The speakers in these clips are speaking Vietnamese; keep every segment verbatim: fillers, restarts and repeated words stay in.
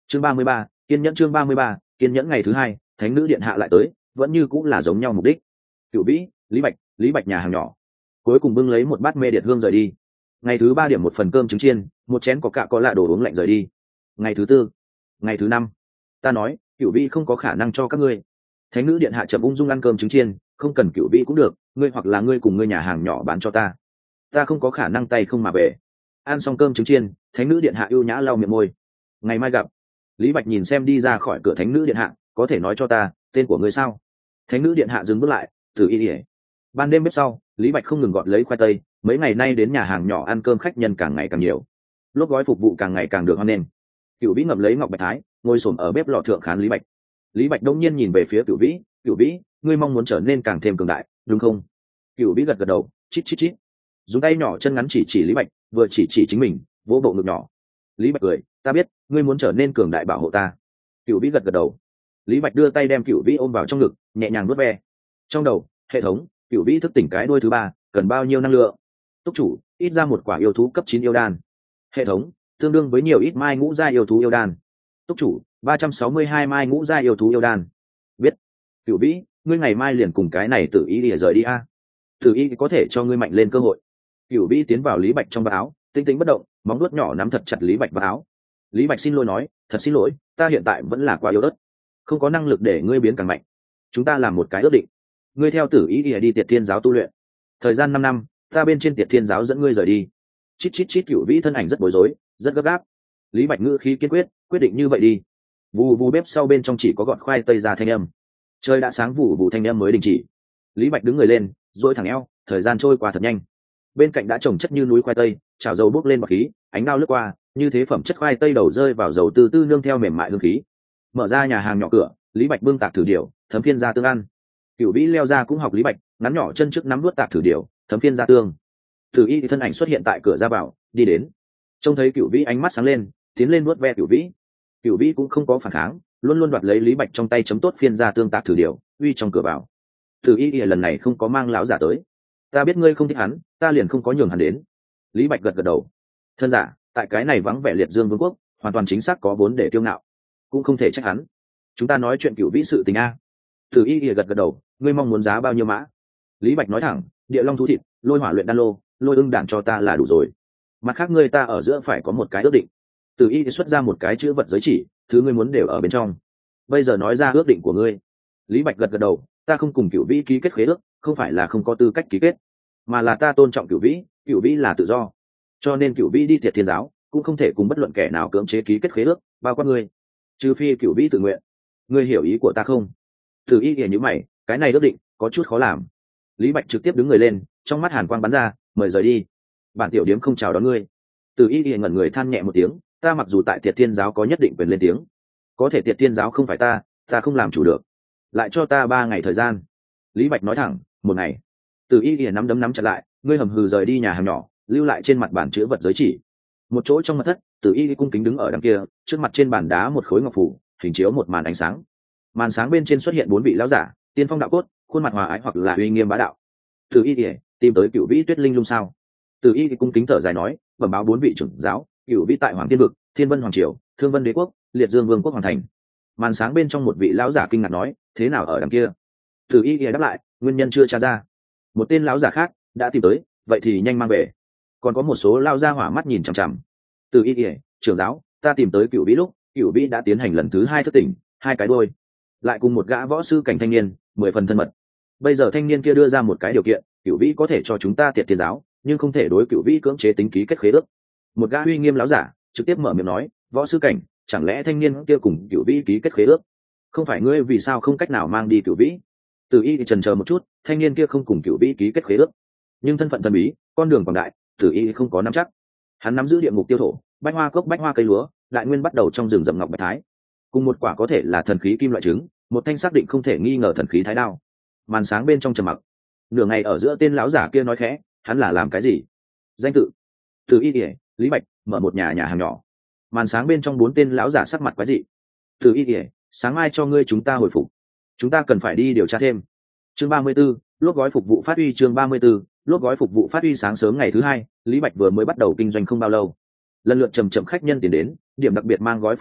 chương ba mươi ba, kiên nhẫn chương ba mươi ba, kiên nhẫn ngày thứ hai thánh nữ điện hạ lại tới, vẫn như cũng là giống nhau mục đích. Cửu Vĩ, Lý Bạch, Lý Bạch nhà hàng nhỏ, cuối cùng bưng lấy một bát mê điệt hương rời đi. Ngày thứ ba điểm một phần cơm trứng chiên, một chén có cạ có lạ đồ uống lạnh rời đi. Ngày thứ tư, ngày thứ năm, ta nói Cửu Vĩ không có khả năng cho các ngươi. Thánh nữ điện hạ chậm ung dung ăn cơm trứng chiên, không cần Cửu Vĩ cũng được, ngươi hoặc là ngươi cùng ngươi nhà hàng nhỏ bán cho ta, ta không có khả năng tay không mà về. Ăn xong cơm trứng chiên, thánh nữ điện hạ ưu nhã lau miệng môi. Ngày mai gặp. Lý Bạch nhìn xem đi ra khỏi cửa thánh nữ điện hạ, có thể nói cho ta tên của ngươi sao? Thánh nữ điện hạ dừng bước lại, từ y ỉa. Ban đêm bếp sau, Lý Bạch không ngừng gọt lấy khoai tây, mấy ngày nay đến nhà hàng nhỏ ăn cơm khách nhân càng ngày càng nhiều, lốp gói phục vụ càng ngày càng được hoan nghênh. Cửu Vĩ ngậm lấy ngọc bạch thái, ngồi xổm ở bếp lò thượng khán Lý Bạch. Lý Bạch đông nhiên nhìn về phía Cửu Vĩ, Cửu Vĩ, ngươi mong muốn trở nên càng thêm cường đại, đúng không? Cửu Vĩ gật gật đầu, chít chít chít, dùng tay nhỏ chân ngắn chỉ chỉ Lý Bạch, vừa chỉ chỉ chính mình, vỗ bộ ngực nhỏ. Lý Bạch cười, ta biết, ngươi muốn trở nên cường đại bảo hộ ta. Cửu Vĩ gật gật đầu. Lý Bạch đưa tay đem Cửu Vĩ ôm vào trong ngực, nhẹ nhàng vuốt ve. Trong đầu, hệ thống, Cửu Vĩ thức tỉnh cái đuôi thứ ba, cần bao nhiêu năng lượng? Túc chủ, ít ra một quả yêu thú cấp chín yêu đan. Hệ thống, tương đương với nhiều ít mai ngũ gia yêu thú yêu đan. Túc chủ, ba trăm sáu mươi hai mai ngũ gia yêu thú yêu đan. Biết. Cửu Vĩ, ngươi ngày mai liền cùng cái này tự ý để rời đi a. Tự ý có thể cho ngươi mạnh lên cơ hội. Cửu Vĩ tiến vào Lý Bạch trong vạt áo, tinh tinh bất động, móng vuốt nhỏ nắm thật chặt Lý Bạch vạt áo. Lý Bạch xin lỗi nói, thật xin lỗi, ta hiện tại vẫn là quá yếu ớt, không có năng lực để ngươi biến càng mạnh. Chúng ta làm một cái ước định, ngươi theo tử ý đi, đi Tiệt Thiên giáo tu luyện, thời gian năm năm, ta bên trên Tiệt Thiên giáo dẫn ngươi rời đi. Chít chít chít. Cửu Vĩ thân ảnh rất bối rối, rất gấp gáp. Lý Bạch ngữ khí kiên quyết, quyết định như vậy đi. Vù vù bếp sau bên trong chỉ có gọt khoai tây ra thanh âm. Trời đã sáng, vù vù thanh âm mới đình chỉ. Lý Bạch đứng người lên, duỗi thẳng eo, thời gian trôi qua thật nhanh. Bên cạnh đã trồng chất như núi khoai tây, chảo dầu bốc lên bọt khí, ánh đao lướt qua, như thế phẩm chất khoai tây đầu rơi vào dầu từ từ nương theo mềm mại hương khí. Mở ra nhà hàng nhỏ cửa, Lý Bạch bưng tạc thử điều, thấm phiên ra tương ăn. Cửu Vĩ leo ra cũng học Lý Bạch, ngắn nhỏ chân trước nắm nuốt tạc thử điều, thấm phiên ra tương. Tử Y thì thân ảnh xuất hiện tại cửa ra vào, đi đến. Trông thấy Cửu Vĩ ánh mắt sáng lên, tiến lên nuốt ve Cửu Vĩ. Cửu Vĩ cũng không có phản kháng, luôn luôn đoạt lấy Lý Bạch trong tay chấm tốt phiên ra tương tạc thử điều, uy trong cửa vào. Tử Y thì lần này không có mang lão giả tới. Ta biết ngươi không thích hắn, ta liền không có nhường hắn đến. Lý Bạch gật gật đầu. Thân giả, tại cái này vắng vẻ liệt dương vương quốc, hoàn toàn chính xác có vốn để kiêu ngạo, cũng không thể trách hắn. Chúng ta nói chuyện Cửu Vĩ sự tình a. Tử Y gật gật đầu, ngươi mong muốn giá bao nhiêu mã? Lý Bạch nói thẳng, địa long thú thịt, lôi hỏa luyện đan lô, lôi ưng đạn cho ta là đủ rồi. Mặt khác ngươi ta ở giữa phải có một cái ước định. Tử Y xuất ra một cái chữ vật giới chỉ, thứ ngươi muốn đều ở bên trong. Bây giờ nói ra ước định của ngươi. Lý Bạch gật gật đầu, ta không cùng Cửu Vĩ ký kết khế ước, không phải là không có tư cách ký kết, mà là ta tôn trọng Cửu Vĩ, Cửu Vĩ là tự do, cho nên Cửu Vĩ đi Tiệt Thiên giáo cũng không thể cùng bất luận kẻ nào cưỡng chế ký kết khế ước, bao quát ngươi, trừ phi Cửu Vĩ tự nguyện. Ngươi hiểu ý của ta không? Tử Y như mày, cái này ước định có chút khó làm. Lý Bạch trực tiếp đứng người lên, trong mắt hàn quang bắn ra, mời rời đi. Bản tiểu điếm không chào đón ngươi. Tử Y ngẩn người than nhẹ một tiếng, ta mặc dù tại Tiệt Thiên giáo có nhất định quyền lên tiếng, có thể Tiệt Thiên giáo không phải ta, ta không làm chủ được. Lại cho ta ba ngày thời gian. Lý Bạch nói thẳng, một ngày. Tử Y nắm đấm nắm chặt lại, ngươi hầm hừ rời đi nhà hàng nhỏ, lưu lại trên mặt bàn chứa vật giới chỉ. Một chỗ trong mật thất, Tử Y cung kính đứng ở đằng kia, trước mặt trên bàn đá một khối ngọc phủ, hình chiếu một màn ánh sáng. Màn sáng bên trên xuất hiện bốn vị lão giả, tiên phong đạo cốt, khuôn mặt hòa ái hoặc là uy nghiêm bá đạo. Tử Y tìm tới Cửu Vĩ Tuyết Linh Lung sao? Tử Y cung kính thở dài nói, bẩm báo bốn vị trưởng giáo, Cửu Vĩ tại Hoàng Thiên vực, Thiên Vân Hoàng triều, Thương Vân Đế quốc, Liệt Dương Vương quốc hoàn thành. Màn sáng bên trong một vị lão giả kinh ngạc nói, thế nào ở đằng kia? Tử Y đáp lại, nguyên nhân chưa tra ra. Một tên lão giả khác đã tìm tới, vậy thì nhanh mang về. Còn có một số lão gia hỏa mắt nhìn chằm chằm. Tử Y trưởng giáo, ta tìm tới Cửu Vĩ lúc, Cửu Vĩ đã tiến hành lần thứ hai thức tỉnh, hai cái đuôi, lại cùng một gã võ sư cảnh thanh niên, mười phần thân mật. Bây giờ thanh niên kia đưa ra một cái điều kiện, Cửu Vĩ có thể cho chúng ta Tiệt Thiên giáo, nhưng không thể đối Cửu Vĩ cưỡng chế tính ký kết khế ước. Một gã uy nghiêm lão giả trực tiếp mở miệng nói, võ sư cảnh, chẳng lẽ thanh niên kia cùng Cửu Vĩ ký kết khế ước? Không phải ngươi vì sao không cách nào mang đi Cửu Vĩ? Tử Y thì chần chờ một chút, thanh niên kia không cùng Cửu Vĩ ký kết khế ước, nhưng thân phận thần bí, con đường quảng đại, Tử Y không có nắm chắc. Hắn nắm giữ địa ngục tiêu thổ, bách hoa cốc bách hoa cây lúa, đại nguyên bắt đầu trong rừng rậm ngọc bạch thái, cùng một quả có thể là thần khí kim loại trứng, một thanh xác định không thể nghi ngờ thần khí thái đao. Màn sáng bên trong trầm mặc, nửa ngày ở giữa tên lão giả kia nói khẽ, hắn là làm cái gì? Danh tự? Tử Y, Lý Bạch, mở một nhà nhà hàng nhỏ. Màn sáng bên trong bốn tên lão giả sắc mặt quái dị. Tử Y, sáng mai cho ngươi chúng ta hồi phục, chúng ta cần phải đi điều tra thêm. Chương ba mươi 34, lốt gói phục vụ phát huy. Chương ba mươi 34, lốt gói phục vụ phát huy. Sáng sớm ngày thứ hai, Lý Bạch vừa mới bắt đầu kinh doanh không bao lâu, lần lượt chầm chậm khách nhân tiền đến, điểm đặc biệt mang gói phục vụ,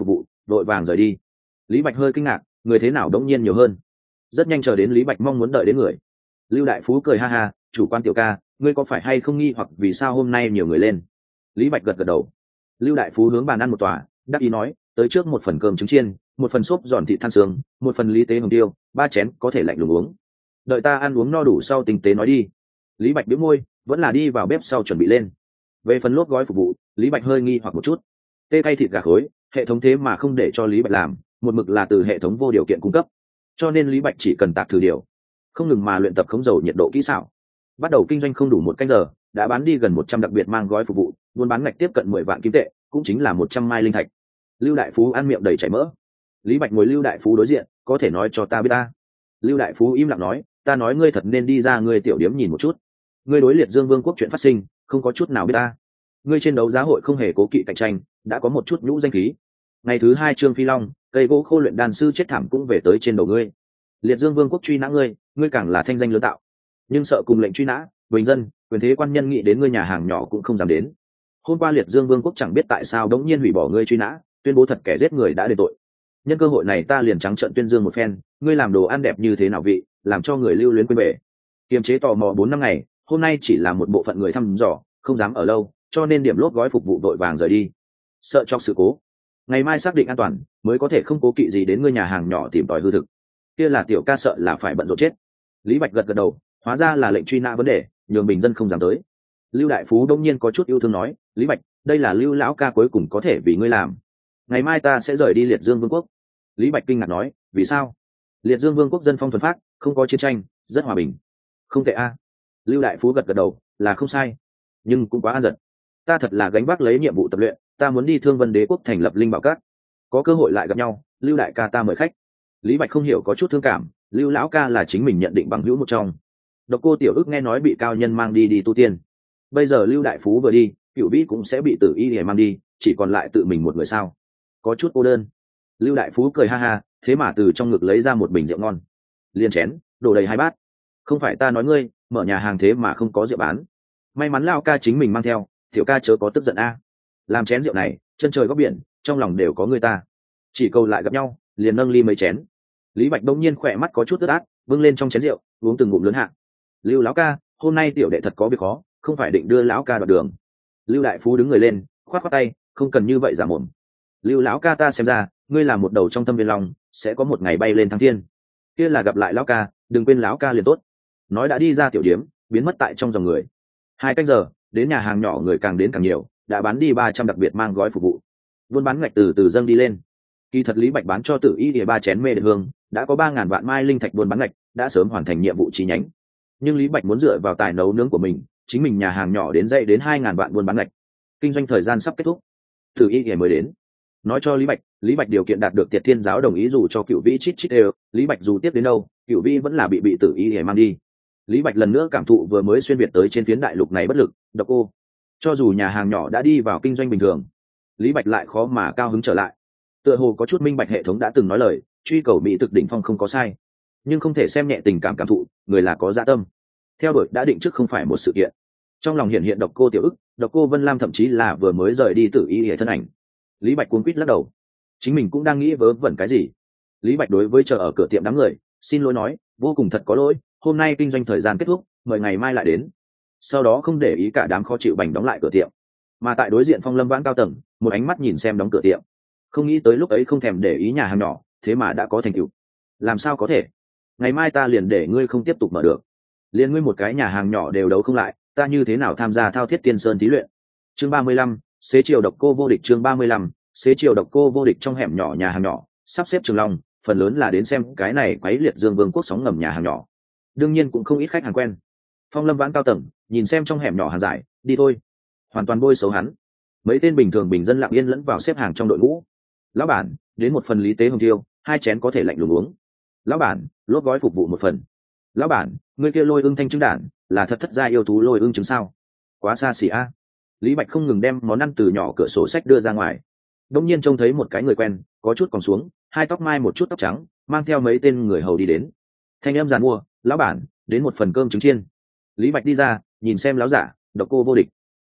vội vàng rời đi. Lý Bạch hơi kinh ngạc, người thế nào đống nhiên nhiều hơn. Rất nhanh chờ đến Lý Bạch mong muốn đợi đến người. Lưu đại phú cười ha ha, chủ quan tiểu ca, ngươi có phải hay không nghi hoặc vì sao hôm nay nhiều người lên? Lý Bạch gật gật đầu. Lưu đại phú hướng bàn ăn một tòa, đáp ý nói, tới trước một phần cơm trứng chiên, một phần xốp giòn thịt than xương, một phần lý tế hồng tiêu, ba chén có thể lạnh lùng uống. Đợi ta ăn uống no đủ sau tinh tế nói đi. Lý Bạch bĩu môi, vẫn là đi vào bếp sau chuẩn bị lên. Về phần lốt gói phục vụ, Lý Bạch hơi nghi hoặc một chút. Tê cay thịt gà khối, hệ thống thế mà không để cho Lý Bạch làm, một mực là từ hệ thống vô điều kiện cung cấp, cho nên Lý Bạch chỉ cần tạc thử điều, không ngừng mà luyện tập khống dầu nhiệt độ kỹ xảo. Bắt đầu kinh doanh không đủ một canh giờ, đã bán đi gần một trăm đặc biệt mang gói phục vụ, buôn bán ngạch tiếp cận mười vạn kim tệ, cũng chính là một trăm mai linh thạch. Lưu đại phú ăn miệng đầy chảy mỡ. Lý Bạch ngồi Lưu đại phú đối diện, có thể nói cho ta biết ta. Lưu đại phú im lặng nói, ta nói ngươi thật nên đi ra ngươi tiểu điếm nhìn một chút. Ngươi đối liệt Dương Vương quốc chuyện phát sinh, không có chút nào biết ta. Ngươi trên đấu giá hội không hề cố kỵ cạnh tranh, đã có một chút nhũ danh khí. Ngày thứ hai Trương Phi Long, cây gỗ khô luyện đàn sư chết thảm cũng về tới trên đầu ngươi. Liệt Dương Vương quốc truy nã ngươi, ngươi càng là thanh danh lớn tạo. Nhưng sợ cùng lệnh truy nã, bình dân, quyền thế quan nhân nghĩ đến ngươi nhà hàng nhỏ cũng không dám đến. Hôm qua Liệt Dương Vương quốc chẳng biết tại sao đống nhiên hủy bỏ ngươi truy nã, tuyên bố thật kẻ giết người đã đền tội. Nhân cơ hội này ta liền trắng trợn tuyên dương một phen, ngươi làm đồ ăn đẹp như thế nào vị, làm cho người lưu luyến quên bể. Kiềm chế tò mò bốn năm ngày, hôm nay chỉ là một bộ phận người thăm dò, không dám ở lâu, cho nên điểm lốp gói phục vụ vội vàng rời đi. Sợ cho sự cố, ngày mai xác định an toàn, mới có thể không cố kỵ gì đến ngươi nhà hàng nhỏ tìm tòi hư thực. Kia là tiểu ca sợ là phải bận rộn chết. Lý Bạch gật gật đầu, hóa ra là lệnh truy nã vấn đề, nhường bình dân không dám tới. Lưu đại phú đông nhiên có chút yêu thương nói, Lý Bạch, đây là Lưu lão ca cuối cùng có thể vì ngươi làm. Ngày mai ta sẽ rời đi Liệt Dương Vương quốc. Lý Bạch kinh ngạc nói, vì sao? Liệt Dương Vương quốc dân phong thuần phát, không có chiến tranh, rất hòa bình. Không tệ a. Lưu đại phú gật gật đầu, là không sai, nhưng cũng quá an giật. Ta thật là gánh vác lấy nhiệm vụ tập luyện, ta muốn đi Thương Vân Đế quốc thành lập linh bảo các. Có cơ hội lại gặp nhau, Lưu đại ca ta mời khách. Lý Bạch không hiểu có chút thương cảm, Lưu lão ca là chính mình nhận định bằng hữu một trong. Độc Cô Tiểu Ức nghe nói bị cao nhân mang đi đi tu tiên. Bây giờ Lưu đại phú vừa đi, Cửu Vĩ cũng sẽ bị Tử Y để mang đi, chỉ còn lại tự mình một người sao? Có chút cô đơn. Lưu đại phú cười ha ha, thế mà từ trong ngực lấy ra một bình rượu ngon, liền chén đổ đầy hai bát. Không phải ta nói ngươi mở nhà hàng thế mà không có rượu bán, may mắn lao ca chính mình mang theo, tiểu ca chớ có tức giận a. Làm chén rượu này chân trời góc biển, trong lòng đều có người ta, chỉ cầu lại gặp nhau liền nâng ly mấy chén. Lý Bạch đông nhiên khỏe mắt có chút ướt át, vâng lên trong chén rượu uống từng ngụm lớn hạ. Lưu lão ca, hôm nay tiểu đệ thật có việc khó, không phải định đưa lão ca đoạt đường. Lưu đại phú đứng người lên khoát khoát tay, không cần như vậy giả mồm. Lưu lão ca ta xem ra ngươi là một đầu trong tâm viên lòng, sẽ có một ngày bay lên thăng thiên. Kia là gặp lại lão ca, đừng quên lão ca liền tốt. Nói đã đi ra tiểu điếm, biến mất tại trong dòng người. Hai canh giờ, đến nhà hàng nhỏ người càng đến càng nhiều, đã bán đi ba trăm đặc biệt mang gói phục vụ. Buôn bán ngạch từ từ dâng đi lên. Kỳ thật Lý Bạch bán cho Tử Y Địa ba chén mê đệt hương, đã có ba ngàn vạn mai linh thạch buôn bán ngạch, đã sớm hoàn thành nhiệm vụ chi nhánh. Nhưng Lý Bạch muốn dựa vào tài nấu nướng của mình, chính mình nhà hàng nhỏ đến dậy đến hai ngàn vạn buôn bán ngạch. Kinh doanh thời gian sắp kết thúc, Tử Y Địa mới đến. Nói cho Lý Bạch, Lý Bạch điều kiện đạt được Tiệt Thiên giáo đồng ý dù cho Cửu Vĩ chít chít đều, Lý Bạch dù tiếp đến đâu, Cửu Vĩ vẫn là bị bị Tử Y để mang đi. Lý Bạch lần nữa cảm thụ vừa mới xuyên việt tới trên phiến đại lục này bất lực, độc cô. Cho dù nhà hàng nhỏ đã đi vào kinh doanh bình thường, Lý Bạch lại khó mà cao hứng trở lại. Tựa hồ có chút minh bạch hệ thống đã từng nói lời, truy cầu mỹ thực đỉnh phong không có sai, nhưng không thể xem nhẹ tình cảm cảm thụ, người là có dạ tâm. Theo đuổi đã định trước không phải một sự kiện. Trong lòng hiện hiện độc cô Tiểu Ức, độc cô Vân Lam thậm chí là vừa mới rời đi Tử Y hệ thân ảnh. Lý Bạch cuống quýt lắc đầu, chính mình cũng đang nghĩ vớ vẩn cái gì. Lý Bạch đối với chờ ở cửa tiệm đám người xin lỗi nói, vô cùng thật có lỗi, hôm nay kinh doanh thời gian kết thúc, mời ngày mai lại đến. Sau đó không để ý cả đám khó chịu bành đóng lại cửa tiệm, mà tại đối diện Phong Lâm Vãn cao tầng, một ánh mắt nhìn xem đóng cửa tiệm, không nghĩ tới lúc ấy không thèm để ý nhà hàng nhỏ, thế mà đã có thành tựu. Làm sao có thể? Ngày mai ta liền để ngươi không tiếp tục mở được, liền ngươi một cái nhà hàng nhỏ đều đấu không lại, ta như thế nào tham gia thao thiết tiên sơn thí luyện. Chương ba mươi lăm, xế chiều độc cô vô địch. Chương ba mươi lăm, xế chiều độc cô vô địch. Trong hẻm nhỏ nhà hàng nhỏ sắp xếp Trường Long, phần lớn là đến xem cái này quấy liệt Dương Vương quốc sóng ngầm nhà hàng nhỏ, đương nhiên cũng không ít khách hàng quen. Phong Lâm Vãn cao tầng nhìn xem trong hẻm nhỏ hàng dài, đi thôi, hoàn toàn bôi xấu hắn. Mấy tên bình thường bình dân lặng yên lẫn vào xếp hàng trong đội ngũ. Lão bản, đến một phần lý tế hồng tiêu, hai chén có thể lạnh lùng uống. Lão bản, lốp gói phục vụ một phần. Lão bản, người kia lôi ưng thanh trứng đản, là thật thất gia yêu thú lôi ưng trứng sao? Quá xa xỉ a. Lý Bạch không ngừng đem món ăn từ nhỏ cửa sổ sách đưa ra ngoài. Đông nhiên trông thấy một cái người quen, có chút còn xuống, hai tóc mai một chút tóc trắng, mang theo mấy tên người hầu đi đến. Thanh em giàn mua, lão bản, đến một phần cơm trứng chiên. Lý Bạch đi ra, nhìn xem lão giả, độc cô vô địch.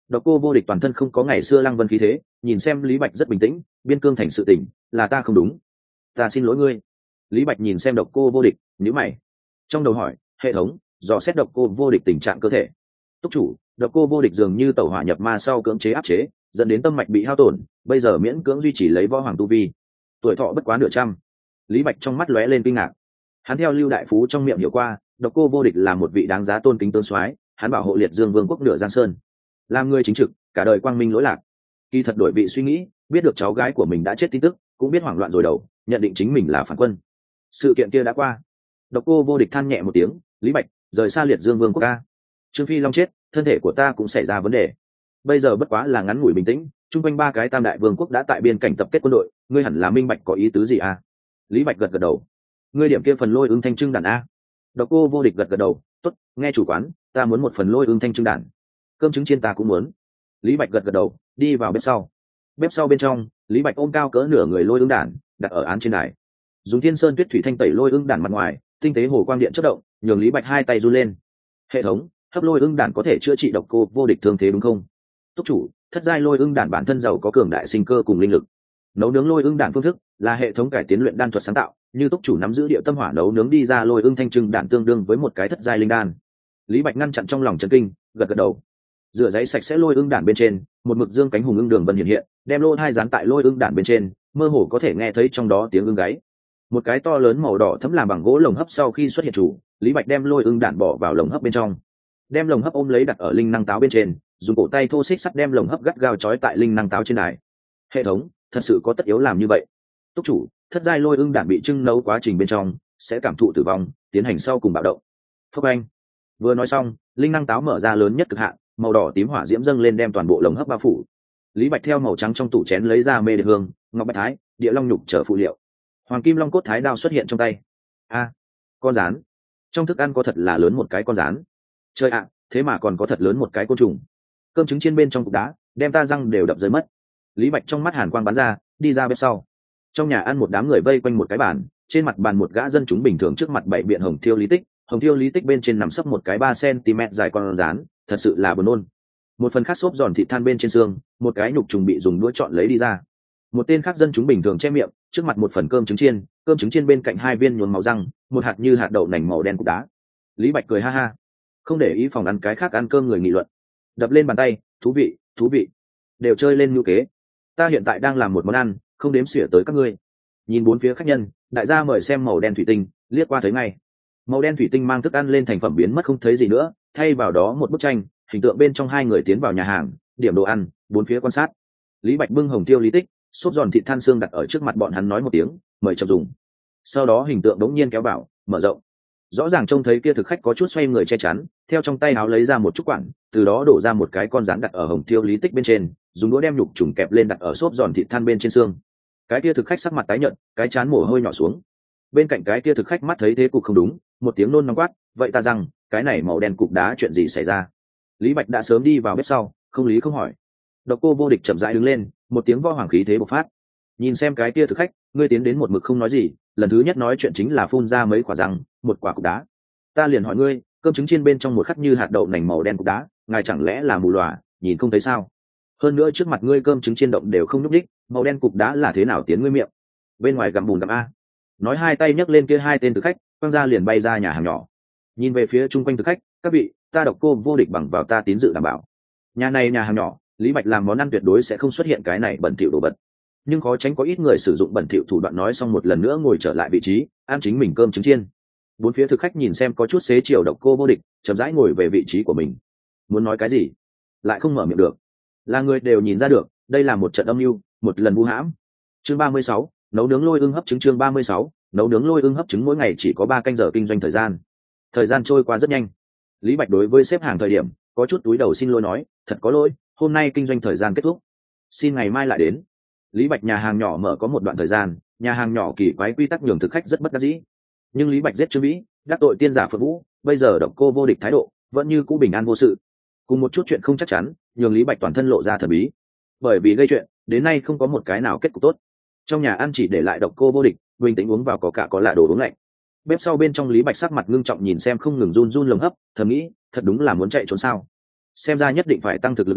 Độc Cô Vô Địch toàn thân không có ngày xưa lăng vân khí thế, nhìn xem Lý Bạch rất bình tĩnh, biên cương thành sự tình, là ta không đúng, ta xin lỗi ngươi. Lý Bạch nhìn xem Độc Cô Vô Địch, nhíu mày, trong đầu hỏi, hệ thống dò xét Độc Cô Vô Địch tình trạng cơ thể. Túc chủ, Độc Cô Vô Địch dường như tẩu hỏa nhập ma sau cưỡng chế áp chế, dẫn đến tâm mạch bị hao tổn, bây giờ miễn cưỡng duy trì lấy võ hoàng tu vi, tuổi thọ bất quá nửa trăm. Lý Bạch trong mắt lóe lên kinh ngạc, hắn theo Lưu Đại Phú trong miệng hiểu qua, Độc Cô Vô Địch là một vị đáng giá tôn kính tướng soái, hắn bảo hộ liệt dương vương quốc nửa giang sơn, làm người chính trực, cả đời quang minh lỗi lạc. Kỳ thật đổi vị suy nghĩ, biết được cháu gái của mình đã chết tin tức, cũng biết hoảng loạn rồi đầu, nhận định chính mình là phản quân. Sự kiện kia đã qua. Độc Cô Vô Địch than nhẹ một tiếng, Lý Bạch rời xa liệt dương vương quốc ca, Trương Phi Long chết, thân thể của ta cũng xảy ra vấn đề. Bây giờ bất quá là ngắn ngủi bình tĩnh, chung quanh ba cái tam đại vương quốc đã tại biên cảnh tập kết quân đội, ngươi hẳn là minh bạch có ý tứ gì à? Lý Bạch gật gật đầu. Ngươi điểm kia phần lôi ưng thanh trưng đàn a? Độc Cô Vô Địch gật gật đầu, tốt, nghe chủ quán, ta muốn một phần lôi ưng thanh trưng đàn. Cơm trứng chiên ta cũng muốn. Lý Bạch gật gật đầu, đi vào bếp sau. Bếp sau bên trong, Lý Bạch ôm cao cỡ nửa người lôi ưng đàn, đặt ở án trên đài, dùng thiên sơn tuyết thủy thanh tẩy lôi ưng đàn mặt ngoài, tinh tế hồ quang điện chớp động, nhường Lý Bạch hai tay run lên. Hệ thống, hấp lôi ưng đàn có thể chữa trị Độc Cô Vô Địch thương thế đúng không? Túc chủ, thất giai lôi ưng đàn bản thân giàu có cường đại sinh cơ cùng linh lực. Nấu nướng lôi ưng đàn phương thức là hệ thống cải tiến luyện đan thuật sáng tạo, như túc chủ nắm giữ địa tâm hỏa nấu nướng đi ra lôi ưng thanh trưng đàn tương đương với một cái thất giai linh đan. Lý Bạch ngăn chặn trong lòng chấn kinh, gật gật đầu. Rửa giấy sạch sẽ lôi ưng đàn bên trên, một mực dương cánh hùng ưng đường vân hiện hiện, đem lô hai dán tại lôi ưng đàn bên trên, mơ hồ có thể nghe thấy trong đó tiếng ưng gáy. Một cái to lớn màu đỏ thấm làm bằng gỗ lồng hấp sau khi xuất hiện chủ, Lý Bạch đem lôi ưng đàn bỏ vào lồng hấp bên trong, đem lồng hấp ôm lấy đặt ở linh năng táo bên trên, dùng cổ tay thô xích sắt đem lồng hấp gắt gao trói tại linh năng táo trên đài. Hệ thống, thật sự có tất yếu làm như vậy? Túc chủ, thất giai lôi ưng đản bị trưng nấu quá trình bên trong sẽ cảm thụ tử vong, tiến hành sau cùng bạo động. Phúc anh vừa nói xong, linh năng táo mở ra lớn nhất cực hạn, màu đỏ tím hỏa diễm dâng lên đem toàn bộ lồng hấp bao phủ. Lý Bạch theo màu trắng trong tủ chén lấy ra mê đệt hương, ngọc bạch thái, địa long nhục trở phụ liệu, hoàng kim long cốt thái đao xuất hiện trong tay. A, con rán. Trong thức ăn có thật là lớn một cái con rán. Trời ạ, thế mà còn có thật lớn một cái côn trùng. Cơm trứng chiên bên trong cục đá, đem ta răng đều đập rơi mất. Lý Bạch trong mắt hàn quang bắn ra, đi ra bếp sau. Trong nhà ăn một đám người vây quanh một cái bàn, trên mặt bàn một gã dân chúng bình thường trước mặt bảy biện hồng thiêu lý tích, hồng thiêu lý tích bên trên nằm sấp một cái ba cm dài con rán, thật sự là buồn nôn. Một phần khác xốp giòn thịt than bên trên xương, một cái nhục trùng bị dùng đũa chọn lấy đi ra. Một tên khác dân chúng bình thường che miệng, trước mặt một phần cơm trứng chiên, cơm trứng chiên bên cạnh hai viên nhuốm máu răng, một hạt như hạt đậu nành màu đen cục đá. Lý Bạch cười ha ha, không để ý phòng ăn cái khác ăn cơm người nghị luận, đập lên bàn tay, thú vị, thú vị, đều chơi lên ngữ kế. Ta hiện tại đang làm một món ăn, không đếm xỉa tới các ngươi. Nhìn bốn phía khách nhân, đại gia mời xem màu đen thủy tinh, liếc qua thấy ngay. Màu đen thủy tinh mang thức ăn lên thành phẩm biến mất không thấy gì nữa, thay vào đó một bức tranh, hình tượng bên trong hai người tiến vào nhà hàng, điểm đồ ăn, bốn phía quan sát. Lý Bạch bưng hồng tiêu lý tích, xốp giòn thịt than xương đặt ở trước mặt bọn hắn nói một tiếng, mời chậm dùng. Sau đó hình tượng đống nhiên kéo vào, mở rộng. Rõ ràng trông thấy kia thực khách có chút xoay người che chắn, theo trong tay áo lấy ra một chút quản, từ đó đổ ra một cái con rán đặt ở hồng tiêu lý tích bên trên, dùng đũa đem nhục trùng kẹp lên đặt ở xốp giòn thịt than bên trên xương. Cái kia thực khách sắc mặt tái nhợt, cái chán mồ hôi nhỏ xuống. Bên cạnh cái kia thực khách mắt thấy thế cục không đúng, một tiếng nôn nóng quát, vậy ta rằng, cái này màu đen cục đá chuyện gì xảy ra? Lý Bạch đã sớm đi vào bếp sau, không lý không hỏi. Độc Cô Vô Địch chậm rãi đứng lên, một tiếng võ hoàng khí thế bộc phát. Nhìn xem cái kia thực khách, ngươi tiến đến một mực không nói gì, lần thứ nhất nói chuyện chính là phun ra mấy quả răng, một quả cục đá. Ta liền hỏi ngươi, cơm trứng chiên bên trong một khắc như hạt đậu nành màu đen cục đá, ngài chẳng lẽ là mù lòa, nhìn không thấy sao? Hơn nữa trước mặt ngươi cơm trứng chiên động đều không nhúc đích, màu đen cục đá là thế nào tiến ngươi miệng? Bên ngoài gặm bùn gặm a. Nói hai tay nhấc lên kia hai tên thực khách, quăng ra liền bay ra nhà hàng nhỏ. Nhìn về phía chung quanh thực khách, các vị, ta Độc Cô Vô Địch bằng vào ta tín dự đảm bảo, nhà này nhà hàng nhỏ, Lý Bạch làm món ăn tuyệt đối sẽ không xuất hiện cái này bẩn thỉu đồ vật. Nhưng khó tránh có ít người sử dụng bẩn thỉu thủ đoạn, nói xong một lần nữa ngồi trở lại vị trí, ăn chính mình cơm trứng chiên. Bốn phía thực khách nhìn xem có chút xế chiều Độc Cô Vô Địch, chậm rãi ngồi về vị trí của mình. Muốn nói cái gì, lại không mở miệng được. Là người đều nhìn ra được, đây là một trận âm mưu, một lần vu hãm. Chương ba mươi sáu, nấu nướng lôi ưng hấp trứng. Chương ba mươi sáu, nấu nướng lôi ưng hấp trứng. Mỗi ngày chỉ có ba canh giờ kinh doanh thời gian. Thời gian trôi qua rất nhanh. Lý Bạch đối với xếp hàng thời điểm, có chút túi đầu xin lỗi nói, thật có lỗi, hôm nay kinh doanh thời gian kết thúc, xin ngày mai lại đến. Lý Bạch nhà hàng nhỏ mở có một đoạn thời gian, nhà hàng nhỏ kỳ quái quy tắc nhường thực khách rất bất đắc dĩ. Nhưng Lý Bạch giết Trương Vĩ, đắc tội tiên giả Phượng Vũ, bây giờ Độc Cô Vô Địch thái độ vẫn như cũ bình an vô sự. Cùng một chút chuyện không chắc chắn, nhường Lý Bạch toàn thân lộ ra thần bí. Bởi vì gây chuyện, đến nay không có một cái nào kết cục tốt. Trong nhà ăn chỉ để lại Độc Cô Vô Địch, bình tĩnh uống vào có cả có lạ đồ uống lạnh. Bếp sau bên trong Lý Bạch sắc mặt ngưng trọng nhìn xem không ngừng run run lồng hấp, thầm nghĩ, thật đúng là muốn chạy trốn sao? Xem ra nhất định phải tăng thực lực lên,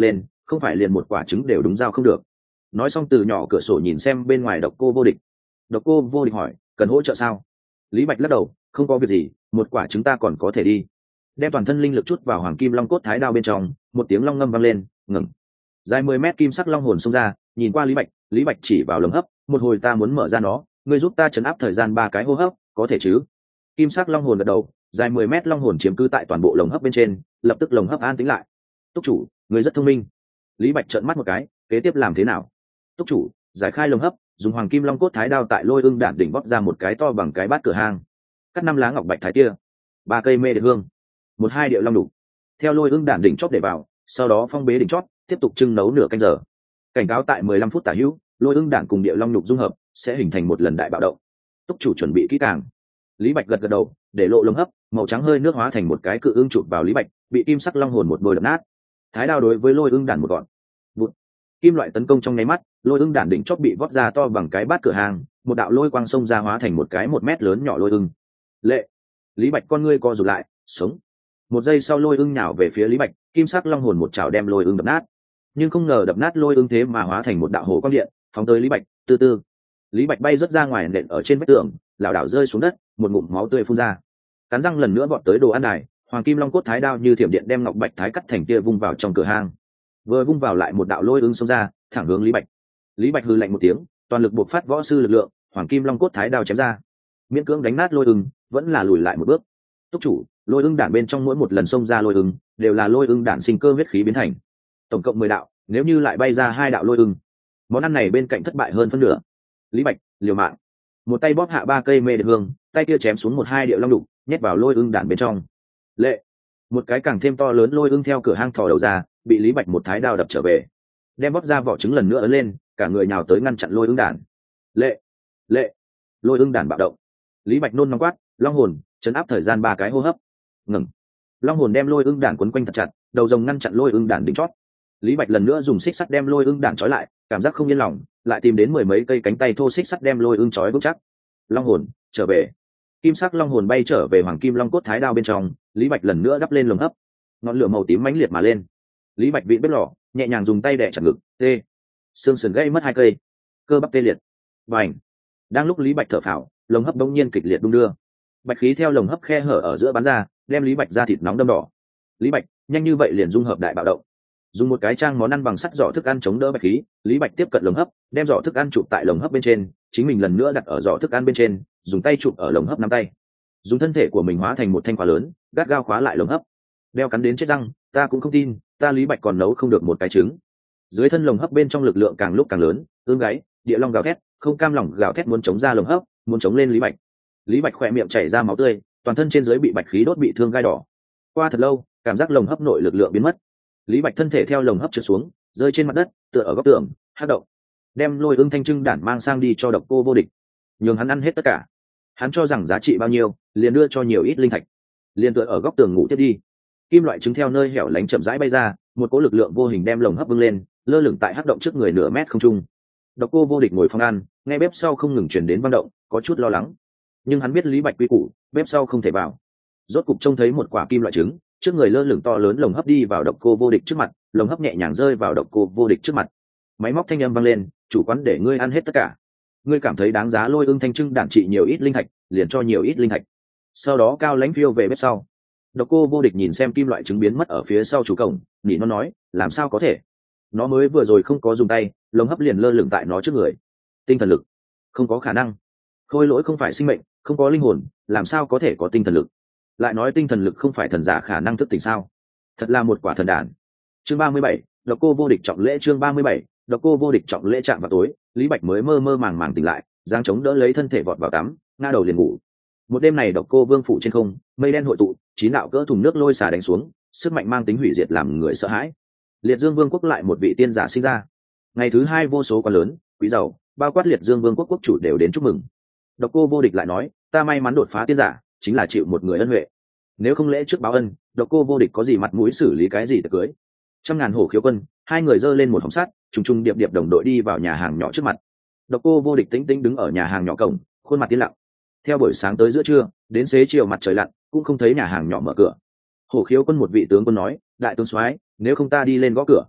không phải liền một quả trứng đều đúng giao không được. Nói xong từ nhỏ cửa sổ nhìn xem bên ngoài Độc Cô Vô Địch. Độc Cô Vô Địch hỏi, cần hỗ trợ sao? Lý Bạch lắc đầu, không có việc gì, một quả trứng ta còn có thể đi. Đem toàn thân linh lực chút vào Hoàng Kim Long Cốt Thái Đao bên trong, một tiếng long ngâm vang lên, ngừng. Dài mười mét kim sắc long hồn xông ra, nhìn qua Lý Bạch, Lý Bạch chỉ vào lồng hấp, một hồi ta muốn mở ra nó, ngươi giúp ta chấn áp thời gian ba cái hô hấp, có thể chứ? Kim sắc long hồn gật đầu, dài mười mét long hồn chiếm cứ tại toàn bộ lồng hấp bên trên, lập tức lồng hấp an tĩnh lại. Túc chủ, ngươi rất thông minh. Lý Bạch trợn mắt một cái, kế tiếp làm thế nào? Túc chủ, giải khai lồng hấp, dùng Hoàng Kim Long Cốt Thái Đao tại Lôi Ưng Đản đỉnh bóp ra một cái to bằng cái bát cửa hang, cắt năm lá ngọc bạch thái tia, ba cây mê địa hương, một hai điệu long đủ, theo Lôi Ưng Đản đỉnh chót để vào, sau đó phong bế đỉnh chót, tiếp tục trưng nấu nửa canh giờ. Cảnh cáo tại mười lăm phút tả hữu, Lôi Ưng Đản cùng điệu long nhục dung hợp sẽ hình thành một lần đại bạo động. Túc chủ chuẩn bị kỹ càng. Lý Bạch gật gật đầu, để lộ lồng hấp, màu trắng hơi nước hóa thành một cái cự ưng chụp vào Lý Bạch, bị kim sắc long hồn một đôi đập nát. Thái Đao đối với Lôi Ưng Đản một gọn. Vụt. Kim loại tấn công trong nháy mắt, Lôi Ưng Đản đỉnh chót bị vót ra to bằng cái bát cửa hàng, một đạo lôi quang xông ra hóa thành một cái một mét lớn nhỏ lôi ưng. Lệ. Lý Bạch con ngươi co rụt lại, sống. Một giây sau Lôi Ưng nhào về phía Lý Bạch, kim sắc long hồn một chảo đem Lôi Ưng đập nát. Nhưng không ngờ đập nát Lôi Ưng thế mà hóa thành một đạo hồ quang điện, phóng tới Lý Bạch, từ từ. Lý Bạch bay rất ra ngoài nện ở trên vách tường, lảo đảo rơi xuống đất, một ngụm máu tươi phun ra. Cắn răng lần nữa vọt tới đồ ăn đài, Hoàng Kim Long Cốt Thái Đao như thiểm điện đem ngọc bạch thái cắt thành tia vung vào trong cửa hang. Vừa vung vào lại một đạo lôi ưng xông ra, thẳng hướng Lý Bạch. Lý Bạch hừ lạnh một tiếng, toàn lực buộc phát võ sư lực lượng, Hoàng Kim Long Cốt Thái Đao chém ra, miễn cưỡng đánh nát lôi ưng, vẫn là lùi lại một bước. Túc chủ, lôi ưng đản bên trong mỗi một lần xông ra lôi ưng, đều là lôi ưng đản sinh cơ huyết khí biến thành, tổng cộng mười đạo, nếu như lại bay ra hai đạo lôi ưng, món ăn này bên cạnh thất bại hơn phân nửa. Lý Bạch liều mạng, một tay bóp hạ ba cây mê đệt hương, tay kia chém xuống một hai điệu long đục, nhét vào lôi ưng đản bên trong. Lệ. Một cái càng thêm to lớn lôi ưng theo cửa hang thò đầu ra, bị Lý Bạch một thái đao đập trở về, đem bóp ra vỏ trứng lần nữa ấn lên, cả người nhào tới ngăn chặn lôi ưng đản. Lệ. Lệ. Lôi ưng đản bạo động. Lý Bạch nôn nóng quát, long hồn chấn áp thời gian ba cái hô hấp. Ngừng. Long hồn đem lôi ưng đản quấn quanh thật chặt, đầu rồng ngăn chặn lôi ưng đản đỉnh chót. Lý Bạch lần nữa dùng xích sắt đem lôi ưng đản trói lại, cảm giác không yên lòng, lại tìm đến mười mấy cây cánh tay thô xích sắt đem lôi ưng trói vững chắc. Long hồn trở về. Kim sắc long hồn bay trở về Hoàng Kim Long Cốt Thái Đao bên trong, Lý Bạch lần nữa đắp lên lồng hấp, ngọn lửa màu tím mãnh liệt mà lên. Lý Bạch vị bếp lò, nhẹ nhàng dùng tay đè chặt ngực, tê, xương sườn gãy mất hai cây, cơ bắp tê liệt. Bành. Đang lúc Lý Bạch thở phào, lồng hấp đống nhiên kịch liệt đung đưa, bạch khí theo lồng hấp khe hở ở giữa bắn ra, đem Lý Bạch ra thịt nóng đâm đỏ. Lý Bạch nhanh như vậy liền dung hợp đại bạo động, dùng một cái trang món ăn bằng sắt giỏ thức ăn chống đỡ bạch khí. Lý Bạch tiếp cận lồng hấp, đem giỏ thức ăn chụp tại lồng hấp bên trên, chính mình lần nữa đặt ở giỏ thức ăn bên trên, dùng tay chụp ở lồng hấp nắm tay, dùng thân thể của mình hóa thành một thanh khóa lớn, gắt gao khóa lại lồng hấp. Đeo cắn đến chết răng, ta cũng không tin, ta Lý Bạch còn nấu không được một cái trứng. Dưới thân lồng hấp bên trong lực lượng càng lúc càng lớn, ương gáy, địa long gào thét, không cam lòng gào thét muốn chống ra lồng hấp, muốn chống lên Lý Bạch. Lý Bạch khỏe miệng chảy ra máu tươi, toàn thân trên dưới bị bạch khí đốt bị thương gai đỏ. Qua thật lâu, cảm giác lồng hấp nội lực lượng biến mất. Lý Bạch thân thể theo lồng hấp trượt xuống, rơi trên mặt đất, tựa ở góc tường, hát động. Đem lôi ưng thanh trưng đản mang sang đi cho Độc Cô Vô Địch, nhường hắn ăn hết tất cả. Hắn cho rằng giá trị bao nhiêu, liền đưa cho nhiều ít linh thạch. Liền tựa ở góc tường ngủ tiếp đi. Kim loại trứng theo nơi hẻo lánh chậm rãi bay ra, một cỗ lực lượng vô hình đem lồng hấp vưng lên, lơ lửng tại hắc động trước người nửa mét không trung. Độc Cô Vô Địch ngồi phòng ăn, nghe bếp sau không ngừng truyền đến vang động, có chút lo lắng. Nhưng hắn biết Lý Bạch quy củ, bếp sau không thể vào. Rốt cục trông thấy một quả kim loại trứng, trước người lơ lửng to lớn lồng hấp đi vào Độc Cô Vô Địch trước mặt, lồng hấp nhẹ nhàng rơi vào Độc Cô Vô Địch trước mặt. Máy móc thanh âm vang lên, chủ quán để ngươi ăn hết tất cả. Ngươi cảm thấy đáng giá lôi ưng thanh trưng đản trị nhiều ít linh thạch, liền cho nhiều ít linh thạch. Sau đó cao lãnh phiêu về bếp sau. Độc Cô Vô Địch nhìn xem kim loại trứng biến mất ở phía sau chủ cổng, nỉ nó nói, làm sao có thể? Nó mới vừa rồi không có dùng tay, lồng hấp liền lơ lửng tại nó trước người. Tinh thần lực, không có khả năng. Khôi lỗi không phải sinh mệnh, không có linh hồn, làm sao có thể có tinh thần lực? Lại nói tinh thần lực không phải thần giả khả năng thức tỉnh sao? Thật là một quả thần đản. Chương ba mươi bảy, Độc Cô Vô Địch trọng lễ. Chương ba mươi bảy, Độc Cô Vô Địch trọng lễ. Chạm vào tối, Lý Bạch mới mơ mơ màng màng tỉnh lại, giang chống đỡ lấy thân thể vọt vào tắm, ngã đầu liền ngủ. Một đêm này Độc Cô Vương phủ trên không, mây đen hội tụ, chín đạo cỡ thùng nước lôi xả đánh xuống, sức mạnh mang tính hủy diệt làm người sợ hãi. Liệt Dương Vương quốc lại một vị tiên giả sinh ra. Ngày thứ hai vô số quan lớn, quý giàu, bao quát Liệt Dương Vương quốc quốc chủ đều đến chúc mừng. Độc Cô Vô Địch lại nói, ta may mắn đột phá tiên giả, chính là chịu một người ân huệ. Nếu không lễ trước báo ân, Độc Cô Vô Địch có gì mặt mũi xử lý cái gì tiệc cưới? Trăm ngàn hổ khiếu quân, hai người giơ lên một hồng sắt, trùng trùng điệp điệp đồng đội đi vào nhà hàng nhỏ trước mặt. Độc Cô Vô Địch tĩnh tĩnh đứng ở nhà hàng nhỏ cổng, khuôn mặt tiến lặng. Theo buổi sáng tới giữa trưa, đến xế chiều mặt trời lặn, cũng không thấy nhà hàng nhỏ mở cửa. Hổ khiếu quân một vị tướng quân nói, đại tướng soái, nếu không ta đi lên gõ cửa.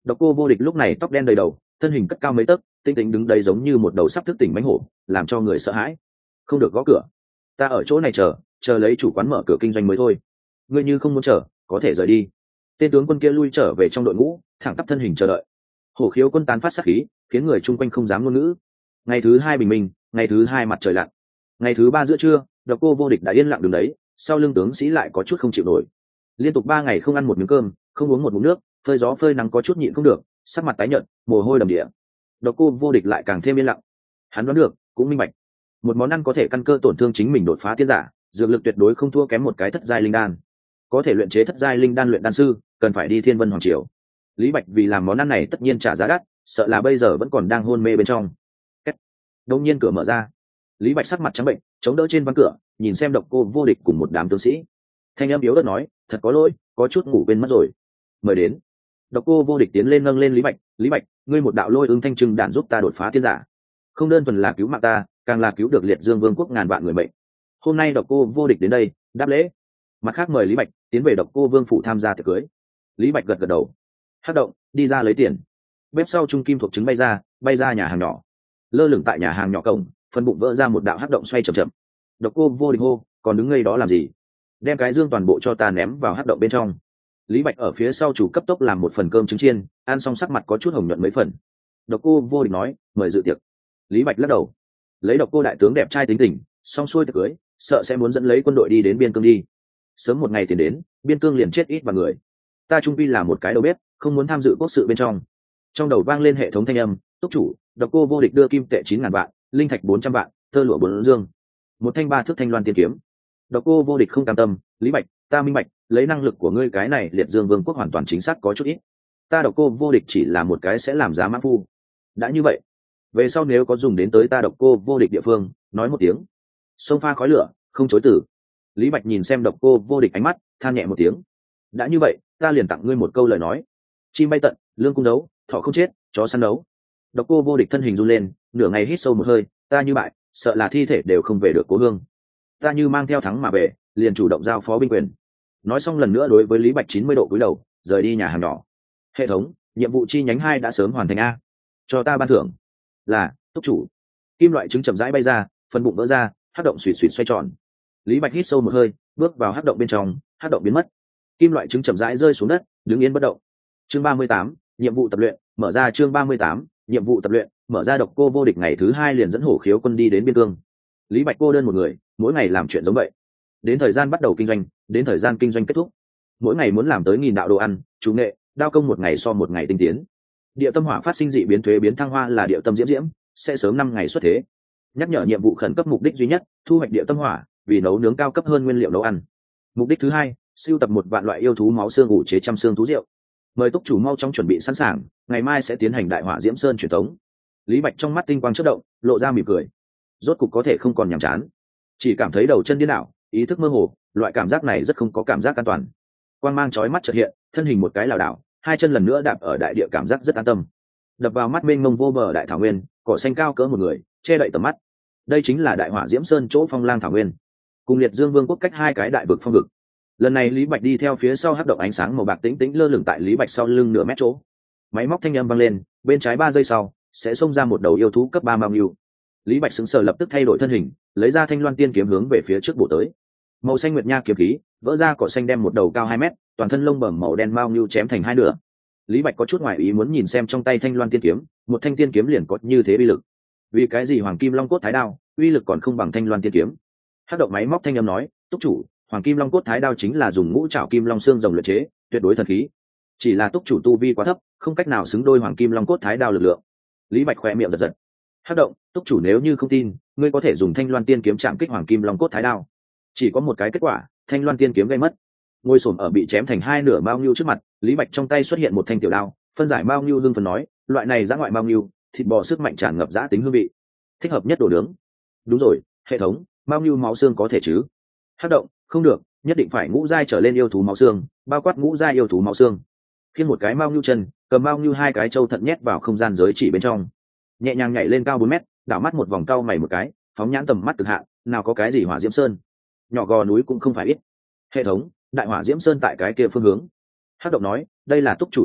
Độc Cô Vô Địch lúc này tóc đen đầy đầu, thân hình cất cao mấy tấc, tinh tinh đứng đấy giống như một đầu sắp thức tỉnh mãnh hổ, làm cho người sợ hãi. Không được gõ cửa, ta ở chỗ này chờ, chờ lấy chủ quán mở cửa kinh doanh mới thôi. Ngươi như không muốn chờ, có thể rời đi. Tên tướng quân kia lui trở về trong đội ngũ, thẳng tắp thân hình chờ đợi. Hổ Khiếu quân tán phát sát khí, khiến người chung quanh không dám ngôn ngữ. Ngày thứ hai bình minh, ngày thứ hai mặt trời lặn, ngày thứ ba giữa trưa, Độc Cô Vô Địch đã yên lặng đứng đấy, sau lưng tướng sĩ lại có chút không chịu nổi. Liên tục ba ngày không ăn một miếng cơm, không uống một ngụm nước, phơi gió phơi nắng có chút nhịn không được, sắc mặt tái nhợt, mồ hôi đầm đìa. Độc Cô Vô Địch lại càng thêm yên lặng. Hắn đoán được, cũng minh bạch, một món ăn có thể căn cơ tổn thương chính mình đột phá tiên giả, dược lực tuyệt đối không thua kém một cái thất giai linh đan. Có thể luyện chế thất giai linh đan luyện đan sư, cần phải đi Thiên Vân Hoàng triều. Lý Bạch vì làm món ăn này tất nhiên trả giá đắt, sợ là bây giờ vẫn còn đang hôn mê bên trong. Kết. Đột nhiên cửa mở ra, Lý Bạch sắc mặt trắng bệnh, chống đỡ trên ván cửa, nhìn xem Độc Cô Vô Địch cùng một đám tướng sĩ. Thanh âm yếu ớt nói, thật có lỗi, có chút ngủ quên mất rồi. Mời đến. Độc Cô Vô Địch tiến lên nâng lên Lý Bạch, Lý Bạch, ngươi một đạo lôi ương thanh trừng đạn giúp ta đột phá tiên giả, không đơn thuần là cứu mạng ta, càng là cứu được Liệt Dương Vương quốc ngàn vạn người mệnh. Hôm nay Độc Cô Vô Địch đến đây, đáp lễ. Mặt khác mời Lý Bạch tiến về Độc Cô Vương phủ tham gia tiệc cưới. Lý Bạch gật gật đầu. Hắc động, đi ra lấy tiền. Bếp sau trung kim thuộc trứng bay ra, bay ra nhà hàng nhỏ. Lơ lửng tại nhà hàng nhỏ cổng, phần bụng vỡ ra một đạo hắc động xoay chậm chậm. Độc Cô Vô Địch hô, còn đứng ngây đó làm gì? Đem cái dương toàn bộ cho ta ném vào hắc động bên trong. Lý Bạch ở phía sau chủ cấp tốc làm một phần cơm trứng chiên, ăn xong sắc mặt có chút hồng nhuận mấy phần. Độc Cô Vô Địch nói, mời dự tiệc. Lý Bạch lắc đầu, lấy Độc Cô đại tướng đẹp trai tính tình, xong xuôi tiệc cưới, sợ sẽ muốn dẫn lấy quân đội đi đến biên cương đi. Sớm một ngày tiền đến, biên cương liền chết ít và người. Ta trung quy là một cái đầu bếp, không muốn tham dự quốc sự bên trong. Trong đầu vang lên hệ thống thanh âm, túc chủ, Độc Cô Vô Địch đưa kim tệ chín ngàn vạn, linh thạch bốn trăm vạn, tơ lụa bốn dương, một thanh ba thước thanh loan tiên kiếm. Độc Cô Vô Địch không cam tâm, Lý Bạch, ta minh bạch, lấy năng lực của ngươi cái này Liệt Dương Vương quốc hoàn toàn chính xác có chút ít. Ta Độc Cô Vô Địch chỉ là một cái sẽ làm giá mã phu. Đã như vậy, về sau nếu có dùng đến tới ta Độc Cô Vô Địch địa phương, nói một tiếng. Xông pha khói lửa, không chối từ. Lý Bạch nhìn xem Độc Cô Vô Địch ánh mắt, than nhẹ một tiếng. Đã như vậy, ta liền tặng ngươi một câu lời nói. Chim bay tận, lương cung đấu, thọ không chết, chó săn đấu. Độc Cô Vô Địch thân hình run lên, nửa ngày hít sâu một hơi, ta như bại, sợ là thi thể đều không về được cố hương. Ta như mang theo thắng mà về, liền chủ động giao phó binh quyền. Nói xong lần nữa đối với Lý Bạch chín mươi độ cúi đầu, rời đi nhà hàng nhỏ. Hệ thống, nhiệm vụ chi nhánh hai đã sớm hoàn thành a. Cho ta ban thưởng. Là, túc chủ. Kim loại trứng chậm rãi bay ra, phần bụng vỡ ra, hắc động xuỵt xuỵt xoay tròn. Lý Bạch hít sâu một hơi, bước vào hắc động bên trong, hắc động biến mất. Kim loại trứng chậm rãi rơi xuống đất, đứng yên bất động. Chương ba mươi tám, nhiệm vụ tập luyện, mở ra chương ba mươi tám, nhiệm vụ tập luyện, mở ra. Độc Cô Vô Địch ngày thứ hai liền dẫn Hổ Khiếu quân đi đến biên cương. Lý Bạch cô đơn một người, mỗi ngày làm chuyện giống vậy. Đến thời gian bắt đầu kinh doanh, đến thời gian kinh doanh kết thúc, mỗi ngày muốn làm tới nghìn đạo đồ ăn, chủ nghệ, đao công một ngày so một ngày tinh tiến. Địa tâm hỏa phát sinh dị biến thuế biến thăng hoa là địa tâm diễm diễm, sẽ sớm năm ngày xuất thế. Nhắc nhở nhiệm vụ khẩn cấp mục đích duy nhất, thu hoạch địa tâm hỏa, vì nấu nướng cao cấp hơn nguyên liệu nấu ăn. Mục đích thứ hai, sưu tập một vạn loại yêu thú máu xương ủ chế trăm xương thú rượu. Mời túc chủ mau chóng chuẩn bị sẵn sàng, ngày mai sẽ tiến hành đại hỏa diễm sơn truyền thống. Lý Bạch trong mắt tinh quang chớp động, lộ ra mỉm cười. Rốt cục có thể không còn nhàm chán, chỉ cảm thấy đầu chân điên đảo, ý thức mơ hồ, loại cảm giác này rất không có cảm giác an toàn. Quang mang chói mắt chợt hiện, thân hình một cái lảo đảo, hai chân lần nữa đạp ở đại địa, cảm giác rất an tâm. Đập vào mắt mênh mông vô bờ đại thảo nguyên, cỏ xanh cao cỡ một người, che đậy tầm mắt. Đây chính là đại hỏa diễm sơn chỗ phong lang thảo nguyên, cùng Liệt Dương Vương quốc cách hai cái đại vực phong vực. Lần này Lý Bạch đi theo phía sau hắc động ánh sáng màu bạc tĩnh tĩnh lơ lửng tại Lý Bạch sau lưng nửa mét chỗ. Máy móc thanh âm vang lên, bên trái ba giây sau sẽ xông ra một đầu yêu thú cấp ba mao yêu. Lý Bạch sững sờ lập tức thay đổi thân hình, lấy ra thanh loan tiên kiếm hướng về phía trước bổ tới. Màu xanh nguyệt nha kiếm khí vỡ ra cỏ xanh, đem một đầu cao hai mét, toàn thân lông bẩm màu đen mao nhu chém thành hai nửa. Lý Bạch có chút ngoài ý muốn nhìn xem trong tay thanh loan tiên kiếm, một thanh tiên kiếm liền có như thế uy lực. Vì cái gì Hoàng Kim Long cốt thái đao uy lực còn không bằng thanh loan tiên kiếm? Hắc động máy móc thanh âm nói, túc chủ, Hoàng Kim Long cốt thái đao chính là dùng ngũ trảo kim long xương rồng luyện chế, tuyệt đối thần khí. Chỉ là túc chủ tu vi quá thấp, không cách nào xứng đôi Hoàng Kim Long cốt thái đao lực lượng. Lý Bạch khẽ miệng giật giật. Hắc động, túc chủ nếu như không tin, ngươi có thể dùng thanh loan tiên kiếm chạm kích Hoàng Kim Long cốt thái đao. Chỉ có một cái kết quả, thanh loan tiên kiếm gây mất. Ngôi sồn ở bị chém thành hai nửa mao nhu trước mặt, Lý Bạch trong tay xuất hiện một thanh tiểu đao, phân giải mao nhu hương phần nói, loại này giã ngoại mao nhu, thịt bò sức mạnh tràn ngập giã tính hương vị, thích hợp nhất đồ nướng. Đúng rồi, hệ thống, mao nhu máu xương có thể chứ? Hắc động, không được, nhất định phải ngũ giai trở lên yêu thú máu xương, bao quát ngũ giai yêu thú máu xương. Khiêng một cái mao nhu chân, cầm mao nhu hai cái châu thận nhét vào không gian giới chỉ bên trong, nhẹ nhàng nhảy lên cao bốn mét, đảo mắt một vòng cao mày một cái, phóng nhãn tầm mắt cực hạn, nào có cái gì hỏa diễm sơn, nhỏ gò núi cũng không phải ít. Hệ thống, đại hỏa diễm sơn tại cái kia phương hướng. Hắc động nói, đây là túc chủ thí luyện,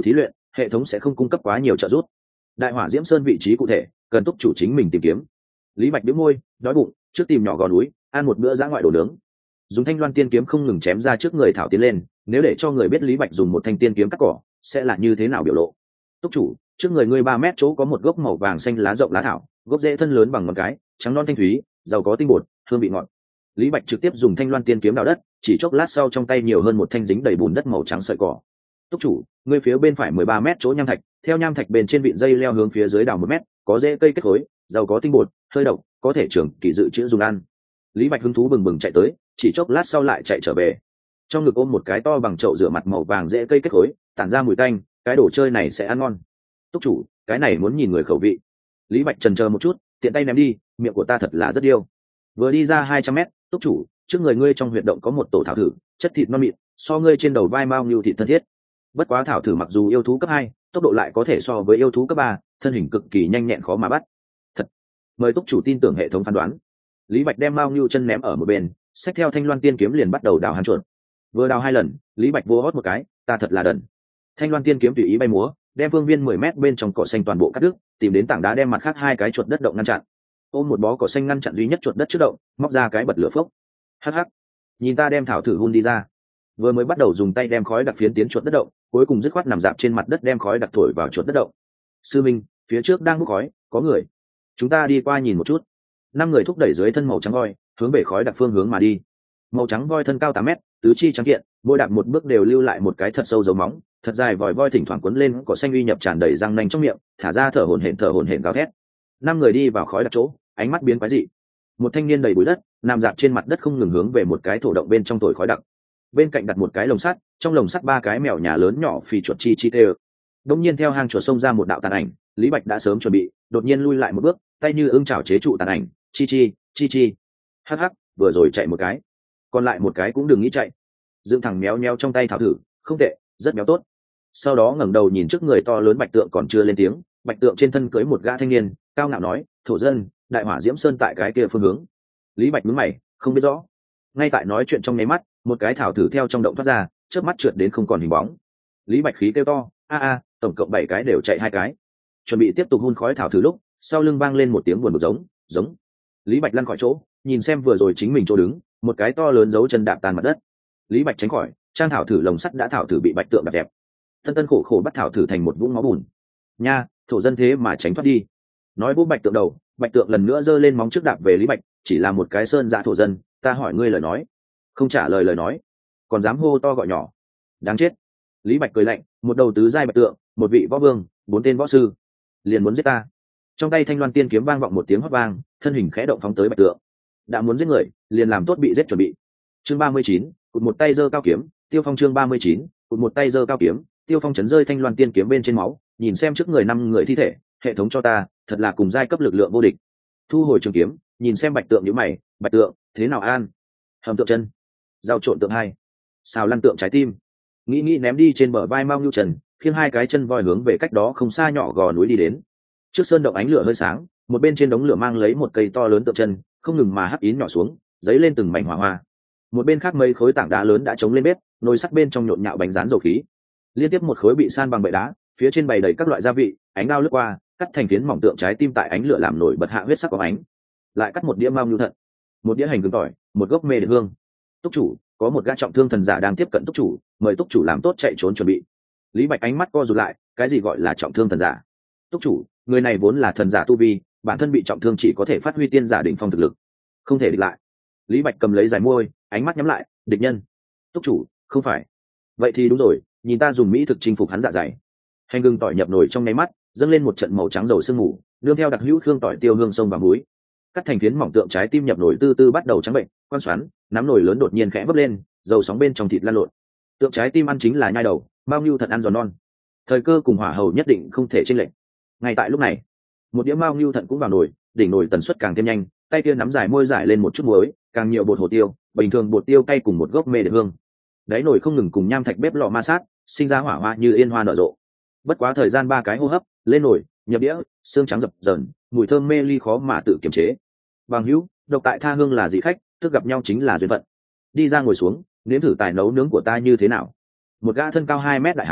hệ thống sẽ không cung cấp quá nhiều trợ giúp. Đại hỏa diễm sơn vị trí cụ thể cần túc chủ chính mình tìm kiếm. Lý Bạch bĩu môi, đói bụng, trước tìm nhỏ gò núi ăn một bữa dã ngoại đồ nướng. Dùng thanh loan tiên kiếm không ngừng chém ra trước người thảo tiến lên, nếu để cho người biết Lý Bạch dùng một thanh tiên kiếm cắt cỏ sẽ là như thế nào biểu lộ. Túc chủ, trước người ngươi ba mét chỗ có một gốc màu vàng xanh lá rộng lá thảo, gốc rễ thân lớn bằng ngón cái, trắng non thanh thúy, giàu có tinh bột, hương vị ngọt. Lý Bạch trực tiếp dùng thanh loan tiên kiếm đào đất, chỉ chốc lát sau trong tay nhiều hơn một thanh dính đầy bùn đất màu trắng sợi cỏ. Túc chủ, ngươi phía bên phải mười ba mét chỗ nham thạch, theo nham thạch bên trên vịn dây leo hướng phía dưới đào một mét, có rễ cây kết khối, giàu có tinh bột, hơi độc, có thể trưởng kỳ dự trữ dùng ăn. Lý Bạch hứng thú bừng bừng chạy tới, chỉ chốc lát sau lại chạy trở về. Trong ngực ôm một cái to bằng chậu rửa mặt màu vàng rễ cây kết khối, tản ra mùi tanh, cái đồ chơi này sẽ ăn ngon. Túc chủ, cái này muốn nhìn người khẩu vị. Lý Bạch chần chờ một chút, tiện tay ném đi, miệng của ta thật là rất yêu. Vừa đi ra hai trăm mét, Túc chủ, trước người ngươi trong huyệt động có một tổ thảo thử, chất thịt non mịn, so ngươi trên đầu vai mao như thịt thân thiết. Bất quá thảo thử mặc dù yêu thú cấp hai, tốc độ lại có thể so với yêu thú cấp ba, thân hình cực kỳ nhanh nhẹn khó mà bắt. Thật. Mời Túc chủ tin tưởng hệ thống phán đoán. Lý Bạch đem mao như chân ném ở một bên, xách theo thanh loan tiên kiếm liền bắt đầu đào hang chuột. Vừa đào hai lần, Lý Bạch vô hót một cái, ta thật là đần. Thanh loan tiên kiếm tùy ý bay múa, đem phương viên mười mét bên trong cỏ xanh toàn bộ cắt đứt, tìm đến tảng đá đem mặt khác hai cái chuột đất động ngăn chặn. Ôm một bó cỏ xanh ngăn chặn duy nhất chuột đất trước động, móc ra cái bật lửa phốc. Hắc hắc. Nhìn ta đem thảo thử hun đi ra. Vừa mới bắt đầu dùng tay đem khói đặc phiến tiến chuột đất động, cuối cùng dứt khoát nằm dạp trên mặt đất đem khói đặc thổi vào chuột đất động. Sư Minh, phía trước đang bốc khói, có người. Chúng ta đi qua nhìn một chút. Năm người thúc đẩy dưới thân màu trắng voi, hướng về khói đặc phương hướng mà đi. Màu trắng voi thân cao tám mét, tứ chi trắng kiện, mỗi đạp một bước đều lưu lại một cái thật sâu dấu móng, thật dài vòi voi thỉnh thoảng quấn lên cỏ xanh uy nhập tràn đầy răng nanh trong miệng, thả ra thở hổn hển thở hổn hển gào thét. Năm người đi vào khói đặc chỗ, ánh mắt biến quái dị. Một thanh niên đầy bụi đất, nằm dạp trên mặt đất không ngừng hướng về một cái thổ động bên trong thổi khói đặc. Bên cạnh đặt một cái lồng sắt, trong lồng sắt ba cái mèo nhà lớn nhỏ phì chuột chi chi tê. Đống nhiên theo hang chuột xông ra một đạo tàn ảnh, Lý Bạch đã sớm chuẩn bị, đột nhiên lui lại một bước, tay như ưng chảo chế trụ tàn ảnh, chi chi, chi chi. Hắc hắc, vừa rồi chạy một cái, còn lại một cái cũng đừng nghĩ chạy. Dựng thẳng méo méo trong tay thảo thử, không tệ, rất méo tốt. Sau đó ngẩng đầu nhìn trước người to lớn bạch tượng còn chưa lên tiếng, bạch tượng trên thân cưới một gã thanh niên, cao ngạo nói, thổ dân, đại hỏa diễm sơn tại cái kia phương hướng. Lý Bạch nhướng mày, không biết rõ. Ngay tại nói chuyện trong nháy mắt, một cái thảo thử theo trong động thoát ra, chớp mắt trượt đến không còn hình bóng. Lý Bạch khí kêu to, a a, tổng cộng bảy cái đều chạy hai cái. Chuẩn bị tiếp tục hun khói thảo thử lúc, sau lưng vang lên một tiếng buồn bực giống, giống. Lý Bạch lăn khỏi chỗ, nhìn xem vừa rồi chính mình chỗ đứng, một cái to lớn dấu chân đạp tan mặt đất. Lý Bạch tránh khỏi, trang thảo thử lồng sắt đã thảo thử bị bạch tượng đạp dẹp. Tân tân khổ khổ bắt thảo thử thành một vũng máu bùn. Nha, thổ dân thế mà tránh thoát đi. Nói bố bạch tượng đầu, bạch tượng lần nữa giơ lên móng trước đạp về Lý Bạch, chỉ là một cái sơn dạ thổ dân, ta hỏi ngươi lời nói, không trả lời lời nói, còn dám hô to gọi nhỏ, đáng chết. Lý Bạch cười lạnh, một đầu tứ giai bạch tượng, một vị võ vương, bốn tên võ sư, liền muốn giết ta. Trong tay thanh loan tiên kiếm vang vọng một tiếng hót vang, thân hình khẽ động phóng tới bạch tượng. Đã muốn giết người, liền làm tốt bị giết chuẩn bị. Chương ba mươi chín, cụt một tay giơ cao kiếm, Tiêu Phong chương ba mươi chín, cụt một tay giơ cao kiếm, Tiêu Phong chấn rơi thanh loan tiên kiếm bên trên máu, nhìn xem trước người năm người thi thể, hệ thống cho ta, thật là cùng giai cấp lực lượng vô địch. Thu hồi trường kiếm, nhìn xem bạch tượng nhíu mày, bạch tượng, thế nào an? Hầm tượng chân, giao trộn tượng hai, xào lăn tượng trái tim. Nghĩ nghĩ ném đi trên bờ vai Mao Nhu Trần, khiêng hai cái chân voi hướng về cách đó không xa nhỏ gò núi đi đến. Trước sơn động ánh lửa hơi sáng, một bên trên đống lửa mang lấy một cây to lớn tượng chân, không ngừng mà hắc ín nhỏ xuống, giấy lên từng mảnh hỏa hoa. Một bên khác mấy khối tảng đá lớn đã chống lên bếp, nồi sắt bên trong nhộn nhạo bánh rán dầu khí. Liên tiếp một khối bị san bằng bệ đá, phía trên bày đầy các loại gia vị, ánh đao lướt qua, cắt thành phiến mỏng tượng trái tim tại ánh lửa làm nổi bật hạ huyết sắc có ánh. Lại cắt một đĩa Mao Nhu thận, một đĩa hành gừng tỏi, một gốc mê đ hương. Túc chủ, có một gã trọng thương thần giả đang tiếp cận túc chủ, mời túc chủ làm tốt chạy trốn chuẩn bị. Lý Bạch ánh mắt co rụt lại, cái gì gọi là trọng thương thần giả? Túc chủ, người này vốn là thần giả tu vi, bản thân bị trọng thương chỉ có thể phát huy tiên giả đỉnh phong thực lực, không thể địch lại. Lý Bạch cầm lấy giải môi, ánh mắt nhắm lại, địch nhân. Túc chủ, không phải. Vậy thì đúng rồi, nhìn ta dùng mỹ thực chinh phục hắn dạ dày. Hành gừng tỏi nhập nồi trong nháy mắt, dâng lên một trận màu trắng dầu sương mù, nương theo đặc hữu khương tỏi tiêu hương sông và muối. Cắt thành phiến mỏng tượng trái tim nhập nồi từ từ bắt đầu trắng bệnh, quan xoắn, nắm nồi lớn đột nhiên khẽ vấp lên, dầu sóng bên trong thịt lan lộn. Tượng trái tim ăn chính là nhai đầu, Mao Nhu thận ăn giòn non. Thời cơ cùng hỏa hầu nhất định không thể chênh lệch. Ngay tại lúc này, một đĩa Mao Nhu thận cũng vào nồi, đỉnh nồi tần suất càng thêm nhanh, tay kia nắm giải môi giải lên một chút muối, càng nhiều bột hồ tiêu, bình thường bột tiêu cay cùng một gốc mê để hương. Đáy nồi không ngừng cùng nham thạch bếp lò ma sát, sinh ra hỏa hoa như yên hoa nở rộ. Bất quá thời gian ba cái hô hấp, lên nồi, nhập đĩa, xương trắng dập dờn, mùi thơm mê ly khó mà tự kiềm chế. Bằng hữu, độc tại tha hương là dị khách, tức gặp nhau chính là duyên phận. Đi ra ngồi xuống, nếm thử tài nấu nướng của ta như thế nào. Một gã thân cao hai mét đại hán,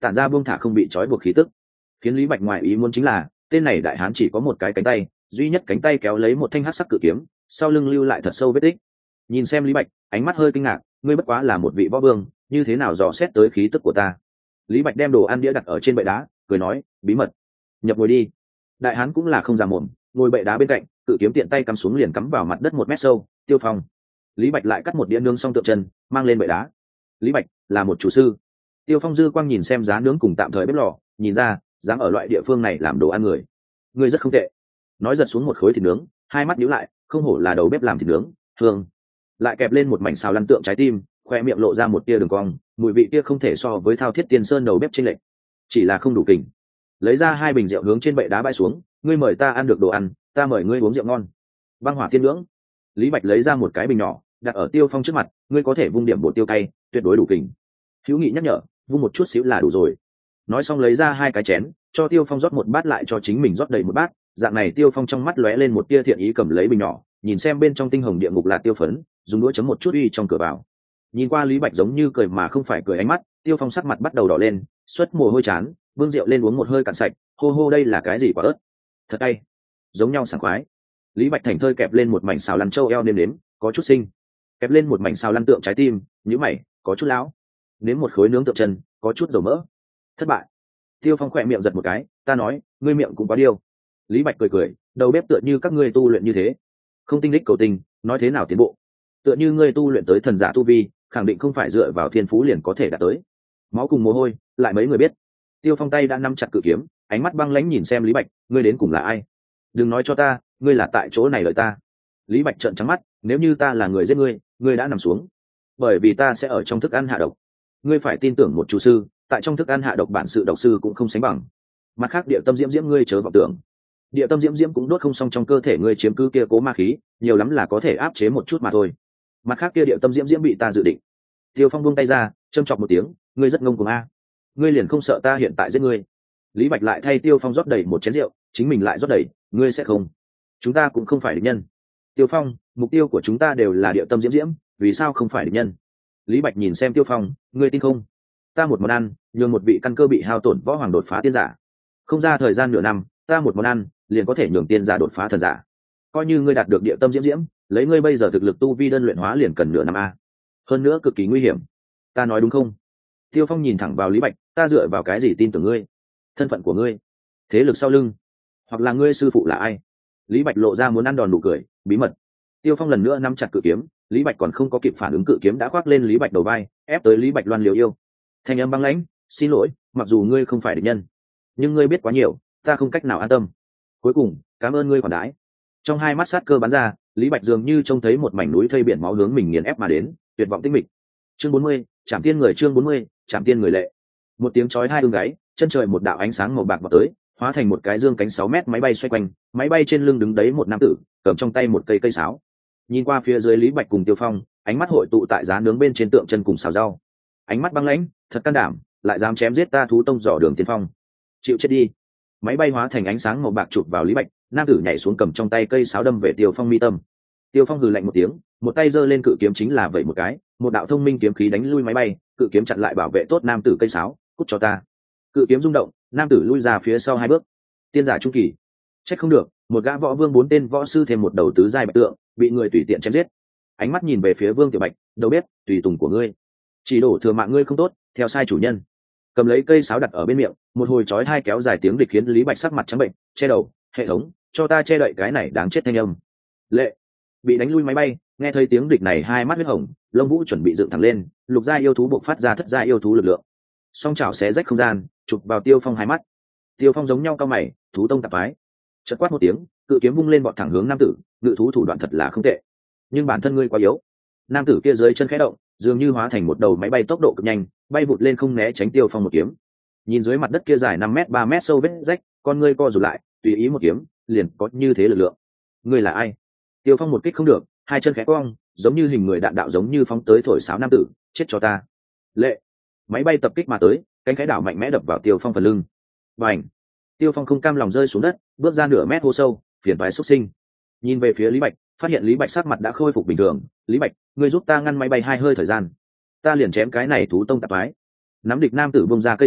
tản ra buông thả không bị trói buộc khí tức. Khiến Lý Bạch ngoài ý muốn chính là tên này đại hán chỉ có một cái cánh tay, duy nhất cánh tay kéo lấy một thanh hắc sắc cự kiếm, sau lưng lưu lại thật sâu vết tích. Nhìn xem Lý Bạch, ánh mắt hơi kinh ngạc, ngươi bất quá là một vị võ vương, như thế nào dò xét tới khí tức của ta? Lý Bạch đem đồ ăn đĩa đặt ở trên bệ đá, cười nói, bí mật. Nhập ngồi đi. Đại hán cũng là không già mồm, ngồi bệ đá bên cạnh, cự kiếm tiện tay cắm xuống liền cắm vào mặt đất một mét sâu. Tiêu Phong. Lý Bạch lại cắt một đĩa nướng xong tượng chân, mang lên bệ đá. Lý Bạch là một chủ sư. Tiêu Phong dư quang nhìn xem giá nướng cùng tạm thời bếp lò, nhìn ra, dám ở loại địa phương này làm đồ ăn người, ngươi rất không tệ. Nói giật xuống một khối thịt nướng, hai mắt nhíu lại, không hổ là đầu bếp làm thịt nướng, hương. Lại kẹp lên một mảnh xào lăn tượng trái tim, khoe miệng lộ ra một tia đường cong, mùi vị kia không thể so với Thao Thiết Tiên Sơn đầu bếp trên lệnh, chỉ là không đủ kình. Lấy ra hai bình rượu hướng trên bệ đá bãi xuống, ngươi mời ta ăn được đồ ăn, ta mời ngươi uống rượu ngon. Băng hỏa thiên nướng. Lý Bạch lấy ra một cái bình nhỏ, đặt ở Tiêu Phong trước mặt, ngươi có thể vung điểm bột tiêu cay, tuyệt đối đủ kình. Hữu Nghị nhắc nhở, vung một chút xíu là đủ rồi. Nói xong lấy ra hai cái chén, cho Tiêu Phong rót một bát lại cho chính mình rót đầy một bát, dạng này Tiêu Phong trong mắt lóe lên một tia thiện ý, cầm lấy bình nhỏ, nhìn xem bên trong tinh hồng địa ngục là tiêu phấn, dùng đũa chấm một chút uy trong cửa vào. Nhìn qua Lý Bạch giống như cười mà không phải cười ánh mắt, Tiêu Phong sắc mặt bắt đầu đỏ lên, xuất mồ hôi chán, vương rượu lên uống một hơi cạn sạch, hô hô đây là cái gì quả ớt? Thật cay. Giống nhau sảng khoái. Lý Bạch thành thơi kẹp lên một mảnh xào lăn trâu eo nêm nếm, có chút sinh. Kẹp lên một mảnh xào lăn tượng trái tim, nhíu mày, có chút lão. Nếm một khối nướng tượng chân, có chút dầu mỡ. Thất bại. Tiêu Phong khỏe miệng giật một cái, ta nói, ngươi miệng cũng quá điêu. Lý Bạch cười cười, đầu bếp tựa như các ngươi tu luyện như thế, không tinh đích cầu tình, nói thế nào tiến bộ? Tựa như ngươi tu luyện tới thần giả tu vi, khẳng định không phải dựa vào thiên phú liền có thể đạt tới. Máu cùng mồ hôi, lại mấy người biết. Tiêu Phong tay đã nắm chặt cự kiếm, ánh mắt băng lãnh nhìn xem Lý Bạch, ngươi đến cùng là ai? Đừng nói cho ta, ngươi là tại chỗ này lợi ta. Lý Bạch trợn trắng mắt, nếu như ta là người giết ngươi, ngươi đã nằm xuống, bởi vì ta sẽ ở trong thức ăn hạ độc. Ngươi phải tin tưởng một chủ sư, tại trong thức ăn hạ độc bản sự độc sư cũng không sánh bằng. Mặt khác địa tâm diễm diễm ngươi chớ vọng tưởng, địa tâm diễm diễm cũng đốt không xong trong cơ thể ngươi chiếm cứ kia cố ma khí, nhiều lắm là có thể áp chế một chút mà thôi. Mặt khác kia địa tâm diễm diễm bị ta dự định. Tiêu Phong buông tay ra, châm chọc một tiếng, ngươi rất ngông cuồng a, ngươi liền không sợ ta hiện tại giết ngươi? Lý Bạch lại thay Tiêu Phong rót đầy một chén rượu, chính mình lại rót đầy, ngươi sẽ không? Chúng ta cũng không phải địch nhân. Tiêu Phong, mục tiêu của chúng ta đều là địa tâm diễm diễm, vì sao không phải địch nhân? Lý Bạch nhìn xem Tiêu Phong, ngươi tin không? Ta một món ăn, nhường một vị căn cơ bị hao tổn võ hoàng đột phá tiên giả, không ra thời gian nửa năm, ta một món ăn liền có thể nhường tiên giả đột phá thần giả. Coi như ngươi đạt được địa tâm diễm diễm, lấy ngươi bây giờ thực lực tu vi đơn luyện hóa liền cần nửa năm a, hơn nữa cực kỳ nguy hiểm. Ta nói đúng không? Tiêu Phong nhìn thẳng vào Lý Bạch, ta dựa vào cái gì tin tưởng ngươi? Thân phận của ngươi, thế lực sau lưng, hoặc là ngươi sư phụ là ai? Lý Bạch lộ ra muốn ăn đòn nụ cười, bí mật. Tiêu Phong lần nữa nắm chặt cự kiếm, Lý Bạch còn không có kịp phản ứng, cự kiếm đã khoác lên Lý Bạch đầu vai, ép tới Lý Bạch loan liều yêu. Thanh âm băng lãnh, xin lỗi, mặc dù ngươi không phải địch nhân, nhưng ngươi biết quá nhiều, ta không cách nào an tâm. Cuối cùng, cảm ơn ngươi khoản đãi. Trong hai mắt sát cơ bắn ra, Lý Bạch dường như trông thấy một mảnh núi thây biển máu hướng mình nghiền ép mà đến, tuyệt vọng tĩnh mịch. Chương bốn mươi, Trảm Tiên người, chương bốn mươi, Trảm Tiên người lệ. Một tiếng chói hai ương gáy, chân trời một đạo ánh sáng màu bạc vọt tới, hóa thành một cái dương cánh sáu mét máy bay xoay quanh, máy bay trên lưng đứng đấy một nam tử, cầm trong tay một cây cây sáo. Nhìn qua phía dưới Lý Bạch cùng Tiêu Phong, ánh mắt hội tụ tại giá nướng bên trên tượng chân cùng xào rau. Ánh mắt băng lãnh, thật can đảm, lại dám chém giết ta thú tông dò đường tiên phong. Chịu chết đi. Máy bay hóa thành ánh sáng màu bạc chụp vào Lý Bạch, nam tử nhảy xuống cầm trong tay cây sáo đâm về Tiêu Phong mi tâm. Tiêu Phong hừ lạnh một tiếng, một tay giơ lên cự kiếm chính là vậy một cái, một đạo thông minh kiếm khí đánh lui máy bay, cự kiếm chặn lại bảo vệ tốt nam tử cây sáo, cút cho ta. Cự kiếm rung động, nam tử lui ra phía sau hai bước. Tiên giả trung kỳ, trách không được, một gã võ vương bốn tên võ sư thêm một đầu tứ giai bạch tượng, bị người tùy tiện chém giết. Ánh mắt nhìn về phía Vương Tiểu Bạch, đầu bếp, tùy tùng của ngươi, chỉ đổ thừa mạng ngươi không tốt, theo sai chủ nhân. Cầm lấy cây sáo đặt ở bên miệng, một hồi chói hai kéo dài tiếng địch khiến Lý Bạch sắc mặt trắng bệnh, che đầu, hệ thống, cho ta che đậy cái này đáng chết thanh âm. Lệ, bị đánh lui máy bay, nghe thấy tiếng địch này hai mắt huyết hồng, lông vũ chuẩn bị dựng thẳng lên, lục gia yêu thú bộc phát ra thất gia yêu thú lực lượng, song chảo xé rách không gian, chụp vào Tiêu Phong hai mắt. Tiêu Phong giống nhau cao mày, thú tông tạp phái. Chợt quát một tiếng, cự kiếm vung lên bọt thẳng hướng nam tử, ngự thú thủ đoạn thật là không tệ, nhưng bản thân ngươi quá yếu. Nam tử kia dưới chân khẽ động, dường như hóa thành một đầu máy bay tốc độ cực nhanh, bay vụt lên không né tránh Tiêu Phong một kiếm. Nhìn dưới mặt đất kia dài năm mét ba mét sâu vết rách, con ngươi co rụt lại, tùy ý một kiếm, liền có như thế lực lượng. Ngươi là ai? Tiêu Phong một kích không được, hai chân khẽ cong, giống như hình người đạn đạo giống như phóng tới thổi sáo nam tử, chết cho ta. Lệ, máy bay tập kích mà tới, cánh khẽ đảo mạnh mẽ đập vào Tiêu Phong phần lưng. Bành! Tiêu Phong không cam lòng rơi xuống đất, bước ra nửa mét hố sâu, phiền toái xuất sinh. Nhìn về phía Lý Bạch, phát hiện Lý Bạch sắc mặt đã khôi phục bình thường. Lý Bạch, ngươi giúp ta ngăn máy bay hai hơi thời gian, ta liền chém cái này thú tông tạp phái. Nắm địch nam tử bông ra cây sáo,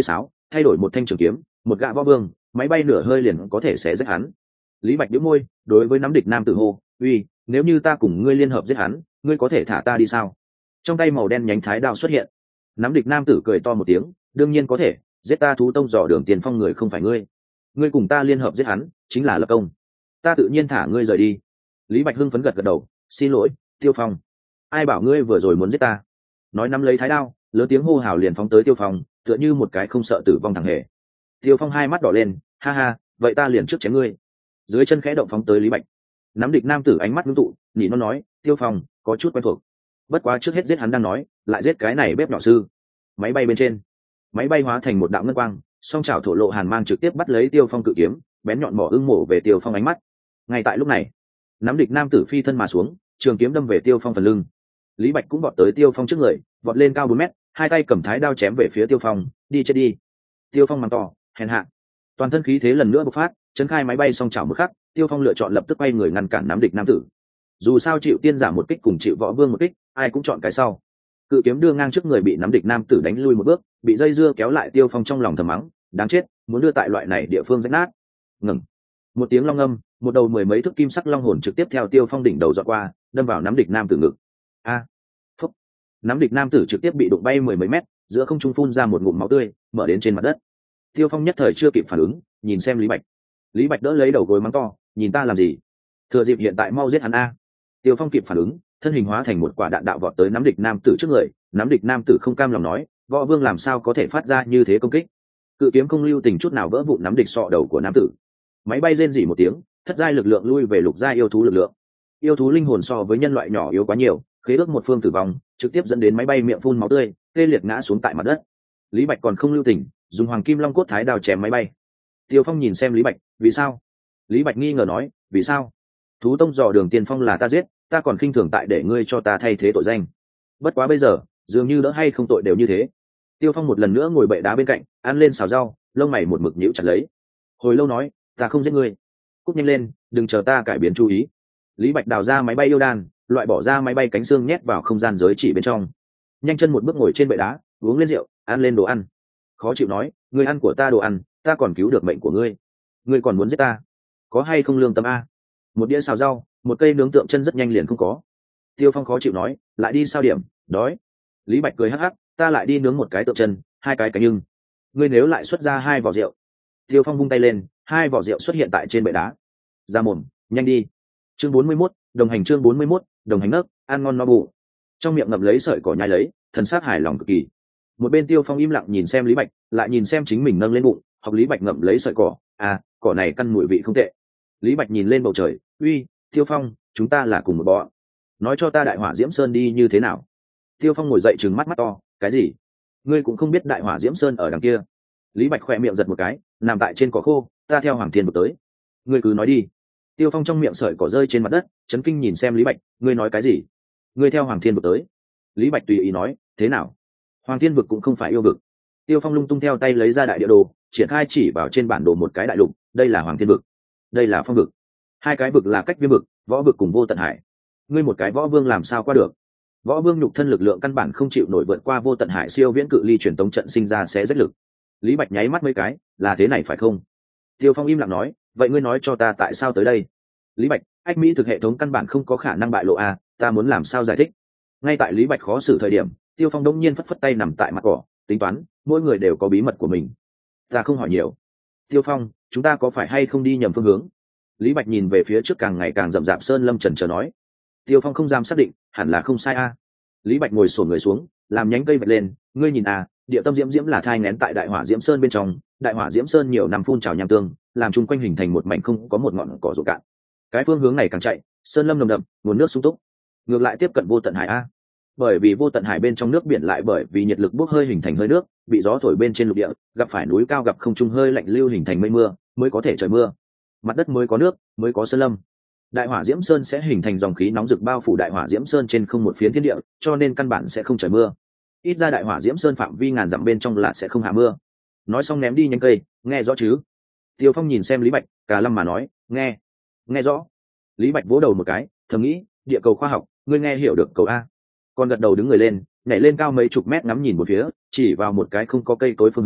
thay đổi một thanh trường kiếm, một gã võ vương, máy bay nửa hơi liền có thể xé rách hắn. Lý Bạch nhếch môi, đối với nắm địch nam tử hô, uy, nếu như ta cùng ngươi liên hợp giết hắn, ngươi có thể thả ta đi sao? Trong tay màu đen nhánh thái đao xuất hiện. Nắm địch nam tử cười to một tiếng, đương nhiên có thể, giết ta thú tông dò đường tiền phong người không phải ngươi, ngươi cùng ta liên hợp giết hắn chính là lập công, ta tự nhiên thả ngươi rời đi. Lý Bạch hưng phấn gật gật đầu, xin lỗi Tiêu Phong, ai bảo ngươi vừa rồi muốn giết ta. Nói nắm lấy thái đao, lớn tiếng hô hào liền phóng tới Tiêu Phong, tựa như một cái không sợ tử vong thằng hề. Tiêu Phong hai mắt đỏ lên, ha ha, vậy ta liền trước chém ngươi. Dưới chân khẽ động phóng tới Lý Bạch. Nắm địch nam tử ánh mắt ngưng tụ, nhị nó nói, Tiêu Phong có chút quen thuộc, bất quá trước hết giết hắn đang nói, lại giết cái này bếp nhỏ sư. Máy bay bên trên, máy bay hóa thành một đạo ngân quang, song chảo thổ lộ hàn mang trực tiếp bắt lấy Tiêu Phong cự kiếm, bén nhọn mỏ ưng mổ về Tiêu Phong ánh mắt. Ngay tại lúc này, nắm địch nam tử phi thân mà xuống, trường kiếm đâm về Tiêu Phong phần lưng. Lý Bạch cũng vọt tới Tiêu Phong trước người, vọt lên cao bốn mét, hai tay cầm thái đao chém về phía Tiêu Phong, đi chết đi. Tiêu Phong mắng to, hèn hạ. Toàn thân khí thế lần nữa bộc phát, chấn khai máy bay song chảo một khắc, Tiêu Phong lựa chọn lập tức quay người ngăn cản nắm địch nam tử. Dù sao chịu tiên giả một kích cùng chịu võ vương một kích, ai cũng chọn cái sau. Cự kiếm đưa ngang trước người bị nắm địch nam tử đánh lui một bước, bị dây dưa kéo lại. Tiêu Phong trong lòng thầm mắng, đáng chết, muốn đưa tại loại này địa phương rách nát. Ngừng. Một tiếng long âm, một đầu mười mấy thước kim sắc long hồn trực tiếp theo Tiêu Phong đỉnh đầu dọa qua, đâm vào nắm địch nam tử ngực. A. Phúc. Nắm địch nam tử trực tiếp bị đụng bay mười mấy mét, giữa không trung phun ra một ngụm máu tươi, mở đến trên mặt đất. Tiêu Phong nhất thời chưa kịp phản ứng, nhìn xem Lý Bạch. Lý Bạch đỡ lấy đầu gối mắng to, nhìn ta làm gì? Thừa dịp hiện tại mau giết hắn a. Tiêu Phong kịp phản ứng, thân hình hóa thành một quả đạn đạo vọt tới nắm địch nam tử trước người. Nắm địch nam tử không cam lòng nói, võ vương làm sao có thể phát ra như thế công kích? Cự kiếm không lưu tình chút nào vỡ vụn nắm địch sọ đầu của nam tử. Máy bay rên rỉ một tiếng, thất giai lực lượng lui về lục giai yêu thú lực lượng. Yêu thú linh hồn so với nhân loại nhỏ yếu quá nhiều, khế ước một phương tử vong, trực tiếp dẫn đến máy bay miệng phun máu tươi, tê liệt ngã xuống tại mặt đất. Lý Bạch còn không lưu tình, dùng hoàng kim long cốt thái đao chém máy bay. Tiêu Phong nhìn xem Lý Bạch, vì sao? Lý Bạch nghi ngờ nói, vì sao? Thú tông dò đường tiền phong là ta giết, ta còn khinh thường tại để ngươi cho ta thay thế tội danh. Bất quá bây giờ, dường như đỡ hay không tội đều như thế. Tiêu Phong một lần nữa ngồi bệ đá bên cạnh, ăn lên xào rau, lông mày một mực nhíu chặt lấy. Hồi lâu nói, ta không giết ngươi, cút nhanh lên, đừng chờ ta cải biến chú ý. Lý Bạch đào ra máy bay yêu đan, loại bỏ ra máy bay cánh xương nhét vào không gian giới chỉ bên trong. Nhanh chân một bước ngồi trên bệ đá, uống lên rượu, ăn lên đồ ăn. Khó chịu nói, ngươi ăn của ta đồ ăn, ta còn cứu được mệnh của ngươi, ngươi còn muốn giết ta, có hay không lương tâm a? Một đĩa xào rau, một cây nướng tượng chân rất nhanh liền không có. Tiêu Phong khó chịu nói, lại đi sao điểm, đói. Lý Bạch cười hắc hắc, ta lại đi nướng một cái tượng chân, hai cái cánh nhưng. Ngươi nếu lại xuất ra hai vỏ rượu. Tiêu Phong vung tay lên, hai vỏ rượu xuất hiện tại trên bệ đá. Ra mồm, nhanh đi. Chương bốn mươi mốt, đồng hành chương bốn mươi mốt, đồng hành nấc, ăn ngon no bụng. Trong miệng ngậm lấy sợi cỏ nhai lấy, thần sắc hài lòng cực kỳ. Một bên Tiêu Phong im lặng nhìn xem Lý Bạch, lại nhìn xem chính mình nâng lên bụng, học Lý Bạch ngậm lấy sợi cỏ, à, cỏ này căn mùi vị không tệ. Lý Bạch nhìn lên bầu trời, uy, Tiêu Phong, chúng ta là cùng một bọn. Nói cho ta đại hỏa diễm sơn đi như thế nào? Tiêu Phong ngồi dậy trừng mắt mắt to, cái gì? Ngươi cũng không biết đại hỏa diễm sơn ở đằng kia? Lý Bạch khỏe miệng giật một cái, nằm tại trên cỏ khô, ta theo Hoàng Thiên một tới. Ngươi cứ nói đi. Tiêu Phong trong miệng sợi cỏ rơi trên mặt đất, chấn kinh nhìn xem Lý Bạch, ngươi nói cái gì? Ngươi theo Hoàng Thiên một tới. Lý Bạch tùy ý nói, thế nào? Hoàng Thiên vực cũng không phải yêu vực. Tiêu Phong lung tung theo tay lấy ra đại địa đồ, triển khai chỉ vào trên bản đồ một cái đại lục, đây là Hoàng Thiên vực, đây là Phong vực. Hai cái vực là cách viêm vực, võ vực cùng vô tận hải. Ngươi một cái võ vương làm sao qua được? Võ vương nhục thân lực lượng căn bản không chịu nổi vượt qua vô tận hải siêu viễn cự ly truyền tống trận sinh ra sẽ rất lực. Lý Bạch nháy mắt mấy cái, là thế này phải không? Tiêu Phong im lặng nói, vậy ngươi nói cho ta tại sao tới đây? Lý Bạch, ách mỹ thực hệ thống căn bản không có khả năng bại lộ a, ta muốn làm sao giải thích? Ngay tại Lý Bạch khó xử thời điểm, Tiêu Phong đông nhiên phất phất tay nằm tại mặt cỏ, tính toán, mỗi người đều có bí mật của mình. Ta không hỏi nhiều. Tiêu Phong, chúng ta có phải hay không đi nhầm phương hướng? Lý Bạch nhìn về phía trước càng ngày càng rậm rạp sơn lâm trần chờ nói. Tiêu Phong không dám xác định, hẳn là không sai a. Lý Bạch ngồi xổm người xuống, làm nhánh cây vạch lên, ngươi nhìn a, địa tâm diễm diễm là thai nghén tại đại hỏa diễm sơn bên trong, đại hỏa diễm sơn nhiều năm phun trào nham tương, làm chung quanh hình thành một mảnh không có một ngọn cỏ rụng cạn. Cái phương hướng này càng chạy, sơn lâm nồng đậm, nguồn nước sung túc. Ngược lại tiếp cận vô tận hải a. Bởi vì vô tận hải bên trong nước biển lại bởi vì nhiệt lực bốc hơi hình thành hơi nước, bị gió thổi bên trên lục địa, gặp phải núi cao gặp không trung hơi lạnh lưu hình thành mây mưa, mới có thể trời mưa. Mặt đất mới có nước, mới có sơn lâm. Đại hỏa diễm sơn sẽ hình thành dòng khí nóng rực bao phủ đại hỏa diễm sơn trên không một phiến thiên địa, cho nên căn bản sẽ không trời mưa. Ít ra đại hỏa diễm sơn phạm vi ngàn dặm bên trong là sẽ không hạ mưa. Nói xong ném đi nhánh cây, nghe rõ chứ? Tiêu Phong nhìn xem Lý Bạch, cả lâm mà nói, nghe, nghe rõ. Lý Bạch vỗ đầu một cái, thầm nghĩ, địa cầu khoa học, ngươi nghe hiểu được cầu a? Còn gật đầu đứng người lên, nhảy lên cao mấy chục mét ngắm nhìn một phía, chỉ vào một cái không có cây cối phương hướng,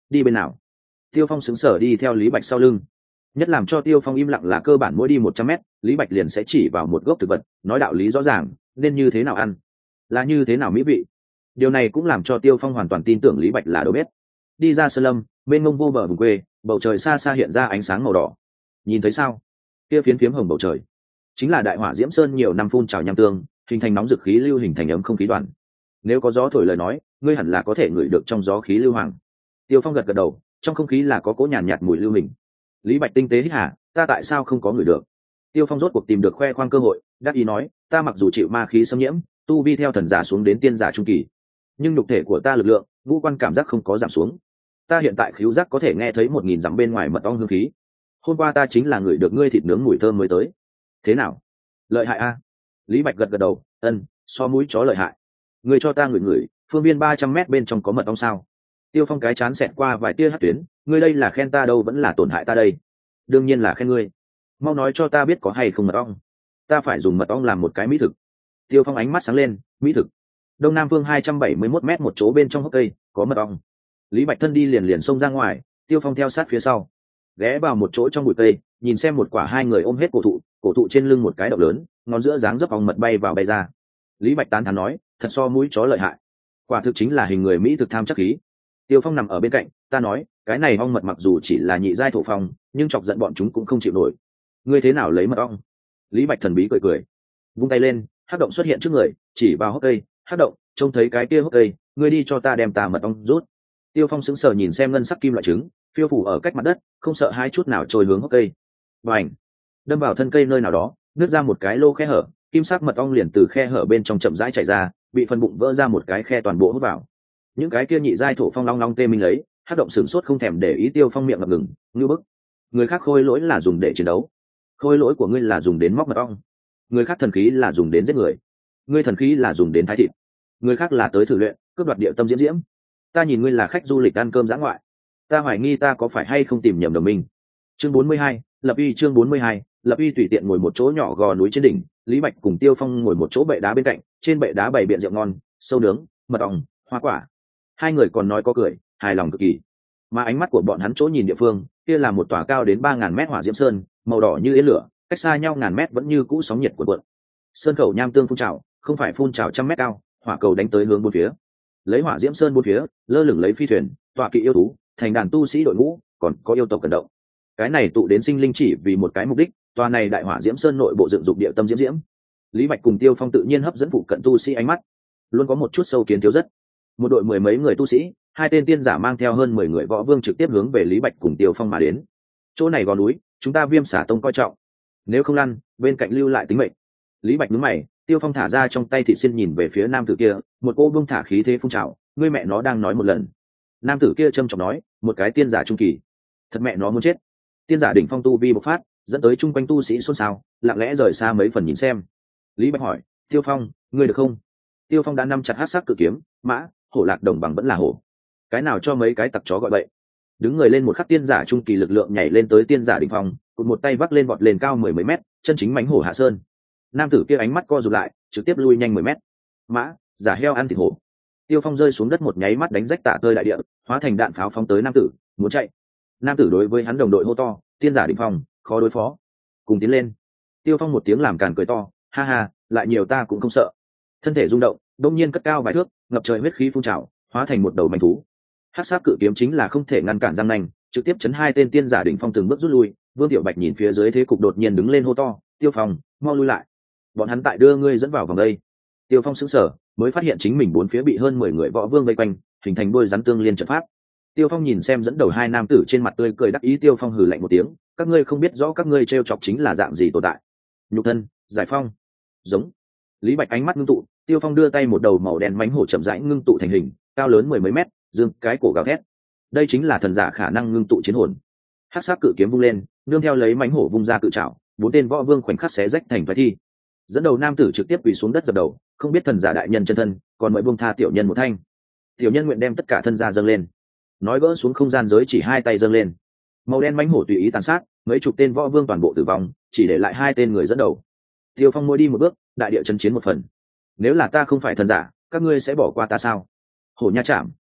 đi bên nào? Tiêu Phong sững sờ đi theo Lý Bạch sau lưng. Nhất làm cho Tiêu Phong im lặng là cơ bản mỗi đi một trăm mét, Lý Bạch liền sẽ chỉ vào một gốc thực vật, nói đạo lý rõ ràng, nên như thế nào ăn, là như thế nào mỹ vị. Điều này cũng làm cho Tiêu Phong hoàn toàn tin tưởng Lý Bạch là đầu bếp. Đi ra sơn lâm, bên ngông vô bờ vùng quê, bầu trời xa xa hiện ra ánh sáng màu đỏ. Nhìn thấy sao? Kia phiến phiếm hồng bầu trời, chính là đại hỏa diễm sơn nhiều năm phun trào nham tương, hình thành nóng dực khí lưu, hình thành ấm không khí đoàn. Nếu có gió thổi lời nói, ngươi hẳn là có thể ngửi được trong gió khí lưu hoàng. Tiêu Phong gật gật đầu, trong không khí là có cỗ nhàn nhạt, nhạt mùi lưu hình. Lý Bạch tinh tế hít hà, ta tại sao không có ngửi được? Tiêu Phong rốt cuộc tìm được khoe khoang cơ hội, đắc ý nói, ta mặc dù chịu ma khí xâm nhiễm, tu vi theo thần giả xuống đến tiên giả trung kỳ, nhưng nhục thể của ta lực lượng, ngũ quan cảm giác không có giảm xuống. Ta hiện tại khứu giác có thể nghe thấy một nghìn dặm bên ngoài mật ong hương khí. Hôm qua ta chính là ngửi được ngươi thịt nướng mùi thơm mới tới. Thế nào? Lợi hại a? Lý Bạch gật gật đầu, ân, so mũi chó lợi hại. Ngươi cho ta ngửi ngửi, phương viên ba trăm mét bên trong có mật ong sao? Tiêu Phong cái chán xẹt qua vài tia hắc tuyến, ngươi đây là khen ta đâu vẫn là tổn hại ta đây? Đương nhiên là khen ngươi. Mau nói cho ta biết có hay không mật ong. Ta phải dùng mật ong làm một cái mỹ thực. Tiêu Phong ánh mắt sáng lên, mỹ thực. Đông Nam Phương hai trăm bảy mươi mốt mét một chỗ bên trong hốc cây, có mật ong. Lý Bạch thân đi liền liền xông ra ngoài, Tiêu Phong theo sát phía sau, ghé vào một chỗ trong bụi cây, nhìn xem một quả hai người ôm hết cổ thụ, cổ thụ trên lưng một cái độc lớn, ngón giữa dáng dấp ong mật bay vào bay ra. Lý Bạch tán thán nói, thật so mũi chó lợi hại, quả thực chính là hình người mỹ thực tham chắc khí. Tiêu Phong nằm ở bên cạnh, ta nói, cái này ong mật mặc dù chỉ là nhị giai thổ phong, nhưng chọc giận bọn chúng cũng không chịu nổi. Ngươi thế nào lấy mật ong? Lý Bạch thần bí cười cười, vung tay lên, hắc động xuất hiện trước người, chỉ vào hốc cây, hắc động, trông thấy cái kia hốc cây, ngươi đi cho ta đem ta mật ong rút. Tiêu Phong sững sờ nhìn xem ngân sắc kim loại trứng phiêu phủ ở cách mặt đất, không sợ hai chút nào trôi hướng hốc cây. Bành! Đâm vào thân cây nơi nào đó, nứt ra một cái lô khe hở, kim sắc mật ong liền từ khe hở bên trong chậm rãi chảy ra, bị phần bụng vỡ ra một cái khe toàn bộ hút vào. Những cái kia nhị giai thổ phong long long tê minh lấy, hát động sửng sốt không thèm để ý. Tiêu Phong miệng ngập ngừng, ngưu bức. Người khác khôi lỗi là dùng để chiến đấu, khôi lỗi của ngươi là dùng đến móc mật ong. Người khác thần khí là dùng đến giết người, ngươi thần khí là dùng đến thái thịt. Người khác là tới thử luyện, cướp đoạt địa tâm diễm diễm. Ta nhìn ngươi là khách du lịch ăn cơm dã ngoại, ta hoài nghi ta có phải hay không tìm nhầm đồng minh. Chương bốn mươi hai, lập uy. Chương bốn mươi hai, lập uy. Tùy tiện ngồi một chỗ nhỏ gò núi trên đỉnh, Lý Bạch cùng Tiêu Phong ngồi một chỗ bệ đá bên cạnh, trên bệ đá bày biện rượu ngon, sâu nướng, mật ong, hoa quả. Hai người còn nói có cười, hài lòng cực kỳ. Mà ánh mắt của bọn hắn chỗ nhìn địa phương, kia là một tòa cao đến ba ngàn mét hỏa diễm sơn, màu đỏ như yên lửa, cách xa nhau ngàn mét vẫn như cũ sóng nhiệt cuộn cuộn. Sơn khẩu nham tương phun trào, không phải phun trào trăm mét cao, hỏa cầu đánh tới hướng bốn phía. Lấy hỏa diễm sơn bốn phía, lơ lửng lấy phi thuyền, tọa kỵ yêu thú, thành đàn tu sĩ đội ngũ, còn có yêu tộc cẩn động. Cái này tụ đến sinh linh chỉ vì một cái mục đích, tòa này đại hỏa diễm sơn nội bộ dựng dục địa tâm diễm diễm. Lý Bạch cùng Tiêu Phong tự nhiên hấp dẫn phụ cận tu sĩ ánh mắt, luôn có một chút sâu kiến thiếu rất. Một đội mười mấy người tu sĩ, hai tên tiên giả mang theo hơn mười người võ vương trực tiếp hướng về Lý Bạch cùng Tiêu Phong mà đến. Chỗ này gò núi, chúng ta Viêm Xả Tông coi trọng, nếu không lăn, bên cạnh lưu lại tính mệnh. Lý Bạch nhướng mày, Tiêu Phong thả ra trong tay thị xin nhìn về phía nam tử kia, một cô bung thả khí thế phun trào, ngươi mẹ nó đang nói một lần. Nam tử kia trầm trọng nói, một cái tiên giả trung kỳ, thật mẹ nó muốn chết. Tiên giả đỉnh phong tu vi bộc phát, dẫn tới chung quanh tu sĩ xôn xao, lặng lẽ rời xa mấy phần nhìn xem. Lý Bạch hỏi, Tiêu Phong, ngươi được không? Tiêu Phong đã nắm chặt hắc sắc cự kiếm, mã, hổ lạc đồng bằng vẫn là hổ, cái nào cho mấy cái tặc chó gọi bậy. Đứng người lên một khắc tiên giả trung kỳ lực lượng nhảy lên tới tiên giả đỉnh phong, cụt một tay vác lên vọt lên cao mười mấy mét, chân chính mãnh hổ hạ sơn. Nam tử kia ánh mắt co rụt lại, trực tiếp lui nhanh mười mét. Mã, giả heo ăn thịt hổ. Tiêu Phong rơi xuống đất một nháy mắt đánh rách tả tơi đại địa, hóa thành đạn pháo phóng tới nam tử, muốn chạy. Nam tử đối với hắn đồng đội hô to, tiên giả đỉnh phong, khó đối phó, cùng tiến lên. Tiêu Phong một tiếng làm càn cười to, ha ha, lại nhiều ta cũng không sợ. Thân thể rung động, đông nhiên cất cao vài thước, ngập trời huyết khí phun trào, hóa thành một đầu manh thú. Hắc sát cự kiếm chính là không thể ngăn cản răng nanh, trực tiếp chấn hai tên tiên giả đỉnh phong từng bước rút lui. Vương Tiểu Bạch nhìn phía dưới thế cục đột nhiên đứng lên hô to, Tiêu Phong, mau lui lại, bọn hắn tại đưa ngươi dẫn vào vòng đây. Tiêu Phong sững sờ, mới phát hiện chính mình bốn phía bị hơn mười người võ vương vây quanh, hình thành đôi rắn tương liên trận pháp. Tiêu Phong nhìn xem dẫn đầu hai nam tử trên mặt tươi cười đắc ý. Tiêu Phong hừ lạnh một tiếng, các ngươi không biết rõ các ngươi trêu chọc chính là dạng gì tồn tại. Nhục thân, giải phong, giống. Lý Bạch ánh mắt ngưng tụ, Tiêu Phong đưa tay một đầu màu đen mãnh hổ chậm rãi ngưng tụ thành hình, cao lớn mười mấy mét, dương cái cổ gào thét. Đây chính là thần giả khả năng ngưng tụ chiến hồn. Hắc sắc cự kiếm vung lên, nương theo lấy mãnh hổ vung ra cự trảo, bốn tên võ vương khoảnh khắc xé rách thành vài thi. Dẫn đầu nam tử trực tiếp quỳ xuống đất dập đầu, không biết thần giả đại nhân chân thân, còn mời buông tha tiểu nhân một thanh. Tiểu nhân nguyện đem tất cả thân gia dâng lên. Nói gỡ xuống không gian giới chỉ hai tay dâng lên. Màu đen mãnh hổ tùy ý tàn sát, mấy chục tên võ vương toàn bộ tử vong, chỉ để lại hai tên người dẫn đầu. Tiêu Phong mỗi đi một bước, đại địa chấn chiến một phần. Nếu là ta không phải thần giả, các ngươi sẽ bỏ qua ta sao? Hổ nha chạm.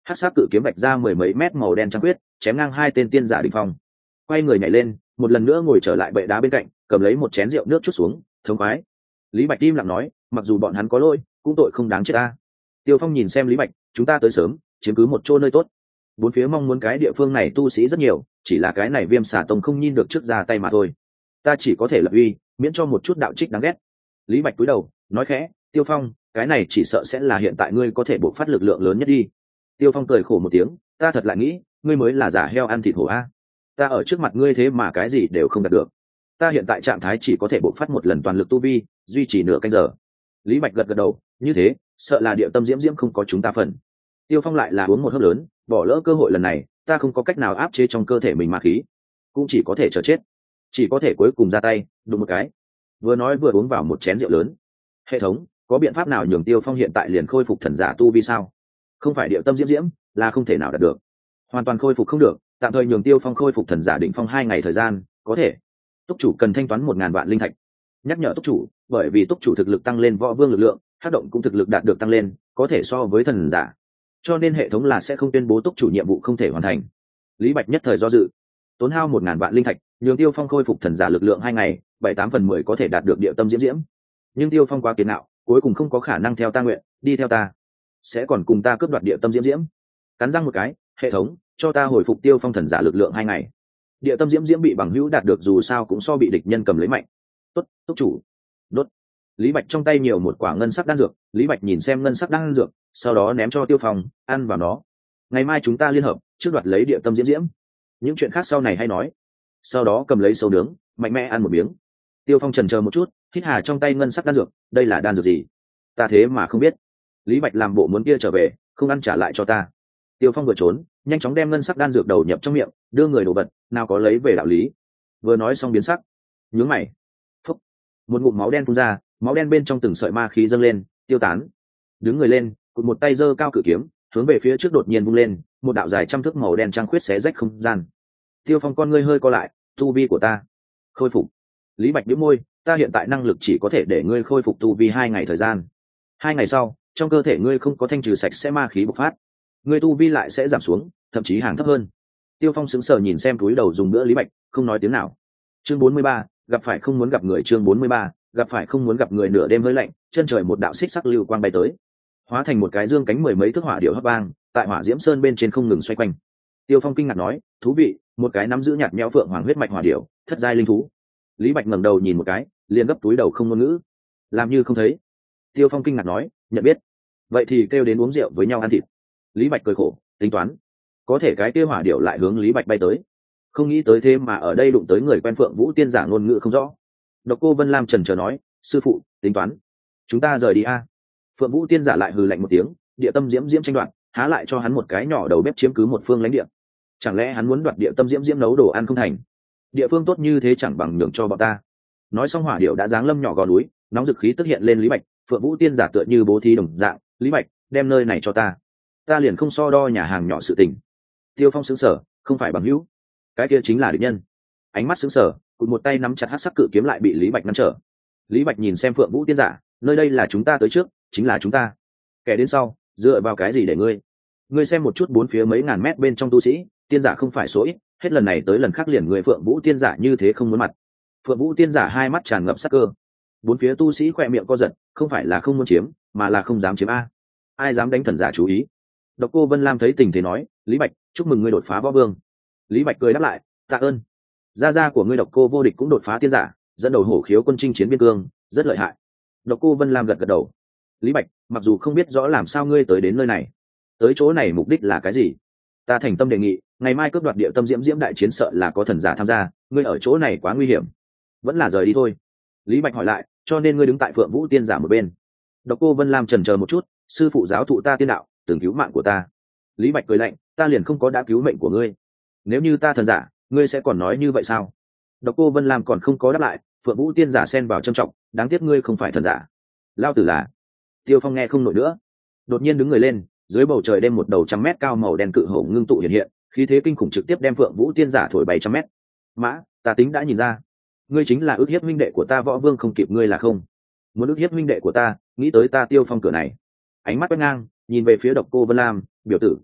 Hắc sắc cự kiếm vạch ra mười mấy mét màu đen trăng khuyết, chém ngang hai tên tiên giả đỉnh phong. Quay người nhảy lên, một lần nữa ngồi trở lại bệ đá bên cạnh, cầm lấy một chén rượu nước chút xuống, thống khoái. Lý Bạch im lặng nói, mặc dù bọn hắn có lỗi, cũng tội không đáng chết ta. Tiêu Phong nhìn xem Lý Bạch, chúng ta tới sớm, chiếm cứ một chỗ nơi tốt. Bốn phía mong muốn cái địa phương này tu sĩ rất nhiều, chỉ là cái này Viêm Xà Tông không nhìn được trước ra tay mà thôi. Ta chỉ có thể lập uy, miễn cho một chút đạo trích đáng ghét. Lý Bạch cúi đầu, nói khẽ, Tiêu Phong, cái này chỉ sợ sẽ là hiện tại ngươi có thể bộc phát lực lượng lớn nhất đi. Tiêu Phong cười khổ một tiếng, ta thật lại nghĩ, ngươi mới là giả heo ăn thịt hổ a. Ta ở trước mặt ngươi thế mà cái gì đều không đạt được. Ta hiện tại trạng thái chỉ có thể bộc phát một lần toàn lực tu vi, duy trì nửa canh giờ. Lý Bạch gật gật đầu, như thế, sợ là địa tâm diễm diễm không có chúng ta phần. Tiêu Phong lại là uống một hớp lớn, bỏ lỡ cơ hội lần này, ta không có cách nào áp chế trong cơ thể mình ma khí, cũng chỉ có thể chờ chết, chỉ có thể cuối cùng ra tay, đụng một cái. Vừa nói vừa uống vào một chén rượu lớn. Hệ thống, có biện pháp nào nhường Tiêu Phong hiện tại liền khôi phục thần giả tu vi sao? Không phải địa tâm diễm diễm, là không thể nào đạt được. Hoàn toàn khôi phục không được, tạm thời nhường Tiêu Phong khôi phục thần giả đỉnh phong hai ngày thời gian, có thể. Túc chủ cần thanh toán một ngàn vạn linh thạch. Nhắc nhở túc chủ, bởi vì túc chủ thực lực tăng lên, võ vương lực lượng, hát động cũng thực lực đạt được tăng lên, có thể so với thần giả, cho nên hệ thống là sẽ không tuyên bố túc chủ nhiệm vụ không thể hoàn thành. Lý Bạch nhất thời do dự, tốn hao một ngàn vạn linh thạch, nhường Tiêu Phong khôi phục thần giả lực lượng hai ngày, bảy tám phần mười có thể đạt được địa tâm diễm diễm. Nhưng Tiêu Phong quá kiên nạo, cuối cùng không có khả năng theo ta nguyện, đi theo ta, sẽ còn cùng ta cướp đoạt địa tâm diễm diễm. Cắn răng một cái, hệ thống, cho ta hồi phục Tiêu Phong thần giả lực lượng hai ngày. Địa tâm diễm diễm bị bằng hữu đạt được dù sao cũng so bị địch nhân cầm lấy mạnh. Tốt, túc chủ. Đốt. Lý Bạch trong tay nhiều một quả ngân sắc đan dược, Lý Bạch nhìn xem ngân sắc đan dược, sau đó ném cho Tiêu Phong, ăn vào nó. Ngày mai chúng ta liên hợp, trước đoạt lấy địa tâm diễm diễm. Những chuyện khác sau này hay nói. Sau đó cầm lấy sâu nướng, mạnh mẽ ăn một miếng. Tiêu Phong chần chờ một chút, hít hà trong tay ngân sắc đan dược, đây là đan dược gì? Ta thế mà không biết. Lý Bạch làm bộ muốn kia trở về, không ăn trả lại cho ta. Tiêu Phong vừa trốn, nhanh chóng đem ngân sắc đan dược đầu nhập trong miệng, đưa người đồ vật, nào có lấy về đạo lý. Vừa nói xong biến sắc, nhướng mày. Phúc. Một ngụm máu đen phun ra, máu đen bên trong từng sợi ma khí dâng lên, tiêu tán. Đứng người lên, cụt một tay giơ cao cự kiếm, hướng về phía trước đột nhiên vung lên, một đạo dài trăm thước màu đen trăng khuyết xé rách không gian. Tiêu Phong con ngươi hơi co lại, tu vi của ta khôi phục. Lý Bạch bĩu môi, ta hiện tại năng lực chỉ có thể để ngươi khôi phục tu vi hai ngày thời gian. Hai ngày sau, trong cơ thể ngươi không có thanh trừ sạch sẽ ma khí bộc phát, ngươi tu vi lại sẽ giảm xuống, thậm chí hàng thấp hơn. Tiêu Phong sững sờ nhìn xem túi đầu dùng bữa Lý Bạch, không nói tiếng nào. Chương bốn mươi ba, gặp phải không muốn gặp người. Chương bốn mươi ba, gặp phải không muốn gặp người. Nửa đêm hơi lạnh, chân trời một đạo xích sắc lưu quang bay tới, hóa thành một cái dương cánh mười mấy thước hỏa điệu hấp vang, tại hỏa diễm sơn bên trên không ngừng xoay quanh. Tiêu Phong kinh ngạc nói, thú vị, một cái nắm giữ nhạt nhẽo phượng hoàng huyết mạch hỏa điệu, thất giai linh thú. Lý Bạch ngẩng đầu nhìn một cái, liền gấp túi đầu không ngôn ngữ, làm như không thấy. Tiêu Phong kinh ngạc nói, nhận biết, vậy thì kêu đến uống rượu với nhau ăn thịt. Lý Bạch cười khổ, tính toán, có thể cái kia hỏa điệu lại hướng Lý Bạch bay tới, không nghĩ tới thế mà ở đây đụng tới người quen Phượng Vũ tiên giả ngôn ngữ không rõ. Độc Cô Vân Lam trần chờ nói, sư phụ, tính toán, chúng ta rời đi a. Phượng Vũ tiên giả lại hừ lạnh một tiếng, địa tâm diễm diễm tranh đoạt, há lại cho hắn một cái nhỏ đầu bếp chiếm cứ một phương lãnh địa. Chẳng lẽ hắn muốn đoạt địa tâm diễm diễm nấu đồ ăn không thành? Địa phương tốt như thế chẳng bằng nhường cho bọn ta. Nói xong hỏa điệu đã giáng lâm nhỏ gò núi, nóng dực khí tức hiện lên Lý Bạch. Phượng Vũ tiên giả tựa như bố thí đồng dạng, Lý Bạch, đem nơi này cho ta, ta liền không so đo nhà hàng nhỏ sự tình. Tiêu Phong sững sờ, không phải bằng hữu, cái kia chính là địch nhân. Ánh mắt sững sờ, cùng một tay nắm chặt hắc sắc cự kiếm lại bị Lý Bạch ngăn trở. Lý Bạch nhìn xem Phượng Vũ tiên giả, nơi đây là chúng ta tới trước, chính là chúng ta, kẻ đến sau, dựa vào cái gì để ngươi? Ngươi xem một chút bốn phía mấy ngàn mét bên trong tu sĩ, tiên giả không phải số ít, hết lần này tới lần khác liền người Phượng Vũ tiên giả như thế không muốn mặt. Phượng Vũ tiên giả hai mắt tràn ngập sắc cơ, bốn phía tu sĩ khỏe miệng co giật, không phải là không muốn chiếm, mà là không dám chiếm a. Ai dám đánh thần giả chú ý? Độc Cô Vân Lam thấy tình thế nói, Lý Bạch, chúc mừng ngươi đột phá võ vương. Lý Bạch cười đáp lại, tạ ơn. Gia gia của ngươi Độc Cô vô địch cũng đột phá tiên giả, dẫn đầu hổ khiếu quân chinh chiến biên cương, rất lợi hại. Độc Cô Vân Lam gật gật đầu. Lý Bạch, mặc dù không biết rõ làm sao ngươi tới đến nơi này, tới chỗ này mục đích là cái gì, ta thành tâm đề nghị, ngày mai cướp đoạt địa tâm diễm diễm đại chiến sợ là có thần giả tham gia, ngươi ở chỗ này quá nguy hiểm, vẫn là rời đi thôi. Lý Bạch hỏi lại, cho nên ngươi đứng tại Phượng Vũ tiên giả một bên. Độc Cô Vân Lam chần chờ một chút, sư phụ giáo thụ ta tiên đạo, từng cứu mạng của ta. Lý Bạch cười lạnh, ta liền không có đã cứu mệnh của ngươi, nếu như ta thần giả, ngươi sẽ còn nói như vậy sao? Độc Cô Vân Lam còn không có đáp lại, Phượng Vũ tiên giả xen vào trầm trọng, đáng tiếc ngươi không phải thần giả. Lao tử là. Tiêu Phong nghe không nổi nữa, đột nhiên đứng người lên, dưới bầu trời đêm một đầu trăm mét cao màu đen cự hổ ngưng tụ hiện hiện, khí thế kinh khủng trực tiếp đem Phượng Vũ tiên giả thổi bảy trăm mét. Mã, ta tính đã nhìn ra, ngươi chính là ước hiếp minh đệ của ta võ vương không kịp ngươi là không? Muốn ước hiếp minh đệ của ta, nghĩ tới ta Tiêu Phong cửa này. Ánh mắt quét ngang, nhìn về phía Độc Cô Vân Lam, biểu tử,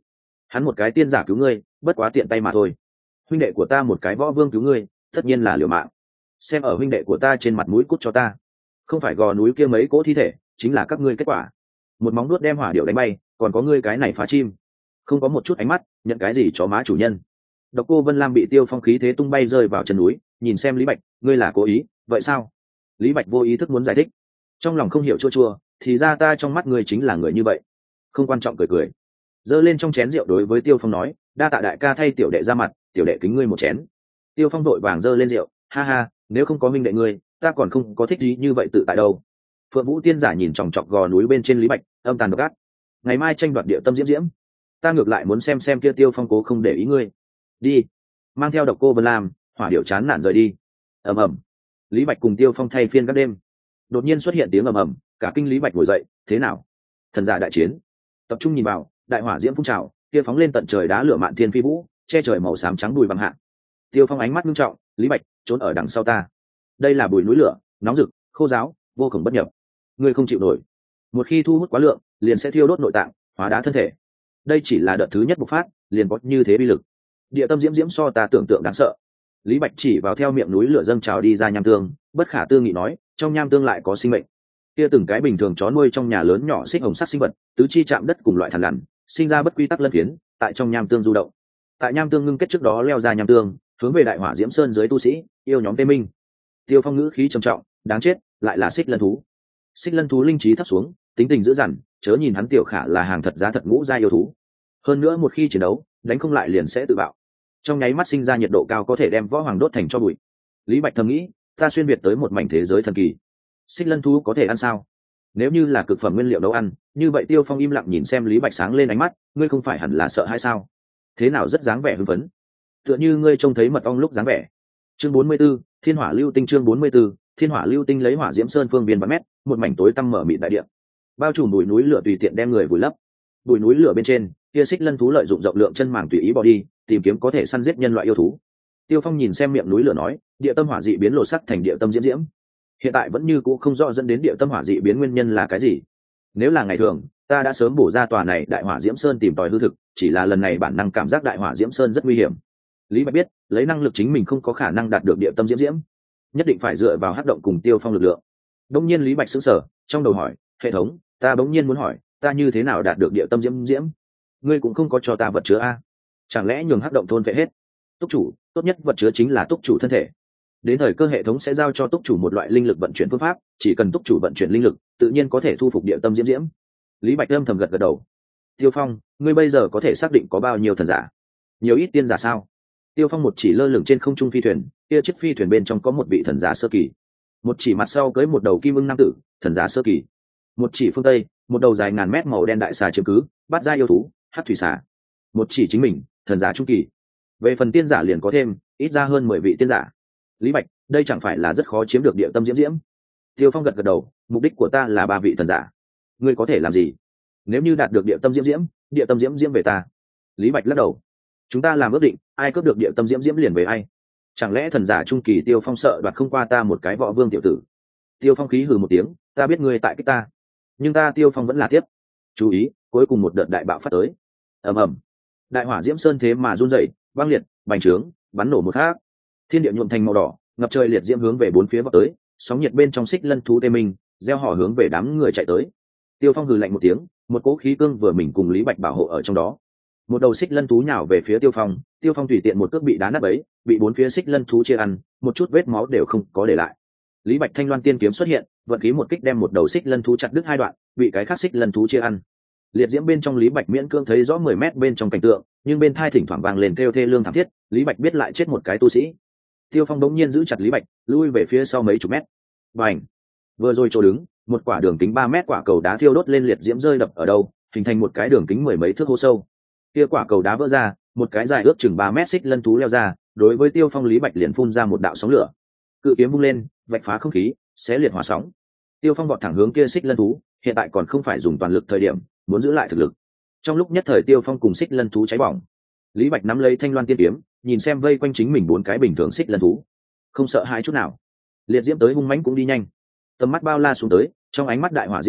hắn một cái tiên giả cứu ngươi bất quá tiện tay mà thôi, huynh đệ của ta một cái võ vương cứu ngươi tất nhiên là liều mạng. Xem ở huynh đệ của ta trên mặt mũi, cút cho ta, không phải gò núi kia mấy cỗ thi thể chính là các ngươi kết quả. Một móng nuốt đem hỏa điệu đánh bay, còn có ngươi cái này phá chim, không có một chút ánh mắt nhận cái gì chó má chủ nhân. Độc Cô Vân Lam bị Tiêu Phong khí thế tung bay rơi vào chân núi, nhìn xem Lý Bạch, ngươi là cố ý vậy sao? Lý Bạch vô ý thức muốn giải thích, trong lòng không hiểu chua chua, thì ra ta trong mắt ngươi chính là người như vậy. Không quan trọng, cười cười giơ lên trong chén rượu đối với Tiêu Phong nói, đa tạ đại ca thay tiểu đệ ra mặt, tiểu đệ kính ngươi một chén. Tiêu Phong đội vàng giơ lên rượu, ha ha, nếu không có huynh đệ ngươi ta còn không có thích gì như vậy tự tại đâu. Phượng Vũ tiên giả nhìn chòng chọc gò núi bên trên Lý Bạch, âm tàn độc ác, ngày mai tranh đoạt địa tâm diễm diễm, ta ngược lại muốn xem xem kia Tiêu Phong cố không để ý ngươi. Đi, mang theo Độc Cô Vân Lam, hỏa điệu chán nản rời đi. Ầm ầm, Lý Bạch cùng Tiêu Phong thay phiên các đêm, đột nhiên xuất hiện tiếng ầm ầm, cả kinh Lý Bạch ngồi dậy, thế nào? Thần giả đại chiến. Tập trung nhìn vào, đại hỏa diễm phun trào, kia phóng lên tận trời đá lửa mạn thiên phi vũ, che trời màu xám trắng đùi bằng hạ. Tiêu Phong ánh mắt nghiêm trọng, Lý Bạch trốn ở đằng sau ta, đây là bùi núi lửa, nóng rực, khô ráo, vô cùng bất nhập, ngươi không chịu nổi, một khi thu hút quá lượng liền sẽ thiêu đốt nội tạng, hóa đá thân thể. Đây chỉ là đợt thứ nhất bộc phát liền có như thế bi lực. Địa tâm diễm diễm so ta tưởng tượng đáng sợ. Lý Bạch chỉ vào theo miệng núi lửa dâng trào đi ra nham tương, bất khả tư nghị nói, trong nham tương lại có sinh mệnh. Kia từng cái bình thường chó nuôi trong nhà lớn nhỏ xích hồng sắc sinh vật, tứ chi chạm đất cùng loại thằn lằn, sinh ra bất quy tắc lân phiến, tại trong nham tương du động. Tại nham tương ngưng kết trước đó leo ra nham tương, hướng về đại hỏa diễm sơn dưới tu sĩ yêu nhóm tê minh. Tiêu Phong ngữ khí trầm trọng, đáng chết, lại là xích lân thú. Xích lân thú linh trí thấp xuống, tính tình dữ dằn, chớ nhìn hắn tiểu khả là hàng thật giá thật ngũ gia yêu thú. Hơn nữa một khi chiến đấu, đánh không lại liền sẽ tự bạo, trong nháy mắt sinh ra nhiệt độ cao có thể đem võ hoàng đốt thành cho bụi. Lý Bạch thầm nghĩ, ta xuyên việt tới một mảnh thế giới thần kỳ, xích lân thú có thể ăn sao? Nếu như là cực phẩm nguyên liệu nấu ăn, như vậy Tiêu Phong im lặng nhìn xem Lý Bạch sáng lên ánh mắt, ngươi không phải hẳn là sợ hay sao? Thế nào rất dáng vẻ hưng phấn, tựa như ngươi trông thấy mật ong lúc dáng vẻ. Chương bốn mươi 44, Thiên Hỏa Lưu Tinh. Chương bốn mươi 44, Thiên Hỏa Lưu Tinh. Lấy hỏa diễm sơn phương biên vạn mét, một mảnh tối tăm mở mịt đại địa, bao trùm bụi núi lửa tùy tiện đem người vùi lấp. Bụi núi lửa bên trên, kia xích lân thú lợi dụng rộng lượng chân màng tùy ý bỏ đi, tìm kiếm có thể săn giết nhân loại yêu thú. Tiêu Phong nhìn xem miệng núi lửa nói, địa tâm hỏa dị biến lộ sắc thành địa tâm diễm diễm. Hiện tại vẫn như cũ không rõ dẫn đến địa tâm hỏa dị biến nguyên nhân là cái gì. Nếu là ngày thường, ta đã sớm bổ ra tòa này đại hỏa diễm sơn tìm tòi hư thực, chỉ là lần này bản năng cảm giác đại hỏa diễm sơn rất nguy hiểm. Lý Bạch biết, lấy năng lực chính mình không có khả năng đạt được địa tâm diễm diễm, nhất định phải dựa vào hắc động cùng Tiêu Phong lực lượng. Đông nhiên Lý Bạch sững sờ, trong đầu hỏi, hệ thống, ta bỗng nhiên muốn hỏi, ta như thế nào đạt được địa tâm diễm diễm? Ngươi cũng không có cho ta vật chứa a? Chẳng lẽ nhường hắc động thôn phệ hết? Túc chủ, tốt nhất vật chứa chính là túc chủ thân thể. Đến thời cơ hệ thống sẽ giao cho túc chủ một loại linh lực vận chuyển phương pháp, chỉ cần túc chủ vận chuyển linh lực, tự nhiên có thể thu phục địa tâm diễm diễm. Lý Bạch âm thầm gật gật đầu. Tiêu Phong, ngươi bây giờ có thể xác định có bao nhiêu thần giả? Nhiều ít tiên giả sao? Tiêu Phong một chỉ lơ lửng trên không trung phi thuyền, kia chiếc phi thuyền bên trong có một vị thần giả sơ kỳ, một chỉ mặt sau cưới một đầu kim ưng nam tử, thần giả sơ kỳ, một chỉ phương tây, một đầu dài ngàn mét màu đen đại xà chiếm cứ, bát gia yêu thú, hắc thủy xà, một chỉ chính mình, thần giả trung kỳ. Về phần tiên giả liền có thêm, ít ra hơn mười vị tiên giả. Lý Bạch, đây chẳng phải là rất khó chiếm được địa tâm diễm diễm? Tiêu Phong gật gật đầu, mục đích của ta là ba vị thần giả. Ngươi có thể làm gì? Nếu như đạt được địa tâm diễm diễm, địa tâm diễm diễm về ta. Lý Bạch lắc đầu. Chúng ta làm ước định, ai cướp được địa tâm diễm diễm liền về ai. Chẳng lẽ thần giả trung kỳ Tiêu Phong sợ đoạt không qua ta một cái võ vương tiểu tử? Tiêu Phong khí hừ một tiếng, ta biết ngươi tại kích ta, nhưng ta Tiêu Phong vẫn là tiếp. Chú ý, cuối cùng một đợt đại bạo phát tới. Ầm ầm, đại hỏa diễm sơn thế mà run rẩy, băng liệt, bành trướng, bắn nổ một thác. Thiên địa nhuộm thành màu đỏ, ngập trời liệt diễm hướng về bốn phía vọt tới, sóng nhiệt bên trong xích lân thú tê minh, gieo hò hướng về đám người chạy tới. Tiêu Phong hừ lạnh một tiếng, một cỗ khí cương vừa mình cùng Lý Bạch bảo hộ ở trong đó. Một đầu xích lân thú nhào về phía Tiêu Phong, Tiêu Phong tùy tiện một cước bị đá nát bấy, bị bốn phía xích lân thú chia ăn, một chút vết máu đều không có để lại. Lý Bạch thanh loan tiên kiếm xuất hiện, vận khí một kích đem một đầu xích lân thú chặt đứt hai đoạn, bị cái khác xích lân thú chia ăn. Liệt diễm bên trong Lý Bạch miễn cưỡng thấy rõ mười mét bên trong cảnh tượng, nhưng bên thai thỉnh thoảng vang lên kêu thê lương thảm thiết, Lý Bạch biết lại chết một cái tu sĩ. Tiêu Phong đống nhiên giữ chặt Lý Bạch, lui về phía sau mấy chục mét. Bành! Vừa rồi chỗ đứng, một quả đường kính ba mét quả cầu đá thiêu đốt lên liệt diễm rơi đập ở đâu, hình thành một cái đường kính mười mấy thước hố sâu. Kia quả cầu đá vỡ ra, một cái dài ước chừng ba mét xích lân thú leo ra, đối với Tiêu Phong Lý Bạch liền phun ra một đạo sóng lửa. Cự kiếm vung lên, vạch phá không khí, xé liệt hỏa sóng. Tiêu Phong vọt thẳng hướng kia xích lân thú, hiện tại còn không phải dùng toàn lực thời điểm, muốn giữ lại thực lực. Trong lúc nhất thời Tiêu Phong cùng xích lân thú cháy bỏng. Lý Bạch nắm lấy thanh loan tiên kiếm, nhìn xem vây quanh chính mình bốn cái bình thường xích lân thú, không sợ hãi chút nào. Liệt diễm tới hung mãnh cũng đi nhanh, tầm mắt bao la xuống tới, trong ánh mắt đại hỏa diễm sơn,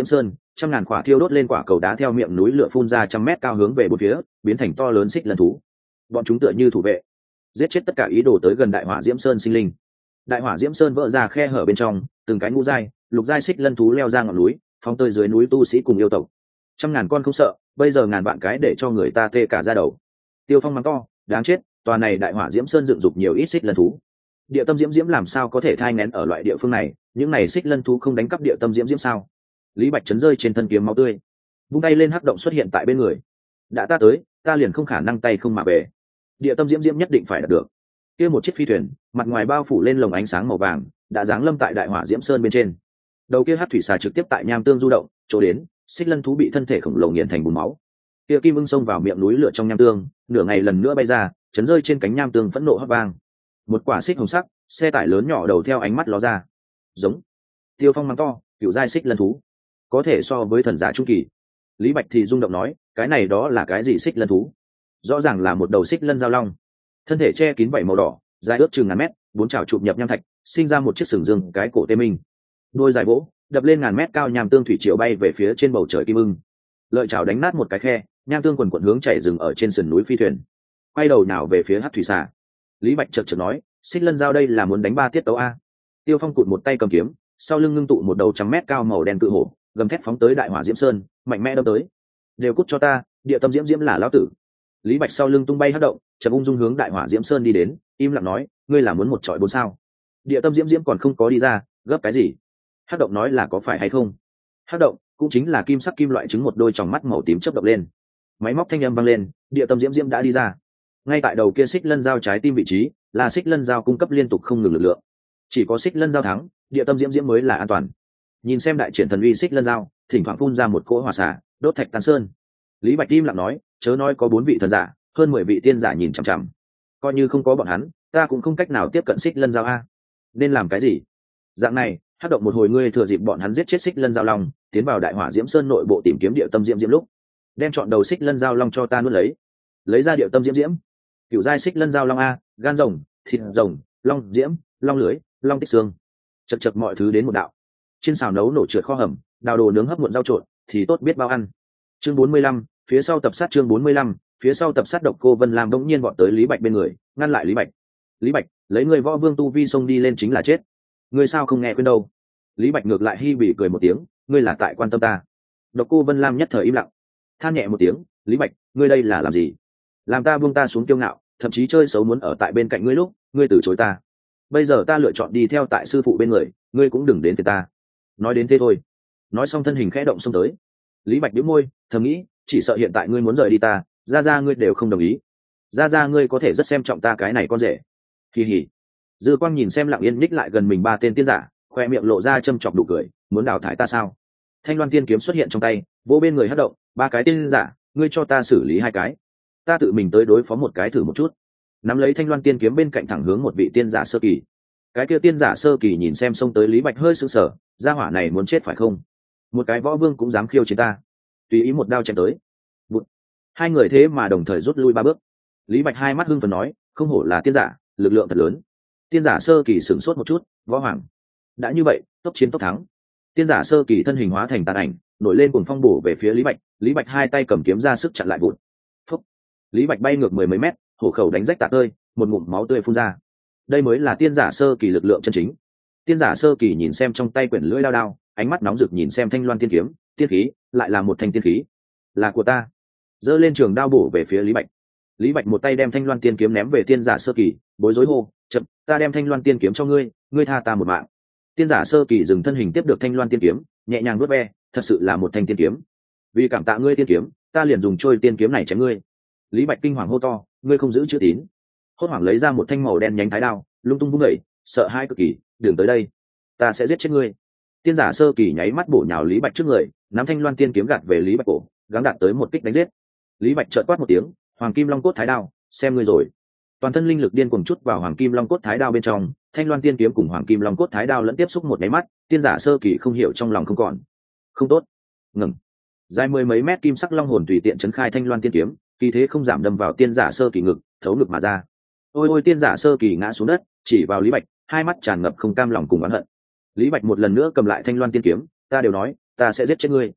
trăm ngàn quả thiêu đốt lên quả cầu đá theo miệng núi lửa phun ra trăm mét cao hướng về bốn phía, biến thành to lớn xích lân thú. Bọn chúng tựa như thủ vệ, giết chết tất cả ý đồ tới gần đại hỏa diễm sơn sinh linh. Đại hỏa diễm sơn vỡ ra khe hở bên trong, từng cái ngũ giai, lục giai xích lân thú leo ra ngọn núi, phóng tới dưới núi tu sĩ cùng yêu tộc. Trăm ngàn con không sợ, bây giờ ngàn vạn cái để cho người ta tê cả da đầu. Tiêu Phong mắng to, đáng chết, tòa này đại hỏa diễm sơn dựng dục nhiều ít xích lân thú. Địa tâm diễm diễm làm sao có thể thai nghén ở loại địa phương này, những này xích lân thú không đánh cắp địa tâm diễm diễm sao? Lý Bạch chấn rơi trên thân kiếm máu tươi, vung tay lên hắc động xuất hiện tại bên người. Đã ta tới, ta liền không khả năng tay không mà về. Địa tâm diễm diễm nhất định phải đạt được. Kia một chiếc phi thuyền, mặt ngoài bao phủ lên lồng ánh sáng màu vàng, đã giáng lâm tại đại hỏa diễm sơn bên trên. Đầu kia hắc thủy xà trực tiếp tại nham tương du động, chỗ đến, xích lân thú bị thân thể khổng lồ nghiền thành bùn máu. Kia kim ưng xông vào miệng núi lửa trong nham tương, nửa ngày lần nữa bay ra, chấn rơi trên cánh nham tương phẫn nộ hót vang. Một quả xích hồng sắc, xe tải lớn nhỏ đầu theo ánh mắt ló ra. Giống. Tiêu Phong mắng to, cựu giai xích lân thú, có thể so với thần giả trung kỳ. Lý Bạch thì rung động nói, cái này đó là cái gì xích lân thú? Rõ ràng là một đầu xích lân giao long, thân thể che kín vảy màu đỏ, dài ước chừng ngàn mét, bốn chảo chụp nhập nham thạch, sinh ra một chiếc sừng dương cái cổ tê minh. Đôi dài vỗ, đập lên ngàn mét cao nham tương thủy triều bay về phía trên bầu trời kim ưng. Lợi chảo đánh nát một cái khe, nham tương quần quần hướng chảy dừng ở trên sườn núi phi thuyền. Quay đầu nào về phía hắc thủy xà. Lý Bạch chợt chợt nói, xích lân giao đây là muốn đánh ba tiết tấu a. Tiêu Phong cụt một tay cầm kiếm, sau lưng ngưng tụ một đầu trăm mét cao màu đen cự hổ, gầm thét phóng tới đại hỏa diễm sơn, mạnh mẽ đâm tới. Đều cút cho ta, địa tâm diễm diễm là lão tử. Lý Bạch sau lưng tung bay hất động, chậm ung dung hướng đại hỏa diễm sơn đi đến, im lặng nói, ngươi là muốn một trọi bốn sao? Địa tâm diễm diễm còn không có đi ra, gấp cái gì? Hất động nói là có phải hay không? Hất động cũng chính là kim sắc kim loại trứng một đôi tròng mắt màu tím chớp động lên. Máy móc thanh âm vang lên, địa tâm diễm diễm đã đi ra. Ngay tại đầu kia xích lân giao trái tim vị trí, là xích lân giao cung cấp liên tục không ngừng lực lượng. Chỉ có xích lân giao thắng, địa tâm diễm diễm mới là an toàn. Nhìn xem đại triển thần uy xích lân giao, thỉnh thoảng phun ra một cỗ hỏa xả, đốt thạch tàn sơn. Lý Bạch im lặng nói, chớ nói có bốn vị thần giả, hơn mười vị tiên giả nhìn chằm chằm. Coi như không có bọn hắn, ta cũng không cách nào tiếp cận xích lân giao a. Nên làm cái gì? Dạng này, hát động một hồi ngươi thừa dịp bọn hắn giết chết xích lân giao long, tiến vào đại hỏa diễm sơn nội bộ tìm kiếm địa tâm diễm diễm lúc, đem chọn đầu xích lân giao long cho ta nuốt lấy, lấy ra địa tâm diễm diễm. Cựu giai xích lân giao long a, gan rồng, thịt rồng, long diễm, long lưới, long tích xương, chật chật mọi thứ đến một đạo. Trên xào nấu nổ trượt kho hầm, đào đồ nướng hấp muộn rau trộn, thì tốt biết bao ăn. Chương bốn mươi lăm, phía sau tập sát chương bốn mươi lăm, phía sau tập sát Độc Cô Vân Lam bỗng nhiên vọt tới Lý Bạch bên người, ngăn lại Lý Bạch. Lý Bạch, lấy người võ vương tu vi xông đi lên chính là chết. Ngươi sao không nghe khuyên đâu? Lý Bạch ngược lại hi bỉ cười một tiếng, ngươi là tại quan tâm ta. Độc Cô Vân Lam nhất thời im lặng, than nhẹ một tiếng, Lý Bạch, ngươi đây là làm gì? Làm ta buông ta xuống kiêu ngạo, thậm chí chơi xấu muốn ở tại bên cạnh ngươi lúc, ngươi từ chối ta. Bây giờ ta lựa chọn đi theo tại sư phụ bên người, ngươi cũng đừng đến với ta. Nói đến thế thôi. Nói xong thân hình khẽ động xông tới. Lý Bạch bĩu môi, thầm nghĩ, chỉ sợ hiện tại ngươi muốn rời đi ta, ra ra ngươi đều không đồng ý. Ra ra ngươi có thể rất xem trọng ta cái này con rể. Kỳ hỉ. Dư Quang nhìn xem Lặng Yên ních lại gần mình ba tên tiên giả, khoe miệng lộ ra châm chọc đủ cười, muốn đào thải ta sao? Thanh Loan Tiên kiếm xuất hiện trong tay, vỗ bên người hất động, ba cái tiên giả, ngươi cho ta xử lý hai cái, ta tự mình tới đối phó một cái thử một chút. Nắm lấy Thanh Loan Tiên kiếm bên cạnh thẳng hướng một vị tiên giả sơ kỳ. Cái kia tiên giả sơ kỳ nhìn xem xông tới Lý Bạch hơi sững sờ, gia hỏa này muốn chết phải không? Một cái võ vương cũng dám khiêu chiến ta, tùy ý một đao chém tới. Bụt. Hai người thế mà đồng thời rút lui ba bước. Lý Bạch hai mắt hưng phấn nói, không hổ là tiên giả, lực lượng thật lớn. Tiên giả sơ kỳ sửng sốt một chút, võ hoàng. Đã như vậy, tốc chiến tốc thắng. Tiên giả sơ kỳ thân hình hóa thành tàn ảnh, nổi lên cuồng phong bổ về phía Lý Bạch. Lý Bạch hai tay cầm kiếm ra sức chặn lại vụt. Phúc. Lý Bạch bay ngược mười mấy mét, hổ khẩu đánh rách tạc tơi, một ngụm máu tươi phun ra. Đây mới là tiên giả sơ kỳ lực lượng chân chính. Tiên giả sơ kỳ nhìn xem trong tay quyển lưỡi đao đao, ánh mắt nóng rực nhìn xem Thanh Loan Tiên kiếm, tiên khí, lại là một thanh tiên khí, là của ta. Giơ lên trường đao bổ về phía Lý Bạch. Lý Bạch một tay đem Thanh Loan Tiên kiếm ném về tiên giả sơ kỳ, bối rối hô, chậm, ta đem Thanh Loan Tiên kiếm cho ngươi, ngươi tha ta một mạng. Tiên giả sơ kỳ dừng thân hình tiếp được Thanh Loan Tiên kiếm, nhẹ nhàng nuốt ve, thật sự là một thanh tiên kiếm. Vì cảm tạ ngươi tiên kiếm, ta liền dùng trôi tiên kiếm này chém ngươi. Lý Bạch kinh hoàng hô to, ngươi không giữ chữ tín. Hốt hoảng lấy ra một thanh màu đen nhánh thái đao, lung tung vung đẩy, sợ hãi cực kỳ, đừng tới đây, ta sẽ giết chết ngươi. Tiên giả sơ kỳ nháy mắt bổ nhào Lý Bạch trước người, nắm Thanh Loan Tiên kiếm gạt về Lý Bạch cổ, gắng đạt tới một kích đánh giết. Lý Bạch chợt quát một tiếng, Hoàng Kim Long cốt thái đao, xem ngươi rồi. Toàn thân linh lực điên cuồng chút vào Hoàng Kim Long cốt thái đao bên trong, Thanh Loan Tiên kiếm cùng Hoàng Kim Long cốt thái đao lẫn tiếp xúc một nháy mắt, tiên giả sơ kỳ không hiểu trong lòng không còn. Không tốt. Ngừng. Dài mười mấy mét kim sắc long hồn tùy tiện chấn khai Thanh Loan Tiên kiếm, kỳ thế không giảm đâm vào tiên giả sơ kỳ ngực, thấu ngực mà ra. Ôi ôi tiên giả sơ kỳ ngã xuống đất, chỉ vào Lý Bạch, hai mắt tràn ngập không cam lòng cùng oán hận. Lý Bạch một lần nữa cầm lại Thanh Loan Tiên kiếm, ta đều nói, ta sẽ giết chết ngươi.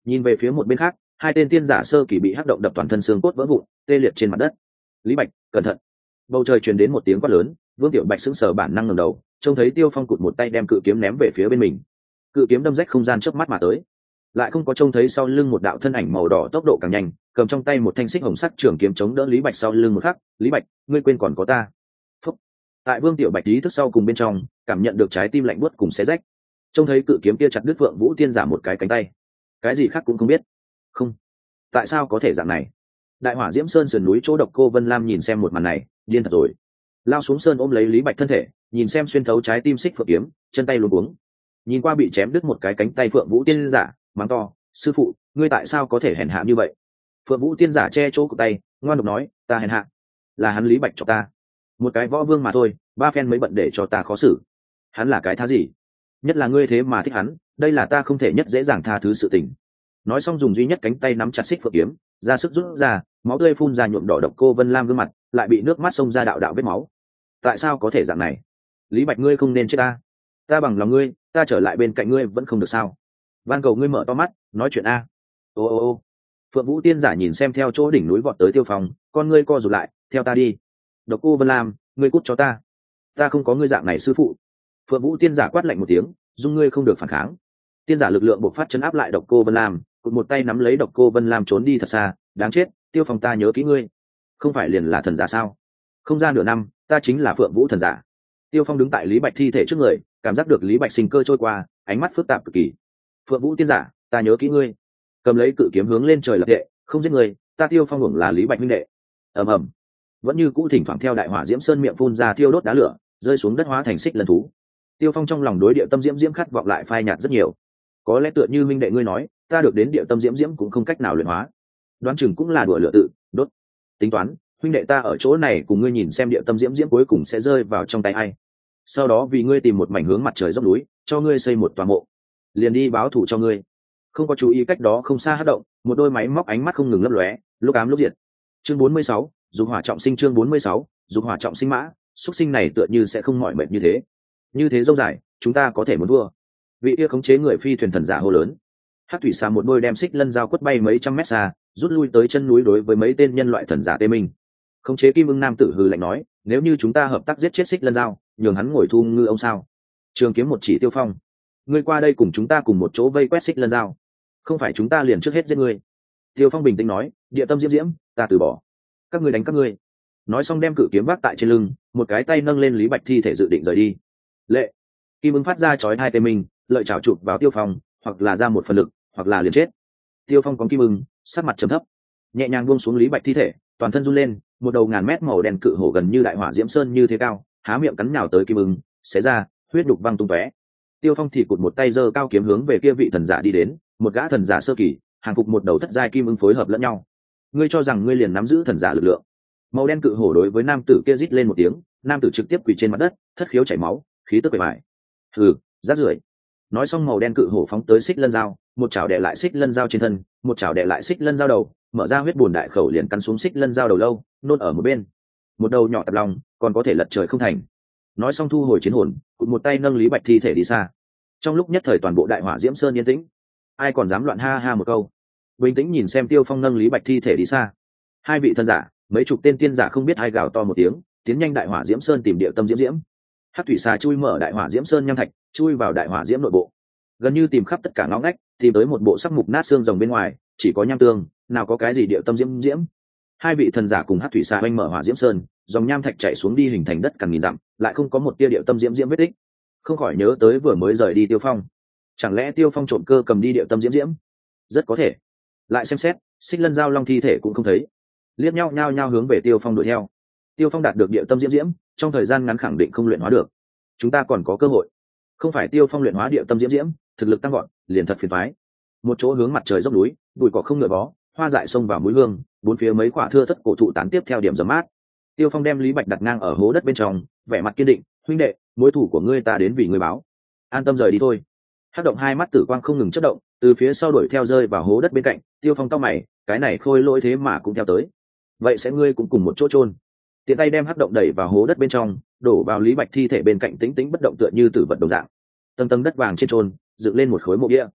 Nhìn về phía một bên khác, hai tên tiên giả sơ kỳ bị hắc động đập toàn thân xương cốt vỡ vụn, tê liệt trên mặt đất. Lý Bạch, cẩn thận! Bầu trời truyền đến một tiếng quát lớn. Vương Tiểu Bạch sững sờ bản năng ngẩng đầu, trông thấy Tiêu Phong cụt một tay đem cự kiếm ném về phía bên mình. Cự kiếm đâm rách không gian chớp mắt mà tới, lại không có trông thấy sau lưng một đạo thân ảnh màu đỏ tốc độ càng nhanh, cầm trong tay một thanh xích hồng sắc trường kiếm chống đỡ Lý Bạch sau lưng một khắc. Lý Bạch, ngươi quên còn có ta! Phúc. Tại Vương Tiểu Bạch ý thức sau cùng bên trong, cảm nhận được trái tim lạnh buốt cùng xé rách. Trông thấy cự kiếm kia chặt đứt Phượng Vũ Tiên giả một cái cánh tay, cái gì khác cũng không biết. Không, tại sao có thể dạng này? Đại Hỏa Diễm Sơn sườn núi chỗ Độc Cô Vân Lam nhìn xem một màn này, điên thật rồi. Lao xuống sơn ôm lấy Lý Bạch thân thể, nhìn xem xuyên thấu trái tim xích phượng kiếm, chân tay luống cuống. Nhìn qua bị chém đứt một cái cánh tay Phượng Vũ Tiên giả, mắng to, sư phụ, ngươi tại sao có thể hèn hạ như vậy? Phượng Vũ Tiên giả che chỗ cổ tay, ngoan độc nói, ta hèn hạ, là hắn Lý Bạch cho ta một cái võ vương mà thôi, ba phen mới bận để cho ta khó xử. Hắn là cái thá gì? Nhất là ngươi thế mà thích hắn, đây là ta không thể nhất dễ dàng tha thứ sự tình. Nói xong dùng duy nhất cánh tay nắm chặt xích phượng kiếm, ra sức rút ra, máu tươi phun ra nhuộm đỏ Độc Cô Vân Lam gương mặt, lại bị nước mắt xông ra đạo đạo vết máu. Tại sao có thể dạng này? Lý Bạch, ngươi không nên chết ta, ta bằng lòng ngươi, ta trở lại bên cạnh ngươi vẫn không được sao? Van cầu ngươi mở to mắt, nói chuyện a. Ô ô ô. Phượng Vũ Tiên giả nhìn xem theo chỗ đỉnh núi vọt tới Tiêu Phong, con ngươi co rụt lại, theo ta đi. Độc Cô Vân Lam, ngươi cút cho ta, ta không có ngươi dạng này sư phụ. Phượng Vũ Tiên giả quát lạnh một tiếng, dung ngươi không được phản kháng. Tiên giả lực lượng bộc phát chấn áp lại Độc Cô Vân Lam, cụt một tay nắm lấy Độc Cô Vân Lam trốn đi thật xa. Đáng chết, Tiêu Phong, ta nhớ kỹ ngươi, không phải liền là thần giả sao? Không ra nửa năm, ta chính là Phượng Vũ thần giả. Tiêu Phong đứng tại Lý Bạch thi thể trước người, cảm giác được Lý Bạch sinh cơ trôi qua, ánh mắt phức tạp cực kỳ. Phượng Vũ Tiên giả, ta nhớ kỹ ngươi. Cầm lấy cự kiếm hướng lên trời lập thệ, không giết người, ta Tiêu Phong hưởng là Lý Bạch huynh đệ. Ầm ầm. Vẫn như cũ thỉnh thoảng theo Đại Hỏa Diễm Sơn miệng phun ra thiêu đốt đá lửa, rơi xuống đất hóa thành xích lân thú. Tiêu Phong trong lòng đối địa tâm diễm diễm khát vọng lại phai nhạt rất nhiều. Có lẽ tựa như minh đệ ngươi nói, ta được đến địa tâm diễm diễm cũng không cách nào luyện hóa, đoán chừng cũng là đùa lửa tự đốt. Tính toán, huynh đệ ta ở chỗ này cùng ngươi nhìn xem địa tâm diễm diễm cuối cùng sẽ rơi vào trong tay ai. Sau đó vì ngươi tìm một mảnh hướng mặt trời dốc núi, cho ngươi xây một tòa mộ, liền đi báo thù cho ngươi. Không có chú ý cách đó không xa hất động, một đôi máy móc ánh mắt không ngừng lấp lóe, lúc ám lúc diệt. Chương bốn mươi sáu, dục hỏa trọng sinh. Chương bốn mươi sáu, dục hỏa trọng sinh mã, xuất sinh này tựa như sẽ không mỏi mệt như thế. Như thế dâu dài, chúng ta có thể muốn thua. Vị kia khống chế người phi thuyền thần giả hô lớn. Hắc thủy xà một đôi đem xích lân dao quất bay mấy trăm mét xa, rút lui tới chân núi đối với mấy tên nhân loại thần giả tê minh. Khống chế kim ưng nam tử hừ lạnh nói, nếu như chúng ta hợp tác giết chết xích lân dao, nhường hắn ngồi thu ngư ông sao? Trường kiếm một chỉ Tiêu Phong, ngươi qua đây cùng chúng ta cùng một chỗ vây quét xích lân dao, không phải chúng ta liền trước hết giết ngươi. Tiêu Phong bình tĩnh nói, địa tâm diễm diễm, ta từ bỏ, các ngươi đánh các ngươi. Nói xong đem cự kiếm vác tại trên lưng, một cái tay nâng lên Lý Bạch thi thể dự định rời đi. Lệ. Kim ưng phát ra chói hai tê mình, lợi chảo chụp vào Tiêu Phong, hoặc là ra một phần lực, hoặc là liền chết. Tiêu Phong có kim ưng, sắc mặt trầm thấp, nhẹ nhàng buông xuống Lý Bạch thi thể, toàn thân run lên, một đầu ngàn mét màu đen cự hổ gần như Đại Hỏa Diễm Sơn như thế cao, há miệng cắn nhào tới kim ưng, xé ra, huyết đục văng tung tóe. Tiêu Phong thì cụt một tay giơ cao kiếm hướng về kia vị thần giả đi đến, một gã thần giả sơ kỳ, hàng phục một đầu thất giai kim ưng phối hợp lẫn nhau. Ngươi cho rằng ngươi liền nắm giữ thần giả lực lượng? Màu đen cự hổ đối với nam tử kia rít lên một tiếng, nam tử trực tiếp quỳ trên mặt đất, thất khiếu chảy máu, khí tức bề bại. Hừ, rác rưởi. Nói xong màu đen cự hổ phóng tới xích lân dao, một chảo đè lại xích lân dao trên thân, một chảo đè lại xích lân dao đầu, mở ra huyết bùn đại khẩu liền cắn xuống xích lân dao đầu lâu, nôn ở một bên. Một đầu nhỏ tạp lòng, còn có thể lật trời không thành. Nói xong thu hồi chiến hồn, cụt một tay nâng Lý Bạch thi thể đi xa. Trong lúc nhất thời toàn bộ Đại Hỏa Diễm Sơn yên tĩnh, ai còn dám loạn ha ha một câu. Bình tĩnh nhìn xem Tiêu Phong nâng Lý Bạch thi thể đi xa. Hai vị thân giả, mấy chục tên tiên giả không biết ai gào to một tiếng, tiến nhanh Đại Hỏa Diễm Sơn tìm địa tâm diễm diễm. Hắc thủy xà chui mở Đại Hỏa Diễm Sơn nham thạch, chui vào Đại Hỏa Diễm nội bộ, gần như tìm khắp tất cả ngõ ngách, tìm tới một bộ sắc mục nát xương rồng bên ngoài, chỉ có nham tương, nào có cái gì địa tâm diễm diễm. Hai vị thần giả cùng Hắc thủy xà oanh mở Hỏa Diễm Sơn, dòng nham thạch chảy xuống đi hình thành đất cằn nghìn dặm, lại không có một tia địa tâm diễm diễm vết tích. Không khỏi nhớ tới vừa mới rời đi Tiêu Phong, chẳng lẽ Tiêu Phong trộm cơ cầm đi địa tâm diễm diễm? Rất có thể. Lại xem xét, xích lân giao long thi thể cũng không thấy, liếc nhau nhao nhao hướng về Tiêu Phong đuổi theo. Tiêu Phong đạt được địa tâm diễm diễm, trong thời gian ngắn khẳng định không luyện hóa được, chúng ta còn có cơ hội. Không phải Tiêu Phong luyện hóa địa tâm diễm diễm, thực lực tăng gọn, liền thật phiền toái. Một chỗ hướng mặt trời dốc núi, bụi cỏ không ngựa bó, hoa dại xông vào mũi hương, bốn phía mấy quả thưa thất cổ thụ tán tiếp theo điểm giấm mát. Tiêu Phong đem Lý Bạch đặt ngang ở hố đất bên trong, vẻ mặt kiên định, huynh đệ, mối thủ của ngươi ta đến vì ngươi báo, an tâm rời đi thôi. Hắc động hai mắt tử quang không ngừng chớp động, từ phía sau đuổi theo rơi vào hố đất bên cạnh. Tiêu Phong cau mày, cái này khôi lỗi thế mà cũng theo tới, vậy sẽ ngươi cũng cùng một chỗ chôn. Tiện tay đem hắc động đẩy vào hố đất bên trong, đổ vào Lý Bạch thi thể bên cạnh, tĩnh tĩnh bất động tựa như tử vật đồng dạng. Tầng tầng đất vàng trên chôn dựng lên một khối mộ bia.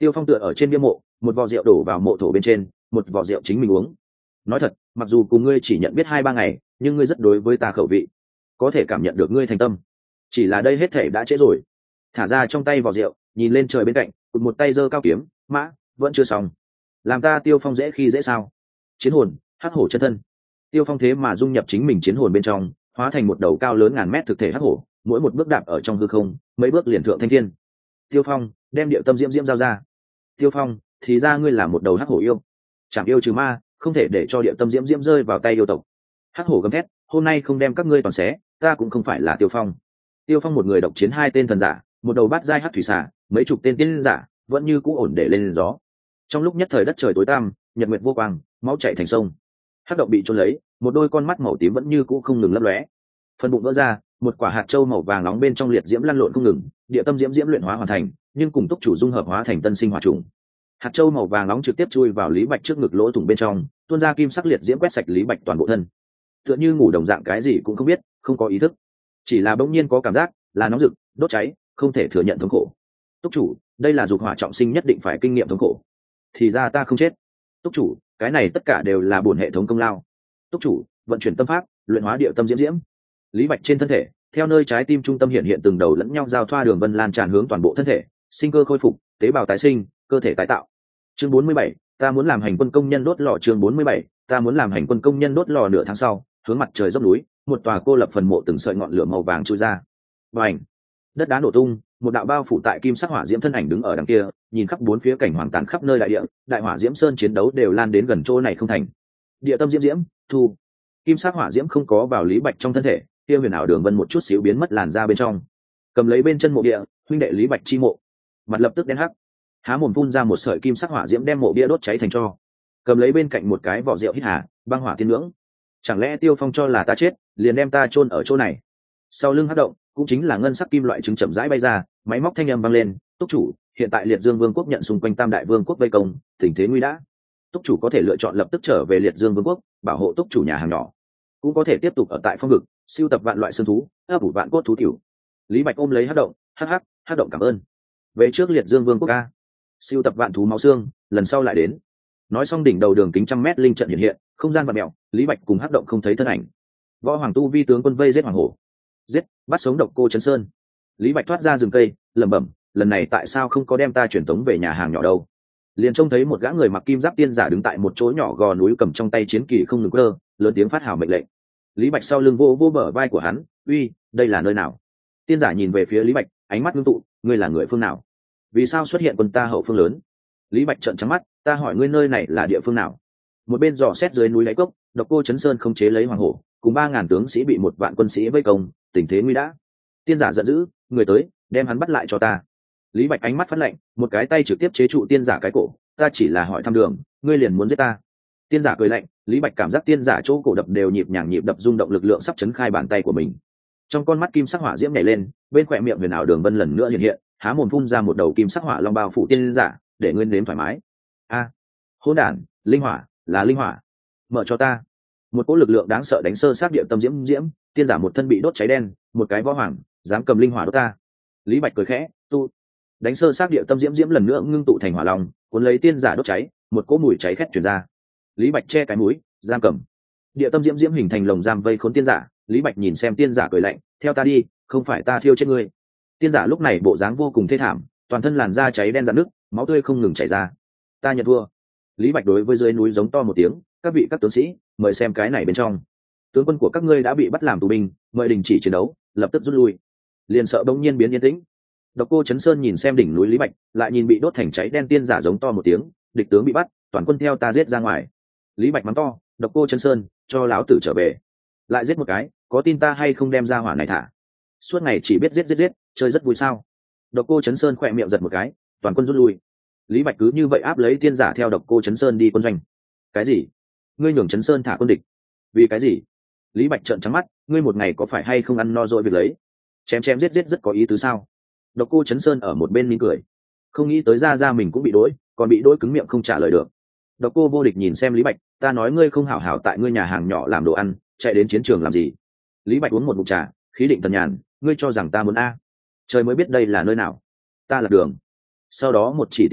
Tiêu Phong tựa ở trên bia mộ, một vò rượu đổ vào mộ thổ bên trên, một vò rượu chính mình uống. Nói thật, mặc dù cùng ngươi chỉ nhận biết hai ba ngày, nhưng ngươi rất đối với ta khẩu vị, có thể cảm nhận được ngươi thành tâm. Chỉ là đây hết thể đã trễ rồi. Thả ra trong tay vò rượu, nhìn lên trời bên cạnh, cụt một tay giơ cao kiếm, mã vẫn chưa xong. Làm ta Tiêu Phong dễ khi dễ sao? Chiến hồn, hắc hổ chân thân. Tiêu Phong thế mà dung nhập chính mình chiến hồn bên trong, hóa thành một đầu cao lớn ngàn mét thực thể hắc hổ, mỗi một bước đạp ở trong hư không, mấy bước liền thượng thanh thiên. Tiêu Phong đem điệu tâm diễm diễm giao ra. Tiêu Phong, thì ra ngươi là một đầu hắc hổ yêu, chẳng yêu trừ ma, không thể để cho điệu tâm diễm diễm rơi vào tay yêu tộc. Hắc hổ gầm thét, hôm nay không đem các ngươi toàn xé, ta cũng không phải là Tiêu Phong. Tiêu Phong một người độc chiến hai tên thần giả, một đầu bát giai hắc thủy xà, mấy chục tên tiên giả, vẫn như cũ ổn để lên gió. Trong lúc nhất thời đất trời tối tăm, nhật nguyệt vô quang, máu chảy thành sông. Hắc động bị chôn lấy, một đôi con mắt màu tím vẫn như cũ không ngừng lấp lóe. Phần bụng vỡ ra, một quả hạt châu màu vàng nóng bên trong liệt diễm lăn lộn không ngừng, địa tâm diễm diễm luyện hóa hoàn thành, nhưng cùng túc chủ dung hợp hóa thành tân sinh hỏa trùng. Hạt châu màu vàng nóng trực tiếp chui vào Lý Bạch trước ngực lỗ thủng bên trong, tuôn ra kim sắc liệt diễm quét sạch Lý Bạch toàn bộ thân. Tựa như ngủ đồng dạng, cái gì cũng không biết, không có ý thức, chỉ là bỗng nhiên có cảm giác là nóng rực, đốt cháy, không thể thừa nhận thống khổ. Túc chủ, đây là dục hỏa trọng sinh nhất định phải kinh nghiệm thống khổ. Thì ra ta không chết. Túc chủ, cái này tất cả đều là bổn hệ thống công lao. Túc chủ, vận chuyển tâm pháp, luyện hóa địa tâm diễm diễm. Lý Bạch trên thân thể, theo nơi trái tim trung tâm hiện hiện từng đầu lẫn nhau giao thoa đường vân lan tràn hướng toàn bộ thân thể, sinh cơ khôi phục, tế bào tái sinh, cơ thể tái tạo. Chương bốn mươi bảy, ta muốn làm hành quân công nhân đốt lò. Chương bốn mươi bảy, ta muốn làm hành quân công nhân đốt lò. Nửa tháng sau, hướng mặt trời dốc núi, một tòa cô lập phần mộ từng sợi ngọn lửa màu vàng trôi ra. Bành! Đất đá nổ tung, một đạo bao phủ tại kim sắc hỏa diễm thân ảnh đứng ở đằng kia, nhìn khắp bốn phía cảnh hoàng tàn khắp nơi đại địa, đại hỏa diễm sơn chiến đấu đều lan đến gần chỗ này không thành. Địa tâm diễm diễm, thu. Kim sắc hỏa diễm không có vào Lý Bạch trong thân thể, kia huyền ảo đường vân một chút xíu biến mất làn ra bên trong. Cầm lấy bên chân mộ địa, huynh đệ Lý Bạch chi mộ, mặt lập tức đen hắc, há mồm phun ra một sợi kim sắc hỏa diễm đem mộ bia đốt cháy thành tro. Cầm lấy bên cạnh một cái vỏ rượu hít hà, băng hỏa tiên ngưỡng. Chẳng lẽ Tiêu Phong cho là ta chết, liền đem ta chôn ở chỗ này? Sau lưng hất động, cũng chính là ngân sắc kim loại trứng chậm rãi bay ra, máy móc thanh âm vang lên, "Túc chủ, hiện tại Liệt Dương Vương quốc nhận xung quanh Tam Đại Vương quốc vây công, tình thế nguy đã. Túc chủ có thể lựa chọn lập tức trở về Liệt Dương Vương quốc, bảo hộ túc chủ nhà hàng nhỏ, cũng có thể tiếp tục ở tại phong vực, siêu tập vạn loại sơn thú, ấp ủ vạn cốt thú tiểu." Lý Bạch ôm lấy hất động, hắc hắc, hắc động cảm ơn. Về trước Liệt Dương Vương quốc a, siêu tập vạn thú máu xương, lần sau lại đến. Nói xong đỉnh đầu đường kính trăm mét linh trận hiện hiện, không gian vặn mèo, Lý Bạch cùng hắc động không thấy thân ảnh. Võ Hoàng tu vi tướng quân vây giết hoàng hổ, giết, bắt sống độc cô Trấn Sơn. Lý Bạch thoát ra rừng cây, lẩm bẩm, lần này tại sao không có đem ta truyền tống về nhà hàng nhỏ đâu? Liền trông thấy một gã người mặc kim giáp tiên giả đứng tại một chỗ nhỏ gò núi, cầm trong tay chiến kỳ không ngừng cơ, lớn tiếng phát hào mệnh lệnh. Lý Bạch sau lưng vô vô bờ vai của hắn, uy, đây là nơi nào? Tiên giả nhìn về phía Lý Bạch, ánh mắt ngưng tụ, ngươi là người phương nào? Vì sao xuất hiện quân ta hậu phương lớn? Lý Bạch trợn trắng mắt, ta hỏi ngươi nơi này là địa phương nào? Một bên dò xét dưới núi đáy cốc, độc cô Trấn Sơn không chế lấy hoàng hổ, cùng ba ngàn tướng sĩ bị một vạn quân sĩ vây công, tình thế nguy đã. Tiên giả giận dữ, người tới, đem hắn bắt lại cho ta. Lý Bạch ánh mắt phát lạnh, một cái tay trực tiếp chế trụ tiên giả cái cổ, ta chỉ là hỏi thăm đường, ngươi liền muốn giết ta? Tiên giả cười lạnh, Lý Bạch cảm giác tiên giả chỗ cổ đập đều nhịp nhàng nhịp đập, rung động lực lượng sắp chấn khai bàn tay của mình. Trong con mắt kim sắc hỏa diễm nhảy lên, bên khỏe miệng huyền ảo đường vân lần nữa hiện hiện, há mồm phun ra một đầu kim sắc hỏa long bao phủ tiên giả, để nguyên nếm thoải mái. A, hỗn đản, linh hỏa, là linh hỏa, mở cho ta. Một cỗ lực lượng đáng sợ đánh sơ sát địa tâm diễm diễm, tiên giả một thân bị đốt cháy đen, một cái võ hoàng dám cầm linh hỏa đốt ta. Lý Bạch cười khẽ, tu đánh sơ sát địa tâm diễm diễm lần nữa ngưng tụ thành hỏa long, cuốn lấy tiên giả đốt cháy, một cỗ mùi cháy khét truyền ra. Lý Bạch che cái mũi, giam cầm. Địa tâm diễm diễm hình thành lồng giam vây khốn tiên giả. Lý Bạch nhìn xem tiên giả cười lạnh, theo ta đi, không phải ta thiêu chết ngươi. Tiên giả lúc này bộ dáng vô cùng thê thảm, toàn thân làn da cháy đen rạn nứt, máu tươi không ngừng chảy ra. Ta nhận thua. Lý Bạch đối với dưới núi giống to một tiếng, các vị các tướng sĩ, mời xem cái này bên trong. Tướng quân của các ngươi đã bị bắt làm tù binh, mời đình chỉ chiến đấu, lập tức rút lui. Liền sợ bỗng nhiên biến yên tĩnh. Độc cô Trấn Sơn nhìn xem đỉnh núi Lý Bạch, lại nhìn bị đốt thành cháy đen tiên giả giống to một tiếng, địch tướng bị bắt, toàn quân theo ta giết ra ngoài. Lý Bạch mắng to, Độc cô Trấn Sơn, cho lão tử trở về. Lại giết một cái, có tin ta hay không đem ra hỏa này thả? Suốt ngày chỉ biết giết giết giết, chơi rất vui sao? Độc cô Trấn Sơn khỏe miệng giật một cái, toàn quân rút lui. Lý Bạch cứ như vậy áp lấy tiên giả theo Độc cô Trấn Sơn đi quân doanh. Cái gì? Ngươi nhường Trấn Sơn thả quân địch? Vì cái gì? Lý Bạch trợn trắng mắt, ngươi một ngày có phải hay không ăn no rồi việc lấy? Chém chém giết giết rất có ý tứ sao? Độc cô Trấn Sơn ở một bên mỉm cười, không nghĩ tới ra ra mình cũng bị đỗi, còn bị đỗi cứng miệng không trả lời được. Độc cô vô địch nhìn xem Lý Bạch, ta nói ngươi không hảo hảo tại ngươi nhà hàng nhỏ làm đồ ăn, chạy đến chiến trường làm gì? Lý Bạch uống một ngụm trà, khí định tần nhàn, ngươi cho rằng ta muốn a? Trời mới biết đây là nơi nào. Ta là đường. Sau đó một chỉ tiên giả,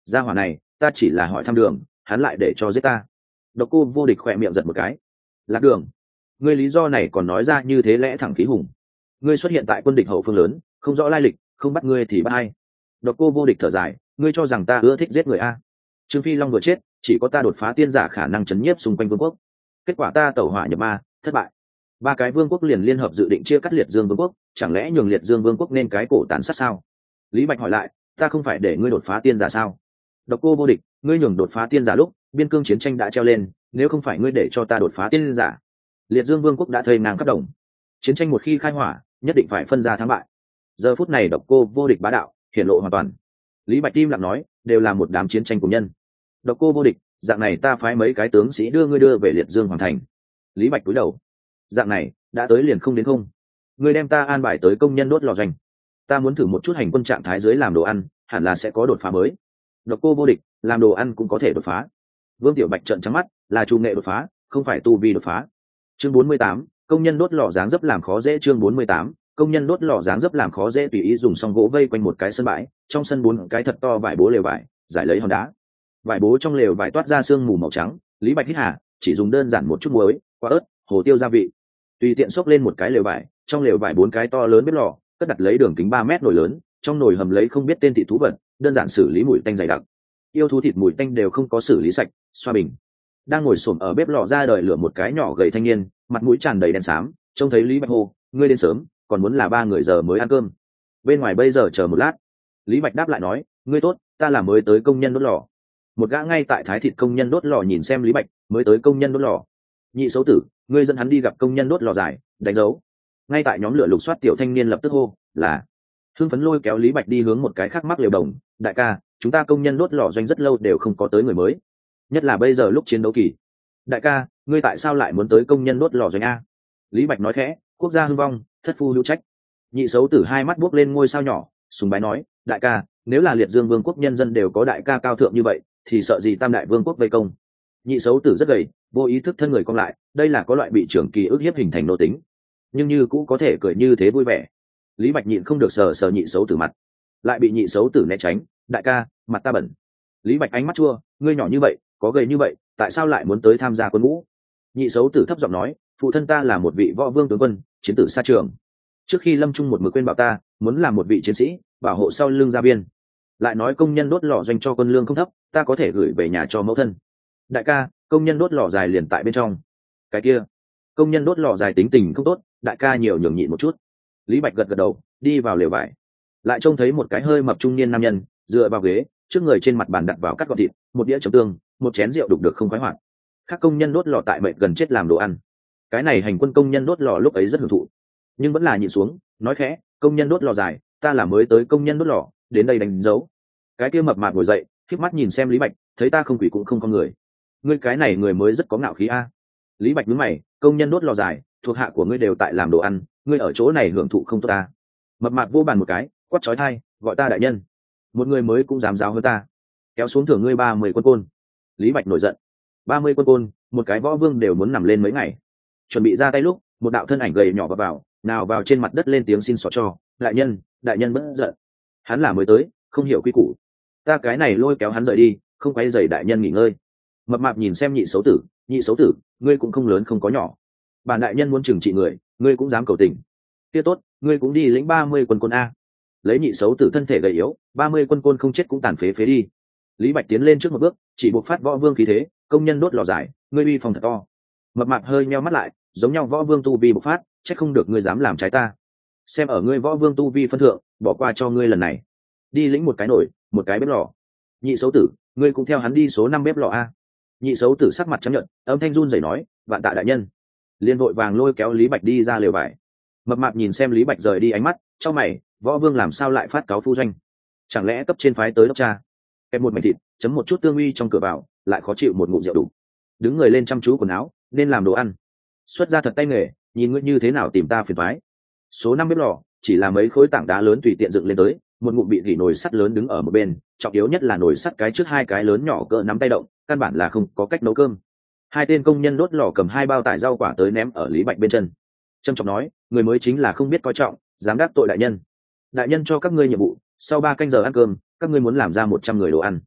gia hỏa này ta chỉ là hỏi thăm đường, hắn lại để cho giết ta. Độc Cô Vô Địch khỏe miệng giật một cái. Lạc Đường, ngươi lý do này còn nói ra như thế lẽ thẳng khí hùng. Ngươi xuất hiện tại quân địch hậu phương lớn, không rõ lai lịch, không bắt ngươi thì bắt ai? Độc Cô Vô Địch thở dài, ngươi cho rằng ta ưa thích giết người a? Trương Phi Long vừa chết, chỉ có ta đột phá tiên giả khả năng chấn nhiếp xung quanh vương quốc. Kết quả ta tẩu hỏa nhập ma, thất bại. Ba cái vương quốc liền liên hợp dự định chia cắt Liệt Dương vương quốc, chẳng lẽ nhường Liệt Dương vương quốc nên cái cổ tàn sát sao? Lý Bạch hỏi lại, ta không phải để ngươi đột phá tiên giả sao? Độc Cô Vô Địch, ngươi nhường đột phá tiên giả lúc biên cương chiến tranh đã treo lên, nếu không phải ngươi để cho ta đột phá tiên giả, Liệt Dương vương quốc đã thây ngang khắp đồng. Chiến tranh một khi khai hỏa, nhất định phải phân ra thắng bại. Giờ phút này Độc Cô Vô Địch bá đạo hiển lộ hoàn toàn. Lý Bạch tim lặng nói, đều là một đám chiến tranh cùng nhân. Độc Cô Vô Địch, dạng này ta phái mấy cái tướng sĩ đưa ngươi đưa về Liệt Dương hoàng thành. Lý Bạch cúi đầu, dạng này đã tới liền không đến không. Ngươi đem ta an bài tới công nhân đốt lò doanh, ta muốn thử một chút hành quân trạng thái dưới làm đồ ăn, hẳn là sẽ có đột phá mới. Độc Cô Vô Địch, làm đồ ăn cũng có thể đột phá. Vương Tiểu Bạch trợn trắng mắt, là chủ nghệ đột phá, không phải tu vi đột phá. Chương bốn mươi tám, công nhân đốt lò dáng dấp làm khó dễ. Chương bốn mươi tám, công nhân đốt lò dáng dấp làm khó dễ. Tùy ý dùng xong gỗ vây quanh một cái sân bãi, trong sân bốn cái thật to vải bố lều vải, giải lấy hòn đá. Vải bố trong lều vải toát ra sương mù màu trắng. Lý Bạch hít hà, chỉ dùng đơn giản một chút muối, quả ớt, hồ tiêu gia vị, tùy tiện xốc lên một cái lều vải, trong lều vải bốn cái to lớn bếp lò, cất đặt lấy đường kính ba mét nồi lớn, trong nồi hầm lấy không biết tên thịt thú vật, đơn giản xử lý mùi tanh dày đặc. Yêu thú thịt mùi tanh đều không có xử lý sạch, xoa bình. Đang ngồi xổm ở bếp lò ra đời lửa một cái nhỏ gầy thanh niên, mặt mũi tràn đầy đen xám, trông thấy Lý Bạch hô, ngươi đến sớm, còn muốn là ba người giờ mới ăn cơm. Bên ngoài bây giờ chờ một lát. Lý Bạch đáp lại nói, ngươi tốt, ta là mới tới công nhân đốt lò. Một gã ngay tại thái thịt công nhân đốt lò nhìn xem Lý Bạch, mới tới công nhân đốt lò. Nhị xấu tử, ngươi dẫn hắn đi gặp công nhân đốt lò dài, đánh dấu. Ngay tại nhóm lửa lục soát tiểu thanh niên lập tức hô, là. Hưng phấn lôi kéo Lý Bạch đi hướng một cái khác mắc lều đồng, đại ca, chúng ta công nhân đốt lò doanh rất lâu đều không có tới người mới, nhất là bây giờ lúc chiến đấu kỳ. Đại ca, ngươi tại sao lại muốn tới công nhân đốt lò doanh a? Lý Bạch nói khẽ, quốc gia hưng vong, thất phu hữu trách. Nhị xấu tử hai mắt buốc lên ngôi sao nhỏ, sùng bái nói, đại ca, nếu là Liệt Dương vương quốc nhân dân đều có đại ca cao thượng như vậy, thì sợ gì tam đại vương quốc vây công. Nhị xấu tử rất gầy, vô ý thức thân người cong lại, đây là có loại bị trưởng kỳ ức hiếp hình thành nô tính, nhưng như cũng có thể cười như thế vui vẻ. Lý Bạch nhịn không được sờ sờ nhị xấu tử mặt, lại bị nhị xấu tử né tránh, đại ca, mặt ta bẩn. Lý Bạch ánh mắt chua, ngươi nhỏ như vậy, có gầy như vậy, tại sao lại muốn tới tham gia quân ngũ? Nhị xấu tử thấp giọng nói, phụ thân ta là một vị võ vương tướng quân, chiến tử xa trường. Trước khi lâm trung một mực quên bảo ta, muốn làm một vị chiến sĩ, bảo hộ sau lưng gia biên. Lại nói công nhân đốt lò doanh cho quân lương không thấp, ta có thể gửi về nhà cho mẫu thân. Đại ca, công nhân đốt lò dài liền tại bên trong. Cái kia, công nhân đốt lò dài tính tình không tốt, đại ca nhiều nhường nhịn một chút. Lý Bạch gật gật đầu, đi vào lều vải, lại trông thấy một cái hơi mập trung niên nam nhân dựa vào ghế, trước người trên mặt bàn đặt vào cắt gọt thịt, một đĩa chấm tương, một chén rượu đục được không khoái hoạt. Các công nhân đốt lò tại mệt gần chết làm đồ ăn. Cái này hành quân công nhân đốt lò lúc ấy rất hưởng thụ, nhưng vẫn là nhịn xuống, nói khẽ, công nhân đốt lò dài, ta là mới tới công nhân đốt lò, đến đây đánh dấu. Cái kia mập mạp ngồi dậy, khép mắt nhìn xem Lý Bạch, thấy ta không quỷ cũng không con người, ngươi cái này người mới rất có ngạo khí a. Lý Bạch nhướng mày, công nhân đốt lò dài, thuộc hạ của ngươi đều tại làm đồ ăn, ngươi ở chỗ này hưởng thụ không tốt ta. Mập mạp vô bàn một cái, quát chói tai, gọi ta đại nhân, một người mới cũng dám giáo hơn ta, kéo xuống thưởng ngươi ba mươi quân côn. Lý Bạch nổi giận, ba mươi quân côn, một cái võ vương đều muốn nằm lên mấy ngày. Chuẩn bị ra tay lúc, một đạo thân ảnh gầy nhỏ vào vào, nào vào trên mặt đất lên tiếng xin xỏ cho, đại nhân, đại nhân bất giận, hắn là mới tới, không hiểu quy củ. Ta cái này lôi kéo hắn rời đi, không quay dày đại nhân nghỉ ngơi. Mập mạp nhìn xem nhị xấu tử, nhị xấu tử, ngươi cũng không lớn không có nhỏ, bản đại nhân muốn trừng trị người, ngươi cũng dám cầu tình. Kia tốt, ngươi cũng đi lĩnh ba mươi quân côn a. Lấy nhị xấu tử thân thể gầy yếu, ba mươi quân côn không chết cũng tàn phế phế đi. Lý Bạch tiến lên trước một bước, chỉ buộc phát võ vương khí thế, công nhân đốt lò giải, ngươi uy phong thật to. Mập mạp hơi nheo mắt lại, giống nhau võ vương tu vi bộc phát, chắc không được ngươi dám làm trái ta. Xem ở ngươi võ vương tu vi phân thượng, bỏ qua cho ngươi lần này. Đi lĩnh một cái nổi, một cái bếp lò. Nhị xấu tử, ngươi cũng theo hắn đi số năm bếp lò a. Nhị xấu tử sắc mặt chấp nhận, âm thanh run rẩy nói, vạn tạ đại nhân. Liên vội vàng lôi kéo Lý Bạch đi ra lều vải. Mập mạp nhìn xem Lý Bạch rời đi ánh mắt, trong mày, võ vương làm sao lại phát cáo phu doanh? Chẳng lẽ cấp trên phái tới đốc cha? Kẹp một mảnh thịt, chấm một chút tương uy trong cửa vào, lại khó chịu một ngụm rượu đủ. Đứng người lên chăm chú quần áo, nên làm đồ ăn. Xuất ra thật tay nghề, nhìn ngươi như thế nào tìm ta phiền toái. Số năm bếp lò, chỉ là mấy khối tảng đá lớn tùy tiện dựng lên tới, một ngụm bị gỉ nồi sắt lớn đứng ở một bên, trọng yếu nhất là nồi sắt cái trước hai cái lớn nhỏ cỡ nắm tay động, căn bản là không có cách nấu cơm. Hai tên công nhân đốt lò cầm hai bao tải rau quả tới ném ở Lý Bạch bên chân. Trâm trọng nói, người mới chính là không biết coi trọng, dám đáp tội đại nhân. Đại nhân cho các ngươi nhiệm vụ, sau ba canh giờ ăn cơm, các ngươi muốn làm ra một trăm người đồ ăn.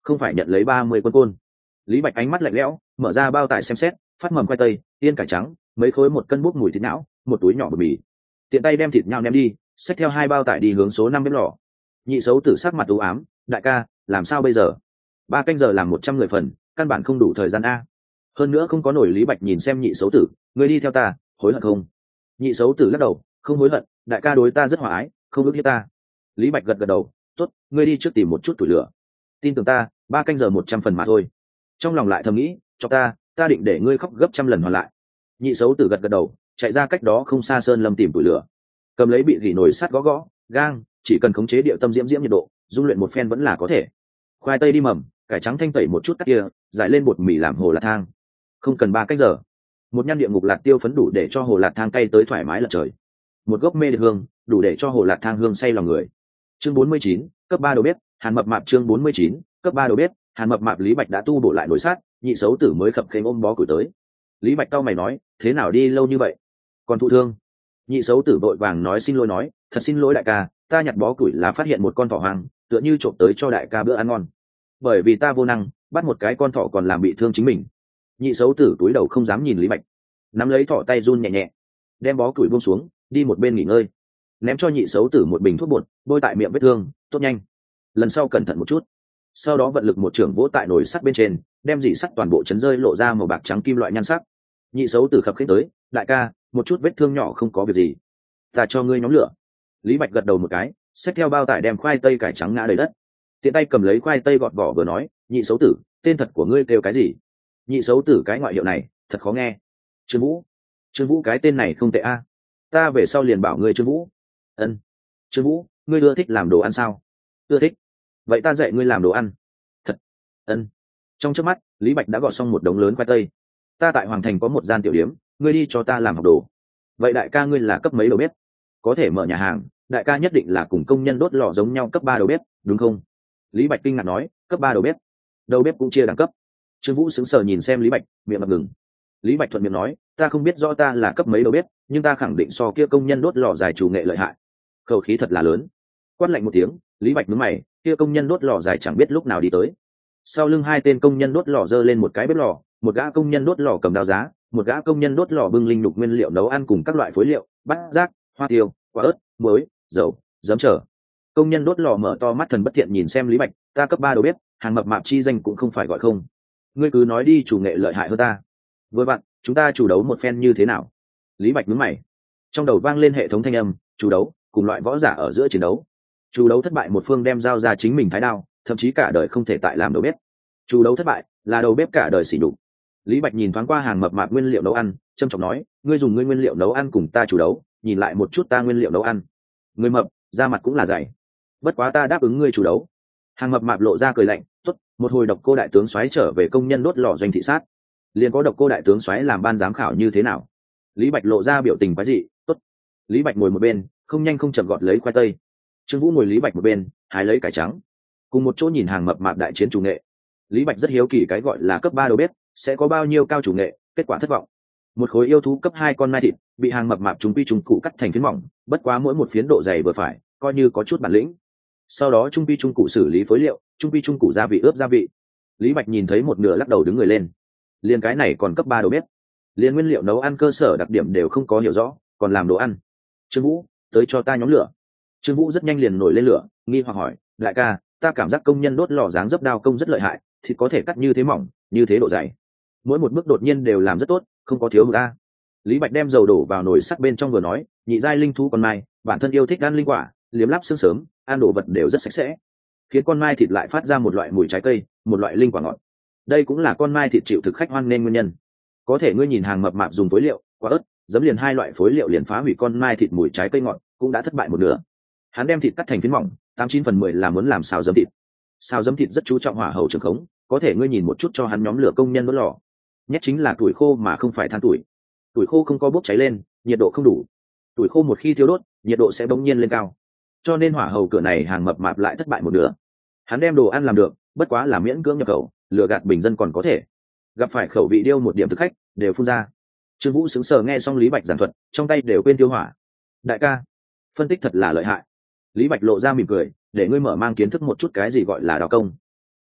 không phải nhận lấy ba mươi quân côn. Lý Bạch ánh mắt lạnh lẽo, mở ra bao tải xem xét, phát mầm khoai tây, tiên cải trắng, mấy khối một cân bút mùi thịt não, một túi nhỏ bột mì. Tiện tay đem thịt nhau ném đi, xách theo hai bao tải đi hướng số năm bếp lò. Nhị xấu tử sắc mặt u ám, đại ca, làm sao bây giờ? Ba canh giờ làm một trăm người phần, căn bản không đủ thời gian a. Hơn nữa không có nổi. Lý Bạch nhìn xem nhị xấu tử, ngươi đi theo ta, hối hận không? Nhị xấu tử lắc đầu, không hối hận, đại ca đối ta rất hòa ái, không ước hiếp ta. Lý Bạch gật gật đầu, tốt, ngươi đi trước tìm một chút tuổi lửa. Tin tưởng ta, ba canh giờ một trăm phần mà thôi. Trong lòng lại thầm nghĩ, cho ta, ta định để ngươi khóc gấp trăm lần hoàn lại. Nhị xấu tử gật gật đầu, chạy ra cách đó không xa sơn lâm tìm tuổi lửa, cầm lấy bị gỉ nồi sắt gõ gõ, gang, chỉ cần khống chế điệu tâm diễm diễm nhiệt độ, dung luyện một phen vẫn là có thể. Khoai tây đi mầm, cải trắng thanh tẩy một chút cắt kia, giải lên bột mì làm hồ lạt thang. Không cần ba cách giờ, một nhăn địa ngục lạt tiêu phấn đủ để cho hồ lạt thang cay tới thoải mái lật trời. Một gốc mê địch hương đủ để cho hồ lạt thang hương say lòng người. Chương bốn mươi chín, cấp ba đầu bếp, Hàn Mập Mạp. Chương bốn mươi chín, cấp ba đầu bếp, Hàn Mập Mạp. Lý Bạch đã tu bổ lại nồi sắt, nhị xấu tử mới khập khênh ôm bó củi tới. Lý Bạch cau mày nói, thế nào đi lâu như vậy, còn thụ thương? Nhị xấu tử vội vàng nói xin lỗi nói, thật xin lỗi đại ca, ta nhặt bó củi là phát hiện một con thỏ hoang, tựa như trộm tới cho đại ca bữa ăn ngon. Bởi vì ta vô năng, bắt một cái con thỏ còn làm bị thương chính mình. Nhị xấu tử túi đầu không dám nhìn Lý Bạch, nắm lấy thỏ tay run nhẹ nhẹ, đem bó củi buông xuống, đi một bên nghỉ ngơi, ném cho nhị xấu tử một bình thuốc bột, bôi tại miệng vết thương, tốt nhanh. Lần sau cẩn thận một chút. Sau đó vận lực một trưởng vỗ tại nồi sắt bên trên, đem dỉ sắt toàn bộ chấn rơi, lộ ra màu bạc trắng kim loại nhan sắc. Nhị xấu tử khập khiễng tới, đại ca, một chút vết thương nhỏ không có việc gì, ta cho ngươi nhóm lửa. Lý Bạch gật đầu một cái, xách theo bao tải đem khoai tây cải trắng ngã đầy đất, tiện tay cầm lấy khoai tây gọt vỏ vừa nói, nhị xấu tử, tên thật của ngươi kêu cái gì? Nhị xấu tử cái ngoại hiệu này thật khó nghe. Trương Vũ. Trương Vũ cái tên này không tệ a, ta về sau liền bảo ngươi Trương Vũ. Ân. Trương Vũ, ngươi ưa thích làm đồ ăn sao? Ưa thích. Vậy ta dạy ngươi làm đồ ăn. Thật. Ân. Trong chớp mắt, Lý Bạch đã gọt xong một đống lớn khoai tây. Ta tại Hoàng Thành có một gian tiểu điếm, ngươi đi cho ta làm học đồ. Vậy đại ca ngươi là cấp mấy đầu bếp? Có thể mở nhà hàng, đại ca nhất định là cùng công nhân đốt lò giống nhau cấp ba đầu bếp, đúng không? Lý Bạch kinh ngạc nói, cấp ba đầu bếp? Đầu bếp cũng chia đẳng cấp. Trương Vũ sững sờ nhìn xem Lý Bạch, miệng ngập ngừng. Lý Bạch thuận miệng nói, ta không biết rõ ta là cấp mấy đầu bếp, nhưng ta khẳng định so kia công nhân đốt lò dài chủ nghệ lợi hại. Khẩu khí thật là lớn. Quát lạnh một tiếng, Lý Bạch nhướng mày, kia công nhân đốt lò dài chẳng biết lúc nào đi tới. Sau lưng hai tên công nhân đốt lò giơ lên một cái bếp lò, một gã công nhân đốt lò cầm đao giá, một gã công nhân đốt lò bưng linh lục nguyên liệu nấu ăn cùng các loại phối liệu, bát giác, hoa tiêu, quả ớt, muối, dầu, giấm trở. Công nhân đốt lò mở to mắt thần bất thiện nhìn xem Lý Bạch, ta cấp ba đầu bếp, Hàng Mập Mạp chi danh cũng không phải gọi không. Ngươi cứ nói đi, chủ nghệ lợi hại hơn ta. Vừa vặn, chúng ta chủ đấu một phen như thế nào? Lý Bạch nhướng mày, trong đầu vang lên hệ thống thanh âm, chủ đấu, cùng loại võ giả ở giữa chiến đấu. Chủ đấu thất bại một phương đem giao ra chính mình thái đao, thậm chí cả đời không thể tại làm đầu bếp. Chủ đấu thất bại là đầu bếp cả đời xỉ nhục. Lý Bạch nhìn thoáng qua Hàng Mập Mạp nguyên liệu nấu ăn, trầm trọng nói, ngươi dùng ngươi nguyên liệu nấu ăn cùng ta chủ đấu, nhìn lại một chút ta nguyên liệu nấu ăn. Ngươi mập, da mặt cũng là dày. Bất quá ta đáp ứng ngươi chủ đấu. Hàng Mập Mạp lộ ra cười lạnh, tốt, một hồi Độc Cô đại tướng soái trở về công nhân đốt lò doanh thị sát, liền có Độc Cô đại tướng soái làm ban giám khảo như thế nào? Lý Bạch lộ ra biểu tình quái dị, tốt. Lý Bạch ngồi một bên, không nhanh không chậm gọt lấy khoai tây. Trương Vũ ngồi Lý Bạch một bên, hái lấy cải trắng, cùng một chỗ nhìn Hàng Mập Mạp đại chiến chủ nghệ. Lý Bạch rất hiếu kỳ cái gọi là cấp ba đầu bếp sẽ có bao nhiêu cao chủ nghệ, kết quả thất vọng. Một khối yêu thú cấp hai con mai thịt bị Hàng Mập Mạp trùng quy trùng cụ cắt thành phiến mỏng, bất quá mỗi một phiến độ dày vừa phải, coi như có chút bản lĩnh. Sau đó trung quy trung cụ xử lý phối liệu, trung quy trung cụ gia vị ướp gia vị. Lý Bạch nhìn thấy một nửa lắc đầu đứng người lên. Liên cái này còn cấp ba đầu bếp, liên nguyên liệu nấu ăn cơ sở đặc điểm đều không có hiểu rõ, còn làm đồ ăn. Trương Vũ, tới cho ta nhóm lửa. Trương Vũ rất nhanh liền nổi lên lửa, nghi hoặc hỏi, đại ca, ta cảm giác công nhân đốt lò dáng dấp đao công rất lợi hại, thịt có thể cắt như thế mỏng, như thế độ dày, mỗi một bước đột nhiên đều làm rất tốt, không có thiếu hụt a. Lý Bạch đem dầu đổ vào nồi sắt bên trong vừa nói, nhị giai linh thú con mai, bản thân yêu thích ăn linh quả, liếm láp xương sớm, ăn đồ vật đều rất sạch sẽ, khiến con mai thịt lại phát ra một loại mùi trái cây, một loại linh quả ngọt. Đây cũng là con mai thịt chịu thực khách hoan nên nguyên nhân. Có thể ngươi nhìn Hàng Mập Mạp dùng phối liệu, quả ớt, giấm liền hai loại phối liệu liền phá hủy con mai thịt mùi trái cây ngọt, cũng đã thất bại một nửa. Hắn đem thịt cắt thành phiến mỏng, tám chín phần mười là muốn làm xào giấm thịt. Xào giấm thịt rất chú trọng hỏa hậu trường khống, có thể ngươi nhìn một chút cho hắn nhóm lửa công nhân đốt lò, nhất chính là tuổi khô mà không phải than tuổi. Tuổi khô không có bốc cháy lên, nhiệt độ không đủ. Tuổi khô một khi thiêu đốt, nhiệt độ sẽ bỗng nhiên lên cao. Cho nên hỏa hầu cửa này Hàng Mập Mạp lại thất bại một nửa. Hắn đem đồ ăn làm được, bất quá là miễn cưỡng nhập khẩu, lừa gạt bình dân còn có thể. Gặp phải khẩu vị điêu một điểm thực khách, đều phun ra. Trương Vũ sững sờ nghe xong Lý Bạch giảng thuật, trong tay đều quên tiêu hỏa. Đại ca, phân tích thật là lợi hại. Lý Bạch lộ ra mỉm cười, để ngươi mở mang kiến thức một chút cái gì gọi là đao công.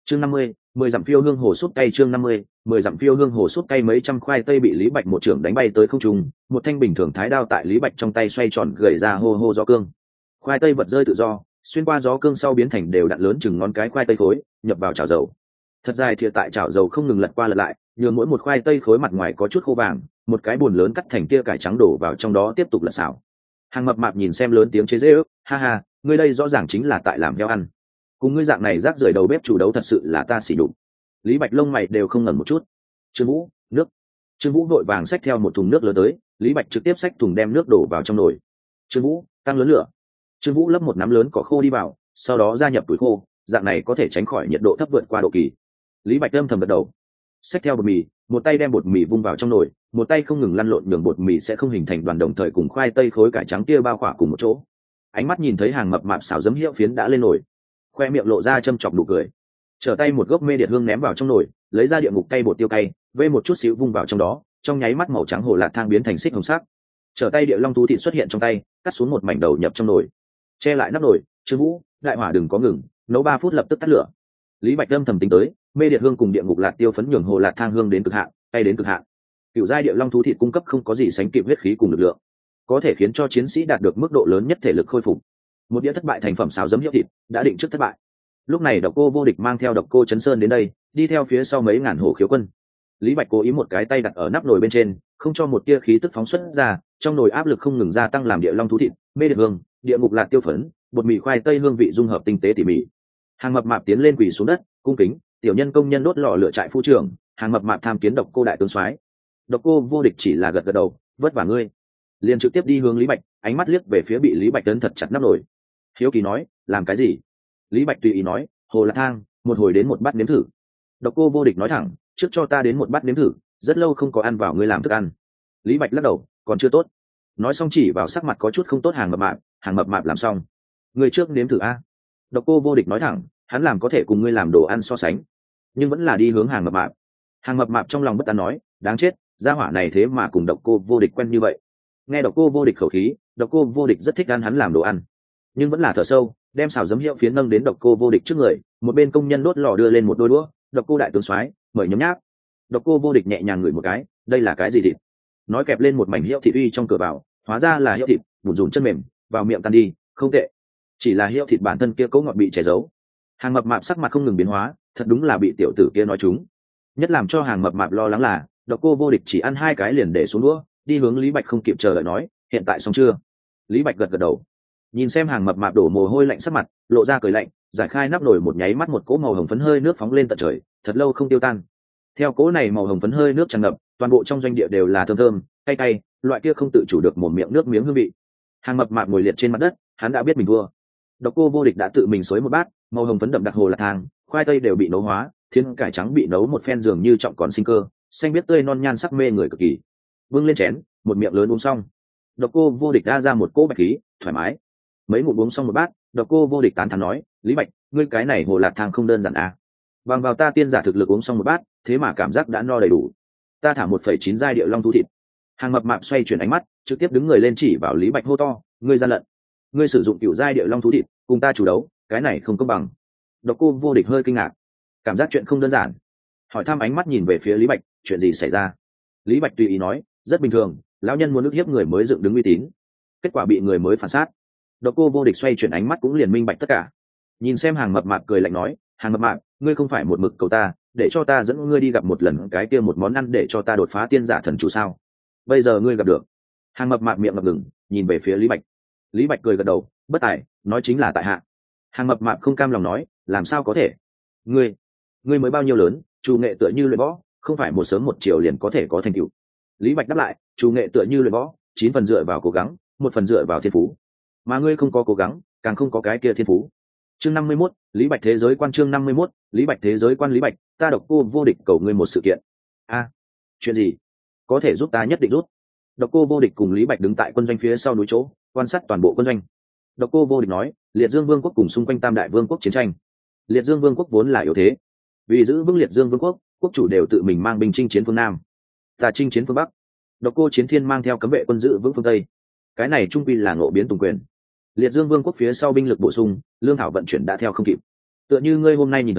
chương năm mươi, mười dặm phiêu hương hồ súp cay. Chương năm mươi, mười dặm phiêu hương hồ súp cay. Mấy trăm khoai tây bị Lý Bạch một trưởng đánh bay tới không trung, một thanh bình thường thái đao tại Lý Bạch trong tay xoay tròn gầy ra hô hô gió cương. Khoai tây vật rơi tự do, xuyên qua gió cương sau biến thành đều đặn lớn chừng ngón cái khoai tây khối, nhập vào chảo dầu. Thật dài thìa tại chảo dầu không ngừng lật qua lật lại, nhường mỗi một khoai tây khối mặt ngoài có chút khô vàng, một cái bùn lớn cắt thành tia cải trắng đổ vào trong đó tiếp tục lật xào. Hàng Mập Mạp nhìn xem lớn tiếng chế giễu, ha ha, ngươi đây rõ ràng chính là tại làm heo ăn. Cùng ngươi dạng này rác rưởi đầu bếp chủ đấu thật sự là ta xỉ đục. Lý Bạch lông mày đều không ngẩng một chút. Trương Vũ, nước. Trương Vũ vội vàng xách theo một thùng nước lớn tới, Lý Bạch trực tiếp xách thùng đem nước đổ vào trong nồi. Trương Vũ, tăng lớn lửa. Trương Vũ lấp một nắm lớn cỏ khô đi vào, sau đó gia nhập tuổi khô, dạng này có thể tránh khỏi nhiệt độ thấp vượt qua độ kỳ. Lý Bạch âm thầm gật đầu, xách theo bột mì, một tay đem bột mì vung vào trong nồi, một tay không ngừng lăn lộn nhường bột mì sẽ không hình thành đoàn đồng thời cùng khoai tây khối cải trắng kia bao khỏa cùng một chỗ. Ánh mắt nhìn thấy Hàng Mập Mạp xào giấm hiệu phiến đã lên nồi, khoe miệng lộ ra châm chọc nụ cười, trở tay một gốc mê điệt hương ném vào trong nồi, lấy ra địa ngục cay bột tiêu cay, vê một chút xíu vung vào trong đó, trong nháy mắt màu trắng hồ lạt thang biến thành xích hồng sắc. Trở tay địa long thú thịt xuất hiện trong tay, cắt xuống một mảnh đầu nhập trong nồi, che lại nắp nồi. Trương Vũ, đại hỏa đừng có ngừng, nấu ba phút lập tức tắt lửa. Lý Bạch âm thầm tính tới, mê điệt hương cùng địa ngục lạt tiêu phấn nhường hồ lạt thang hương đến cực hạn, cay đến cực hạn. Cựu giai địa long thú thịt cung cấp không có gì sánh kịp huyết khí cùng lực lượng, có thể khiến cho chiến sĩ đạt được mức độ lớn nhất thể lực khôi phục. Một đĩa thất bại thành phẩm xào giấm hiệu thịt đã định trước thất bại. Lúc này Độc Cô Vô Địch mang theo Độc Cô Chấn Sơn đến đây, đi theo phía sau mấy ngàn hổ khiếu quân. Lý Bạch cố ý một cái tay đặt ở nắp nồi bên trên, không cho một tia khí tức phóng xuất ra, trong nồi áp lực không ngừng gia tăng làm địa long thú thịt, mê điệt hương, địa ngục lạt tiêu phấn, bột mì khoai tây hương vị dung hợp tinh tế tỉ mỉ. Hàng Mập Mạp tiến lên quỳ xuống đất, cung kính, tiểu nhân công nhân đốt lò lửa trại phu trưởng, Hàng Mập Mạp tham kiến Độc Cô đại tướng soái. Độc Cô Vô Địch chỉ là gật gật đầu, vất vả ngươi. Liền trực tiếp đi hướng Lý Bạch, ánh mắt liếc về phía bị Lý Bạch tấn thật chặt nắp nồi. Hiếu kỳ nói, làm cái gì? Lý Bạch tùy ý nói, hồ lạt thang, một hồi đến một bát nếm thử. Độc Cô Vô Địch nói thẳng, trước cho ta đến một bát nếm thử, rất lâu không có ăn vào ngươi làm thức ăn. Lý Bạch lắc đầu, còn chưa tốt. Nói xong chỉ vào sắc mặt có chút không tốt Hàng Mập Mạp, Hàng Mập Mạp làm xong, ngươi trước nếm thử a. Độc Cô Vô Địch nói thẳng, hắn làm có thể cùng ngươi làm đồ ăn so sánh, nhưng vẫn là đi hướng Hàng Mập Mạp. Hàng Mập Mạp trong lòng bất an nói, đáng chết, gia hỏa này thế mà cùng Độc Cô Vô Địch quen như vậy. Nghe Độc Cô Vô Địch khẩu khí, Độc Cô Vô Địch rất thích ăn hắn làm đồ ăn, nhưng vẫn là thở sâu, đem xào giấm hiệu phiến nâng đến Độc Cô Vô Địch trước người, một bên công nhân đốt lò đưa lên một đôi đũa, Độc Cô đại tướng soái, mời nhấm nháp. Độc Cô Vô Địch nhẹ nhàng ngửi một cái, đây là cái gì thịt? Nói kẹp lên một mảnh hiệu thịt uy trong cửa vào, hóa ra là hiệu thịt, bùn rùn chân mềm, vào miệng tan đi, không tệ. Chỉ là hiệu thịt bản thân kia cố ngọt bị che giấu. Hàng Mập Mạp sắc mặt không ngừng biến hóa, thật đúng là bị tiểu tử kia nói trúng. Nhất làm cho Hàng Mập Mạp lo lắng là, Độc Cô Vô Địch chỉ ăn hai cái liền để xuống đũa, đi hướng Lý Bạch không kịp chờ đợi nói, hiện tại xong chưa? Lý Bạch gật gật đầu, nhìn xem Hàng Mập Mạp đổ mồ hôi lạnh sắc mặt, lộ ra cười lạnh, giải khai nắp nồi một nháy mắt một cỗ màu hồng phấn hơi nước phóng lên tận trời, thật lâu không tiêu tan. Theo cỗ này màu hồng phấn hơi nước tràn ngập, toàn bộ trong doanh địa đều là thơm thơm, cay cay, loại kia không tự chủ được một miệng nước miếng hương vị. Hàng Mập Mạp ngồi liệt trên mặt đất, hắn đã biết mình thua. Độc Cô Vô Địch đã tự mình xối một bát, màu hồng phấn đậm đặc hồ lạt thang, khoai tây đều bị nấu hóa, thiên cải trắng bị nấu một phen dường như trọng còn sinh cơ, xanh biết tươi non nhan sắc mê người cực kỳ. Vâng lên chén, một miệng lớn uống xong. Độc Cô Vô Địch ra ra một cỗ bạch khí, thoải mái. Mấy ngụm uống xong một bát, Độc Cô Vô Địch tán thán nói, Lý Bạch, ngươi cái này hồ lạt thang không đơn giản à? Bằng vào ta tiên giả thực lực uống xong một bát, thế mà cảm giác đã no đầy đủ. Ta thả một phẩy chín giai địa long thú thịt. Hàng Mập Mạp xoay chuyển ánh mắt, trực tiếp đứng người lên chỉ vào Lý Bạch hô to, ngươi gian lận. Ngươi sử dụng cựu giai địa long thú thịt, cùng ta chủ đấu, cái này không công bằng. Độc Cô Vô Địch hơi kinh ngạc, cảm giác chuyện không đơn giản, hỏi thăm ánh mắt nhìn về phía Lý Bạch, chuyện gì xảy ra? Lý Bạch tùy ý nói, rất bình thường, lão nhân muốn ức hiếp người mới dựng đứng uy tín, kết quả bị người mới phản sát. Độc Cô Vô Địch xoay chuyển ánh mắt cũng liền minh bạch tất cả, nhìn xem Hàng Mập Mạp cười lạnh nói, Hàng Mập Mạp, ngươi không phải một mực cầu ta, để cho ta dẫn ngươi đi gặp một lần cái kia một món ăn để cho ta đột phá tiên giả thần chủ sao? Bây giờ ngươi gặp được. Hàng Mập Mạp miệng ngập ngừng, nhìn về phía Lý Bạch. Lý Bạch cười gật đầu, bất tài, nói chính là tại hạ. Hàng Mập Mạp không cam lòng nói, làm sao có thể? Ngươi, ngươi mới bao nhiêu lớn, chủ nghệ tựa như luyện võ, không phải một sớm một chiều liền có thể có thành tựu. Lý Bạch đáp lại, chủ nghệ tựa như luyện võ, chín phần dựa vào cố gắng, một phần dựa vào thiên phú. Mà ngươi không có cố gắng, càng không có cái kia thiên phú. Chương năm mươi mốt, Lý Bạch thế giới quan. Chương năm mươi mốt, Lý Bạch thế giới quan. Lý Bạch, ta Độc Cô Vô Địch cầu ngươi một sự kiện. A, chuyện gì? Có thể giúp ta nhất định giúp. Độc Cô Vô Địch cùng Lý Bạch đứng tại quân doanh phía sau núi chỗ, quan sát toàn bộ quân doanh. Độc Cô Vô Địch nói, Liệt Dương Vương quốc cùng xung quanh Tam Đại Vương quốc chiến tranh. Liệt Dương Vương quốc vốn là yếu thế, vì giữ vững Liệt Dương Vương quốc, quốc chủ đều tự mình mang binh chinh chiến phương Nam, ta chinh chiến phương Bắc. Độc Cô Chiến Thiên mang theo cấm vệ quân giữ vững phương Tây. Cái này trung quy là ngộ biến tùng quyền. Liệt Dương Vương quốc phía sau binh lực bổ sung, lương thảo vận chuyển đã theo không kịp. Tựa như ngươi hôm nay nhìn thấy,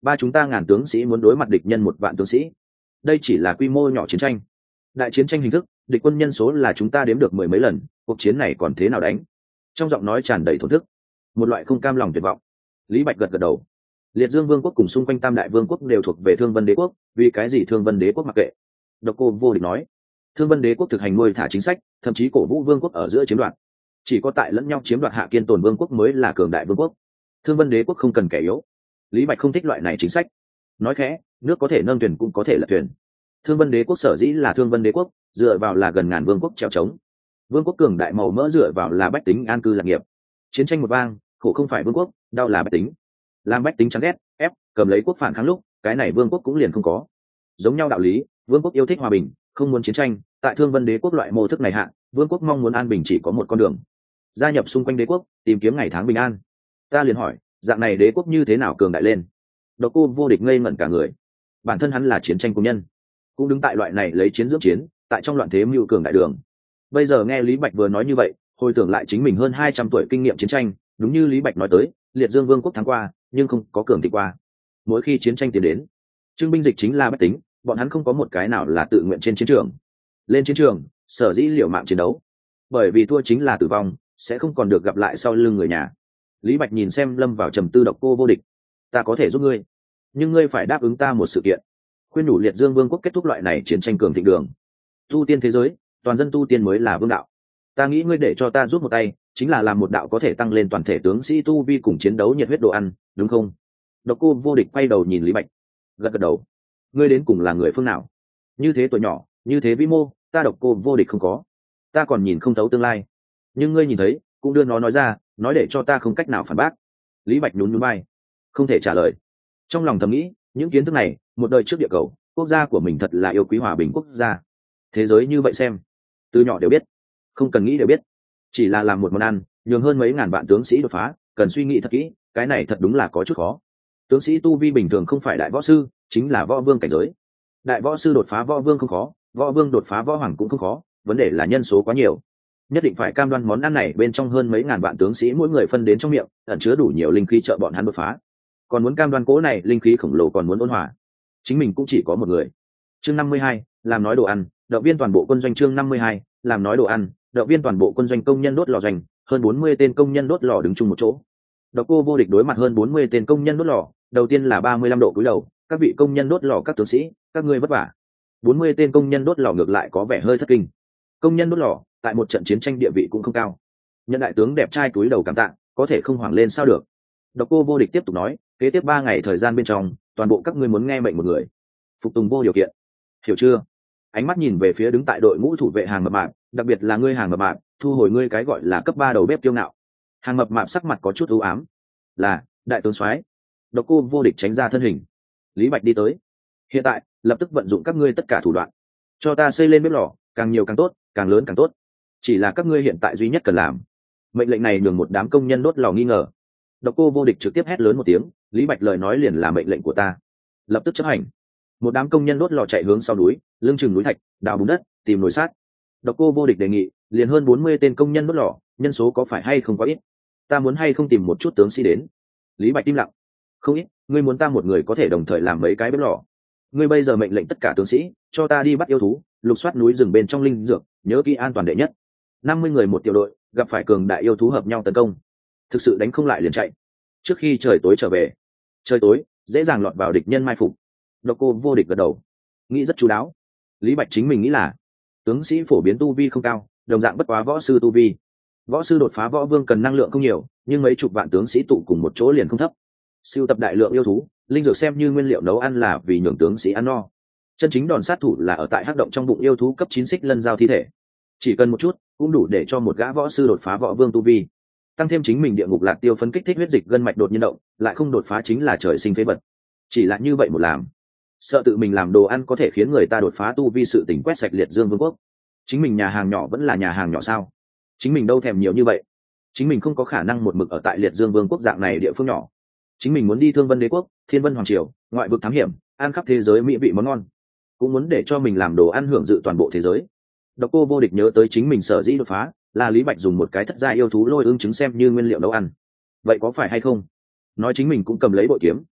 ba chúng ta ngàn tướng sĩ muốn đối mặt địch nhân một vạn tướng sĩ, đây chỉ là quy mô nhỏ chiến tranh. Đại chiến tranh hình thức, địch quân nhân số là chúng ta đếm được mười mấy lần, cuộc chiến này còn thế nào đánh? Trong giọng nói tràn đầy thổn thức, một loại không cam lòng tuyệt vọng. Lý Bạch gật gật đầu. Liệt Dương Vương quốc cùng xung quanh Tam Đại Vương quốc đều thuộc về Thương Vân Đế quốc, vì cái gì Thương Vân Đế quốc mặc kệ? Độc Cô Vô Địch nói, Thương Vân Đế quốc thực hành nuôi thả chính sách, thậm chí cổ vũ vương quốc ở giữa chiếm đoạt. Chỉ có tại lẫn nhau chiếm đoạt hạ kiên tồn vương quốc mới là cường đại vương quốc. Thương Vân Đế quốc không cần kẻ yếu. Lý Bạch không thích loại này chính sách. Nói khẽ, nước có thể nâng thuyền cũng có thể lật thuyền. Thương Vân Đế quốc sở dĩ là Thương Vân Đế quốc, dựa vào là gần ngàn vương quốc trèo trống. Vương quốc cường đại màu mỡ dựa vào là bách tính an cư lạc nghiệp. Chiến tranh một vang, khổ không phải vương quốc, đau là bách tính. Làm bách tính chán ghét, ép, cầm lấy quốc phản kháng lúc, cái này vương quốc cũng liền không có. Giống nhau đạo lý, vương quốc yêu thích hòa bình, không muốn chiến tranh. Tại Thương Vân Đế quốc loại mô thức này hạ, vương quốc mong muốn an bình chỉ có một con đường: gia nhập xung quanh đế quốc, tìm kiếm ngày tháng bình an. Ta liền hỏi, dạng này đế quốc như thế nào cường đại lên? Độc Cô Vô Địch ngây ngẩn cả người. Bản thân hắn là chiến tranh công nhân, cũng đứng tại loại này lấy chiến dưỡng chiến, tại trong loạn thế mưu cường đại đường. Bây giờ nghe Lý Bạch vừa nói như vậy, hồi tưởng lại chính mình hơn hai trăm tuổi kinh nghiệm chiến tranh, đúng như Lý Bạch nói tới, Liệt Dương Vương quốc thắng qua, nhưng không có cường thịnh qua. Mỗi khi chiến tranh tiến đến, trưng binh dịch chính là bách tính, bọn hắn không có một cái nào là tự nguyện trên chiến trường. Lên chiến trường, sở dĩ liều mạng chiến đấu, bởi vì thua chính là tử vong, sẽ không còn được gặp lại sau lưng người nhà. Lý Bạch nhìn xem lâm vào trầm tư Độc Cô Vô Địch, ta có thể giúp ngươi, nhưng ngươi phải đáp ứng ta một sự kiện. Khuyên nhủ Liệt Dương Vương quốc kết thúc loại này chiến tranh cường thịnh đường. Tu tiên thế giới, toàn dân tu tiên mới là vương đạo. Ta nghĩ ngươi để cho ta giúp một tay, chính là làm một đạo có thể tăng lên toàn thể tướng sĩ tu vi cùng chiến đấu nhiệt huyết đồ ăn, đúng không? Độc Cô Vô Địch quay đầu nhìn Lý Bạch, gật gật đầu. Ngươi đến cùng là người phương nào? Như thế tuổi nhỏ, như thế vĩ mô, ta Độc Cô Vô Địch không có. Ta còn nhìn không thấu tương lai, nhưng ngươi nhìn thấy, cũng đưa nó nói ra, nói để cho ta không cách nào phản bác. Lý Bạch nhún nhún vai, không thể trả lời. Trong lòng thầm nghĩ, những kiến thức này, một đời trước địa cầu, quốc gia của mình thật là yêu quý hòa bình quốc gia. Thế giới như vậy xem, từ nhỏ đều biết, không cần nghĩ đều biết. Chỉ là làm một món ăn, nhường hơn mấy ngàn vạn tướng sĩ đột phá, cần suy nghĩ thật kỹ, cái này thật đúng là có chút khó. Tướng sĩ tu vi bình thường không phải đại võ sư, chính là võ vương cảnh giới. Đại võ sư đột phá võ vương không khó, võ vương đột phá võ hoàng cũng không khó, vấn đề là nhân số quá nhiều. Nhất định phải cam đoan món ăn này bên trong hơn mấy ngàn vạn tướng sĩ mỗi người phân đến trong miệng, ẩn chứa đủ nhiều linh khí trợ bọn hắn đột phá. Còn muốn cam đoan cố này linh khí khổng lồ còn muốn ôn hòa, chính mình cũng chỉ có một người. Chương năm mươi hai, làm nói đồ ăn, động viên toàn bộ quân doanh. Chương năm mươi hai, làm nói đồ ăn, động viên toàn bộ quân doanh. Công nhân đốt lò doanh, hơn bốn mươi tên công nhân đốt lò đứng chung một chỗ. Độc Cô Vô Địch đối mặt hơn bốn mươi tên công nhân đốt lò, đầu tiên là ba mươi lăm độ cúi đầu, các vị công nhân đốt lò các tướng sĩ, các ngươi vất vả. bốn mươi tên công nhân đốt lò ngược lại có vẻ hơi thất kinh. Công nhân đốt lò, tại một trận chiến tranh địa vị cũng không cao. Nhân đại tướng đẹp trai cúi đầu cảm tạ, có thể không hoảng lên sao được. Độc Cô Vô Địch tiếp tục nói, kế tiếp ba ngày thời gian bên trong, toàn bộ các ngươi muốn nghe mệnh một người, phục tùng vô điều kiện, hiểu chưa? Ánh mắt nhìn về phía đứng tại đội ngũ thủ vệ hàng mập mạp, đặc biệt là ngươi hàng mập mạp, thu hồi ngươi cái gọi là cấp ba đầu bếp kiêu ngạo. Hàng mập mạp sắc mặt có chút u ám. Là, đại tướng soái. Độc Cô Vô Địch tránh ra thân hình. Lý Bạch đi tới. Hiện tại, lập tức vận dụng các ngươi tất cả thủ đoạn, cho ta xây lên bếp lò, càng nhiều càng tốt, càng lớn càng tốt. Chỉ là các ngươi hiện tại duy nhất cần làm. Mệnh lệnh này nhường một đám công nhân đốt lò nghi ngờ. Độc Cô Vô Địch trực tiếp hét lớn một tiếng, Lý Bạch lời nói liền là mệnh lệnh của ta, lập tức chấp hành. Một đám công nhân đốt lò chạy hướng sau núi, lưng chừng núi thạch, đào bùn đất, tìm nồi sát. Độc Cô Vô Địch đề nghị, liền hơn bốn mươi tên công nhân đốt lò, nhân số có phải hay không quá ít? Ta muốn hay không tìm một chút tướng sĩ đến? Lý Bạch im lặng. Không ít, ngươi muốn ta một người có thể đồng thời làm mấy cái bếp lò? Ngươi bây giờ mệnh lệnh tất cả tướng sĩ, cho ta đi bắt yêu thú, lục soát núi rừng bên trong linh dược, nhớ kỹ an toàn đệ nhất. năm mươi người một tiểu đội, gặp phải cường đại yêu thú hợp nhau tấn công, thực sự đánh không lại liền chạy. Trước khi trời tối trở về, trời tối dễ dàng lọt vào địch nhân mai phục. Độc Cô Vô Địch gật đầu, nghĩ rất chú đáo. Lý Bạch chính mình nghĩ là, tướng sĩ phổ biến tu vi không cao, đồng dạng bất quá võ sư tu vi. Võ sư đột phá võ vương cần năng lượng không nhiều, nhưng mấy chục vạn tướng sĩ tụ cùng một chỗ liền không thấp. Sưu tập đại lượng yêu thú, linh dược xem như nguyên liệu nấu ăn là vì nhường tướng sĩ ăn no. Chân chính đòn sát thủ là ở tại hắc động trong bụng yêu thú cấp chín xích lân giao thi thể. Chỉ cần một chút, cũng đủ để cho một gã võ sư đột phá võ vương tu vi. Tăng thêm chính mình địa ngục lạc tiêu phấn kích thích huyết dịch gân mạch đột nhiên động, lại không đột phá chính là trời sinh phế vật. Chỉ là như vậy một làm, sợ tự mình làm đồ ăn có thể khiến người ta đột phá tu vi, sự tình quét sạch Liệt Dương Vương quốc. Chính mình nhà hàng nhỏ vẫn là nhà hàng nhỏ sao? Chính mình đâu thèm nhiều như vậy. Chính mình không có khả năng một mực ở tại Liệt Dương Vương quốc dạng này địa phương nhỏ. Chính mình muốn đi Thương Vân Đế quốc, Thiên Vân Hoàng triều, ngoại vực thám hiểm, ăn khắp thế giới mỹ vị món ngon, cũng muốn để cho mình làm đồ ăn hưởng dự toàn bộ thế giới. Độc Cô Vô Địch nhớ tới chính mình sở dĩ đột phá là Lý Bạch dùng một cái thất gia yêu thú lôi ương trứng xem như nguyên liệu nấu ăn. Vậy có phải hay không? Nói chính mình cũng cầm lấy bội kiếm,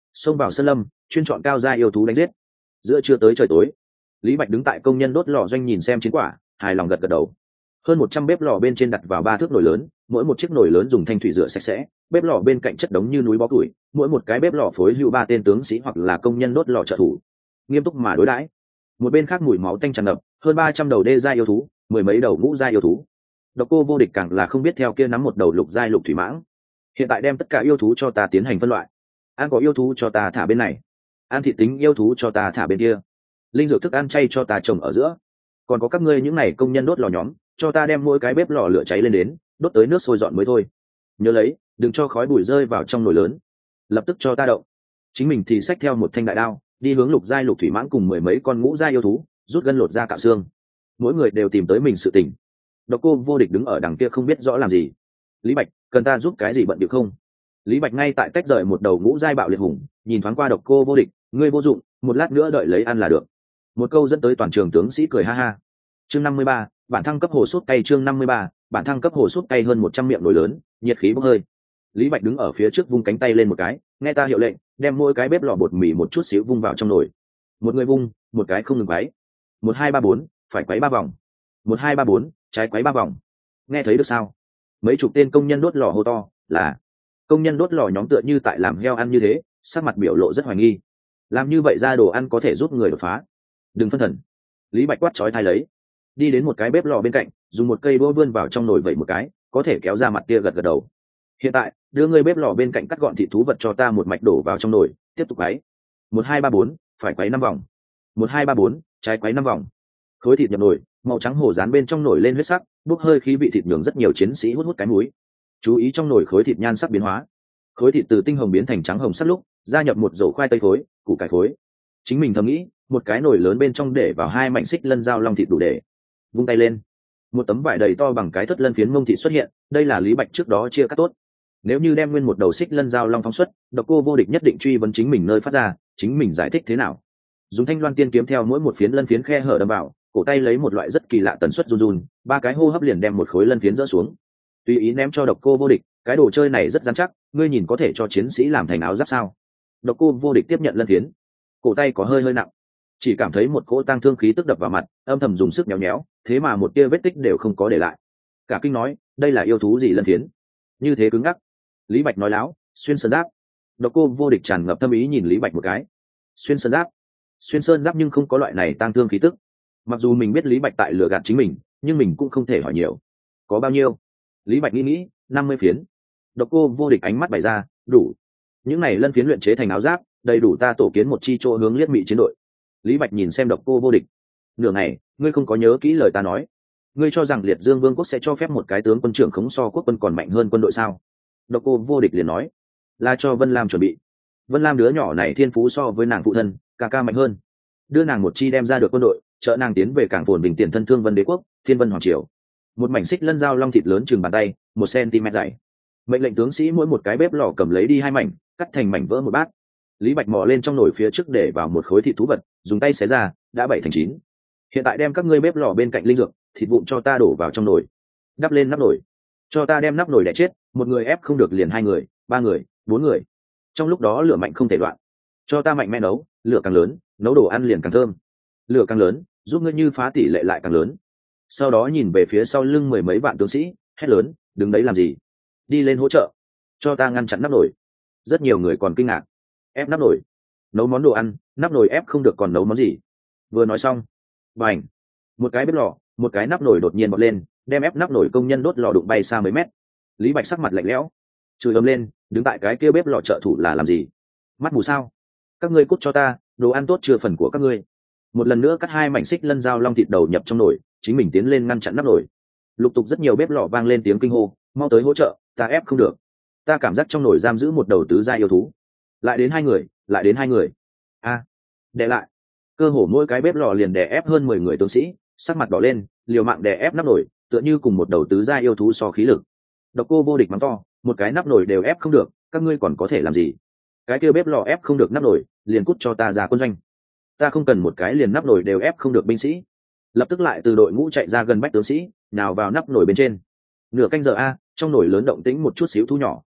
xông vào sân lâm chuyên chọn cao gia yêu thú đánh giết. Giữa trưa tới trời tối, Lý Bạch đứng tại công nhân đốt lò doanh nhìn xem chiến quả, hài lòng gật gật đầu. Hơn một trăm bếp lò bên trên đặt vào ba thước nồi lớn, mỗi một chiếc nồi lớn dùng thanh thủy rửa sạch sẽ, bếp lò bên cạnh chất đống như núi bó củi, mỗi một cái bếp lò phối hữu ba tên tướng sĩ hoặc là công nhân đốt lò trợ thủ, nghiêm túc mà đối đãi. Một bên khác mùi máu tanh tràn ngập, hơn ba trăm đầu đê gia yêu thú, mười mấy đầu ngũ gia yêu thú. Độc Cô Vô Địch càng là không biết theo kia nắm một đầu lục giai lục thủy mãng. Hiện tại đem tất cả yêu thú cho ta tiến hành phân loại. Ăn có yêu thú cho ta thả bên này, ăn thịt tính yêu thú cho ta thả bên kia, linh dược thức ăn chay cho ta trồng ở giữa, còn có các ngươi những này công nhân đốt lò nhóm, cho ta đem mỗi cái bếp lò lửa cháy lên đến, đốt tới nước sôi dọn mới thôi. Nhớ lấy, đừng cho khói bụi rơi vào trong nồi lớn. Lập tức cho ta động. Chính mình thì xách theo một thanh đại đao, đi hướng lục giai lục thủy mãng cùng mười mấy con ngũ giai yêu thú, rút gân lột da cạo xương. Mỗi người đều tìm tới mình sự tình. Độc Cô Vô Địch đứng ở đằng kia không biết rõ làm gì. Lý Bạch, cần ta giúp cái gì bận điệu không? Lý Bạch ngay tại tách rời một đầu ngũ giai bạo liệt hùng, nhìn thoáng qua Độc Cô Vô Địch, ngươi vô dụng, một lát nữa đợi lấy ăn là được. Một câu dẫn tới toàn trường tướng sĩ cười ha ha. Chương năm mươi ba, bản thăng cấp hồ sút cay. Chương năm mươi ba, bản thăng cấp hồ sút cay. Hơn một trăm miệng nồi lớn, nhiệt khí bốc hơi. Lý Bạch đứng ở phía trước vung cánh tay lên một cái, nghe ta hiệu lệnh, đem mỗi cái bếp lò bột mì một chút xíu vung vào trong nồi. Một người vung, một cái không ngừng quấy. Một hai ba bốn, phải quấy ba vòng. Một hai ba bốn, trái quấy ba vòng. Nghe thấy được sao? Mấy chục tên công nhân đốt lò hô to, là công nhân đốt lò nhóm tựa như tại làm heo ăn như thế, sắc mặt biểu lộ rất hoài nghi. Làm như vậy ra đồ ăn có thể giúp người đột phá. Đừng phân thần. Lý Bạch quát chói tai lấy, đi đến một cái bếp lò bên cạnh, dùng một cây đũa vươn vào trong nồi vẩy một cái, có thể kéo ra mặt kia gật gật đầu. Hiện tại, đưa ngươi bếp lò bên cạnh cắt gọn thịt thú vật cho ta một mạch đổ vào trong nồi, tiếp tục quấy. Một hai ba bốn, phải quấy năm vòng. Một hai ba bốn, trái quấy năm vòng. Khối thịt nhập nồi, màu trắng hổ dán bên trong nồi lên huyết sắc, bốc hơi khí vị thịt nhường rất nhiều chiến sĩ hút hút cái mũi. Chú ý trong nồi khối thịt nhan sắc biến hóa. Khối thịt từ tinh hồng biến thành trắng hồng sắc lúc, gia nhập một rổ khoai tây khối, củ cải khối. Chính mình thầm nghĩ, một cái nồi lớn bên trong để vào hai mảnh xích lân dao long thịt đủ để. Vung tay lên, một tấm vải đầy to bằng cái thất lân phiến mông thịt xuất hiện, đây là Lý Bạch trước đó chia cắt tốt. Nếu như đem nguyên một đầu xích lân dao long phóng xuất, Độc Cô Vô Địch nhất định truy vấn chính mình nơi phát ra, chính mình giải thích thế nào. Dùng thanh loan tiên kiếm theo mỗi một phiến lân phiến khe hở đâm vào, cổ tay lấy một loại rất kỳ lạ tần suất run run, ba cái hô hấp liền đem một khối lân phiến dỡ xuống. Tùy ý ném cho Độc Cô Vô Địch, cái đồ chơi này rất dán chắc, ngươi nhìn có thể cho chiến sĩ làm thành áo giáp sao? Độc Cô Vô Địch tiếp nhận lân phiến, cổ tay có hơi hơi nặng, chỉ cảm thấy một cỗ tang thương khí tức đập vào mặt, âm thầm dùng sức nhéo nhéo, thế mà một tia vết tích đều không có để lại. Cả kinh nói, đây là yêu thú gì lân phiến? Như thế cứng ngắc. Lý Bạch nói láo, xuyên sơn giáp. Độc Cô Vô Địch tràn ngập tâm ý nhìn Lý Bạch một cái. Xuyên sơn giáp? Xuyên sơn giáp nhưng không có loại này tang thương khí tức. Mặc dù mình biết Lý Bạch tại lừa gạt chính mình, nhưng mình cũng không thể hỏi nhiều. Có bao nhiêu? Lý Bạch nghĩ nghĩ, năm mươi phiến. Độc Cô Vô Địch ánh mắt bày ra, đủ. Những này lân phiến luyện chế thành áo giáp, đầy đủ ta tổ kiến một chi chỗ hướng liếc mị chiến đội. Lý Bạch nhìn xem Độc Cô Vô Địch. Nửa ngày, ngươi không có nhớ kỹ lời ta nói. Ngươi cho rằng Liệt Dương Vương quốc sẽ cho phép một cái tướng quân trưởng khống so quốc quân còn mạnh hơn quân đội sao? Độc Cô Vô Địch liền nói, là cho Vân Lam chuẩn bị. Vân Lam đứa nhỏ này thiên phú so với nàng phụ thân, ca ca mạnh hơn. Đưa nàng một chi đem ra được quân đội, trợ nàng tiến về cảng phồn bình tiền thân Thương Vân Đế quốc, Thiên Vân Hoàng triều. Một mảnh xích lân dao long thịt lớn chừng bàn tay, một cm dày. Mệnh lệnh tướng sĩ mỗi một cái bếp lò cầm lấy đi hai mảnh, cắt thành mảnh vỡ một bát. Lý Bạch mò lên trong nồi phía trước để vào một khối thịt thú vật, dùng tay xé ra, đã bảy thành chín. Hiện tại đem các ngươi bếp lò bên cạnh linh dược, thịt vụn cho ta đổ vào trong nồi, đắp lên nắp nồi, cho ta đem nắp nồi đè chết, một người ép không được liền hai người, ba người, bốn người. Trong lúc đó lửa mạnh không thể đoạn, cho ta mạnh mẽ nấu, lửa càng lớn, nấu đồ ăn liền càng thơm. Lửa càng lớn, giúp ngươi như phá tỷ lệ lại càng lớn. Sau đó nhìn về phía sau lưng mười mấy vạn tướng sĩ, hét lớn, đứng đấy làm gì? Đi lên hỗ trợ, cho ta ngăn chặn nắp nồi. Rất nhiều người còn kinh ngạc. Ép nắp nồi, nấu món đồ ăn, nắp nồi ép không được còn nấu món gì? Vừa nói xong, bành, một cái bếp lò, một cái nắp nồi đột nhiên bật lên, đem ép nắp nồi công nhân đốt lò đụng bay xa mấy mét. Lý Bạch sắc mặt lạnh lẽo, chửi ầm lên, đứng tại cái kia bếp lò trợ thủ là làm gì? Mắt mù sao? Các ngươi cút cho ta, đồ ăn tốt chưa phần của các ngươi. Một lần nữa cắt hai mảnh xích lân dao long thịt đầu nhập trong nồi, chính mình tiến lên ngăn chặn nắp nồi. Lục tục rất nhiều bếp lò vang lên tiếng kinh hô, mau tới hỗ trợ, ta ép không được. Ta cảm giác trong nồi giam giữ một đầu tứ gia yêu thú. Lại đến hai người, lại đến hai người. A, à, đè lại. Cơ hồ mỗi cái bếp lò liền đè ép hơn mười người tướng sĩ, sắc mặt đỏ lên, liều mạng đè ép nắp nồi, tựa như cùng một đầu tứ gia yêu thú so khí lực. Độc Cô Vô Địch mắng to, một cái nắp nồi đều ép không được, các ngươi còn có thể làm gì? Cái kia bếp lò ép không được nắp nồi, liền cút cho ta ra quân doanh. Ta không cần một cái liền nắp nồi đều ép không được binh sĩ. Lập tức lại từ đội ngũ chạy ra gần bách tướng sĩ, nào vào nắp nồi bên trên. Nửa canh giờ a, trong nồi lớn động tĩnh một chút xíu thu nhỏ.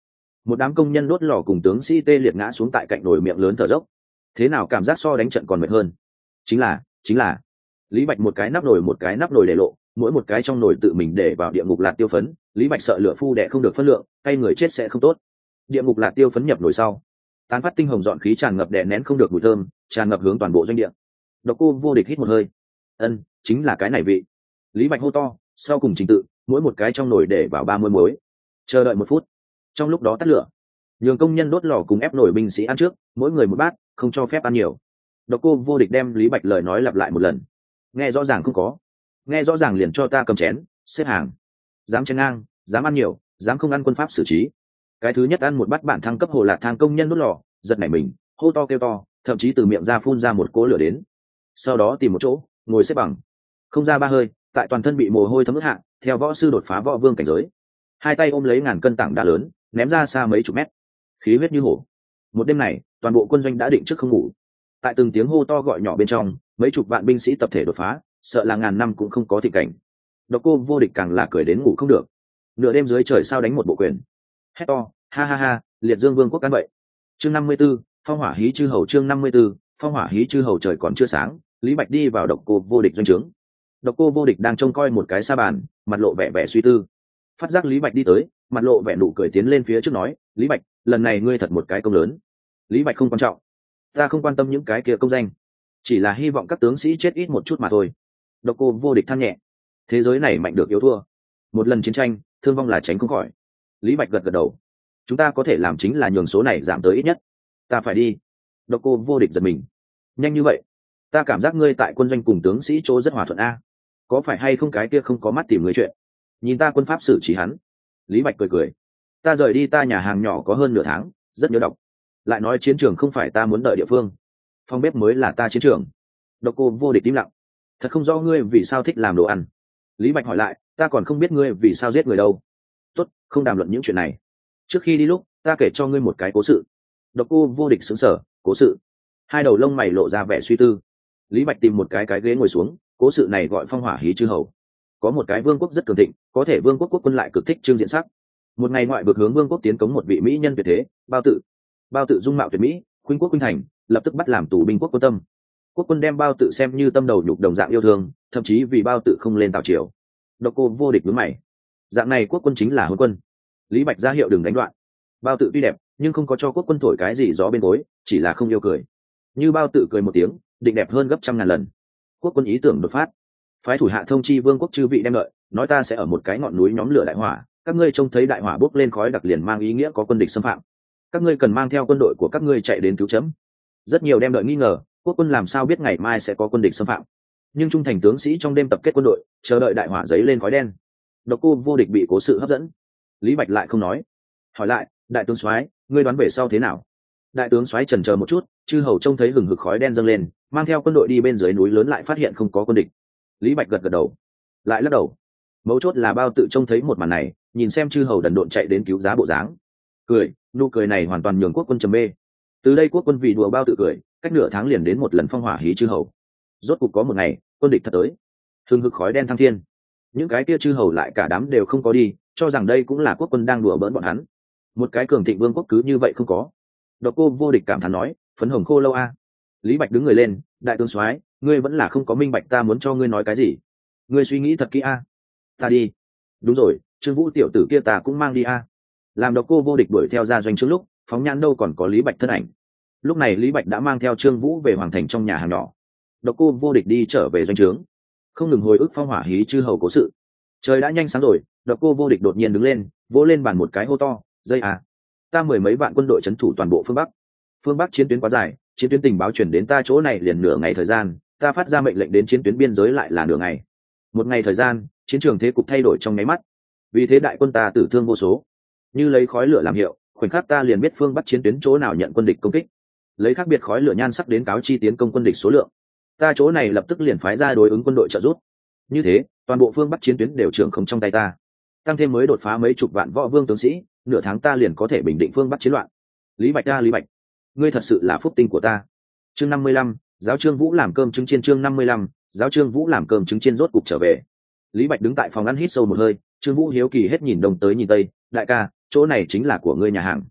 một đám công nhân đốt lò cùng tướng sĩ tê liệt ngã xuống tại cạnh nồi miệng lớn thở dốc. Thế nào cảm giác so đánh trận còn mệt hơn? Chính là, chính là Lý Bạch một cái nắp nồi một cái nắp nồi để lộ, mỗi một cái trong nồi tự mình để vào địa ngục lạt tiêu phấn. Lý Bạch sợ lửa phu đẻ không được phân lượng, tay người chết sẽ không tốt. Địa ngục lạt tiêu phấn nhập nồi sau, tán phát tinh hồng dọn khí tràn ngập đè nén không được mùi thơm, tràn ngập hướng toàn bộ doanh địa. Độc Cô Vô Địch hít một hơi. Ân, chính là cái này vị. Lý Bạch hô to, sau cùng trình tự, mỗi một cái trong nồi để vào ba mươi muối. Chờ đợi một phút. Trong lúc đó tắt lửa. Nhường công nhân đốt lò cùng ép nồi binh sĩ ăn trước, mỗi người một bát, không cho phép ăn nhiều. Độc Cô Vô Địch đem Lý Bạch lời nói lặp lại một lần. Nghe rõ ràng không có. Nghe rõ ràng liền cho ta cầm chén, xếp hàng. Dám chen ngang, dám ăn nhiều, dám không ăn quân pháp xử trí. Cái thứ nhất ăn một bát bản thăng cấp hồ lạc thang công nhân đốt lò, giật nảy mình, hô to kêu to, thậm chí từ miệng ra phun ra một cỗ lửa đến. Sau đó tìm một chỗ, ngồi xếp bằng. Không ra ba hơi, tại toàn thân bị mồ hôi thấm ướt hạ, theo võ sư đột phá võ vương cảnh giới. Hai tay ôm lấy ngàn cân tảng đá lớn, ném ra xa mấy chục mét. Khí huyết như hổ. Một đêm này, toàn bộ quân doanh đã định trước không ngủ. Tại từng tiếng hô to gọi nhỏ bên trong, mấy chục vạn binh sĩ tập thể đột phá, sợ là ngàn năm cũng không có thị cảnh. Độc Cô Vô Địch càng là cười đến ngủ không được. Nửa đêm dưới trời sao đánh một bộ quyền. Hét to, ha ha ha, liệt dương vương quốc cán vậy. Chương năm mươi 54, phong hỏa hí chư hầu. Chương năm mươi 54, phong hỏa hí chư hầu. Trời còn chưa sáng, Lý Bạch đi vào Độc Cô Vô Địch doanh trướng. Độc Cô Vô Địch đang trông coi một cái sa bàn, mặt lộ vẻ vẻ suy tư. Phát giác Lý Bạch đi tới, mặt lộ vẻ nụ cười tiến lên phía trước nói, Lý Bạch, lần này ngươi thật một cái công lớn. Lý Bạch không quan trọng, ta không quan tâm những cái kia công danh, chỉ là hy vọng các tướng sĩ chết ít một chút mà thôi. Độc Cô Vô Địch than nhẹ, thế giới này mạnh được yếu thua, một lần chiến tranh thương vong là tránh không khỏi. Lý Bạch gật gật đầu, chúng ta có thể làm chính là nhường số này giảm tới ít nhất. Ta phải đi. Độc Cô Vô Địch giật mình, nhanh như vậy? Ta cảm giác ngươi tại quân doanh cùng tướng sĩ chỗ rất hòa thuận a, có phải hay không cái kia không có mắt tìm người chuyện, nhìn ta quân pháp xử trí hắn. Lý Bạch cười cười, ta rời đi ta nhà hàng nhỏ có hơn nửa tháng, rất nhớ đọc. Lại nói chiến trường không phải ta muốn đợi địa phương, phòng bếp mới là ta chiến trường. Độc Cô Vô Địch im lặng, thật không rõ ngươi vì sao thích làm đồ ăn. Lý Bạch hỏi lại, ta còn không biết ngươi vì sao giết người đâu. Tốt, không đàm luận những chuyện này. Trước khi đi lúc, ta kể cho ngươi một cái cố sự. Độc Cô Vô Địch sững sờ, cố sự? Hai đầu lông mày lộ ra vẻ suy tư. Lý Bạch tìm một cái cái ghế ngồi xuống, cố sự này gọi phong hỏa hí chư hầu. Có một cái vương quốc rất cường thịnh, có thể vương quốc quốc quân lại cực thích trưng diện sắc. Một ngày ngoại vực hướng vương quốc tiến cống một vị mỹ nhân tuyệt thế, Bao Tự. Bao Tự dung mạo tuyệt mỹ, khuynh quốc khuynh thành, lập tức bắt làm tù binh quốc quân tâm. Quốc quân đem Bao Tự xem như tâm đầu nhục đồng dạng yêu thương, thậm chí vì Bao Tự không lên tào triều. Độc Cô Vô Địch nhướng mày, dạng này quốc quân chính là hôn quân. Lý Bạch ra hiệu đừng đánh đoạn. Bao Tự tuy đẹp, nhưng không có cho quốc quân thổi cái gì gió bên gối, chỉ là không yêu cười. Như Bao Tự cười một tiếng, định đẹp hơn gấp trăm ngàn lần. Quốc quân ý tưởng đột phát, phái thủ hạ thông chi vương quốc chư vị đem lợi, nói ta sẽ ở một cái ngọn núi nhóm lửa đại hỏa, các ngươi trông thấy đại hỏa bốc lên khói đặc liền mang ý nghĩa có quân địch xâm phạm, các ngươi cần mang theo quân đội của các ngươi chạy đến cứu chấm. Rất nhiều đem đợi nghi ngờ, quốc quân làm sao biết ngày mai sẽ có quân địch xâm phạm, nhưng trung thành tướng sĩ trong đêm tập kết quân đội, chờ đợi đại hỏa giấy lên khói đen. Độc Cô Vô Địch bị cố sự hấp dẫn. Lý Bạch lại không nói, hỏi lại, đại tướng soái, ngươi đoán về sau thế nào? Đại tướng soái chần chờ một chút, chư hầu trông thấy hừng hực khói đen dâng lên, mang theo quân đội đi bên dưới núi lớn lại phát hiện không có quân địch. Lý Bạch gật gật đầu, lại lắc đầu. Mấu chốt là Bao Tự trông thấy một màn này, nhìn xem chư hầu đần độn chạy đến cứu giá bộ dáng, cười, nụ cười này hoàn toàn nhường quốc quân trầm mê. Từ đây quốc quân vì đùa Bao Tự cười, cách nửa tháng liền đến một lần phong hỏa hí chư hầu. Rốt cục có một ngày, quân địch thật tới, hừng hực khói đen thăng thiên. Những cái kia chư hầu lại cả đám đều không có đi, cho rằng đây cũng là quốc quân đang đùa bỡn bọn hắn. Một cái cường thịnh vương quốc cứ như vậy không có. Độc Cô Vô Địch cảm thán nói, phấn hồng khô lâu a. Lý Bạch đứng người lên, đại tướng soái, ngươi vẫn là không có minh bạch ta muốn cho ngươi nói cái gì. Ngươi suy nghĩ thật kỹ a. Ta đi. Đúng rồi, Trương Vũ tiểu tử kia ta cũng mang đi a. Làm Độc Cô Vô Địch đuổi theo ra doanh trước lúc, phóng nhãn đâu còn có Lý Bạch thân ảnh. Lúc này Lý Bạch đã mang theo Trương Vũ về hoàng thành trong nhà hàng nhỏ. Độc Cô Vô Địch đi trở về doanh trướng, không ngừng hồi ức phong hỏa hí chư hầu cố sự. Trời đã nhanh sáng rồi, Độc Cô Vô Địch đột nhiên đứng lên, vỗ lên bàn một cái hô to, dây à, ta mười mấy vạn quân đội trấn thủ toàn bộ phương Bắc. Phương Bắc chiến tuyến quá dài, chiến tuyến tình báo chuyển đến ta chỗ này liền nửa ngày thời gian, ta phát ra mệnh lệnh đến chiến tuyến biên giới lại là nửa ngày. Một ngày thời gian, chiến trường thế cục thay đổi trong nháy mắt. Vì thế đại quân ta tử thương vô số. Như lấy khói lửa làm hiệu, khoảnh khắc ta liền biết phương Bắc chiến tuyến chỗ nào nhận quân địch công kích. Lấy khác biệt khói lửa nhan sắc đến cáo chi tiến công quân địch số lượng. Ta chỗ này lập tức liền phái ra đối ứng quân đội trợ giúp. Như thế, toàn bộ phương Bắc chiến tuyến đều trưởng không trong tay ta. Tăng thêm mới đột phá mấy chục vạn võ vương tướng sĩ, nửa tháng ta liền có thể bình định phương Bắc chiến loạn. Lý Bạch a Lý Bạch, ngươi thật sự là phúc tinh của ta. Chương năm mươi lăm, giáo Trương Vũ làm cơm trứng chiên. Chương năm mươi lăm, giáo Trương Vũ làm cơm trứng chiên rốt cục trở về. Lý Bạch đứng tại phòng ăn hít sâu một hơi, Trương Vũ hiếu kỳ hết nhìn đông tới nhìn tây, đại ca, chỗ này chính là của ngươi nhà hàng.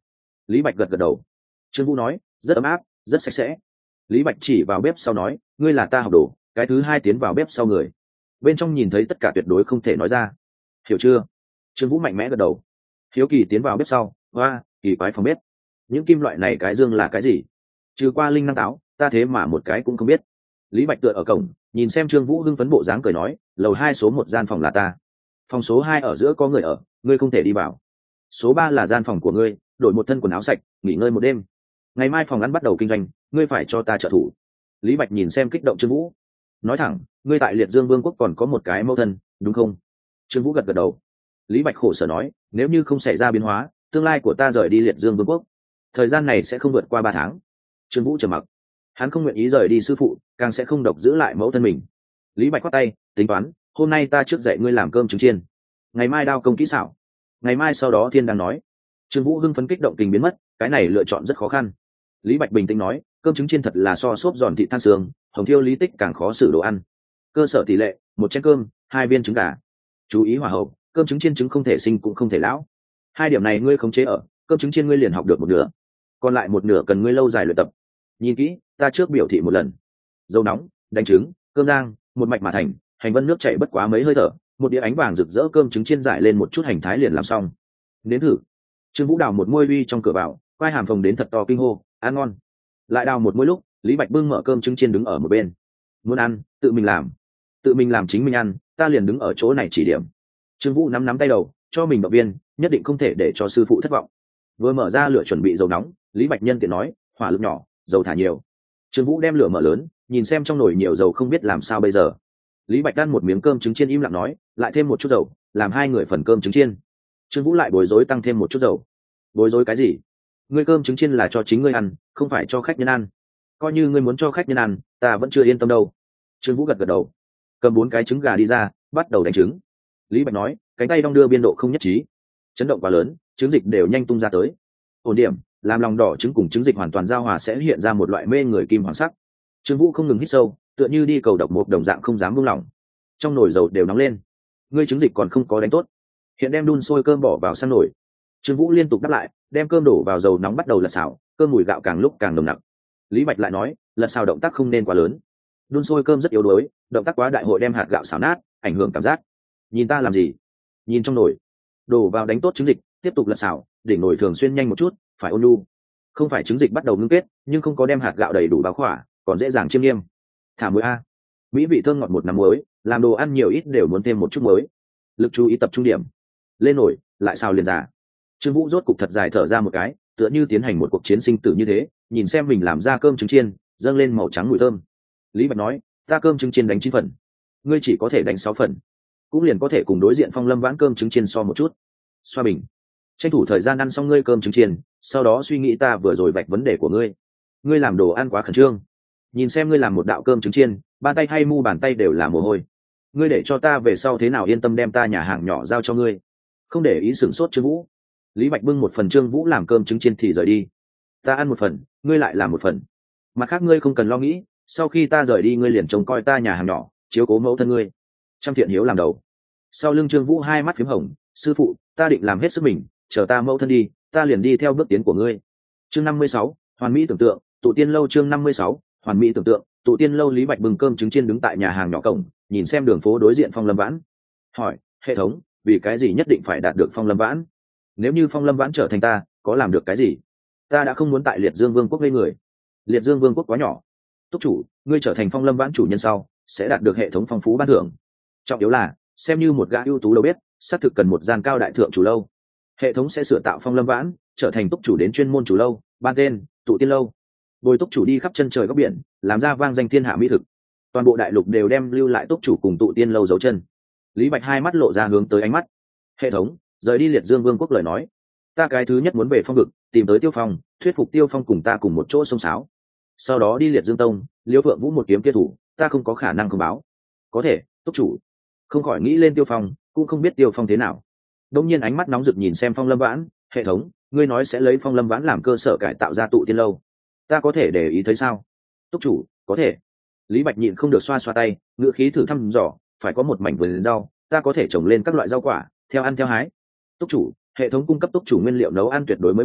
Lý Bạch gật gật đầu. Trương Vũ nói, rất ấm áp, rất sạch sẽ. Lý Bạch chỉ vào bếp sau nói, ngươi là ta học đồ, cái thứ hai tiến vào bếp sau người. Bên trong nhìn thấy tất cả tuyệt đối không thể nói ra. Hiểu chưa? Trương Vũ mạnh mẽ gật đầu. Hiếu kỳ tiến vào bếp sau, hoa, kỳ quái phòng bếp. Những kim loại này cái dương là cái gì? Trừ qua linh năng táo, ta thế mà một cái cũng không biết. Lý Bạch tựa ở cổng, nhìn xem Trương Vũ hưng phấn bộ dáng cười nói, lầu hai số một gian phòng là ta. Phòng số hai ở giữa có người ở, ngươi không thể đi vào. Số ba là gian phòng của ngươi, đổi một thân quần áo sạch, nghỉ ngơi một đêm. Ngày mai phòng ăn bắt đầu kinh doanh, ngươi phải cho ta trợ thủ. Lý Bạch nhìn xem kích động Trương Vũ, nói thẳng, ngươi tại Liệt Dương Vương quốc còn có một cái mẫu thân, đúng không? Trương Vũ gật gật đầu. Lý Bạch khổ sở nói, nếu như không xảy ra biến hóa, tương lai của ta rời đi Liệt Dương Vương quốc, thời gian này sẽ không vượt qua ba tháng. Trương Vũ trầm mặc, hắn không nguyện ý rời đi sư phụ, càng sẽ không độc giữ lại mẫu thân mình. Lý Bạch khoát tay, tính toán, hôm nay ta trước dạy ngươi làm cơm trứng chiên, ngày mai đao công kỹ xảo, ngày mai sau đó thiên đang nói. Trương Vũ hưng phấn kích động tình biến mất, cái này lựa chọn rất khó khăn. Lý Bạch bình tĩnh nói, cơm trứng chiên thật là so xốp giòn thịt than xương, hồng thiêu lý tích càng khó xử đồ ăn. Cơ sở tỷ lệ, một chén cơm, hai viên trứng gà. Chú ý hỏa hậu, cơm trứng chiên trứng không thể sinh cũng không thể lão. Hai điểm này ngươi khống chế ở, cơm trứng chiên ngươi liền học được một nửa, còn lại một nửa cần ngươi lâu dài luyện tập. Nhìn kỹ, ta trước biểu thị một lần. Dầu nóng, đánh trứng, cơm rang, một mạch mà thành, hành vân nước chảy bất quá mấy hơi thở, một đĩa ánh vàng rực rỡ cơm trứng chiên rải lên một chút hành thái liền làm xong. Nếm thử. Trương Vũ đào một môi uy trong cửa vào, quai hàm phồng đến thật to kinh hô, ăn ngon. Lại đào một môi lúc, Lý Bạch bưng mở cơm trứng chiên đứng ở một bên. Muốn ăn, tự mình làm. Tự mình làm chính mình ăn, ta liền đứng ở chỗ này chỉ điểm. Trương Vũ nắm nắm tay đầu, cho mình động viên, nhất định không thể để cho sư phụ thất vọng. Vừa mở ra lửa chuẩn bị dầu nóng, Lý Bạch nhân tiện nói, hỏa lực nhỏ, dầu thả nhiều. Trương Vũ đem lửa mở lớn, nhìn xem trong nồi nhiều dầu không biết làm sao bây giờ. Lý Bạch ăn một miếng cơm trứng chiên im lặng nói, lại thêm một chút dầu, làm hai người phần cơm trứng chiên. Trương Vũ lại bối rối tăng thêm một chút dầu. Bối rối cái gì? Ngươi cơm trứng chiên là cho chính ngươi ăn, không phải cho khách nhân ăn. Coi như ngươi muốn cho khách nhân ăn, ta vẫn chưa yên tâm đâu. Trương Vũ gật gật đầu, cầm bốn cái trứng gà đi ra, bắt đầu đánh trứng. Lý Bạch nói, cánh tay đong đưa biên độ không nhất trí, chấn động quá lớn, trứng dịch đều nhanh tung ra tới. Ổn điểm, làm lòng đỏ trứng cùng trứng dịch hoàn toàn giao hòa sẽ hiện ra một loại mê người kim hoàng sắc. Trương Vũ không ngừng hít sâu, tựa như đi cầu độc một đồng dạng không dám buông lỏng. Trong nồi dầu đều nóng lên. Ngươi trứng dịch còn không có đánh tốt, hiện đem đun sôi cơm bỏ vào sang nồi. Trương Vũ liên tục đáp lại, đem cơm đổ vào dầu nóng bắt đầu lật xào, cơm mùi gạo càng lúc càng nồng nặc. Lý Bạch lại nói, lật xào động tác không nên quá lớn, đun sôi cơm rất yếu đuối, động tác quá đại hội đem hạt gạo xào nát, ảnh hưởng cảm giác. Nhìn ta làm gì? Nhìn trong nồi, đổ vào đánh tốt trứng dịch, tiếp tục lật xào, đỉnh nồi thường xuyên nhanh một chút, phải ôn nhu. Không phải trứng dịch bắt đầu ngưng kết, nhưng không có đem hạt gạo đầy đủ bao khỏa, còn dễ dàng chiêm nghiêm. Thả muối a, mỹ vị thơm ngọt một nắm muối, làm đồ ăn nhiều ít đều muốn thêm một chút muối. Lực chú ý tập trung điểm. Lên nồi, lại xào liền giả. Trương Vũ rốt cục thật dài thở ra một cái, tựa như tiến hành một cuộc chiến sinh tử như thế, nhìn xem mình làm ra cơm trứng chiên, dâng lên màu trắng mùi thơm. Lý Bạch nói, ta cơm trứng chiên đánh chín phần, ngươi chỉ có thể đánh sáu phần, cũng liền có thể cùng đối diện Phong Lâm Vãn cơm trứng chiên so một chút. Xoa bình, tranh thủ thời gian ăn xong ngươi cơm trứng chiên, sau đó suy nghĩ ta vừa rồi vạch vấn đề của ngươi. Ngươi làm đồ ăn quá khẩn trương, nhìn xem ngươi làm một đạo cơm trứng chiên, bàn tay hay mu bàn tay đều là mồ hôi. Ngươi để cho ta về sau thế nào yên tâm đem ta nhà hàng nhỏ giao cho ngươi. Không để ý sửng sốt Trương Vũ. Lý Bạch bưng một phần Trương Vũ làm cơm trứng chiên thì rời đi. Ta ăn một phần, ngươi lại làm một phần. Mặt khác ngươi không cần lo nghĩ, sau khi ta rời đi ngươi liền trông coi ta nhà hàng nhỏ, chiếu cố mẫu thân ngươi. Trăm thiện hiếu làm đầu. Sau lưng Trương Vũ hai mắt phím hồng, sư phụ, ta định làm hết sức mình, chờ ta mẫu thân đi, ta liền đi theo bước tiến của ngươi. Chương năm mươi sáu, hoàn mỹ tưởng tượng, tụ tiên lâu. Chương năm mươi sáu, hoàn mỹ tưởng tượng, tụ tiên lâu. Lý Bạch bưng cơm trứng chiên đứng tại nhà hàng nhỏ cổng, nhìn xem đường phố đối diện Phong Lâm Vãn. Hỏi, hệ thống, vì cái gì nhất định phải đạt được Phong Lâm Vãn? Nếu như Phong Lâm Vãn trở thành ta, có làm được cái gì? Ta đã không muốn tại Liệt Dương Vương quốc gây người. Liệt Dương Vương quốc quá nhỏ. Túc chủ, ngươi trở thành Phong Lâm Vãn chủ nhân sau, sẽ đạt được hệ thống phong phú ban thưởng. Trọng yếu là, xem như một gã ưu tú lâu biết, xác thực cần một gian cao đại thượng chủ lâu. Hệ thống sẽ sửa tạo Phong Lâm Vãn, trở thành túc chủ đến chuyên môn chủ lâu, ban tên, tụ tiên lâu. Bồi túc chủ đi khắp chân trời góc biển, làm ra vang danh thiên hạ mỹ thực. Toàn bộ đại lục đều đem lưu lại túc chủ cùng tụ tiên lâu dấu chân. Lý Bạch hai mắt lộ ra hướng tới ánh mắt. Hệ thống, rời đi Liệt Dương Vương quốc lời nói, ta cái thứ nhất muốn về phong vực, tìm tới Tiêu Phong, thuyết phục Tiêu Phong cùng ta cùng một chỗ sông sáo. Sau đó đi Liệt Dương Tông, Liêu Phượng Vũ một kiếm kia thủ, ta không có khả năng không báo. Có thể, túc chủ. Không khỏi nghĩ lên Tiêu Phong, cũng không biết Tiêu Phong thế nào. Đông nhiên ánh mắt nóng rực nhìn xem Phong Lâm Vãn, hệ thống, ngươi nói sẽ lấy Phong Lâm Vãn làm cơ sở cải tạo ra tụ tiên lâu, ta có thể để ý thấy sao? Túc chủ, có thể. Lý Bạch nhịn không được xoa xoa tay, ngữ khí thử thăm dò, phải có một mảnh vườn rau, ta có thể trồng lên các loại rau quả, theo ăn theo hái. Túc chủ, hệ thống cung cấp túc chủ nguyên liệu nấu ăn tuyệt đối mới mẻ,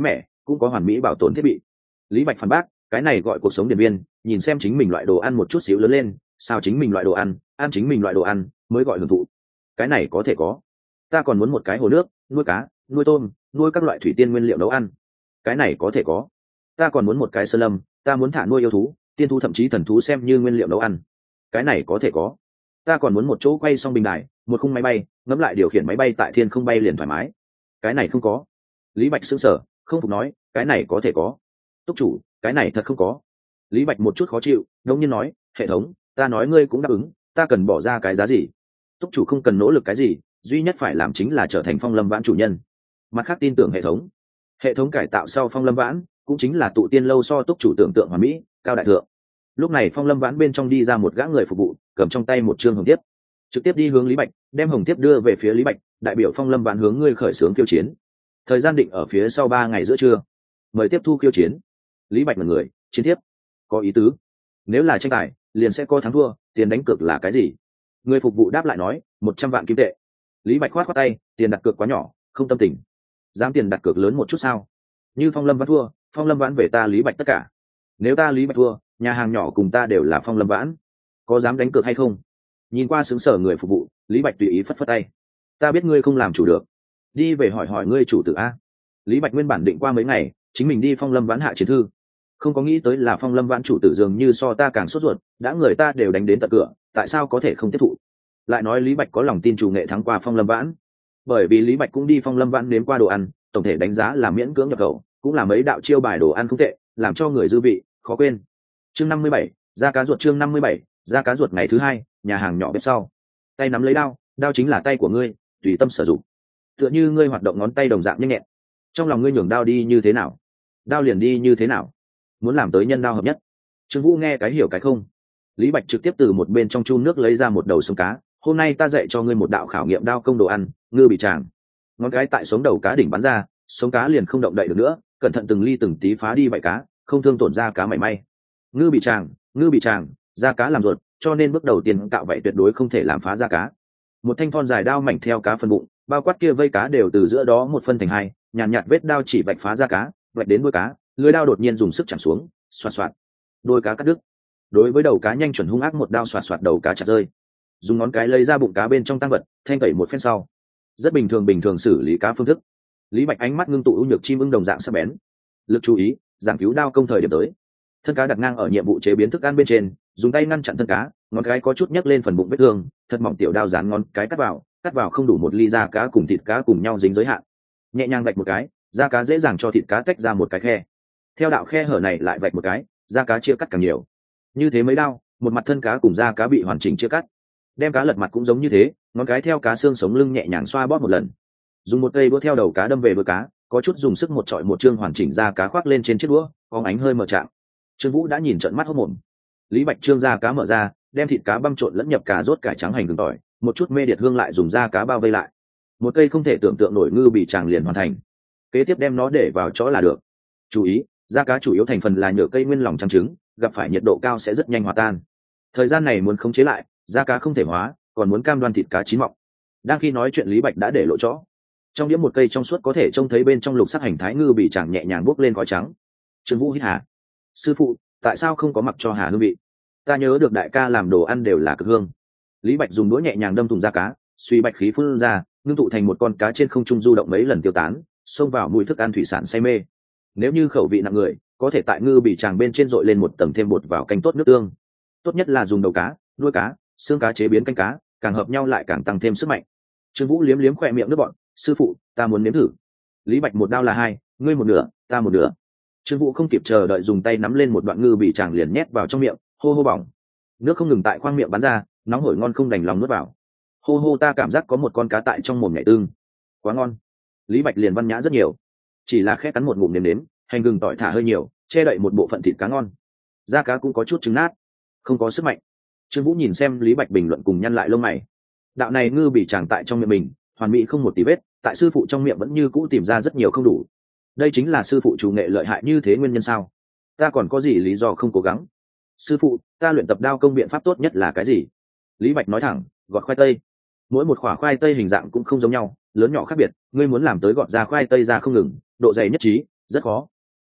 cũng có hoàn mỹ bảo tồn thiết bị. Lý Bạch phản bác, cái này gọi cuộc sống điện viên, nhìn xem chính mình loại đồ ăn một chút xíu lớn lên, sao chính mình loại đồ ăn, ăn chính mình loại đồ ăn mới gọi hưởng thụ. Cái này có thể có. Ta còn muốn một cái hồ nước, nuôi cá, nuôi tôm, nuôi các loại thủy tiên nguyên liệu nấu ăn. Cái này có thể có. Ta còn muốn một cái sơn lâm, ta muốn thả nuôi yêu thú, tiên thú thậm chí thần thú xem như nguyên liệu nấu ăn. Cái này có thể có. Ta còn muốn một chỗ quay xong bình đài, một khung máy bay, ngẫm lại điều khiển máy bay tại thiên không bay liền thoải mái. Cái này không có. Lý Bạch sững sờ, không phục nói, cái này có thể có. Túc chủ, cái này thật không có. Lý Bạch một chút khó chịu, đông nhiên nói, hệ thống, ta nói ngươi cũng đáp ứng, ta cần bỏ ra cái giá gì? Túc chủ không cần nỗ lực cái gì, duy nhất phải làm chính là trở thành Phong Lâm Vãn chủ nhân. Mặt khác tin tưởng hệ thống. Hệ thống cải tạo sau Phong Lâm Vãn cũng chính là tụ tiên lâu so Túc chủ tưởng tượng hoàn mỹ, cao đại thượng. Lúc này Phong Lâm Vãn bên trong đi ra một gã người phục vụ, cầm trong tay một trương hồng thiếp, trực tiếp đi hướng Lý Bạch, đem hồng thiếp đưa về phía Lý Bạch, đại biểu Phong Lâm Vãn hướng ngươi khởi xướng khiêu chiến. Thời gian định ở phía sau ba ngày giữa trưa, mời tiếp thu khiêu chiến. Lý Bạch là người, chiến thiếp, có ý tứ. Nếu là tranh tài, liền sẽ có thắng thua, tiền đánh cược là cái gì? Người phục vụ đáp lại nói, một trăm vạn kim tệ. Lý Bạch khoát khoát tay, tiền đặt cược quá nhỏ, không tâm tình. Dám tiền đặt cược lớn một chút sao? Như Phong Lâm Vãn thua, Phong Lâm Vãn về ta Lý Bạch tất cả. Nếu ta Lý Bạch thua, nhà hàng nhỏ cùng ta đều là Phong Lâm Vãn. Có dám đánh cược hay không? Nhìn qua xứng sở người phục vụ, Lý Bạch tùy ý phất phất tay. Ta biết ngươi không làm chủ được, đi về hỏi hỏi ngươi chủ tử a. Lý Bạch nguyên bản định qua mấy ngày, chính mình đi Phong Lâm Vãn hạ chiến thư, không có nghĩ tới là Phong Lâm Vãn chủ tử dường như so ta càng sốt ruột, đã người ta đều đánh đến tận cửa, tại sao có thể không tiếp thụ? Lại nói Lý Bạch có lòng tin chủ nghệ thắng qua Phong Lâm Vãn, bởi vì Lý Bạch cũng đi Phong Lâm Vãn nếm qua đồ ăn, tổng thể đánh giá là miễn cưỡng nhập khẩu, cũng là mấy đạo chiêu bài đồ ăn không tệ, làm cho người dư vị khó quên. Chương năm mươi bảy, da cá ruột. Chương năm mươi bảy, da cá ruột. Ngày thứ hai, nhà hàng nhỏ bếp sau, tay nắm lấy đao, đao chính là tay của ngươi, tùy tâm sử dụng, tựa như ngươi hoạt động ngón tay đồng dạng nhanh nhẹn. Trong lòng ngươi nhường đao đi như thế nào, đao liền đi như thế nào, muốn làm tới nhân đao hợp nhất. Trương Vũ nghe cái hiểu cái không. Lý Bạch trực tiếp từ một bên trong chum nước lấy ra một đầu sống cá, hôm nay ta dạy cho ngươi một đạo khảo nghiệm đao công đồ ăn, ngư bị tràng. Ngón cái tại sống đầu cá đỉnh bắn ra, sống cá liền không động đậy được nữa, cẩn thận từng ly từng tí phá đi bậy cá, không thương tổn da cá mảy may. Ngư bị tràng, ngư bị tràng, da cá làm ruột, cho nên bước đầu tiên cạo vậy tuyệt đối không thể làm phá da cá. Một thanh thon dài đao mảnh theo cá phần bụng, bao quát kia vây cá đều từ giữa đó một phân thành hai, nhàn nhạt, nhạt vết đao chỉ vạch phá da cá, vạch đến đuôi cá, lưỡi đao đột nhiên dùng sức chạm xuống, xoạt xoạt, đuôi cá cắt đứt. Đối với đầu cá nhanh chuẩn hung ác một đao xoạt xoạt đầu cá chặt rơi. Dùng ngón cái lấy ra bụng cá bên trong tăng vật, thanh tẩy một phen sau, rất bình thường bình thường xử lý cá phương thức. Lý Bạch ánh mắt ngưng tụ ưu nhược chim ưng đồng dạng sắc bén, lực chú ý giảng cứu đao công thời điểm tới. Thân cá đặt ngang ở nhiệm vụ chế biến thức ăn bên trên, dùng tay ngăn chặn thân cá, ngón cái có chút nhấc lên phần bụng vết thương, thật mỏng tiểu đao dán ngón cái cắt vào, cắt vào không đủ một ly da cá cùng thịt cá cùng nhau dính giới hạn, nhẹ nhàng vạch một cái, da cá dễ dàng cho thịt cá tách ra một cái khe, theo đạo khe hở này lại vạch một cái, da cá chia cắt càng nhiều. Như thế mấy đao, một mặt thân cá cùng da cá bị hoàn chỉnh chia cắt. Đem cá lật mặt cũng giống như thế, ngón cái theo cá xương sống lưng nhẹ nhàng xoa bóp một lần, dùng một cây đũa theo đầu cá đâm về đuôi cá, có chút dùng sức một trọi một chương hoàn chỉnh da cá khoác lên trên chiếc đũa, phóng ánh hơi mở trạng. Trương Vũ đã nhìn trợn mắt hốt mồm. Lý Bạch trương da cá mở ra, đem thịt cá băm trộn lẫn nhập cà rốt cải trắng hành gừng tỏi, một chút mê điệt hương lại dùng da cá bao vây lại. Một cây không thể tưởng tượng nổi ngư bị tràng liền hoàn thành. Kế tiếp đem nó để vào chỗ là được. Chú ý, da cá chủ yếu thành phần là nhựa cây nguyên lỏng trắng trứng, gặp phải nhiệt độ cao sẽ rất nhanh hòa tan. Thời gian này muốn khống chế lại, da cá không thể hóa, còn muốn cam đoan thịt cá chín mọng. Đang khi nói chuyện Lý Bạch đã để lộ chỗ. Trong đĩa một cây trong suốt có thể trông thấy bên trong lục sắc hành thái ngư bị tràng nhẹ nhàng bốc lên khói trắng. Trương Vũ hít hà. Sư phụ, tại sao không có mặc cho hà hương vị? Ta nhớ được đại ca làm đồ ăn đều là cực hương. Lý Bạch dùng đũa nhẹ nhàng đâm thùng da cá, suy bạch khí phun ra, ngưng tụ thành một con cá trên không trung du động mấy lần tiêu tán, xông vào mùi thức ăn thủy sản say mê. Nếu như khẩu vị nặng người, có thể tại ngư bị tràng bên trên dội lên một tầng thêm bột vào canh tốt nước tương. Tốt nhất là dùng đầu cá, đuôi cá, xương cá chế biến canh cá, càng hợp nhau lại càng tăng thêm sức mạnh. Trương Vũ liếm liếm khỏe miệng nước bọn, sư phụ, ta muốn nếm thử. Lý Bạch một đao là hai, ngươi một nửa, ta một nửa. Trương Vũ không kịp chờ đợi dùng tay nắm lên một đoạn ngư bị tràng liền nhét vào trong miệng, hô hô bỏng. Nước không ngừng tại khoang miệng bắn ra, nóng hổi ngon không đành lòng nuốt vào. Hô hô ta cảm giác có một con cá tại trong mồm nhảy tương, quá ngon. Lý Bạch liền văn nhã rất nhiều, chỉ là khẽ cắn một ngụm nếm nếm, hành gừng tỏi thả hơi nhiều, che đậy một bộ phận thịt cá ngon. Da cá cũng có chút trứng nát, không có sức mạnh. Trương Vũ nhìn xem Lý Bạch bình luận cùng nhăn lại lông mày. Đạo này ngư bị tràng tại trong miệng mình, hoàn mỹ không một tí vết, tại sư phụ trong miệng vẫn như cũ tìm ra rất nhiều không đủ. Đây chính là sư phụ chủ nghệ lợi hại như thế nguyên nhân sao? Ta còn có gì lý do không cố gắng? Sư phụ, ta luyện tập đao công biện pháp tốt nhất là cái gì? Lý Bạch nói thẳng, gọt khoai tây. Mỗi một quả khoai tây hình dạng cũng không giống nhau, lớn nhỏ khác biệt, ngươi muốn làm tới gọt ra khoai tây ra không ngừng, độ dày nhất trí, rất khó.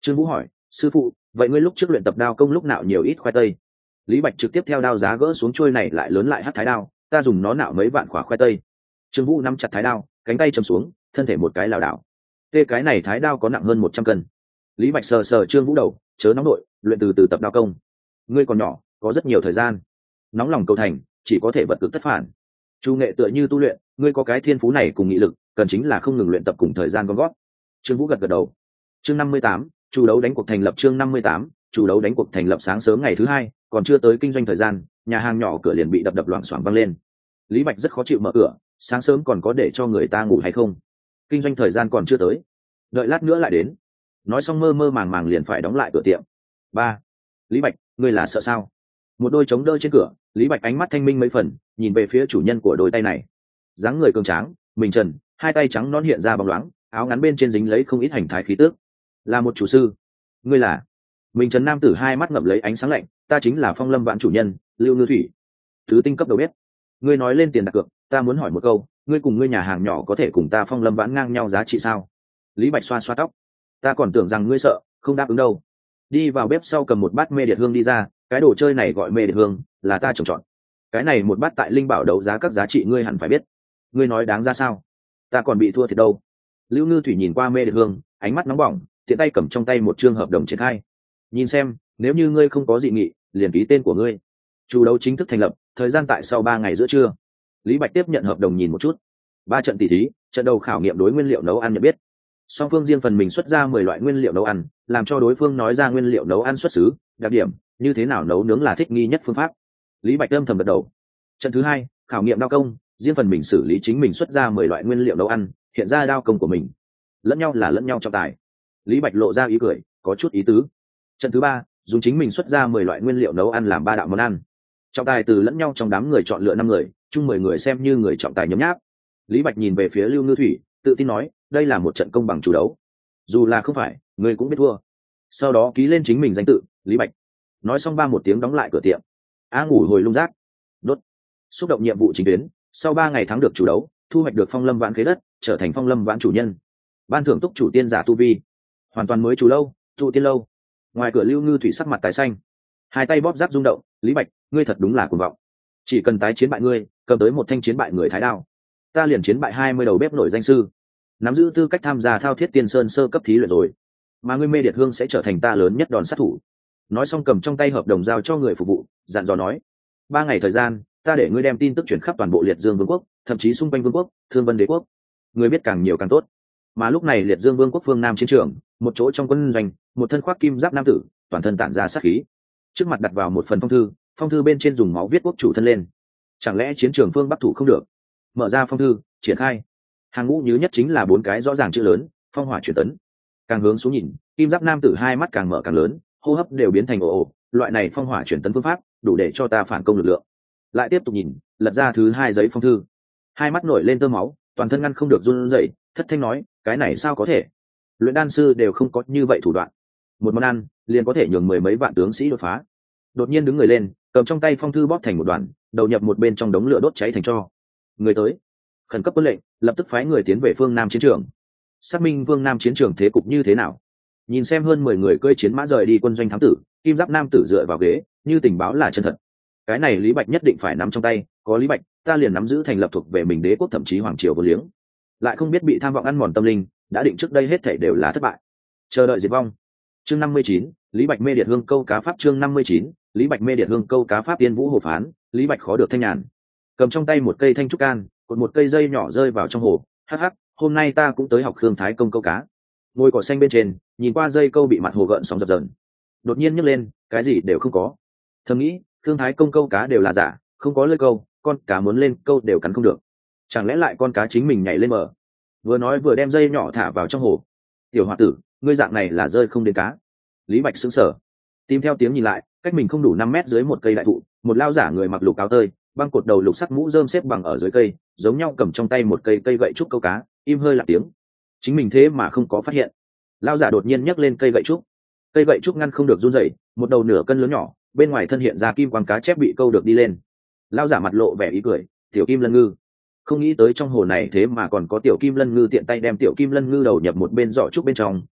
Trương Vũ hỏi, sư phụ, vậy ngươi lúc trước luyện tập đao công lúc nào nhiều ít khoai tây? Lý Bạch trực tiếp theo đao giá gỡ xuống trôi này lại lớn lại hắc thái đao, ta dùng nó nạo mấy vạn quả khoai tây. Trương Vũ nắm chặt thái đao, cánh tay chầm xuống, thân thể một cái lảo đảo. Tê cái này thái đao có nặng hơn một trăm cân. Lý Bạch sờ sờ Trương Vũ đầu, chớ nóng nội, luyện từ từ tập đao công. Ngươi còn nhỏ, có rất nhiều thời gian. Nóng lòng cầu thành, chỉ có thể vật cực tất phản. Chu nghệ tựa như tu luyện, ngươi có cái thiên phú này cùng nghị lực, cần chính là không ngừng luyện tập cùng thời gian gom gót. Trương Vũ gật gật đầu. Chương năm mươi tám, chủ đấu đánh cuộc thành lập. Chương năm mươi tám, chủ đấu đánh cuộc thành lập. Sáng sớm ngày thứ hai, còn chưa tới kinh doanh thời gian, nhà hàng nhỏ cửa liền bị đập đập loảng xoảng vang lên. Lý Bạch rất khó chịu mở cửa, sáng sớm còn có để cho người ta ngủ hay không? Kinh doanh thời gian còn chưa tới, đợi lát nữa lại đến. Nói xong mơ mơ màng màng liền phải đóng lại cửa tiệm. Ba, Lý Bạch, ngươi là sợ sao? Một đôi chống đỡ trên cửa, Lý Bạch ánh mắt thanh minh mấy phần, nhìn về phía chủ nhân của đôi tay này. Dáng người cường tráng, mình trần, hai tay trắng non hiện ra bóng loáng, áo ngắn bên trên dính lấy không ít hành thái khí tước. Là một chủ sư. Ngươi là? Mình trần nam tử hai mắt ngậm lấy ánh sáng lạnh, ta chính là Phong Lâm Vãn chủ nhân, Lưu Ngư Thủy. Thứ tinh cấp đầu bếp. Ngươi nói lên tiền đặt cược, ta muốn hỏi một câu, ngươi cùng ngươi nhà hàng nhỏ có thể cùng ta Phong Lâm Vãn ngang nhau giá trị sao? Lý Bạch xoa xoa tóc. Ta còn tưởng rằng ngươi sợ, không đáp ứng đâu. Đi vào bếp sau cầm một bát mê điệt hương đi ra, cái đồ chơi này gọi mê điệt hương, là ta trồng trọt. Cái này một bát tại linh bảo đấu giá các giá trị ngươi hẳn phải biết. Ngươi nói đáng ra sao? Ta còn bị thua thiệt đâu. Lưu Ngư Thủy nhìn qua mê điệt hương, ánh mắt nóng bỏng, tiện tay cầm trong tay một chương hợp đồng triển khai. Nhìn xem, nếu như ngươi không có dị nghị, liền ký tên của ngươi. Chủ đấu chính thức thành lập, thời gian tại sau ba ngày giữa trưa. Lý Bạch tiếp nhận hợp đồng nhìn một chút. Ba trận tỷ thí, trận đầu khảo nghiệm đối nguyên liệu nấu ăn nhận biết. Song phương riêng phần mình xuất ra mười loại nguyên liệu nấu ăn, làm cho đối phương nói ra nguyên liệu nấu ăn xuất xứ, đặc điểm, như thế nào nấu nướng là thích nghi nhất phương pháp. Lý Bạch âm thầm gật đầu. Trận thứ hai, khảo nghiệm đao công, riêng phần mình xử lý chính mình xuất ra mười loại nguyên liệu nấu ăn, hiện ra đao công của mình. Lẫn nhau là lẫn nhau trọng tài. Lý Bạch lộ ra ý cười, có chút ý tứ. Trận thứ ba, dùng chính mình xuất ra mười loại nguyên liệu nấu ăn làm ba đạo món ăn. Trọng tài từ lẫn nhau trong đám người chọn lựa năm người, chung mười người xem như người trọng tài nhấm nháp. Lý Bạch nhìn về phía Lưu Ngư Thủy, tự tin nói, đây là một trận công bằng chủ đấu. Dù là không phải, ngươi cũng biết thua. Sau đó ký lên chính mình danh tự, Lý Bạch. Nói xong ba một tiếng đóng lại cửa tiệm. A ngủ hồi lung rác. Đốt. Xúc động nhiệm vụ chính tuyến, sau ba ngày thắng được chủ đấu, thu hoạch được Phong Lâm Vãn khế đất, trở thành Phong Lâm Vãn chủ nhân. Ban thưởng túc chủ tiên giả tu vi, hoàn toàn mới chủ lâu, tụ tiên lâu. Ngoài cửa Lưu Ngư Thủy sắc mặt tái xanh, hai tay bóp giáp rung động, Lý Bạch, ngươi thật đúng là cuồng vọng. Chỉ cần tái chiến bại ngươi, cầm tới một thanh chiến bại người thái đao, ta liền chiến bại hai mươi đầu bếp nổi danh sư, nắm giữ tư cách tham gia thao thiết tiên sơn sơ cấp thí luyện rồi, mà ngươi mê điệt hương sẽ trở thành ta lớn nhất đòn sát thủ. Nói xong cầm trong tay hợp đồng giao cho người phục vụ, dặn dò nói, ba ngày thời gian, ta để ngươi đem tin tức chuyển khắp toàn bộ Liệt Dương Vương quốc, thậm chí xung quanh Vương quốc, Thương Vân Đế quốc. Ngươi biết càng nhiều càng tốt. Mà lúc này Liệt Dương Vương quốc phương Nam chiến trường, một chỗ trong quân doanh, một thân khoác kim giáp nam tử, toàn thân tản ra sát khí, trước mặt đặt vào một phần phong thư, phong thư bên trên dùng máu viết quốc chủ thân lên. Chẳng lẽ chiến trường phương Bắc thủ không được? Mở ra phong thư, triển khai. Hàng ngũ nhứ nhất chính là bốn cái rõ ràng chữ lớn, phong hỏa truyền tấn. Càng hướng xuống nhìn, kim giáp nam tử hai mắt càng mở càng lớn, hô hấp đều biến thành ồ ồ, loại này phong hỏa truyền tấn phương pháp, đủ để cho ta phản công lực lượng. Lại tiếp tục nhìn, lật ra thứ hai giấy phong thư, hai mắt nổi lên tơ máu, toàn thân ngăn không được run rẩy, thất thanh nói, cái này sao có thể? Luyện đan sư đều không có như vậy thủ đoạn. Một món ăn liền có thể nhường mười mấy vạn tướng sĩ đột phá. Đột nhiên đứng người lên, cầm trong tay phong thư bóp thành một đoàn, đầu nhập một bên trong đống lửa đốt cháy thành tro. Người tới, khẩn cấp quân lệnh, lập tức phái người tiến về phương Nam chiến trường, xác minh phương Nam chiến trường thế cục như thế nào. Nhìn xem hơn mười người cưỡi chiến mã rời đi quân doanh thám tử, kim giáp nam tử dựa vào ghế, như tình báo là chân thật. Cái này Lý Bạch nhất định phải nắm trong tay, có Lý Bạch, ta liền nắm giữ thành lập thuộc về mình đế quốc thậm chí hoàng triều vô liếng. Lại không biết bị tham vọng ăn mòn tâm linh, đã định trước đây hết thảy đều là thất bại. Chờ đợi diệt vong. Chương năm mươi chín, Lý Bạch mê điệt hương câu cá pháp. Chương năm mươi chín, Lý Bạch mê điệt hương câu cá pháp. Tiên Vũ hồ phán, Lý Bạch khó được thanh nhàn. Cầm trong tay một cây thanh trúc can, cột một cây dây nhỏ rơi vào trong hồ. Hắc hắc, hôm nay ta cũng tới học Khương Thái công câu cá. Ngồi cỏ xanh bên trên, nhìn qua dây câu bị mặt hồ gợn sóng dập dờn. Đột nhiên nhấc lên, cái gì đều không có. Thầm nghĩ, Khương Thái công câu cá đều là giả, không có lưỡi câu, con cá muốn lên câu đều cắn không được. Chẳng lẽ lại con cá chính mình nhảy lên bờ? Vừa nói vừa đem dây nhỏ thả vào trong hồ. Tiểu hòa tử, ngươi dạng này là rơi không đến cá. Lý Bạch sững sờ, tìm theo tiếng nhìn lại, cách mình không đủ năm mét dưới một cây đại thụ, một lao giả người mặc lục áo tơi, băng cột đầu lục sắc mũ rơm xếp bằng ở dưới cây, giống nhau cầm trong tay một cây cây gậy trúc câu cá, im hơi lặng tiếng. Chính mình thế mà không có phát hiện. Lao giả đột nhiên nhấc lên cây gậy trúc, cây gậy trúc ngăn không được run rẩy, một đầu nửa cân lớn nhỏ, bên ngoài thân hiện ra kim quang cá chép bị câu được đi lên. Lao giả mặt lộ vẻ ý cười, tiểu kim lân ngư. Không nghĩ tới trong hồ này thế mà còn có tiểu kim lân ngư, tiện tay đem tiểu kim lân ngư đầu nhập một bên giỏ trúc bên trong,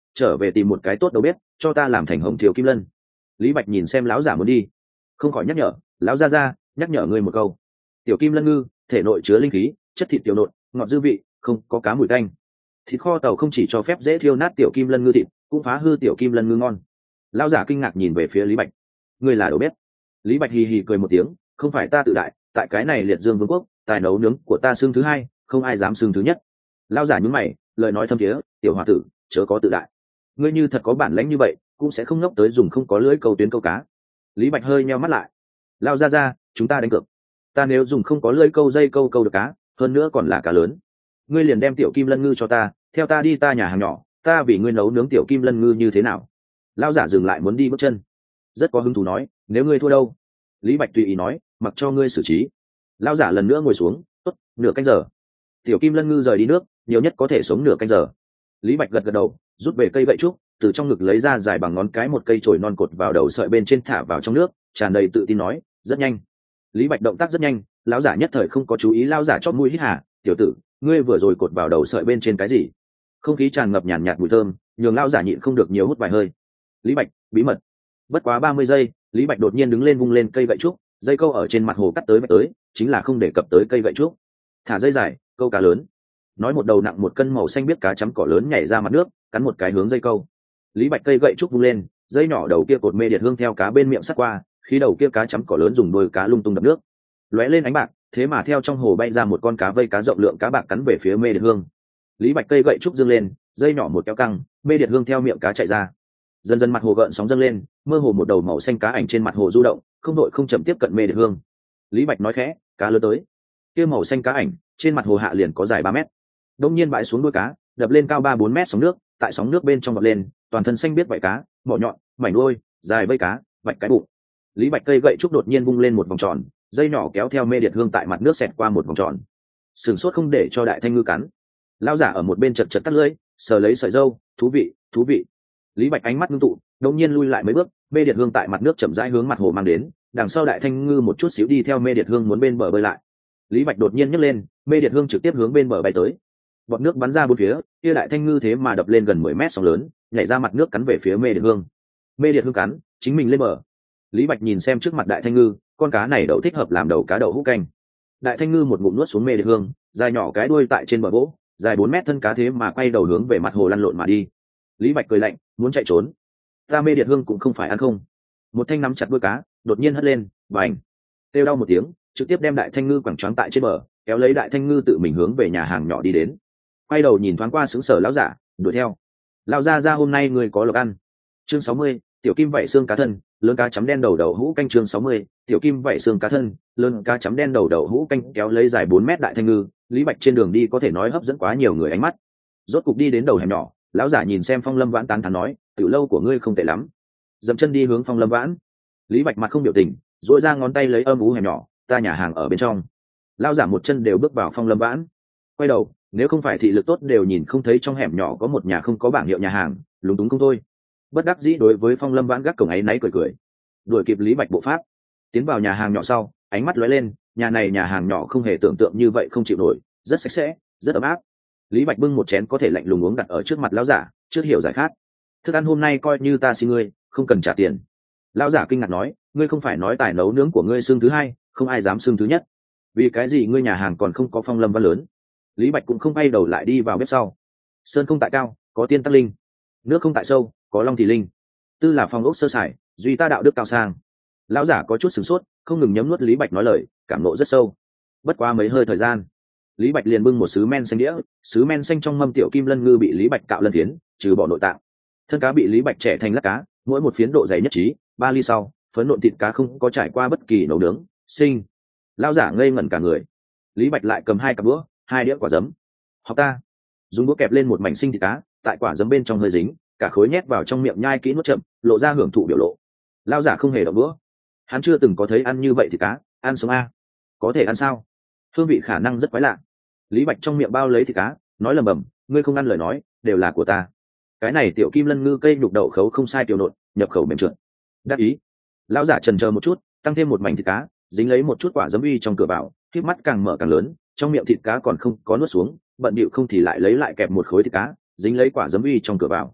trở về tìm một cái tốt đầu bếp cho ta làm thành hồng thiều kim lân. Lý Bạch nhìn xem lão giả muốn đi, không khỏi nhắc nhở, lão gia gia, nhắc nhở ngươi một câu, tiểu kim lân ngư thể nội chứa linh khí, chất thịt tiểu nộn, ngọt dư vị, không có cá mùi tanh. Thịt kho tàu không chỉ cho phép dễ thiêu nát tiểu kim lân ngư thịt, cũng phá hư tiểu kim lân ngư ngon. Lão giả kinh ngạc nhìn về phía Lý Bạch, ngươi là đầu bếp? Lý Bạch hì hì cười một tiếng, không phải ta tự đại, tại cái này liệt dương vương quốc, tài nấu nướng của ta xương thứ hai, không ai dám xương thứ nhất. Lão giả nhún mày, lời nói thâm thiế, tiểu hòa tử, chớ có tự đại. Ngươi như thật có bản lãnh như vậy, cũng sẽ không ngốc tới dùng không có lưỡi câu tuyến câu cá. Lý Bạch hơi nheo mắt lại, lao ra ra, chúng ta đánh cược. Ta nếu dùng không có lưỡi câu dây câu câu được cá, hơn nữa còn là cá lớn, ngươi liền đem tiểu kim lân ngư cho ta, theo ta đi ta nhà hàng nhỏ, ta vì ngươi nấu nướng tiểu kim lân ngư như thế nào? Lao giả dừng lại muốn đi bước chân, rất có hứng thú nói, nếu ngươi thua đâu? Lý Bạch tùy ý nói, mặc cho ngươi xử trí. Lao giả lần nữa ngồi xuống, tốt, nửa canh giờ. Tiểu kim lân ngư rời đi nước, nhiều nhất có thể sống nửa canh giờ. Lý Bạch gật gật đầu, rút về cây gậy trúc, từ trong ngực lấy ra dài bằng ngón cái một cây chổi non cột vào đầu sợi bên trên, thả vào trong nước, tràn đầy tự tin nói, rất nhanh. Lý Bạch động tác rất nhanh, lão giả nhất thời không có chú ý, lão giả chót mũi hít hà, tiểu tử, ngươi vừa rồi cột vào đầu sợi bên trên cái gì? Không khí tràn ngập nhàn nhạt mùi thơm, nhường lão giả nhịn không được nhiều hút vài hơi. Lý Bạch, bí mật. Bất quá ba mươi giây, Lý Bạch đột nhiên đứng lên vung lên cây gậy trúc, dây câu ở trên mặt hồ cắt tới vạch tới, chính là không để cập tới cây gậy trúc. Thả dây dài, câu cá lớn. Nói một đầu nặng một cân màu xanh biết cá chấm cỏ lớn nhảy ra mặt nước, cắn một cái hướng dây câu. Lý Bạch cây gậy trúc vung lên, dây nhỏ đầu kia cột mê điệt hương theo cá bên miệng sắt qua, khi đầu kia cá chấm cỏ lớn dùng đuôi cá lung tung đập nước, lóe lên ánh bạc, thế mà theo trong hồ bay ra một con cá vây cá rộng lượng cá bạc cắn về phía mê điệt hương. Lý Bạch cây gậy trúc dương lên, dây nhỏ một kéo căng, mê điệt hương theo miệng cá chạy ra. Dần dần mặt hồ gợn sóng dâng lên, mơ hồ một đầu màu xanh cá ảnh trên mặt hồ du động, không đội không chậm tiếp cận mê điệt hương. Lý Bạch nói khẽ, cá lớn tới. Kia màu xanh cá ảnh trên mặt hồ hạ liền có dài ba mét, đông nhiên bãi xuống đuôi cá, đập lên cao ba bốn mét sóng nước, tại sóng nước bên trong vọt lên, toàn thân xanh biết vảy cá, mỏ nhọn, mảnh đuôi, dài vây cá, vạch cái bụng. Lý Bạch cây gậy trúc đột nhiên vung lên một vòng tròn, dây nhỏ kéo theo mê điệt hương tại mặt nước xẹt qua một vòng tròn, sừng sốt không để cho đại thanh ngư cắn. Lão giả ở một bên chật chật tắt lưỡi, sờ lấy sợi râu, thú vị, thú vị. Lý Bạch ánh mắt ngưng tụ, đột nhiên lui lại mấy bước, mê điệt hương tại mặt nước chậm rãi hướng mặt hồ mang đến, đằng sau đại thanh ngư một chút xíu đi theo mê điệt hương muốn bên bờ bơi lại. Lý Bạch đột nhiên nhấc lên, mê điệt hương trực tiếp hướng bên bờ bay tới. Bọt nước bắn ra bốn phía, kia đại thanh ngư thế mà đập lên gần mười mét sóng lớn, nhảy ra mặt nước cắn về phía mê điệt hương. Mê điệt hương cắn, chính mình lên bờ. Lý Bạch nhìn xem trước mặt đại thanh ngư, con cá này đậu thích hợp làm đầu cá đậu hũ canh. Đại thanh ngư một ngụm nuốt xuống mê điệt hương, dài nhỏ cái đuôi tại trên bờ gỗ, dài bốn mét thân cá thế mà quay đầu hướng về mặt hồ lăn lộn mà đi. Lý Bạch cười lạnh, muốn chạy trốn. Ta mê điệt hương cũng không phải ăn không. Một thanh nắm chặt đuôi cá, đột nhiên hất lên, bành, kêu đau một tiếng, trực tiếp đem đại thanh ngư quẳng choáng tại trên bờ, kéo lấy đại thanh ngư tự mình hướng về nhà hàng nhỏ đi đến. Quay đầu nhìn thoáng qua sững sờ lão giả, đuổi theo. Lão gia gia hôm nay người có lộc ăn. Chương sáu mươi, tiểu kim vảy xương cá thân, lớn cá chấm đen đầu đậu hũ canh. Chương sáu mươi, tiểu kim vảy xương cá thân, lớn cá chấm đen đầu đậu hũ canh. Kéo lấy dài bốn mét đại thanh ngư, Lý Bạch trên đường đi có thể nói hấp dẫn quá nhiều người ánh mắt. Rốt cục đi đến đầu hẻm nhỏ, lão giả nhìn xem Phong Lâm Vãn tán thán nói, tiểu lâu của ngươi không tệ lắm. Dậm chân đi hướng Phong Lâm Vãn. Lý Bạch mặt không biểu tình, duỗi ra ngón tay lấy âm ú hẻm nhỏ, ta nhà hàng ở bên trong. Lão giả một chân đều bước vào Phong Lâm Vãn. Quay đầu, nếu không phải thị lực tốt đều nhìn không thấy trong hẻm nhỏ có một nhà không có bảng hiệu nhà hàng, lúng túng không thôi. Bất đắc dĩ đối với Phong Lâm Vãn gác cổng ấy náy cười cười, đuổi kịp Lý Bạch bộ pháp, tiến vào nhà hàng nhỏ sau, ánh mắt lóe lên, nhà này nhà hàng nhỏ không hề tưởng tượng như vậy không chịu nổi, rất sạch sẽ, rất ấm áp. Lý Bạch bưng một chén có thể lạnh lùng uống đặt ở trước mặt lão giả, trước hiểu giải khát. Thức ăn hôm nay coi như ta xin ngươi, không cần trả tiền. Lão giả kinh ngạc nói, ngươi không phải nói tài nấu nướng của ngươi xương thứ hai, không ai dám xương thứ nhất, vì cái gì ngươi nhà hàng còn không có Phong Lâm Vãn lớn? Lý Bạch cũng không bay đầu lại đi vào bếp sau. Sơn không tại cao, có tiên tắc linh; nước không tại sâu, có long thì linh. Tư là phong ốc sơ sài, duy ta đạo đức cao sang. Lão giả có chút sửng sốt, không ngừng nhấm nuốt Lý Bạch nói lời, cảm nộ rất sâu. Bất quá mấy hơi thời gian, Lý Bạch liền bưng một sứ men xanh đĩa, sứ men xanh trong mâm tiểu kim lân ngư bị Lý Bạch cạo lân phiến, trừ bỏ nội tạng. Thân cá bị Lý Bạch chẻ thành lát cá, mỗi một phiến độ dày nhất trí, ba ly sau, phấn nộn thịt cá không có trải qua bất kỳ nấu nướng, sinh. Lão giả ngây ngẩn cả người. Lý Bạch lại cầm hai cặp đũa, hai đĩa quả giấm. Học ta. Dùng đũa kẹp lên một mảnh sinh thịt cá, tại quả giấm bên trong hơi dính, cả khối nhét vào trong miệng nhai kỹ nuốt chậm, lộ ra hưởng thụ biểu lộ. Lão giả không hề động đũa. Hắn chưa từng có thấy ăn như vậy thịt cá, ăn sống a, có thể ăn sao? Hương vị khả năng rất quái lạ. Lý Bạch trong miệng bao lấy thịt cá, nói lầm bầm, ngươi không ăn lời nói, đều là của ta. Cái này tiểu kim lân ngư cây nhục đậu khấu không sai tiểu nộn, nhập khẩu mềm trượt. Đắc ý. Lão giả chần chờ một chút, tăng thêm một mảnh thịt cá, dính lấy một chút quả giấm uy trong cửa vào, khép mắt càng mở càng lớn, trong miệng thịt cá còn không có nuốt xuống, bận bịu không thì lại lấy lại kẹp một khối thịt cá, dính lấy quả giấm uy trong cửa vào.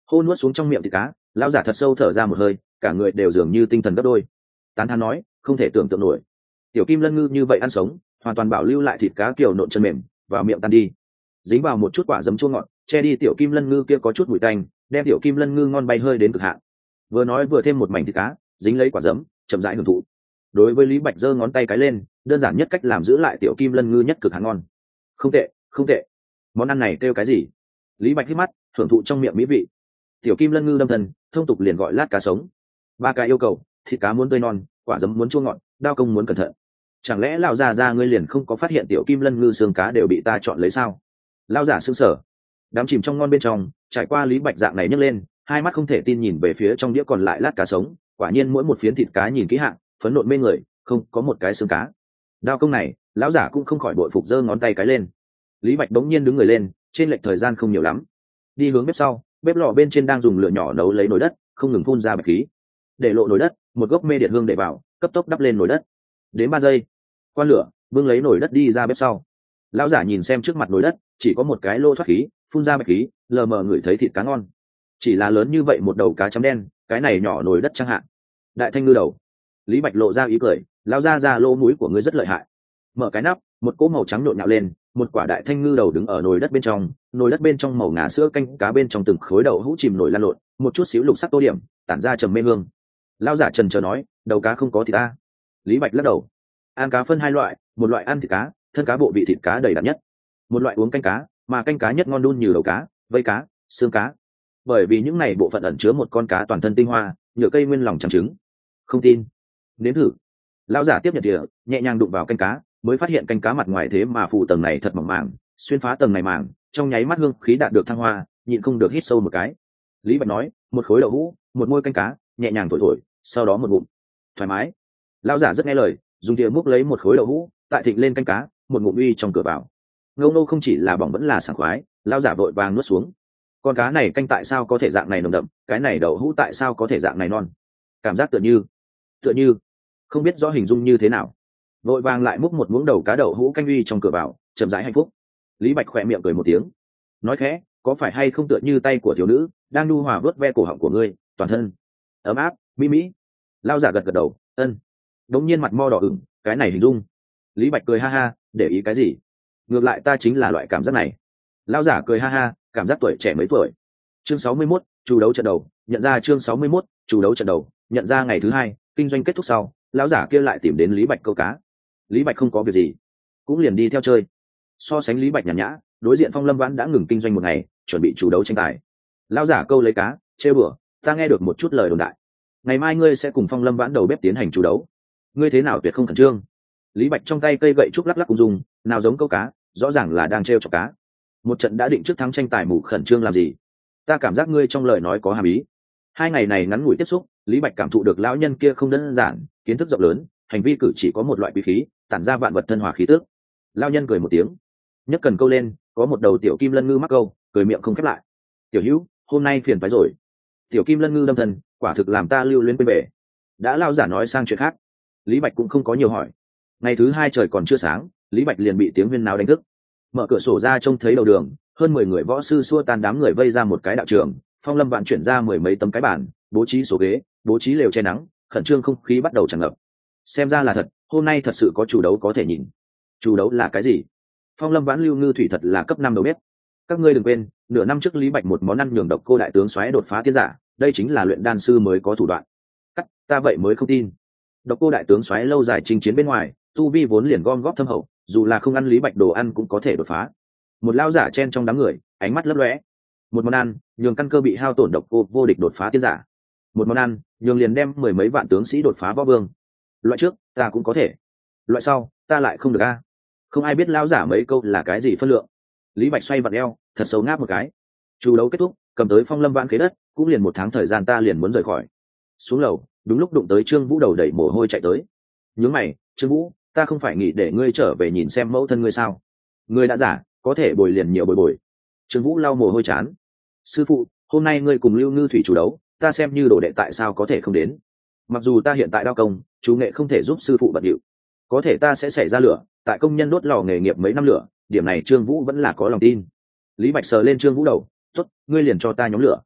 hô nuốt xuống trong miệng thịt cá, lão giả thật sâu thở ra một hơi, cả người đều dường như tinh thần gấp đôi. Tán thán nói, không thể tưởng tượng nổi, tiểu kim lân ngư như vậy ăn sống, hoàn toàn bảo lưu lại thịt cá kiểu nộn chân mềm, vào miệng tan đi, dính vào một chút quả giấm chua ngọt, che đi tiểu kim lân ngư kia có chút mùi tanh, đem tiểu kim lân ngư ngon bay hơi đến cực hạn. Vừa nói vừa thêm một mảnh thịt cá, dính lấy quả giấm, chậm rãi hưởng thụ. Đối với Lý Bạch giơ ngón tay cái lên, đơn giản nhất cách làm giữ lại tiểu kim lân ngư nhất cực hạn ngon. Không tệ, không tệ. Món ăn này kêu cái gì? Lý Bạch hít mắt, thưởng thụ trong miệng mỹ vị. Tiểu kim lân ngư đâm thân, thông tục liền gọi lát cá sống. Ba cái yêu cầu: thịt cá muốn tươi non, quả giấm muốn chua ngọt, đao công muốn cẩn thận. Chẳng lẽ lão già ra ngươi liền không có phát hiện tiểu kim lân ngư xương cá đều bị ta chọn lấy sao? Lão giả sững sờ, đám chìm trong ngon bên trong, trải qua Lý Bạch dạng này nhấc lên, hai mắt không thể tin nhìn về phía trong đĩa còn lại lát cá sống, quả nhiên mỗi một phiến thịt cá nhìn kỹ hạng, phấn nộn mê người, không có một cái xương cá. Đao công này, lão giả cũng không khỏi bội phục, giơ ngón tay cái lên. Lý Bạch bỗng nhiên đứng người lên, trên lệch thời gian không nhiều lắm, đi hướng bếp sau, bếp lò bên trên đang dùng lửa nhỏ nấu lấy nồi đất, không ngừng phun ra bạch khí. Để lộ nồi đất, một gốc mê điện hương để vào, cấp tốc đắp lên nồi đất. Đến ba giây, quan lửa, bưng lấy nồi đất đi ra bếp sau. Lão giả nhìn xem trước mặt nồi đất, chỉ có một cái lô thoát khí, phun ra bạch khí, lờ mờ ngửi thấy thịt cá ngon. Chỉ là lớn như vậy một đầu cá chấm đen, cái này nhỏ nồi đất chẳng hạn. Đại thanh ngư đầu. Lý Bạch lộ ra ý cười, lao ra ra lô mũi của ngươi rất lợi hại. Mở cái nắp, một cỗ màu trắng nhộn nhạo lên, một quả đại thanh ngư đầu đứng ở nồi đất bên trong, nồi đất bên trong màu ngà sữa canh cá bên trong từng khối đậu hũ chìm nổi lan lộn, một chút xíu lục sắc tô điểm, tản ra trầm mê hương. Lao giả trần chờ nói, đầu cá không có thịt ta. Lý Bạch lắc đầu. Ăn cá phân hai loại, một loại ăn thịt cá, thân cá bộ vị thịt cá đầy đặn nhất, một loại uống canh cá, mà canh cá nhất ngon đun như đầu cá, vây cá, xương cá. Bởi vì những này bộ phận ẩn chứa một con cá toàn thân tinh hoa, nhựa cây nguyên lòng trắng trứng. Không tin, nếm thử. Lão giả tiếp nhận thìa, nhẹ nhàng đụng vào canh cá, mới phát hiện canh cá mặt ngoài thế mà phủ tầng này thật mỏng màng, xuyên phá tầng này màng, trong nháy mắt hương khí đạt được thăng hoa, nhịn không được hít sâu một cái. Lý Bạch nói, một khối đậu hũ, một môi canh cá, nhẹ nhàng thổi thổi, sau đó một ngụm, thoải mái. Lão giả rất nghe lời, dùng thìa múc lấy một khối đậu hũ, tại thịnh lên canh cá, một ngụm uy trong cửa vào. Ngâu nô không chỉ là bỏng vẫn là sảng khoái, lão giả vội vàng nuốt xuống. Con cá này canh tại sao có thể dạng này nồng đậm, cái này đậu hũ tại sao có thể dạng này non, cảm giác tựa như tựa như không biết rõ hình dung như thế nào. Vội vàng lại múc một muỗng đầu cá đậu hũ canh uy trong cửa vào, chậm rãi hạnh phúc. Lý Bạch khỏe miệng cười một tiếng, nói khẽ, có phải hay không tựa như tay của thiếu nữ đang nu hòa vớt ve cổ họng của ngươi, toàn thân ấm áp mỹ mỹ. Lao giả gật gật đầu, ân. Đống nhiên mặt mo đỏ ửng, cái này hình dung. Lý Bạch cười ha ha, để ý cái gì, ngược lại ta chính là loại cảm giác này. Lao giả cười ha ha, cảm giác tuổi trẻ mấy tuổi. Chương sáu mươi mốt, chủ đấu trận đầu. Nhận ra chương sáu mươi mốt, chủ đấu trận đầu. Nhận ra ngày thứ hai, kinh doanh kết thúc sau, lão giả kia lại tìm đến Lý Bạch câu cá. Lý Bạch không có việc gì, cũng liền đi theo chơi. So sánh Lý Bạch nhàn nhã, đối diện Phong Lâm Vãn đã ngừng kinh doanh một ngày, chuẩn bị chủ đấu tranh tài. Lão giả câu lấy cá, trêu bừa, ta nghe được một chút lời đồn đại, ngày mai ngươi sẽ cùng Phong Lâm Vãn đầu bếp tiến hành chủ đấu, ngươi thế nào tuyệt không khẩn trương? Lý Bạch trong tay cây gậy trúc lắc lắc cùng dùng, nào giống câu cá, rõ ràng là đang trêu chọc cá. Một trận đã định trước thắng tranh tài mù khẩn trương làm gì? Ta cảm giác ngươi trong lời nói có hàm ý. Hai ngày này ngắn ngủi tiếp xúc, Lý Bạch cảm thụ được lão nhân kia không đơn giản, kiến thức rộng lớn, hành vi cử chỉ có một loại quý khí, tản ra vạn vật thân hòa khí tức. Lão nhân cười một tiếng, nhấc cần câu lên, có một đầu tiểu kim lân ngư mắc câu, cười miệng không khép lại. Tiểu Hữu, hôm nay phiền phái rồi. Tiểu kim lân ngư đâm thân, quả thực làm ta lưu luyến quên bể. Đã lao giả nói sang chuyện khác, Lý Bạch cũng không có nhiều hỏi. Ngày thứ hai trời còn chưa sáng, Lý Bạch liền bị tiếng huyên náo đánh thức. Mở cửa sổ ra trông thấy đầu đường, hơn mười người võ sư xua tan đám người vây ra một cái đạo trường. Phong Lâm Vạn chuyển ra mười mấy tấm cái bàn, bố trí số ghế, bố trí lều che nắng, khẩn trương không khí bắt đầu tràn ngập. Xem ra là thật, hôm nay thật sự có chủ đấu có thể nhìn. Chủ đấu là cái gì? Phong Lâm Vãn lưu ngư thủy thật là cấp năm đầu bếp. Các ngươi đừng quên, nửa năm trước Lý Bạch một món ăn nhường độc cô đại tướng xoáy đột phá tiên giả, đây chính là luyện đan sư mới có thủ đoạn. Cắt, ta vậy mới không tin. Độc cô đại tướng xoáy lâu dài chinh chiến bên ngoài, tu vi vốn liền gom góp thâm hậu, dù là không ăn Lý Bạch đồ ăn cũng có thể đột phá. Một lao giả chen trong đám người, ánh mắt lấp lóe. Một món ăn nhường căn cơ bị hao tổn độc cô vô địch đột phá tiên giả. Một món ăn nhường liền đem mười mấy vạn tướng sĩ đột phá võ vương. Loại trước ta cũng có thể, loại sau ta lại không được a. Không ai biết lao giả mấy câu là cái gì phân lượng. Lý Bạch xoay vặn eo, thật xấu ngáp một cái. Chủ đấu kết thúc, cầm tới Phong Lâm Vãn khế đất, cũng liền một tháng thời gian ta liền muốn rời khỏi. Xuống lầu, đúng lúc đụng tới Trương Vũ đầu đẩy mồ hôi chạy tới. Nhướng mày, Trương Vũ, ta không phải nghĩ để ngươi trở về nhìn xem mẫu thân ngươi sao? Ngươi đã giả, có thể bồi liền nhiều bồi bồi. Trương Vũ lau mồ hôi chán. Sư phụ, hôm nay ngươi cùng Lưu Ngư Thủy chủ đấu, ta xem như đồ đệ tại sao có thể không đến? Mặc dù ta hiện tại đao công, chú nghệ không thể giúp sư phụ bận điệu, có thể ta sẽ xảy ra lửa, tại công nhân đốt lò nghề nghiệp mấy năm lửa, điểm này Trương Vũ vẫn là có lòng tin. Lý Bạch sờ lên Trương Vũ đầu, tốt, ngươi liền cho ta nhóm lửa.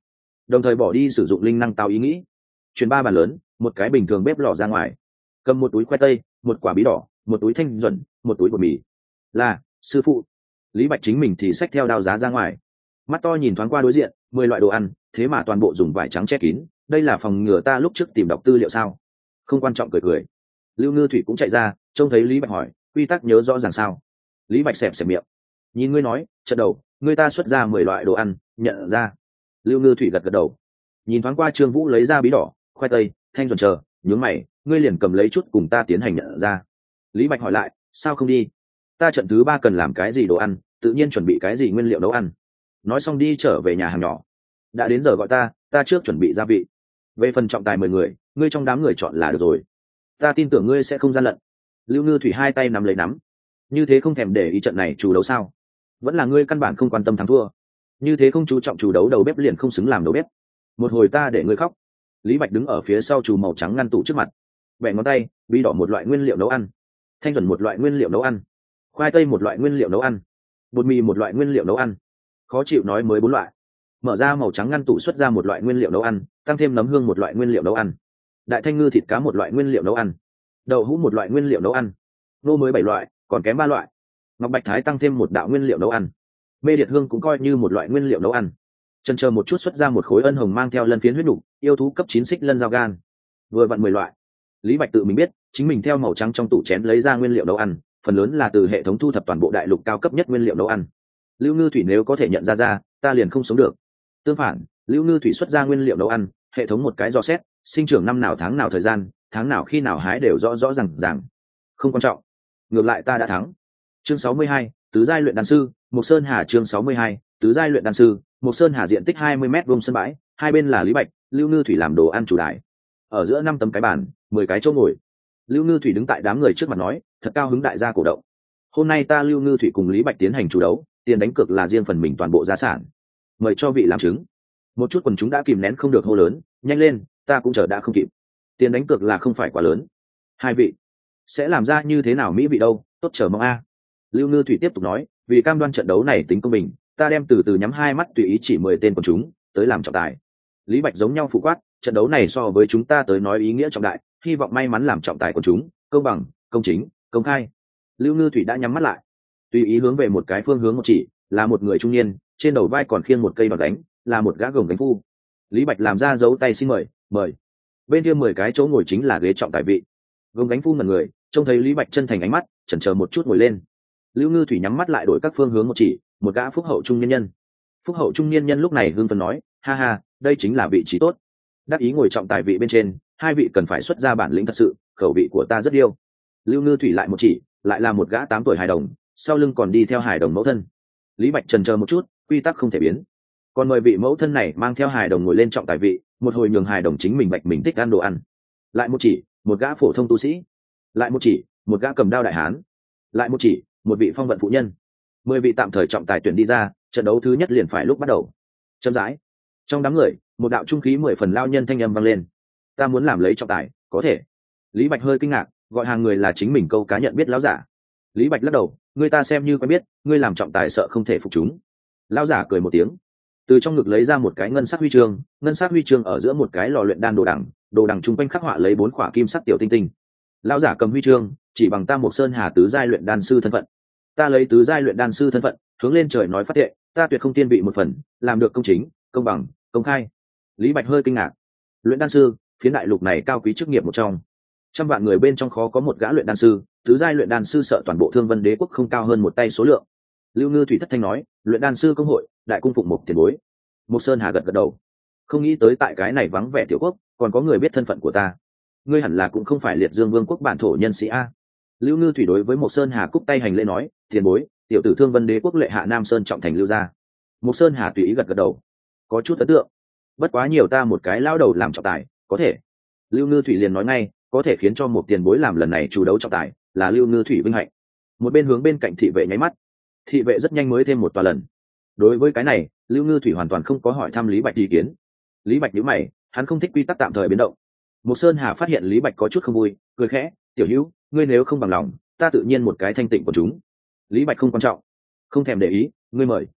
đồng thời bỏ đi sử dụng linh năng táo ý nghĩ. Chuyển ba bàn lớn, một cái bình thường bếp lò ra ngoài, cầm một túi khoai tây, một quả bí đỏ, một túi thanh duẩn, một túi bột mì. Là sư phụ. Lý Bạch chính mình thì xách theo đao giá ra ngoài, mắt to nhìn thoáng qua đối diện, mười loại đồ ăn, thế mà toàn bộ dùng vải trắng che kín, đây là phòng ngừa ta lúc trước tìm đọc tư liệu sao? Không quan trọng, cười cười. Lưu Ngư Thủy cũng chạy ra, trông thấy Lý Bạch hỏi, quy tắc nhớ rõ ràng sao? Lý Bạch xẹp xẹp miệng, nhìn ngươi nói, trận đầu, ngươi ta xuất ra mười loại đồ ăn, nhận ra. Lưu Ngư Thủy gật gật đầu, nhìn thoáng qua Trương Vũ lấy ra bí đỏ, khoai tây, thanh duẩn chờ, nhướng mày, ngươi liền cầm lấy chút cùng ta tiến hành nhận ra. Lý Bạch hỏi lại, sao không đi? Ta trận thứ ba cần làm cái gì đồ ăn, tự nhiên chuẩn bị cái gì nguyên liệu nấu ăn. Nói xong đi trở về nhà hàng nhỏ. Đã đến giờ gọi ta, ta trước chuẩn bị gia vị. Về phần trọng tài mười người, ngươi trong đám người chọn là được rồi. Ta tin tưởng ngươi sẽ không gian lận. Lưu Ngư Thủy hai tay nắm lấy nắm, như thế không thèm để ý trận này chủ đấu sao? Vẫn là ngươi căn bản không quan tâm thắng thua, như thế không chú trọng chủ đấu, đầu bếp liền không xứng làm đầu bếp. Một hồi ta để ngươi khóc. Lý Bạch đứng ở phía sau chủ màu trắng ngăn tủ trước mặt, bẻ ngón tay, bí đỏ một loại nguyên liệu nấu ăn, thanh duẩn một loại nguyên liệu nấu ăn, khoai tây một loại nguyên liệu nấu ăn, bột mì một loại nguyên liệu nấu ăn. Khó chịu nói mới bốn loại. Mở ra màu trắng ngăn tủ xuất ra một loại nguyên liệu nấu ăn, tăng thêm nấm hương một loại nguyên liệu nấu ăn, đại thanh ngư thịt cá một loại nguyên liệu nấu ăn, đậu hũ một loại nguyên liệu nấu ăn. Nô mới bảy loại, còn kém ba loại. Ngọc bạch thái tăng thêm một đạo nguyên liệu nấu ăn, mê điệt hương cũng coi như một loại nguyên liệu nấu ăn. Chân chờ một chút xuất ra một khối ân hồng mang theo lân phiến huyết nục, yêu thú cấp chín xích lân dao gan, vừa vặn mười loại. Lý Bạch tự mình biết, chính mình theo màu trắng trong tủ chén lấy ra nguyên liệu nấu ăn, phần lớn là từ hệ thống thu thập toàn bộ đại lục cao cấp nhất nguyên liệu nấu ăn. Lưu Ngư Thủy nếu có thể nhận ra ra, ta liền không sống được. Tương phản, Lưu Ngư Thủy xuất ra nguyên liệu nấu ăn, hệ thống một cái dò xét, sinh trưởng năm nào tháng nào thời gian, tháng nào khi nào hái đều rõ rõ ràng ràng. Không quan trọng, ngược lại ta đã thắng. Chương sáu mươi hai, tứ giai luyện đan sư, Mộc Sơn Hà. Chương sáu mươi hai, tứ giai luyện đan sư, Mộc Sơn Hà. Diện tích hai mươi mét vuông sân bãi, hai bên là Lý Bạch, Lưu Ngư Thủy làm đồ ăn chủ đài. Ở giữa năm tấm cái bàn, mười cái chỗ ngồi. Lưu Ngư Thủy đứng tại đám người trước mặt nói, thật cao hứng đại gia cổ động. Hôm nay ta Lưu Ngư Thủy cùng Lý Bạch tiến hành chủ đấu, tiền đánh cược là riêng phần mình toàn bộ gia sản. Mời cho vị làm chứng. Một chút quần chúng đã kìm nén không được hô lớn, nhanh lên, ta cũng chờ đã không kịp. Tiền đánh cược là không phải quá lớn. Hai vị sẽ làm ra như thế nào mỹ vị đâu, tốt chờ mong a. Lưu Ngư Thủy tiếp tục nói, vì cam đoan trận đấu này tính công bình, ta đem từ từ nhắm hai mắt tùy ý chỉ mười tên quần chúng tới làm trọng tài. Lý Bạch giống nhau phụ quát, trận đấu này so với chúng ta tới nói ý nghĩa trọng đại, hy vọng may mắn làm trọng tài quần chúng, công bằng, công chính, công khai. Lưu Ngư Thủy đã nhắm mắt lại, tùy ý hướng về một cái phương hướng một chỉ, là một người trung niên, trên đầu vai còn khiêng một cây đòn đánh, là một gã gồng gánh phu. Lý Bạch làm ra dấu tay xin mời, mời. Bên kia mười cái chỗ ngồi chính là ghế trọng tài vị. Gồng gánh phu ngẩn người, trông thấy Lý Bạch chân thành ánh mắt, chần chờ một chút ngồi lên. Lưu Ngư Thủy nhắm mắt lại đổi các phương hướng một chỉ, một gã phúc hậu trung niên nhân. Phúc hậu trung niên nhân lúc này hưng phấn nói, ha ha, đây chính là vị trí tốt. Đắc ý ngồi trọng tài vị bên trên, hai vị cần phải xuất ra bản lĩnh thật sự, khẩu vị của ta rất yêu. Lưu Ngư Thủy lại một chỉ, lại là một gã tám tuổi hài đồng, sau lưng còn đi theo hài đồng mẫu thân. Lý Bạch chần chờ một chút, quy tắc không thể biến, còn mời vị mẫu thân này mang theo hài đồng ngồi lên trọng tài vị, một hồi nhường hài đồng chính mình bạch mình thích ăn đồ ăn. Lại một chỉ, một gã phổ thông tu sĩ. Lại một chỉ, một gã cầm đao đại hán. Lại một chỉ, một vị phong vận phụ nhân. Mười vị tạm thời trọng tài tuyển đi ra, trận đấu thứ nhất liền phải lúc bắt đầu. Chậm rãi, trong đám người, một đạo trung khí mười phần lao nhân thanh âm vang lên, ta muốn làm lấy trọng tài, có thể. Lý Bạch hơi kinh ngạc, gọi hàng người là chính mình câu cá nhận biết lão giả. Lý Bạch lắc đầu, người ta xem như quen biết, ngươi làm trọng tài sợ không thể phục chúng. Lão giả cười một tiếng, từ trong ngực lấy ra một cái ngân sắc huy chương, ngân sắc huy chương ở giữa một cái lò luyện đan đồ đằng, đồ đằng trung quanh khắc họa lấy bốn khỏa kim sắc tiểu tinh tinh. Lão giả cầm huy chương, chỉ bằng ta Mộc Sơn Hà tứ giai luyện đan sư thân phận, ta lấy tứ giai luyện đan sư thân phận hướng lên trời nói phát thệ, ta tuyệt không tiên vị một phần, làm được công chính, công bằng, công khai. Lý Bạch hơi kinh ngạc, luyện đan sư, phiến đại lục này cao quý chức nghiệp một trong, trăm vạn người bên trong khó có một gã luyện đan sư, tứ giai luyện đan sư sợ toàn bộ Thương Vân Đế quốc không cao hơn một tay số lượng. Lưu Ngư Thủy thất thanh nói, luyện đan sư công hội, đại cung phụng một tiền bối. Mộc Sơn Hà gật gật đầu, không nghĩ tới tại cái này vắng vẻ tiểu quốc, còn có người biết thân phận của ta. Ngươi hẳn là cũng không phải Liệt Dương Vương quốc bản thổ nhân sĩ a. Lưu Ngư Thủy đối với Mộc Sơn Hà cúc tay hành lễ nói, tiền bối, tiểu tử Thương Vân Đế quốc lệ hạ Nam Sơn trọng thành lưu gia. Mộc Sơn Hà tùy ý gật gật đầu, có chút ấn tượng, bất quá nhiều ta một cái lao đầu làm trọng tài, có thể. Lưu Ngư Thủy liền nói ngay, có thể khiến cho một tiền bối làm lần này chủ đấu trọng tài, là Lưu Ngư Thủy vinh hạnh. Một bên hướng bên cạnh thị vệ nháy mắt, thị vệ rất nhanh mới thêm một tòa lần. Đối với cái này, Lưu Ngư Thủy hoàn toàn không có hỏi thăm Lý Bạch ý kiến. Lý Bạch nhíu mày, hắn không thích quy tắc tạm thời biến động. Mộc Sơn Hà phát hiện Lý Bạch có chút không vui, cười khẽ, tiểu hữu, ngươi nếu không bằng lòng, ta tự nhiên một cái thanh tịnh của chúng. Lý Bạch không quan trọng, không thèm để ý, ngươi mời.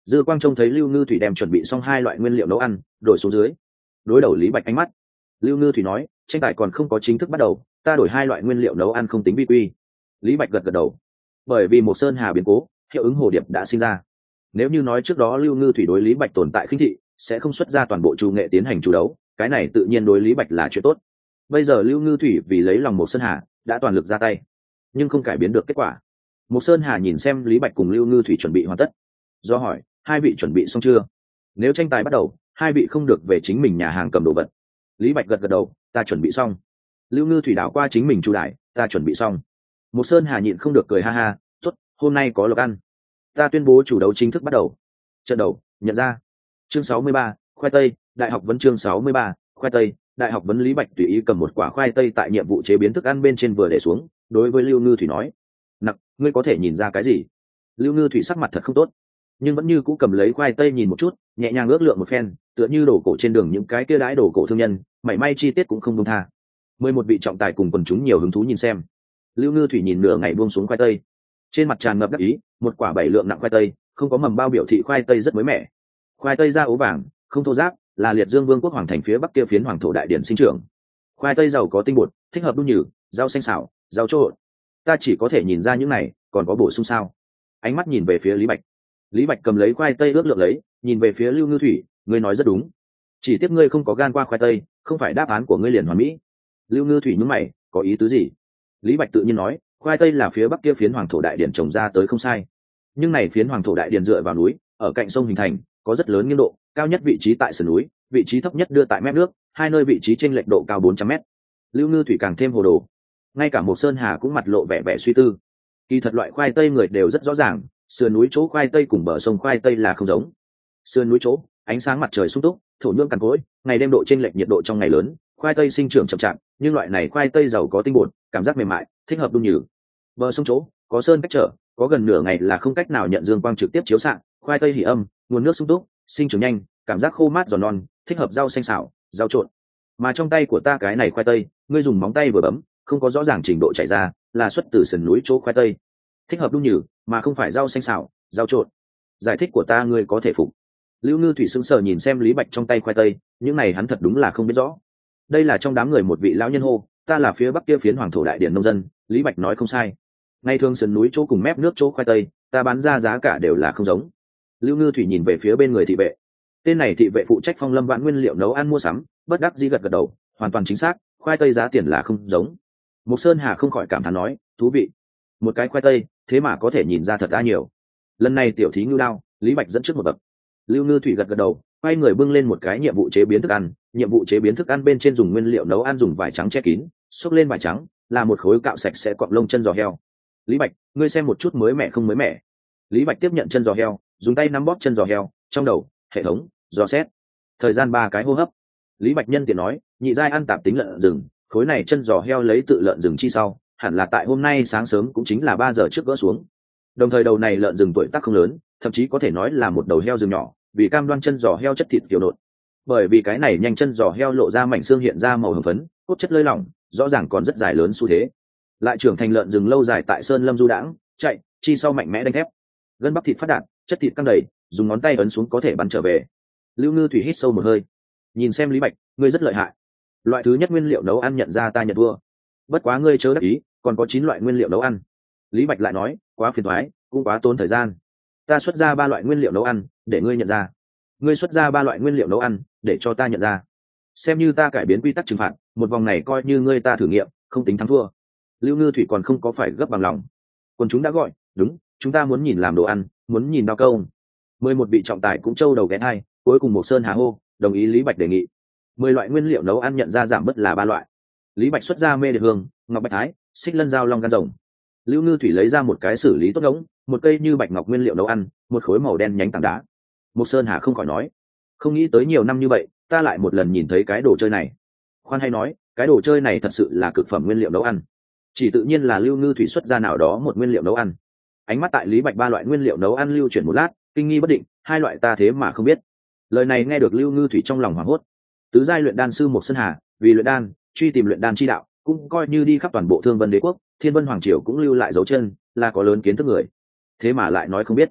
Dư Quang trông thấy Lưu Ngư Thủy đem chuẩn bị xong hai loại nguyên liệu nấu ăn đổi xuống dưới, đối đầu Lý Bạch ánh mắt. Lưu Ngư Thủy nói, tranh tài còn không có chính thức bắt đầu, ta đổi hai loại nguyên liệu nấu ăn không tính vi quy. Lý Bạch gật gật đầu. Bởi vì một sơn hà biến cố, hiệu ứng hồ điệp đã sinh ra. Nếu như nói trước đó Lưu Ngư Thủy đối Lý Bạch tồn tại khinh thị, sẽ không xuất ra toàn bộ chủ nghệ tiến hành chủ đấu, cái này tự nhiên đối Lý Bạch là chuyện tốt. Bây giờ Lưu Ngư Thủy vì lấy lòng một sơn hà, đã toàn lực ra tay, nhưng không cải biến được kết quả. Một sơn hà nhìn xem Lý Bạch cùng Lưu Ngư Thủy chuẩn bị hoàn tất, do hỏi, hai vị chuẩn bị xong chưa? Nếu tranh tài bắt đầu, hai vị không được về chính mình nhà hàng cầm đồ vật. Lý Bạch gật gật đầu, ta chuẩn bị xong. Lưu Ngư Thủy đảo qua chính mình chủ đại, ta chuẩn bị xong. Một sơn hà nhịn không được cười ha ha, tốt, hôm nay có lộc ăn. Ta tuyên bố chủ đấu chính thức bắt đầu. Trận đầu, nhận ra. Chương sáu mươi ba, khoai tây, đại học vấn chương sáu mươi ba, khoai tây, đại học vấn. Lý Bạch tùy ý cầm một quả khoai tây tại nhiệm vụ chế biến thức ăn bên trên vừa để xuống, đối với Lưu Ngư Thủy nói, nặc, ngươi có thể nhìn ra cái gì? Lưu Ngư Thủy sắc mặt thật không tốt, nhưng vẫn như cũ cầm lấy khoai tây nhìn một chút, nhẹ nhàng ước lượng một phen, tựa như đổ cổ trên đường những cái kia đãi đổ cổ thương nhân, mảy may chi tiết cũng không buông tha. Mười một vị trọng tài cùng quần chúng nhiều hứng thú nhìn xem. Lưu Ngư Thủy nhìn nửa ngày buông xuống khoai tây, trên mặt tràn ngập đắc ý, một quả bảy lượng nặng khoai tây, không có mầm bao biểu thị khoai tây rất mới mẻ. Khoai tây da ố vàng, không thô ráp, là liệt dương vương quốc hoàng thành phía bắc kia phiến hoàng thổ đại điển sinh trưởng. Khoai tây giàu có tinh bột, thích hợp đun nhừ, rau xanh xào, rau trộn. Ta chỉ có thể nhìn ra những này, còn có bổ sung sao? Ánh mắt nhìn về phía Lý Bạch. Lý Bạch cầm lấy khoai tây ước lượng lấy, nhìn về phía Lưu Ngư Thủy, ngươi nói rất đúng. Chỉ tiếc ngươi không có gan qua khoai tây, không phải đáp án của ngươi liền hoàn mỹ. Lưu Ngư Thủy nhướng mày, có ý tứ gì? Lý Bạch tự nhiên nói, khoai tây là phía bắc kia phiến hoàng thổ đại điển trồng ra tới không sai. Nhưng này phiến hoàng thổ đại điển dựa vào núi, ở cạnh sông hình thành, có rất lớn nghiêng độ, cao nhất vị trí tại sườn núi, vị trí thấp nhất đưa tại mép nước, hai nơi vị trí chênh lệch độ cao bốn trăm mét. Lưu Ngư Thủy càng thêm hồ đồ. Ngay cả một sơn hà cũng mặt lộ vẻ vẻ suy tư. Kỳ thật loại khoai tây người đều rất rõ ràng, sườn núi chỗ khoai tây cùng bờ sông khoai tây là không giống. Sườn núi chỗ, ánh sáng mặt trời sung túc, thổ nhưỡng cằn cỗi, ngày đêm độ chênh lệch nhiệt độ trong ngày lớn, khoai tây sinh trưởng chậm chạp, nhưng loại này khoai tây giàu có tinh bột, cảm giác mềm mại, thích hợp đun nhừ. Bờ sông chỗ, có sơn cách trở, có gần nửa ngày là không cách nào nhận dương quang trực tiếp chiếu xạ, khoai tây hỉ âm, nguồn nước sung túc, sinh trưởng nhanh, cảm giác khô mát giòn non, thích hợp rau xanh xào, rau trộn. Mà trong tay của ta cái này khoai tây, ngươi dùng móng tay vừa bấm, không có rõ ràng trình độ chảy ra, là xuất từ sườn núi chỗ khoai tây, thích hợp đun nhừ, mà không phải rau xanh xào, rau trộn. Giải thích của ta ngươi có thể phục. Lưu Ngư Thủy sững sờ nhìn xem Lý Bạch trong tay khoai tây, những này hắn thật đúng là không biết rõ. Đây là trong đám người một vị lão nhân hô, ta là phía bắc kia phiến hoàng thổ đại điển nông dân. Lý Bạch nói không sai. Ngay thường sườn núi chỗ cùng mép nước chỗ khoai tây, ta bán ra giá cả đều là không giống. Lưu Ngư Thủy nhìn về phía bên người thị vệ. Tên này thị vệ phụ trách Phong Lâm Vạn nguyên liệu nấu ăn mua sắm, bất đắc dĩ gật gật đầu, hoàn toàn chính xác, khoai tây giá tiền là không giống. Mục Sơn Hà không khỏi cảm thán nói, thú vị. Một cái khoai tây, thế mà có thể nhìn ra thật đã nhiều. Lần này tiểu thí ngưu đao, Lý Bạch dẫn trước một bậc. Lưu Ngư Thủy gật gật đầu, quay người bưng lên một cái nhiệm vụ chế biến thức ăn, nhiệm vụ chế biến thức ăn bên trên dùng nguyên liệu nấu ăn dùng vải trắng che kín, xúc lên vải trắng, là một khối cạo sạch sẽ cọng lông chân giò heo. Lý Bạch, ngươi xem một chút mới mẻ không mới mẻ. Lý Bạch tiếp nhận chân giò heo, dùng tay nắm bóp chân giò heo, trong đầu, hệ thống, dò xét. Thời gian ba cái hô hấp. Lý Bạch nhân tiện nói, nhị giai ăn tạp tính lợn rừng, khối này chân giò heo lấy tự lợn rừng chi sau, hẳn là tại hôm nay sáng sớm cũng chính là ba giờ trước gỡ xuống. Đồng thời đầu này lợn rừng tuổi tác không lớn, thậm chí có thể nói là một đầu heo rừng nhỏ, vì cam đoan chân giò heo chất thịt kiểu nộn. Bởi vì cái này nhanh chân giò heo lộ ra mảnh xương hiện ra màu hồng phấn, cốt chất lơi lỏng, rõ ràng còn rất dài lớn xu thế. Lại trưởng thành lợn rừng lâu dài tại sơn lâm du đãng, chạy, chi sau mạnh mẽ đánh thép. Gân bắp thịt phát đạt, chất thịt căng đầy, dùng ngón tay ấn xuống có thể bắn trở về. Lưu Ngư Thủy hít sâu một hơi, nhìn xem Lý Bạch, ngươi rất lợi hại. Loại thứ nhất nguyên liệu nấu ăn nhận ra ta nhận thua. Bất quá ngươi chớ đắc ý, còn có chín loại nguyên liệu nấu ăn. Lý Bạch lại nói, quá phiền toái, cũng quá tốn thời gian. Ta xuất ra ba loại nguyên liệu nấu ăn, để ngươi nhận ra. Ngươi xuất ra ba loại nguyên liệu nấu ăn, để cho ta nhận ra. Xem như ta cải biến quy tắc trừng phạt, một vòng này coi như ngươi ta thử nghiệm, không tính thắng thua. Lưu Ngư Thủy còn không có phải gấp bằng lòng. Còn chúng đã gọi, đúng, chúng ta muốn nhìn làm đồ ăn, muốn nhìn đao câu. Mười một vị trọng tài cũng trâu đầu ghé hai, cuối cùng một sơn hà hô, đồng ý Lý Bạch đề nghị. Mười loại nguyên liệu nấu ăn nhận ra giảm bớt là ba loại. Lý Bạch xuất ra mê điệp hương, ngọc bạch thái, xích lân dao long gan rồng. Lưu Ngư Thủy lấy ra một cái xử lý tốt ngỗng, một cây như bạch ngọc nguyên liệu nấu ăn, một khối màu đen nhánh tảng đá. Một sơn hà không khỏi nói, không nghĩ tới nhiều năm như vậy, ta lại một lần nhìn thấy cái đồ chơi này. Khoan hay nói, cái đồ chơi này thật sự là cực phẩm nguyên liệu nấu ăn. Chỉ tự nhiên là Lưu Ngư Thủy xuất ra nào đó một nguyên liệu nấu ăn. Ánh mắt tại Lý Bạch ba loại nguyên liệu nấu ăn lưu chuyển một lát, kinh nghi bất định, hai loại ta thế mà không biết. Lời này nghe được Lưu Ngư Thủy trong lòng hoảng hốt. Tứ giai luyện đan sư một sơn hà, vì luyện đan, truy tìm luyện đan chi đạo, cũng coi như đi khắp toàn bộ Thương Vân Đế quốc, Thiên Vân Hoàng triều cũng lưu lại dấu chân, là có lớn kiến thức người. Thế mà lại nói không biết.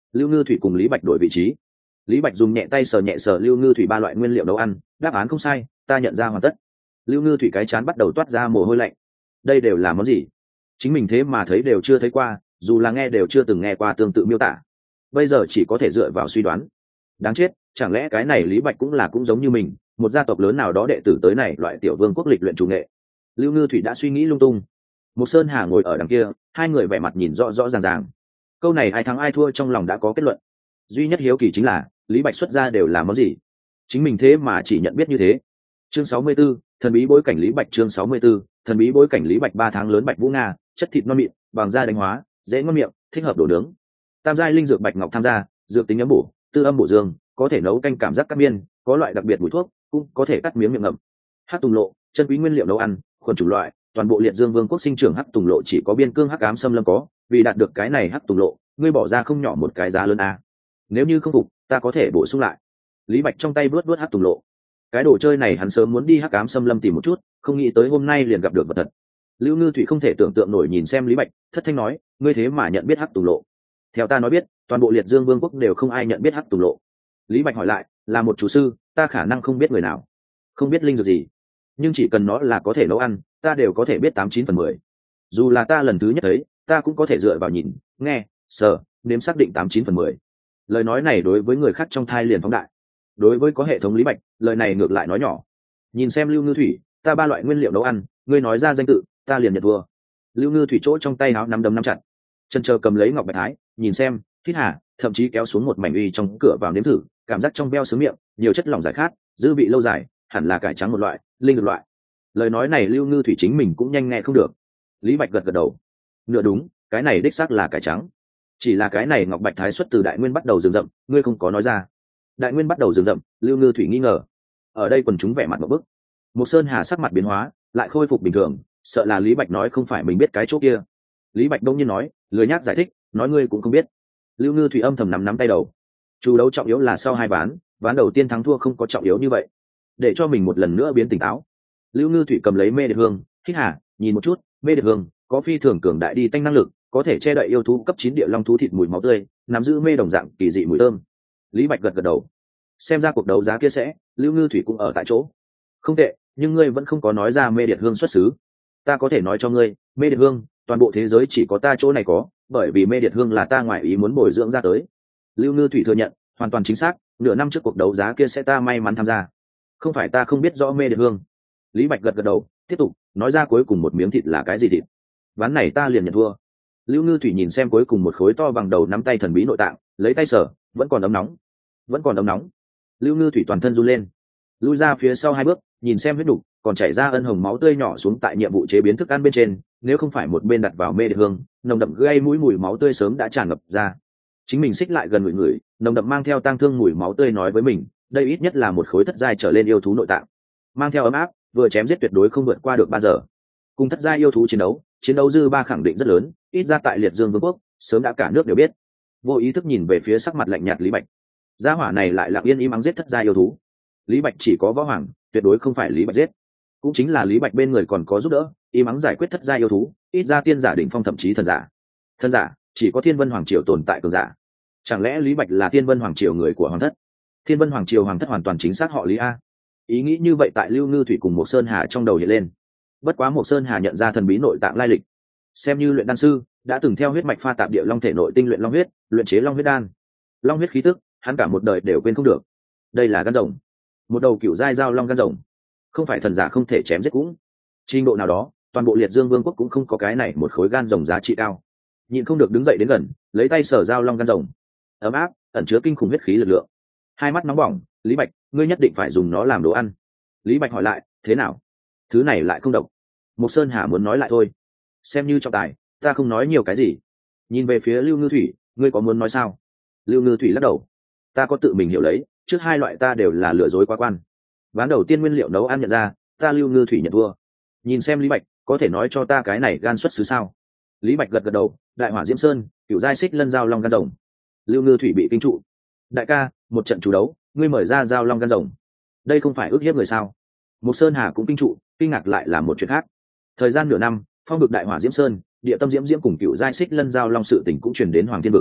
Lưu Ngư Thủy cùng Lý Bạch đổi vị trí. Lý Bạch dùng nhẹ tay sờ nhẹ sờ Lưu Ngư Thủy ba loại nguyên liệu nấu ăn, đáp án không sai, ta nhận ra hoàn tất. Lưu Ngư Thủy cái chán bắt đầu toát ra mồ hôi lạnh. Đây đều là món gì? Chính mình thế mà thấy đều chưa thấy qua, dù là nghe đều chưa từng nghe qua tương tự miêu tả. Bây giờ chỉ có thể dựa vào suy đoán. Đáng chết, chẳng lẽ cái này Lý Bạch cũng là cũng giống như mình, một gia tộc lớn nào đó đệ tử tới này loại tiểu vương quốc lịch luyện chủ nghệ. Lưu Ngư Thủy đã suy nghĩ lung tung. Một Sơn Hà ngồi ở đằng kia, hai người vẻ mặt nhìn rõ rõ ràng ràng. Câu này ai thắng ai thua trong lòng đã có kết luận. Duy nhất hiếu kỳ chính là Lý Bạch xuất ra đều là món gì, chính mình thế mà chỉ nhận biết như thế. Chương sáu mươi 64, thần bí bối cảnh Lý Bạch. Chương sáu mươi 64, thần bí bối cảnh Lý Bạch. Ba tháng lớn Bạch Vũ Nga, chất thịt non mịn, bằng da đánh hóa, dễ ngon miệng, thích hợp đồ nướng. Tam giai linh dược Bạch Ngọc tham gia, dược tính ấm bổ, tư âm bổ dương, có thể nấu canh cảm giác cắt miên, có loại đặc biệt mùi thuốc, cũng có thể cắt miếng miệng ngậm. Hắc tùng lộ, chân quý nguyên liệu nấu ăn, khuẩn chủ loại, toàn bộ Liệt Dương Vương quốc sinh trưởng hắc tùng lộ chỉ có biên cương hắc ám xâm lâm có, vì đạt được cái này hắc tùng lộ, ngươi bỏ ra không nhỏ một cái giá lớn a. Nếu như không phục, ta có thể bổ sung lại. Lý Bạch trong tay vớt vớt hắc tùng lộ. Cái đồ chơi này hắn sớm muốn đi hắc ám xâm lâm tìm một chút, không nghĩ tới hôm nay liền gặp được vật thật. Lưu Ngư Thủy không thể tưởng tượng nổi nhìn xem Lý Bạch, thất thanh nói, ngươi thế mà nhận biết hắc tùng lộ? Theo ta nói biết, toàn bộ Liệt Dương Vương quốc đều không ai nhận biết hắc tùng lộ. Lý Bạch hỏi lại, là một chủ sư, ta khả năng không biết người nào, không biết linh dược gì, nhưng chỉ cần nó là có thể nấu ăn, ta đều có thể biết tám chín phần mười. Dù là ta lần thứ nhất thấy, ta cũng có thể dựa vào nhìn, nghe, sờ, nếm xác định tám chín phần mười. Lời nói này đối với người khác trong thai liền phóng đại, đối với có hệ thống Lý Bạch, lời này ngược lại nói nhỏ. Nhìn xem Lưu Ngư Thủy, ta ba loại nguyên liệu nấu ăn, ngươi nói ra danh tự, ta liền nhận thua. Lưu Ngư Thủy chỗ trong tay áo nắm đấm nắm chặt, chân chờ cầm lấy ngọc bạch thái, nhìn xem, hít hà, thậm chí kéo xuống một mảnh uy trong cửa vào nếm thử, cảm giác trong beo sướng miệng, nhiều chất lỏng giải khát, dư vị lâu dài, hẳn là cải trắng một loại, linh dược loại. Lời nói này Lưu Ngư Thủy chính mình cũng nhanh nghe không được. Lý Bạch gật gật đầu, nửa đúng, cái này đích xác là cải trắng. Chỉ là cái này ngọc bạch thái xuất từ đại nguyên bắt đầu rừng rậm, ngươi không có nói ra. Đại nguyên bắt đầu rừng rậm, Lưu Ngư Thủy nghi ngờ. Ở đây quần chúng vẻ mặt một bức. Một Sơn Hà sắc mặt biến hóa, lại khôi phục bình thường, sợ là Lý Bạch nói không phải mình biết cái chỗ kia. Lý Bạch đông nhiên nói, lười nhác giải thích, nói ngươi cũng không biết. Lưu Ngư Thủy âm thầm nắm nắm tay đầu. Chủ đấu trọng yếu là sau hai ván, ván đầu tiên thắng thua không có trọng yếu như vậy. Để cho mình một lần nữa biến tỉnh táo. Lưu Ngư Thủy cầm lấy mê điệt hương, hít hà, nhìn một chút, mê điệt hương có phi thường cường đại đi tanh năng lực, có thể che đậy yêu thú cấp chín địa long thú thịt mùi máu tươi, nắm giữ mê đồng dạng kỳ dị mùi thơm. Lý Bạch gật gật đầu. Xem ra cuộc đấu giá kia sẽ, Lưu Ngư Thủy cũng ở tại chỗ. Không tệ, nhưng ngươi vẫn không có nói ra mê điệt hương xuất xứ. Ta có thể nói cho ngươi, mê điệt hương, toàn bộ thế giới chỉ có ta chỗ này có, bởi vì mê điệt hương là ta ngoại ý muốn bồi dưỡng ra tới. Lưu Ngư Thủy thừa nhận, hoàn toàn chính xác, nửa năm trước cuộc đấu giá kia sẽ ta may mắn tham gia. Không phải ta không biết rõ mê điệt hương. Lý Bạch gật gật đầu, tiếp tục nói ra cuối cùng một miếng thịt là cái gì thịt. Ván này ta liền nhận thua. Lưu Ngư Thủy nhìn xem cuối cùng một khối to bằng đầu nắm tay thần bí nội tạng, lấy tay sờ, vẫn còn ấm nóng, vẫn còn ấm nóng. Lưu Ngư Thủy toàn thân run lên, lui ra phía sau hai bước, nhìn xem huyết đục, còn chảy ra ân hồng máu tươi nhỏ xuống tại nhiệm vụ chế biến thức ăn bên trên. Nếu không phải một bên đặt vào mê điệt hương, nồng đậm gây mũi mùi máu tươi sớm đã tràn ngập ra. Chính mình xích lại gần người người, nồng đậm mang theo tang thương mùi máu tươi nói với mình, đây ít nhất là một khối thất giai trở lên yêu thú nội tạng, mang theo ấm áp, vừa chém giết tuyệt đối không vượt qua được ba giờ. Cùng thất giai yêu thú chiến đấu, chiến đấu dư ba khẳng định rất lớn, ít ra tại Liệt Dương Vương quốc, sớm đã cả nước đều biết. Vô ý thức nhìn về phía sắc mặt lạnh nhạt Lý Bạch, gia hỏa này lại lặng yên im ắng giết thất giai yêu thú. Lý Bạch chỉ có võ hoàng, tuyệt đối không phải Lý Bạch giết. Cũng chính là Lý Bạch bên người còn có giúp đỡ, im ắng giải quyết thất giai yêu thú, ít ra tiên giả đỉnh phong thậm chí thần giả. Thần giả, chỉ có Thiên Vân Hoàng triều tồn tại cường giả. Chẳng lẽ Lý Bạch là Thiên Vân Hoàng triều người của hoàng thất? Thiên Vân Hoàng triều hoàng thất hoàn toàn chính xác họ Lý a. Ý nghĩ như vậy tại Lưu Ngư Thủy cùng Mộc Sơn Hà trong đầu hiện lên. Bất quá Mộc Sơn Hà nhận ra thần bí nội tạng lai lịch, xem như luyện đan sư, đã từng theo huyết mạch pha tạp địa long thể nội tinh luyện long huyết, luyện chế long huyết đan. Long huyết khí tức, hắn cả một đời đều quên không được. Đây là gan rồng, một đầu cựu giai giao long gan rồng, không phải thần giả không thể chém giết cũng. Trình độ nào đó, toàn bộ Liệt Dương Vương quốc cũng không có cái này một khối gan rồng giá trị cao. Nhịn không được đứng dậy đến gần, lấy tay sờ giao long gan rồng, ấm áp, ẩn chứa kinh khủng huyết khí lực lượng. Hai mắt nóng bỏng, Lý Bạch, ngươi nhất định phải dùng nó làm đồ ăn. Lý Bạch hỏi lại, thế nào? Thứ này lại không độc. Mộc Sơn Hà muốn nói lại thôi, xem như trọng tài, ta không nói nhiều cái gì. Nhìn về phía Lưu Ngư Thủy, ngươi có muốn nói sao? Lưu Ngư Thủy lắc đầu, ta có tự mình hiểu lấy, trước hai loại ta đều là lừa dối quá quan. Ván đầu tiên nguyên liệu nấu ăn nhận ra, ta Lưu Ngư Thủy nhận thua. Nhìn xem Lý Bạch, có thể nói cho ta cái này gan xuất xứ sao? Lý Bạch gật gật đầu, đại hỏa diễm sơn, cựu giai xích lân giao long gan rồng. Lưu Ngư Thủy bị kinh trụ. Đại ca, một trận chủ đấu, ngươi mở ra giao long gan rồng, đây không phải ước hiếp người sao? Mộc Sơn Hà cũng kinh trụ, kinh ngạc lại là một chuyện khác. Thời gian nửa năm, phong vực đại hỏa diễm sơn, địa tâm diễm diễm cùng cựu giai xích lân giao long sự tình cũng truyền đến Hoàng Thiên vực.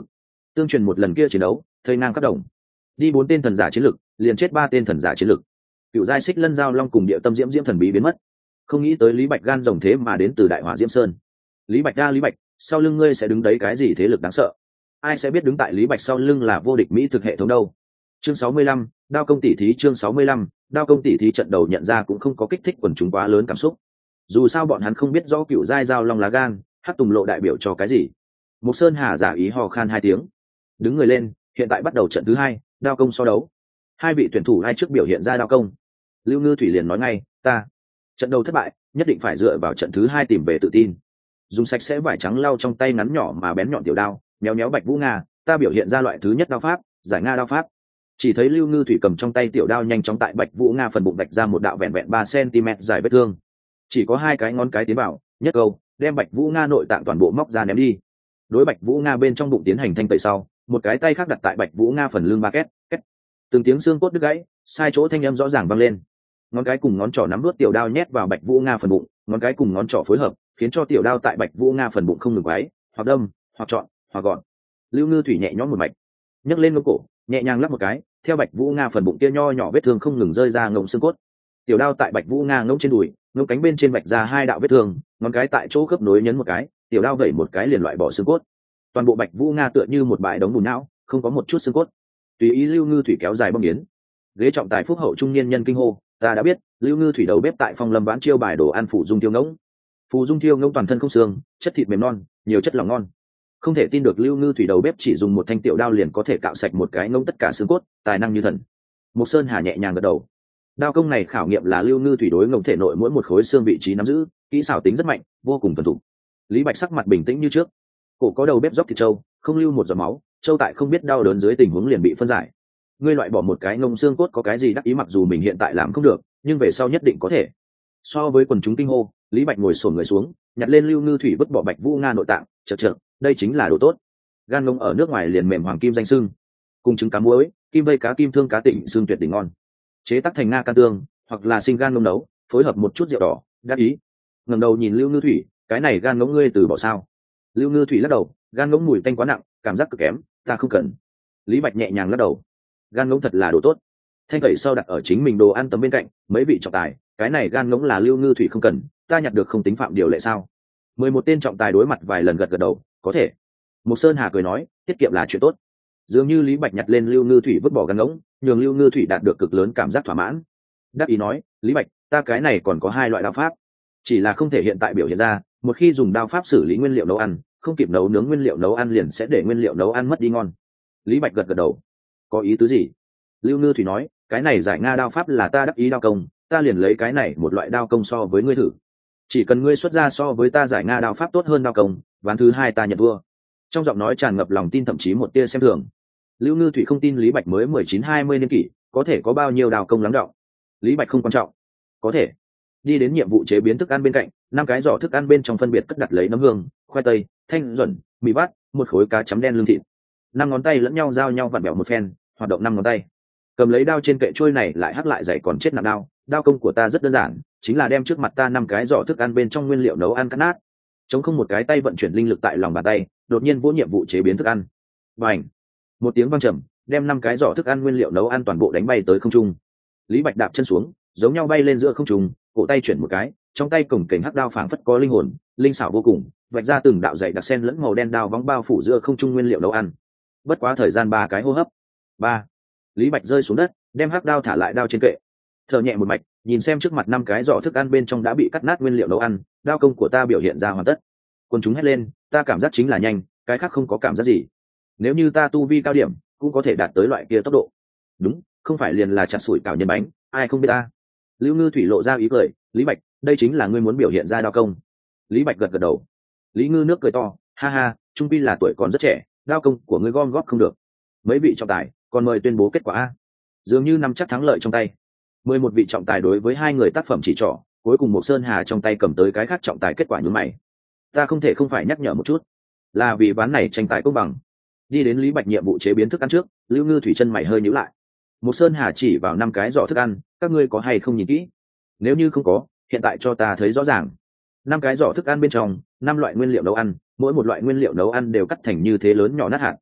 tương truyền một lần kia chiến đấu thây ngang khắp đồng, đi bốn tên thần giả chiến lực liền chết ba tên thần giả chiến lực. Cựu giai xích lân giao long cùng địa tâm diễm diễm thần bí biến mất. Không nghĩ tới Lý Bạch gan rồng thế mà đến từ đại hỏa diễm sơn. Lý Bạch đa Lý Bạch, sau lưng ngươi sẽ đứng đấy cái gì thế lực đáng sợ? Ai sẽ biết đứng tại Lý Bạch sau lưng là vô địch mỹ thực hệ thống đâu? Chương sáu mươi lăm, đao công tỷ thí. Chương sáu mươi lăm, đao công tỷ thí. Trận đầu nhận ra cũng không có kích thích quần chúng quá lớn cảm xúc. Dù sao bọn hắn không biết rõ cựu giai giao long lá gan, hắc tùng lộ đại biểu cho cái gì. Mục Sơn Hà giả ý hò khan hai tiếng, đứng người lên. Hiện tại bắt đầu trận thứ hai, đao công so đấu. Hai vị tuyển thủ ai trước biểu hiện ra đao công? Lưu Ngư Thủy liền nói ngay, ta. Trận đầu thất bại, nhất định phải dựa vào trận thứ hai tìm về tự tin. Dùng sạch sẽ vải trắng lau trong tay ngắn nhỏ mà bén nhọn tiểu đao, méo méo Bạch Vũ Nga, ta biểu hiện ra loại thứ nhất đao pháp, giải Nga đao pháp. Chỉ thấy Lưu Ngư Thủy cầm trong tay tiểu đao nhanh chóng tại Bạch Vũ Nga phần bụng vạch ra một đạo vẹn vẹn ba xăng-ti-mét dài vết thương. Chỉ có hai cái ngón cái tiến vào, nhất câu, đem Bạch Vũ Nga nội tạng toàn bộ móc ra ném đi. Đối Bạch Vũ Nga bên trong bụng tiến hành thanh tẩy sau, một cái tay khác đặt tại Bạch Vũ Nga phần lưng ba két, két. Từng tiếng xương cốt đứt gãy, sai chỗ thanh âm rõ ràng vang lên. Ngón cái cùng ngón trỏ nắm nuốt tiểu đao nhét vào Bạch Vũ Nga phần bụng, ngón cái cùng ngón trỏ phối hợp, khiến cho tiểu đao tại Bạch Vũ Nga phần bụng không ngừng quái, hoặc đâm, hoặc chọn, hoặc gọn. Lưu Ngư Thủy nhẹ nhõm một mạch, nhấc lên ngông cổ, nhẹ nhàng lắp một cái, theo Bạch Vũ Nga phần bụng kia nho nhỏ vết thương không ngừng rơi ra ngỗng xương cốt. Tiểu đao tại Bạch Vũ Nga ngỗng trên đùi, ngỗng cánh bên trên vạch ra hai đạo vết thương, ngón cái tại chỗ khớp nối nhấn một cái, tiểu đao vẩy một cái liền loại bỏ xương cốt. Toàn bộ Bạch Vũ Nga tựa như một bãi đống bùn não, không có một chút xương cốt. Tùy ý Lưu Ngư Thủy kéo dài bong yến. Ghế trọng tài phúc hậu trung niên nhân kinh hô, ta đã biết, Lưu Ngư Thủy đầu bếp tại Phong Lâm Vãn chiêu bài đồ ăn phủ dung thiêu ngỗng. Phù dung thiêu ngỗng toàn thân không xương, chất thịt mềm non, nhiều chất lỏng ngon. Không thể tin được Lưu Ngư Thủy đầu bếp chỉ dùng một thanh tiểu đao liền có thể cạo sạch một cái ngỗng tất cả xương cốt, tài năng như thần. Một Sơn Hà nhẹ nhàng gật đầu. Đao công này khảo nghiệm là Lưu Ngư Thủy đối ngỗng thể nội mỗi một khối xương vị trí nắm giữ, kỹ xảo tính rất mạnh, vô cùng thuần thục. Lý Bạch sắc mặt bình tĩnh như trước. Cổ có đầu bếp dốc thịt trâu, không lưu một giọt máu, trâu tại không biết đau đớn dưới tình huống liền bị phân giải. Ngươi loại bỏ một cái ngông xương cốt có cái gì đắc ý, mặc dù mình hiện tại làm không được, nhưng về sau nhất định có thể. So với quần chúng kinh hô, Lý Bạch ngồi xổm người xuống, nhặt lên Lưu Ngư Thủy vứt bỏ Bạch Vũ Nga nội tạng, chậc chậc, đây chính là đồ tốt. Gan ngông ở nước ngoài liền mềm hoàng kim danh sưng, cùng trứng cá muối, kim vây cá kim thương cá tịnh xương tuyệt đỉnh ngon. Chế tác thành Nga can tương, hoặc là sinh gan ngông nấu, phối hợp một chút rượu đỏ, đắc ý. Ngẩng đầu nhìn Lưu Ngư Thủy, cái này gan ngỗng ngươi từ bỏ sao? Lưu Ngư Thủy lắc đầu, gan ngỗng mùi tanh quá nặng, cảm giác cực kém, ta không cần. Lý Bạch nhẹ nhàng lắc đầu, gan ngỗng thật là đồ tốt. Thanh tẩy sau đặt ở chính mình đồ ăn tấm bên cạnh, mấy vị trọng tài, cái này gan ngỗng là Lưu Ngư Thủy không cần, ta nhặt được không tính phạm điều lệ sao? Mười một tên trọng tài đối mặt vài lần gật gật đầu, có thể. Một Sơn Hà cười nói, tiết kiệm là chuyện tốt. Dường như Lý Bạch nhặt lên Lưu Ngư Thủy vứt bỏ gan ngỗng, nhường Lưu Ngư Thủy đạt được cực lớn cảm giác thỏa mãn. Đắc ý nói, Lý Bạch, ta cái này còn có hai loại đao pháp, chỉ là không thể hiện tại biểu hiện ra, một khi dùng đao pháp xử lý nguyên liệu nấu ăn, không kịp nấu nướng nguyên liệu nấu ăn liền sẽ để nguyên liệu nấu ăn mất đi ngon. Lý Bạch gật gật đầu, có ý tứ gì? Lưu Ngư Thủy nói, cái này giải Nga đao pháp là ta đắc ý đao công, ta liền lấy cái này một loại đao công so với ngươi thử. Chỉ cần ngươi xuất ra so với ta giải Nga đao pháp tốt hơn đao công, ván thứ hai ta nhận thua. Trong giọng nói tràn ngập lòng tin, thậm chí một tia xem thường. Lưu Ngư Thủy không tin Lý Bạch mới mười chín hai mươi niên kỷ, có thể có bao nhiêu đao công lắng đọng. Lý Bạch không quan trọng, có thể. Đi đến nhiệm vụ chế biến thức ăn bên cạnh, năm cái giỏ thức ăn bên trong phân biệt cất đặt lấy nấm hương, khoai tây, thanh duẩn, mì bát, một khối cá chấm đen lương thịt. Năm ngón tay lẫn nhau giao nhau vặn bẹo một phen, hoạt động năm ngón tay. Cầm lấy đao trên kệ trôi này lại hắc lại dày còn chết nặng đao, đao công của ta rất đơn giản, chính là đem trước mặt ta năm cái giỏ thức ăn bên trong nguyên liệu nấu ăn cắt nát. Chống không một cái tay vận chuyển linh lực tại lòng bàn tay, đột nhiên vỗ nhiệm vụ chế biến thức ăn. Bành! Một tiếng vang trầm, đem năm cái giỏ thức ăn nguyên liệu nấu ăn toàn bộ đánh bay tới không trung. Lý Bạch đạp chân xuống, giống nhau bay lên giữa không trung, cổ tay chuyển một cái, trong tay cổng kềnh hắc đao phảng phất có linh hồn, linh xảo vô cùng, vạch ra từng đạo dày đặc sen lẫn màu đen đao vóng bao phủ giữa không trung nguyên liệu nấu ăn. Bất quá thời gian ba cái hô hấp. Ba. Lý Bạch rơi xuống đất, đem hắc đao thả lại đao trên kệ. Thở nhẹ một mạch, nhìn xem trước mặt năm cái giỏ thức ăn bên trong đã bị cắt nát nguyên liệu nấu ăn, đao công của ta biểu hiện ra hoàn tất. Quân chúng hét lên, ta cảm giác chính là nhanh, cái khác không có cảm giác gì. Nếu như ta tu vi cao điểm, cũng có thể đạt tới loại kia tốc độ. Đúng, không phải liền là chặt sủi cảo nhân bánh, ai không biết ta. Lưu Ngư Thủy lộ ra ý cười, Lý Bạch, đây chính là ngươi muốn biểu hiện ra đao công. Lý Bạch gật gật đầu. Lý Ngư nước cười to, ha ha, trung pi là tuổi còn rất trẻ, đao công của ngươi gom góp không được. Mấy vị trọng tài, còn mời tuyên bố kết quả a. Dường như nắm chắc thắng lợi trong tay. Mười một vị trọng tài đối với hai người tác phẩm chỉ trỏ, cuối cùng một Sơn Hà trong tay cầm tới cái khác trọng tài kết quả nhún mày. Ta không thể không phải nhắc nhở một chút, là vì ván này tranh tài công bằng. Đi đến Lý Bạch nhiệm vụ chế biến thức ăn trước, Lưu Ngư Thủy chân mày hơi nhíu lại. Một Sơn Hà chỉ vào năm cái giỏ thức ăn, các ngươi có hay không nhìn kỹ? Nếu như không có, hiện tại cho ta thấy rõ ràng. Năm cái giỏ thức ăn bên trong, năm loại nguyên liệu nấu ăn, mỗi một loại nguyên liệu nấu ăn đều cắt thành như thế lớn nhỏ nát hạt.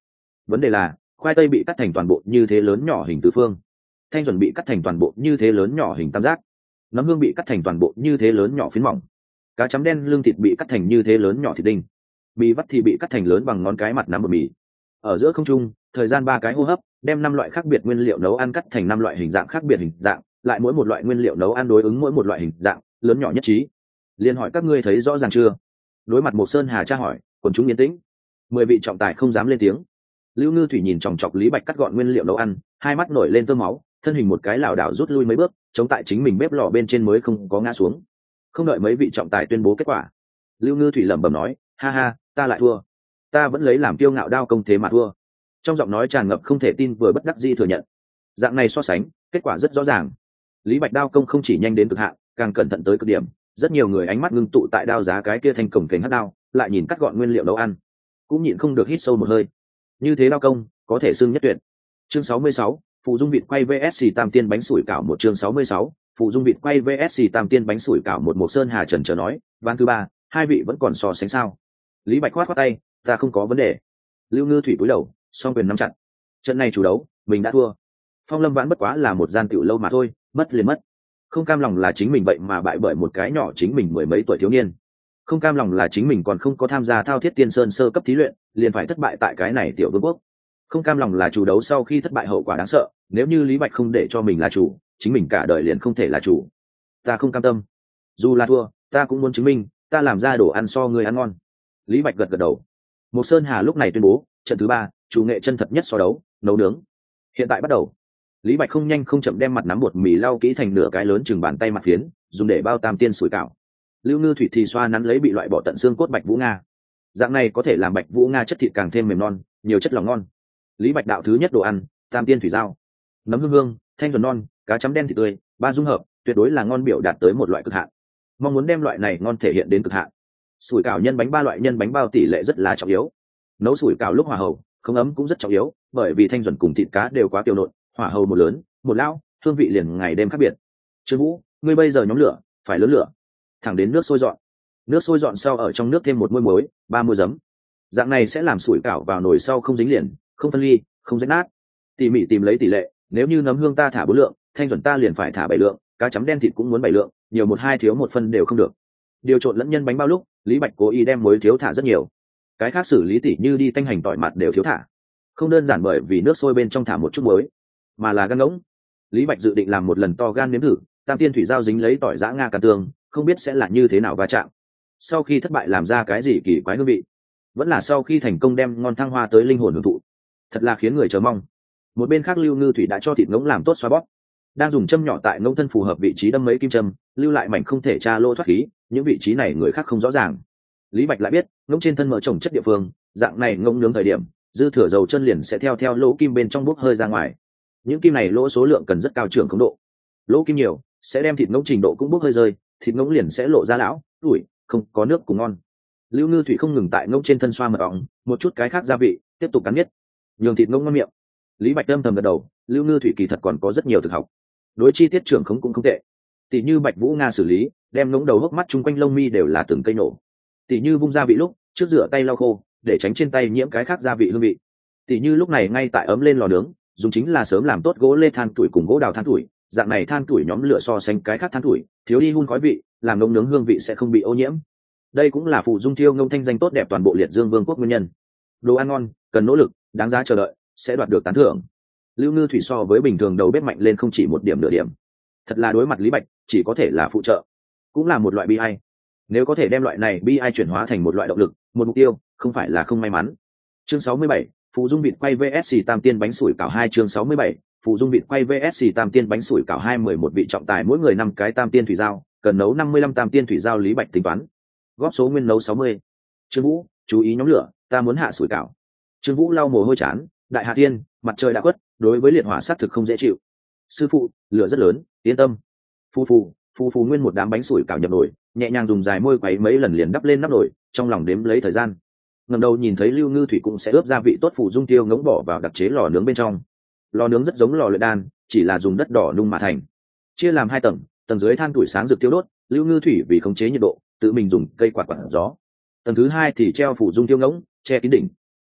vấn đề là khoai tây bị cắt thành toàn bộ như thế lớn nhỏ hình tứ phương, thanh chuẩn bị cắt thành toàn bộ như thế lớn nhỏ hình tam giác, nấm hương bị cắt thành toàn bộ như thế lớn nhỏ phiến mỏng, cá chấm đen lương thịt bị cắt thành như thế lớn nhỏ thịt đinh, mì vắt thì bị cắt thành lớn bằng ngón cái mặt nắm bột mì. Ở giữa không trung, thời gian ba cái hô hấp đem năm loại khác biệt nguyên liệu nấu ăn cắt thành năm loại hình dạng khác biệt hình dạng, lại mỗi một loại nguyên liệu nấu ăn đối ứng mỗi một loại hình dạng lớn nhỏ nhất trí. Liên hỏi các ngươi thấy rõ ràng chưa? Đối mặt Mộc Sơn Hà tra hỏi, quần chúng yên tĩnh. Mười vị trọng tài không dám lên tiếng. Lưu Ngư Thủy nhìn chòng chọc Lý Bạch cắt gọn nguyên liệu nấu ăn, hai mắt nổi lên tơ máu, thân hình một cái lảo đảo rút lui mấy bước, chống tại chính mình bếp lò bên trên mới không có ngã xuống. Không đợi mấy vị trọng tài tuyên bố kết quả, Lưu Ngư Thủy lẩm bẩm nói, ha ha, ta lại thua, ta vẫn lấy làm kiêu ngạo đao công thế mà thua. Trong giọng nói tràn ngập không thể tin vừa bất đắc dĩ thừa nhận. Dạng này so sánh, kết quả rất rõ ràng. Lý Bạch đao công không chỉ nhanh đến cực hạn, càng cẩn thận tới cực điểm. Rất nhiều người ánh mắt ngưng tụ tại đao giá cái kia thanh cổng kềnh hắc đao, lại nhìn cắt gọn nguyên liệu nấu ăn, cũng nhịn không được hít sâu một hơi. Như thế đao công, có thể xưng nhất tuyệt. Chương sáu mươi sáu, phụ dung vịt quay vs tam tiên bánh sủi cảo một. Chương sáu mươi sáu, phụ dung vịt quay vs tam tiên bánh sủi cảo một. Mộc Sơn Hà trần chờ nói, ván thứ ba, hai vị vẫn còn so sánh sao? Lý Bạch khoát khoát tay, ta không có vấn đề. Lưu Ngư Thủy cúi đầu, song quyền nắm chặt. Trận này chủ đấu, mình đã thua. Phong Lâm Vãn bất quá là một gian tiểu lâu mà thôi, mất liền mất. Không cam lòng là chính mình vậy mà bại bởi một cái nhỏ chính mình mười mấy tuổi thiếu niên. Không cam lòng là chính mình còn không có tham gia Thao Thiết Tiên Sơn sơ cấp thí luyện, liền phải thất bại tại cái này tiểu vương quốc. Không cam lòng là chủ đấu sau khi thất bại hậu quả đáng sợ, nếu như Lý Bạch không để cho mình là chủ, chính mình cả đời liền không thể là chủ. Ta không cam tâm. Dù là thua, ta cũng muốn chứng minh, ta làm ra đồ ăn so người ăn ngon. Lý Bạch gật gật đầu. Mộc Sơn Hà lúc này tuyên bố, trận thứ ba, chủ nghệ chân thật nhất so đấu, nấu nướng. Hiện tại bắt đầu. Lý Bạch không nhanh không chậm đem mặt nắm bột mì lau kỹ thành nửa cái lớn chừng bàn tay mặt phiến, dùng để bao tam tiên sủi cảo. Lưu Ngư Thủy thì xoa nắn lấy bị loại bỏ tận xương cốt bạch vũ nga. Dạng này có thể làm bạch vũ nga chất thịt càng thêm mềm non, nhiều chất lòng ngon. Lý Bạch đạo thứ nhất đồ ăn, tam tiên thủy giao. Nấm hương hương, thanh giòn non, cá chấm đen thịt tươi, ba dung hợp, tuyệt đối là ngon biểu đạt tới một loại cực hạn. Mong muốn đem loại này ngon thể hiện đến cực hạn. Sủi cảo nhân bánh ba loại nhân bánh bao tỷ lệ rất là trọng yếu. Nấu sủi cảo lúc hỏa hầu, không ấm cũng rất trọng yếu, bởi vì thanh giòn cùng thịt cá đều quá tiêu nộn, hỏa hầu một lớn, một lão, hương vị liền ngày đêm khác biệt. Trương Vũ, ngươi bây giờ nhóm lửa, phải lớn lửa, thẳng đến nước sôi dọn. Nước sôi dọn sau ở trong nước thêm một muôi muối, ba muôi giấm. Dạng này sẽ làm sủi cảo vào nồi sau không dính liền, không phân ly, không rách nát. Tỉ mỉ tìm lấy tỷ lệ, nếu như nấm hương ta thả bốn lượng, thanh giòn ta liền phải thả bảy lượng, cá chấm đen thịt cũng muốn bảy lượng, nhiều một hai thiếu một phân đều không được. Điều trộn lẫn nhân bánh bao lúc, Lý Bạch cố ý đem muối thiếu thả rất nhiều. Cái khác xử lý tỉ như đi tanh hành tỏi mặt đều thiếu thả. Không đơn giản bởi vì nước sôi bên trong thả một chút muối, mà là gan ngỗng. Lý Bạch dự định làm một lần to gan nếm thử, tam tiên thủy giao dính lấy tỏi giã nga cà tương, không biết sẽ là như thế nào va chạm. Sau khi thất bại làm ra cái gì kỳ quái hương vị, vẫn là sau khi thành công đem ngon thăng hoa tới linh hồn hưởng thụ, thật là khiến người chờ mong. Một bên khác Lưu Ngư Thủy đã cho thịt ngỗng làm tốt xoa bóp, đang dùng châm nhỏ tại ngỗng thân phù hợp vị trí đâm mấy kim châm, lưu lại mảnh không thể tra lô thoát khí, những vị trí này người khác không rõ ràng. Lý Bạch lại biết, ngỗng trên thân mỡ trồng chất địa phương, dạng này ngỗng nướng thời điểm, dư thừa dầu chân liền sẽ theo theo lỗ kim bên trong bốc hơi ra ngoài. Những kim này lỗ số lượng cần rất cao trưởng khống độ. Lỗ kim nhiều, sẽ đem thịt ngỗng trình độ cũng bốc hơi rơi, thịt ngỗng liền sẽ lộ ra lão, ủi, không có nước cùng ngon. Lưu Ngư Thủy không ngừng tại ngỗng trên thân xoa mật ong, một chút cái khác gia vị, tiếp tục cắn miết, nhường thịt ngỗng ngon miệng. Lý Bạch âm thầm gật đầu, Lưu Ngư Thủy kỳ thật còn có rất nhiều thực học, đối chi tiết trưởng khống cũng không tệ. Tỷ như Bạch Vũ Nga xử lý, đem ngỗng đầu hốc mắt chung quanh lông mi đều là từng cây nổ. Tỷ như vung gia vị lúc, trước rửa tay lau khô, để tránh trên tay nhiễm cái khác gia vị hương vị. Tỷ như lúc này ngay tại ấm lên lò nướng, dùng chính là sớm làm tốt gỗ lê than tuổi cùng gỗ đào than tuổi, dạng này than tuổi nhóm lửa so sánh cái khác than tuổi, thiếu đi hun khói vị, làm ngỗng nướng hương vị sẽ không bị ô nhiễm. Đây cũng là phụ dung thiêu ngông thanh danh tốt đẹp toàn bộ liệt dương vương quốc nguyên nhân. Đồ ăn ngon, cần nỗ lực, đáng giá chờ đợi, sẽ đoạt được tán thưởng. Lưu Ngư Thủy so với bình thường đầu bếp mạnh lên không chỉ một điểm nửa điểm. Thật là đối mặt Lý Bạch, chỉ có thể là phụ trợ, cũng là một loại bi ai. Nếu có thể đem loại này bi ai chuyển hóa thành một loại động lực, một mục tiêu, không phải là không may mắn. Chương sáu mươi bảy, phụ dung vịt quay vs tam tiên bánh sủi cảo hai. Chương sáu mươi bảy, phụ dung vịt quay vs tam tiên bánh sủi cảo hai. Mười một vị trọng tài mỗi người năm cái tam tiên thủy giao, cần nấu năm mươi lăm tam tiên thủy giao. Lý Bạch tính toán, góp số nguyên nấu sáu mươi. Trương Vũ, chú ý nhóm lửa, ta muốn hạ sủi cảo. Trương Vũ lau mồ hôi chán, đại hạ tiên, mặt trời đã khuất, đối với liệt hỏa sát thực không dễ chịu. Sư phụ, lửa rất lớn, yên tâm. Phu phu, phu phu nguyên một đám bánh sủi cảo nhập nồi, nhẹ nhàng dùng dài môi quấy mấy lần liền đắp lên nắp nồi, trong lòng đếm lấy thời gian. Ngẩng đầu nhìn thấy Lưu Ngư Thủy cũng sẽ ướp gia vị tốt phụ dung tiêu ngỗng bỏ vào đặc chế lò nướng bên trong. Lò nướng rất giống lò luyện đan, chỉ là dùng đất đỏ nung mà thành. Chia làm hai tầng, tầng dưới than tuổi sáng rực tiêu đốt, Lưu Ngư Thủy vì khống chế nhiệt độ, tự mình dùng cây quạt quạt gió. Tầng thứ hai thì treo phụ dung tiêu ngỗng, che kín đỉnh.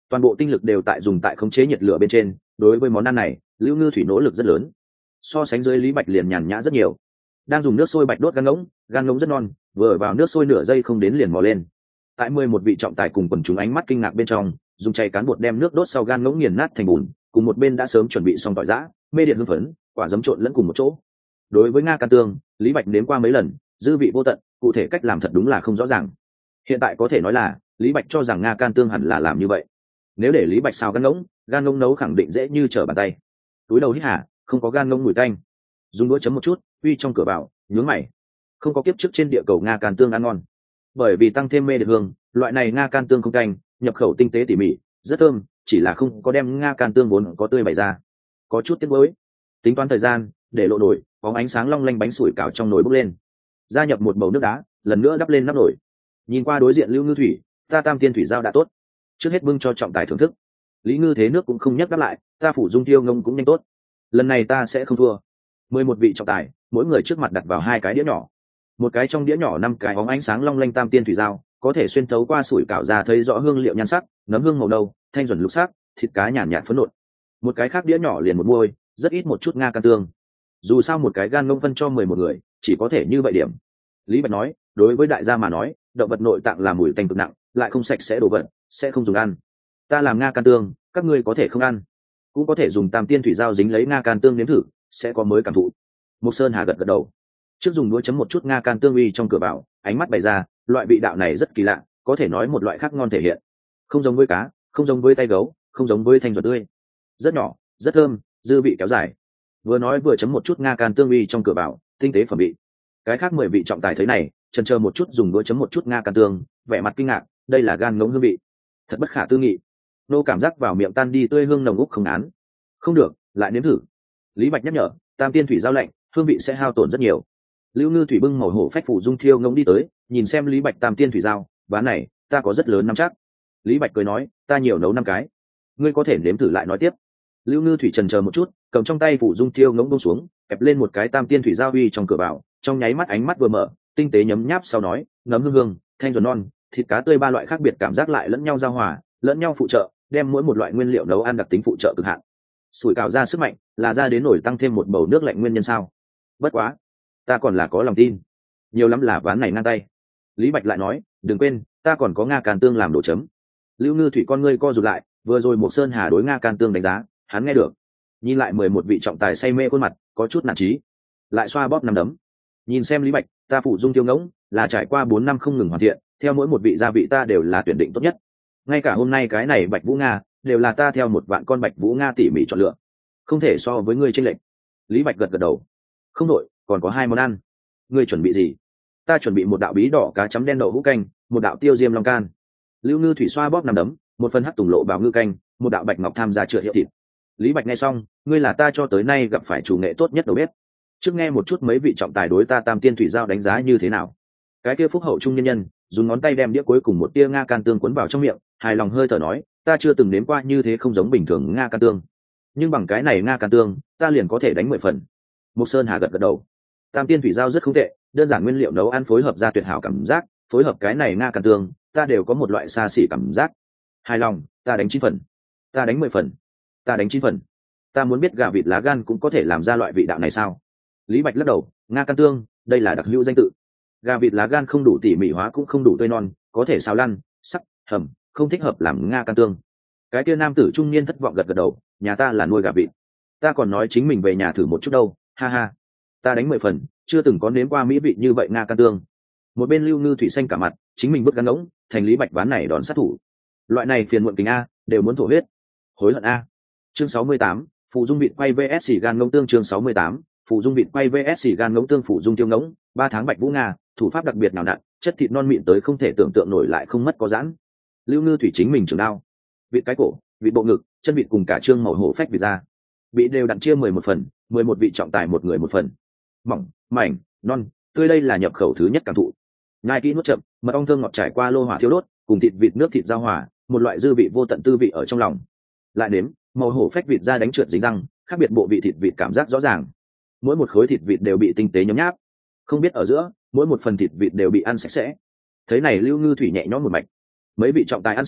toàn bộ tinh lực đều tại dùng tại khống chế nhiệt lửa bên trên. Đối với món ăn này, Lưu Ngư Thủy nỗ lực rất lớn, so sánh dưới Lý Bạch liền nhàn nhã rất nhiều. Đang dùng nước sôi bạch đốt gan ngỗng, gan ngỗng rất non, vừa vào nước sôi nửa giây không đến liền mò lên. Tại mười một vị trọng tài cùng quần chúng ánh mắt kinh ngạc bên trong, dùng chay cán bột đem nước đốt sau gan ngỗng nghiền nát thành bùn, cùng một bên đã sớm chuẩn bị xong tỏi giã, mê điện hương phấn, quả giấm trộn lẫn cùng một chỗ. Đối với nga can tương, Lý Bạch nếm qua mấy lần, dư vị vô tận, cụ thể cách làm thật đúng là không rõ ràng. Hiện tại có thể nói là Lý Bạch cho rằng nga can tương hẳn là làm như vậy. Nếu để Lý Bạch xào gan ngỗng, gan ngỗng nấu khẳng định dễ như trở bàn tay. Túi đầu hít hà, không có gan ngỗng mùi tanh. Dùng đũa chấm một chút, uy trong cửa vào, nhướng mày. Không có kiếp trước trên địa cầu nga can tương ăn ngon. Bởi vì tăng thêm mê điện hương, loại này nga can tương không canh, nhập khẩu tinh tế tỉ mỉ, rất thơm, chỉ là không có đem nga can tương vốn có tươi bày ra, có chút tiếc nuối. Tính toán thời gian, để lộ nổi, bóng ánh sáng long lanh bánh sủi cảo trong nồi bốc lên. Gia nhập một bầu nước đá, lần nữa đắp lên nắp nồi. Nhìn qua đối diện Lưu Ngư Thủy, ta tam tiên thủy giao đã tốt, trước hết bưng cho trọng tài thưởng thức. Lý Ngư thế nước cũng không nhắc đáp lại, ta phủ dung tiêu ngông cũng nhanh tốt, lần này ta sẽ không thua. Mười một vị trọng tài, mỗi người trước mặt đặt vào hai cái đĩa nhỏ, một cái trong đĩa nhỏ năm cái bóng ánh sáng long lanh tam tiên thủy giao, có thể xuyên thấu qua sủi cảo ra thấy rõ hương liệu nhan sắc, nấm hương màu nâu, thanh duẩn lục sắc, thịt cá nhàn nhạt phấn nộn. Một cái khác đĩa nhỏ liền một muôi, rất ít một chút nga can tương. Dù sao một cái gan ngông phân cho mười một người, chỉ có thể như vậy điểm. Lý Bạch nói, đối với đại gia mà nói, động vật nội tạng là mùi tanh cực nặng, lại không sạch sẽ đồ vật, sẽ không dùng ăn. Ta làm nga can tương, các ngươi có thể không ăn, cũng có thể dùng tam tiên thủy giao dính lấy nga can tương nếm thử, sẽ có mới cảm thụ. Mộc Sơn Hà gật gật đầu, trước dùng đũa chấm một chút nga can tương uy trong cửa vào, ánh mắt bày ra, loại vị đạo này rất kỳ lạ, có thể nói một loại khác ngon thể hiện. Không giống với cá, không giống với tay gấu, không giống với thanh ruột tươi, rất nhỏ, rất thơm, dư vị kéo dài. Vừa nói vừa chấm một chút nga can tương uy trong cửa vào, tinh tế phẩm vị. Cái khác mười vị trọng tài thấy này, chần chờ một chút dùng đũa chấm một chút nga can tương, vẻ mặt kinh ngạc, đây là gan ngỗng hương vị, thật bất khả tư nghị. Nô cảm giác vào miệng tan đi tươi hương nồng úc không án. Không được, lại nếm thử. Lý Bạch nhắc nhở, tam tiên thủy giao lạnh, hương vị sẽ hao tổn rất nhiều. Lưu Ngư Thủy bưng màu hổ phách phủ dung thiêu ngỗng đi tới, nhìn xem Lý Bạch tam tiên thủy giao, ván này ta có rất lớn nắm chắc. Lý Bạch cười nói, ta nhiều nấu năm cái, ngươi có thể nếm thử lại nói tiếp. Lưu Ngư Thủy chần chờ một chút, cầm trong tay phủ dung thiêu ngỗng buông xuống, kẹp lên một cái tam tiên thủy giao uy trong cửa vào, trong nháy mắt ánh mắt vừa mở, tinh tế nhấm nháp sau nói, nấm hương hương, thanh ruột non, thịt cá tươi ba loại khác biệt cảm giác lại lẫn nhau giao hòa, lẫn nhau phụ trợ, đem mỗi một loại nguyên liệu nấu ăn đặc tính phụ trợ cực hạn. Sủi cảo ra sức mạnh, là ra đến nổi tăng thêm một bầu nước lạnh nguyên nhân sao? Bất quá, ta còn là có lòng tin, nhiều lắm là ván này ngang tay. Lý Bạch lại nói, đừng quên, ta còn có nga can tương làm đồ chấm. Lưu Ngư Thủy con ngươi co rụt lại, vừa rồi Mộc Sơn Hà đối nga can tương đánh giá, hắn nghe được. Nhìn lại mười một vị trọng tài say mê khuôn mặt, có chút nản chí, lại xoa bóp nắm đấm. Nhìn xem Lý Bạch, ta phụ dung tiêu ngỗng là trải qua bốn năm không ngừng hoàn thiện, theo mỗi một vị gia vị ta đều là tuyển định tốt nhất. Ngay cả hôm nay cái này bạch vũ nga đều là ta theo một vạn con bạch vũ nga tỉ mỉ chọn lựa, không thể so với ngươi chênh lệch. Lý Bạch gật gật đầu, không đội, còn có hai món ăn. Ngươi chuẩn bị gì? Ta chuẩn bị một đạo bí đỏ cá chấm đen đậu hũ canh, một đạo tiêu diêm long can. Lưu Ngư Thủy xoa bóp nằm đấm, một phần hắc tùng lộ vào ngư canh, một đạo bạch ngọc tham gia chữa hiệu thịt. Lý Bạch nghe xong, ngươi là ta cho tới nay gặp phải chủ nghệ tốt nhất đầu bếp. Trước nghe một chút mấy vị trọng tài đối ta tam tiên thủy giao đánh giá như thế nào. Cái kia phúc hậu trung nhân nhân dùng ngón tay đem đĩa cuối cùng một tia nga can tương cuốn vào trong miệng, hài lòng hơi thở nói, ta chưa từng nếm qua như thế không giống bình thường nga can tương, nhưng bằng cái này nga can tương ta liền có thể đánh mười phần. Mộc Sơn Hà gật gật đầu, tam tiên thủy giao rất không tệ, đơn giản nguyên liệu nấu ăn phối hợp ra tuyệt hảo cảm giác, phối hợp cái này nga can tương ta đều có một loại xa xỉ cảm giác. Hài lòng, ta đánh chín phần, ta đánh mười phần, ta đánh chín phần. Ta muốn biết gà vịt lá gan cũng có thể làm ra loại vị đạo này sao? Lý Bạch lắc đầu, nga can tương đây là đặc hữu danh tự, gà vịt lá gan không đủ tỉ mỉ hóa cũng không đủ tươi non, có thể xào lăn sắc hầm, không thích hợp làm nga can tương. Cái kia nam tử trung niên thất vọng gật gật đầu, nhà ta là nuôi gà vịt, ta còn nói chính mình về nhà thử một chút đâu, ha ha. Ta đánh mười phần, chưa từng có nếm qua mỹ vị như vậy nga can tương. Một bên Lưu Ngư Thủy xanh cả mặt, chính mình bước gan ngỗng thành Lý Bạch ván này đòn sát thủ, loại này phiền muộn kính a đều muốn thổ huyết, hối hận a. Chương sáu mươi tám, phụ dung vịt quay vs gan ngỗng tương. Chương sáu mươi tám, phụ dung vịt quay vs gan ngỗng tương. Phụ dung tiêu ngỗng, ba tháng bạch vũ nga, thủ pháp đặc biệt nào nặn, chất thịt non mịn tới không thể tưởng tượng nổi lại không mất có giãn. Lưu Ngư Thủy chính mình trường đao, vịt cái cổ, vịt bộ ngực, chân vịt cùng cả trương màu hổ phách vịt ra, bị đều đặn chia mười một phần, mười một vị trọng tài một người một phần, mỏng, mảnh, non, tươi, đây là nhập khẩu thứ nhất cảm thụ. Nhai kỹ nuốt chậm, mật ong thơm ngọt trải qua lô hỏa thiêu đốt, cùng thịt vịt nước thịt giao hòa, một loại dư vị vô tận tư vị ở trong lòng. Lại nếm, màu hổ phách vịt ra đánh trượt dính răng, khác biệt bộ vị thịt vịt cảm giác rõ ràng. Mỗi một khối thịt vịt đều bị tinh tế nhấm nháp, không biết ở giữa mỗi một phần thịt vịt đều bị ăn sạch sẽ. Thế này Lưu Ngư Thủy nhẹ nhõm một mạch. Mấy vị trọng tài ăn xong,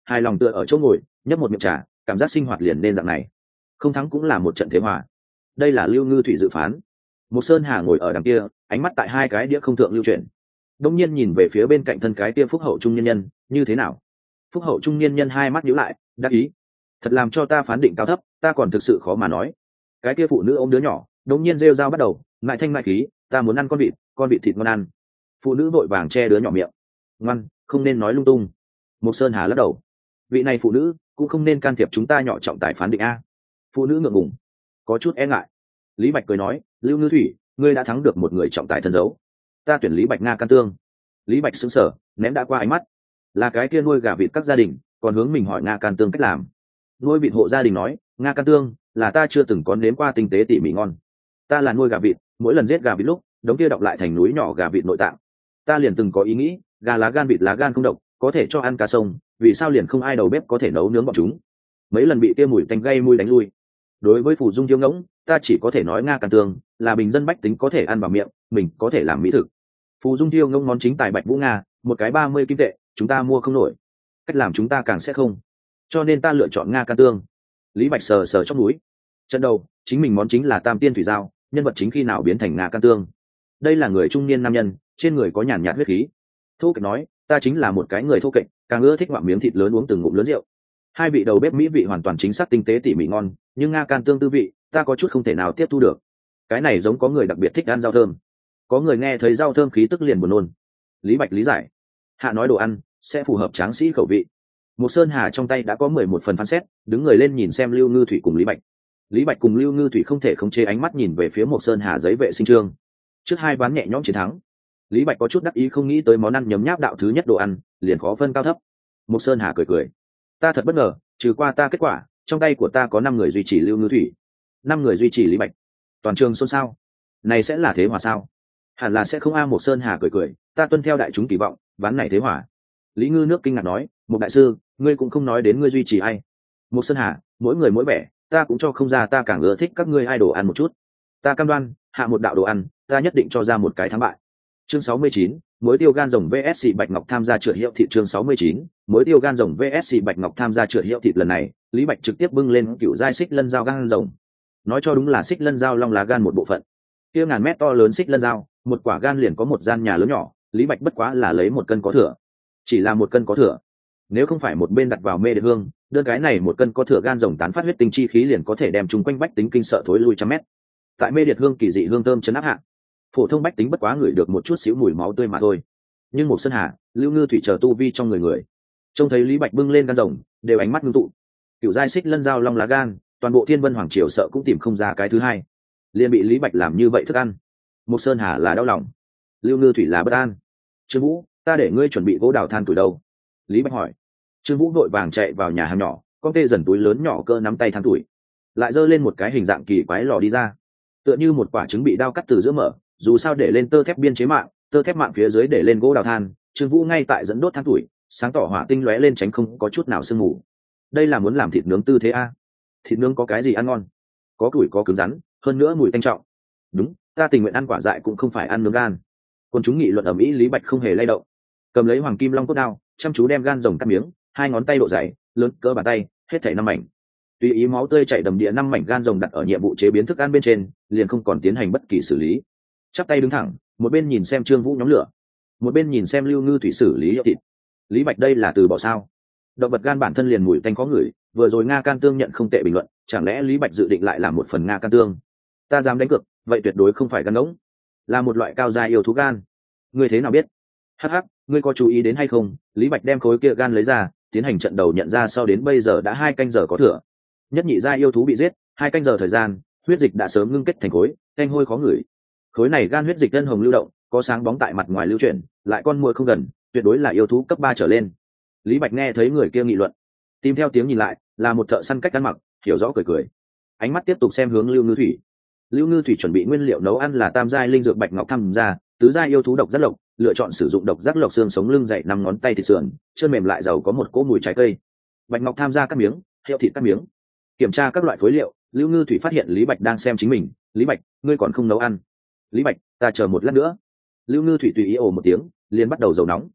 hài lòng tựa ở chỗ ngồi nhấp một miệng trà, cảm giác sinh hoạt liền nên dạng này, không thắng cũng là một trận thế hòa. Đây là Lưu Ngư Thủy dự phán. Một Sơn Hà ngồi ở đằng kia, ánh mắt tại hai cái đĩa không thượng lưu chuyển, đông nhiên nhìn về phía bên cạnh thân cái kia phúc hậu trung nhân nhân, như thế nào? Phúc hậu trung nhân nhân hai mắt nhíu lại, đắc ý, thật làm cho ta phán định cao thấp, ta còn thực sự khó mà nói. Cái kia phụ nữ ôm đứa nhỏ, đông nhiên rêu rao bắt đầu, ngại thanh ngại khí, ta muốn ăn con vịt, con vịt thịt ngon ăn. Phụ nữ vội vàng che đứa nhỏ miệng, ngoan, không nên nói lung tung. Một Sơn Hà lắc đầu, vị này phụ nữ cũng không nên can thiệp chúng ta nhỏ trọng tài phán định a. Phụ nữ ngượng ngùng, có chút e ngại. Lý Bạch cười nói, Lưu Ngư Thủy, ngươi đã thắng được một người trọng tài thân dấu, ta tuyển Lý Bạch Nga Can Tương. Lý Bạch sững sờ, ném đã qua ánh mắt, là cái kia nuôi gà vịt các gia đình, còn hướng mình hỏi Nga Can Tương cách làm. Nuôi vịt hộ gia đình nói, Nga Can Tương là ta chưa từng có nếm qua tinh tế tỉ mỉ ngon. Ta là nuôi gà vịt, mỗi lần giết gà vịt lúc đống kia đọng lại thành núi nhỏ gà vịt nội tạng, ta liền từng có ý nghĩ, gà lá gan vịt lá gan không độc, có thể cho ăn cá sông, vì sao liền không ai đầu bếp có thể nấu nướng bọn chúng. Mấy lần bị kia mùi tanh gây mùi đánh lui. Đối với Phù Dung Thiếu Ngỗng, ta chỉ có thể nói Nga Can Tương là bình dân bách tính có thể ăn vào miệng, mình có thể làm mỹ thực. Phù Dung Thiếu Ngỗng món chính tài Bạch Vũ Nga, một cái ba mươi kim tệ, chúng ta mua không nổi, cách làm chúng ta càng sẽ không, cho nên ta lựa chọn Nga Can Tương. Lý Bạch sờ sờ trong núi, trận đầu chính mình món chính là Tam Tiên Thủy Giao, nhân vật chính khi nào biến thành Nga Can Tương. Đây là người trung niên nam nhân, trên người có nhàn nhạt huyết khí. Thô kệch nói, ta chính là một cái người thô kệch, càng ưa thích ngoạm miếng thịt lớn uống từng ngụm lớn rượu. Hai vị đầu bếp mỹ vị hoàn toàn chính xác tinh tế tỉ mỉ ngon, nhưng Nga Can Tương tư vị ta có chút không thể nào tiếp thu được. Cái này giống có người đặc biệt thích ăn rau thơm, có người nghe thấy rau thơm khí tức liền buồn nôn. Lý Bạch lý giải, hạ nói đồ ăn sẽ phù hợp tráng sĩ khẩu vị. Một Sơn Hà trong tay đã có mười một phần phán xét, đứng người lên nhìn xem Lưu Ngư Thủy cùng Lý Bạch. Lý Bạch cùng Lưu Ngư Thủy không thể khống chế ánh mắt nhìn về phía một Sơn Hà giấy vệ sinh trương. Trước hai ván nhẹ nhõm chiến thắng, Lý Bạch có chút đắc ý, không nghĩ tới món ăn nhấm nháp đạo thứ nhất đồ ăn liền khó phân cao thấp. Một Sơn Hà cười cười, ta thật bất ngờ, trừ qua ta kết quả, trong tay của ta có năm người duy trì Lưu Ngư Thủy, năm người duy trì Lý Bạch. Toàn trường xôn xao, này sẽ là thế hòa sao? Hẳn là sẽ không a. Một Sơn Hà cười cười, ta tuân theo đại chúng kỳ vọng, ván này thế hòa. Lý Ngư Nước kinh ngạc nói, một đại sư, ngươi cũng không nói đến ngươi duy trì ai. Một Sơn Hà, mỗi người mỗi vẻ, ta cũng cho không ra, ta càng ưa thích các ngươi ai đồ ăn một chút. Ta cam đoan, hạ một đạo đồ ăn, ta nhất định cho ra một cái thắng bại. Chương sáu mươi chín, muối tiêu gan rồng vs Bạch Ngọc tham gia trượt hiệu thịt. Chương sáu mươi chín, muối tiêu gan rồng vs Bạch Ngọc tham gia trượt hiệu thịt. Lần này, Lý Bạch trực tiếp bưng lên cựu giai xích lân dao gan rồng. Nói cho đúng là xích lân dao long lá gan một bộ phận. Kia ngàn mét to lớn xích lân dao, một quả gan liền có một gian nhà lớn nhỏ, Lý Bạch bất quá là lấy một cân có thừa. Chỉ là một cân có thừa. Nếu không phải một bên đặt vào mê điện hương, đơn cái này một cân có thừa gan rồng tán phát huyết tinh chi khí liền có thể đem chúng quanh bách tính kinh sợ thối lui trăm mét. Tại mê điện hương kỳ dị hương thơm chấn áp hạ, phổ thông bách tính bất quá ngửi được một chút xíu mùi máu tươi mà thôi. Nhưng một Sơn Hà, Lưu Ngư Thủy chờ tu vi trong người người, trông thấy Lý Bạch bưng lên gan rồng, đều ánh mắt ngưng tụ. Cựu giai xích lân dao long lá gan, toàn bộ Thiên Vân Hoàng triều sợ cũng tìm không ra cái thứ hai, liền bị Lý Bạch làm như vậy thức ăn. Một Sơn Hà là đau lòng, Lưu Ngư Thủy là bất an. Trương Vũ, ta để ngươi chuẩn bị gỗ đào than tuổi đâu? Lý Bạch hỏi. Trương Vũ vội vàng chạy vào nhà hàng nhỏ, con tê dần túi lớn nhỏ cơ nắm tay than tuổi, lại giơ lên một cái hình dạng kỳ quái lò đi ra, tựa như một quả trứng bị đao cắt từ giữa mở, dù sao để lên tơ thép biên chế mạng, tơ thép mạng phía dưới để lên gỗ đào than. Trương Vũ ngay tại dẫn đốt than tuổi, sáng tỏ hỏa tinh lóe lên tránh không có chút nào sương mù. Đây là muốn làm thịt nướng tư thế a? Thịt nướng có cái gì ăn ngon? Có củi có cứng rắn, hơn nữa mùi tanh trọng. Đúng, ta tình nguyện ăn quả dại cũng không phải ăn nướng gan. Quân chúng nghị luận ầm ĩ. Lý Bạch không hề lay động, cầm lấy hoàng kim long cốt đao, chăm chú đem gan rồng cắt miếng, hai ngón tay độ dày, lớn cỡ bàn tay, hết thảy năm mảnh. Tùy ý máu tươi chảy đầm địa, năm mảnh gan rồng đặt ở nhiệm vụ chế biến thức ăn bên trên, liền không còn tiến hành bất kỳ xử lý. Chắp tay đứng thẳng, một bên nhìn xem Trương Vũ nhóm lửa, một bên nhìn xem Lưu Ngư Thủy xử lý hiệu thịt. Lý Bạch đây là từ bỏ sao? Động vật gan bản thân liền mùi tanh khó ngửi, vừa rồi Nga Can Tương nhận không tệ bình luận, chẳng lẽ Lý Bạch dự định lại làm một phần Nga Can Tương? Ta dám đánh cược, vậy tuyệt đối không phải gan ngỗng, là một loại cao gia yêu thú gan. Ngươi thế nào biết? Hắc hắc, ngươi có chú ý đến hay không? Lý Bạch đem khối kia gan lấy ra, tiến hành trận đầu nhận ra, sau đến bây giờ đã hai canh giờ có thừa. Nhất nhị gia yêu thú bị giết, hai canh giờ thời gian, huyết dịch đã sớm ngưng kết thành khối, thanh hôi khó ngửi. Khối này gan huyết dịch ngân hồng lưu động, có sáng bóng tại mặt ngoài lưu chuyển, lại con muỗi không gần, tuyệt đối là yêu thú cấp ba trở lên. Lý Bạch nghe thấy người kia nghị luận, tìm theo tiếng nhìn lại, là một thợ săn cách ăn mặc, hiểu rõ cười cười. Ánh mắt tiếp tục xem hướng Lưu Ngư Thủy. Lưu Ngư Thủy chuẩn bị nguyên liệu nấu ăn là tam giai linh dược Bạch Ngọc tham gia, tứ giai yêu thú độc giác lộc, lựa chọn sử dụng độc giác lộc xương sống lưng dày năm ngón tay thịt sườn, chân mềm lại giàu có một cỗ mùi trái cây. Bạch Ngọc tham gia cắt miếng, hiệu thịt cắt miếng. Kiểm tra các loại phối liệu, Lưu Ngư Thủy phát hiện Lý Bạch đang xem chính mình. Lý Bạch, ngươi còn không nấu ăn? Lý Bạch, ta chờ một lát nữa. Lưu Ngư Thủy tùy ý ồ một tiếng, liền bắt đầu dầu nóng.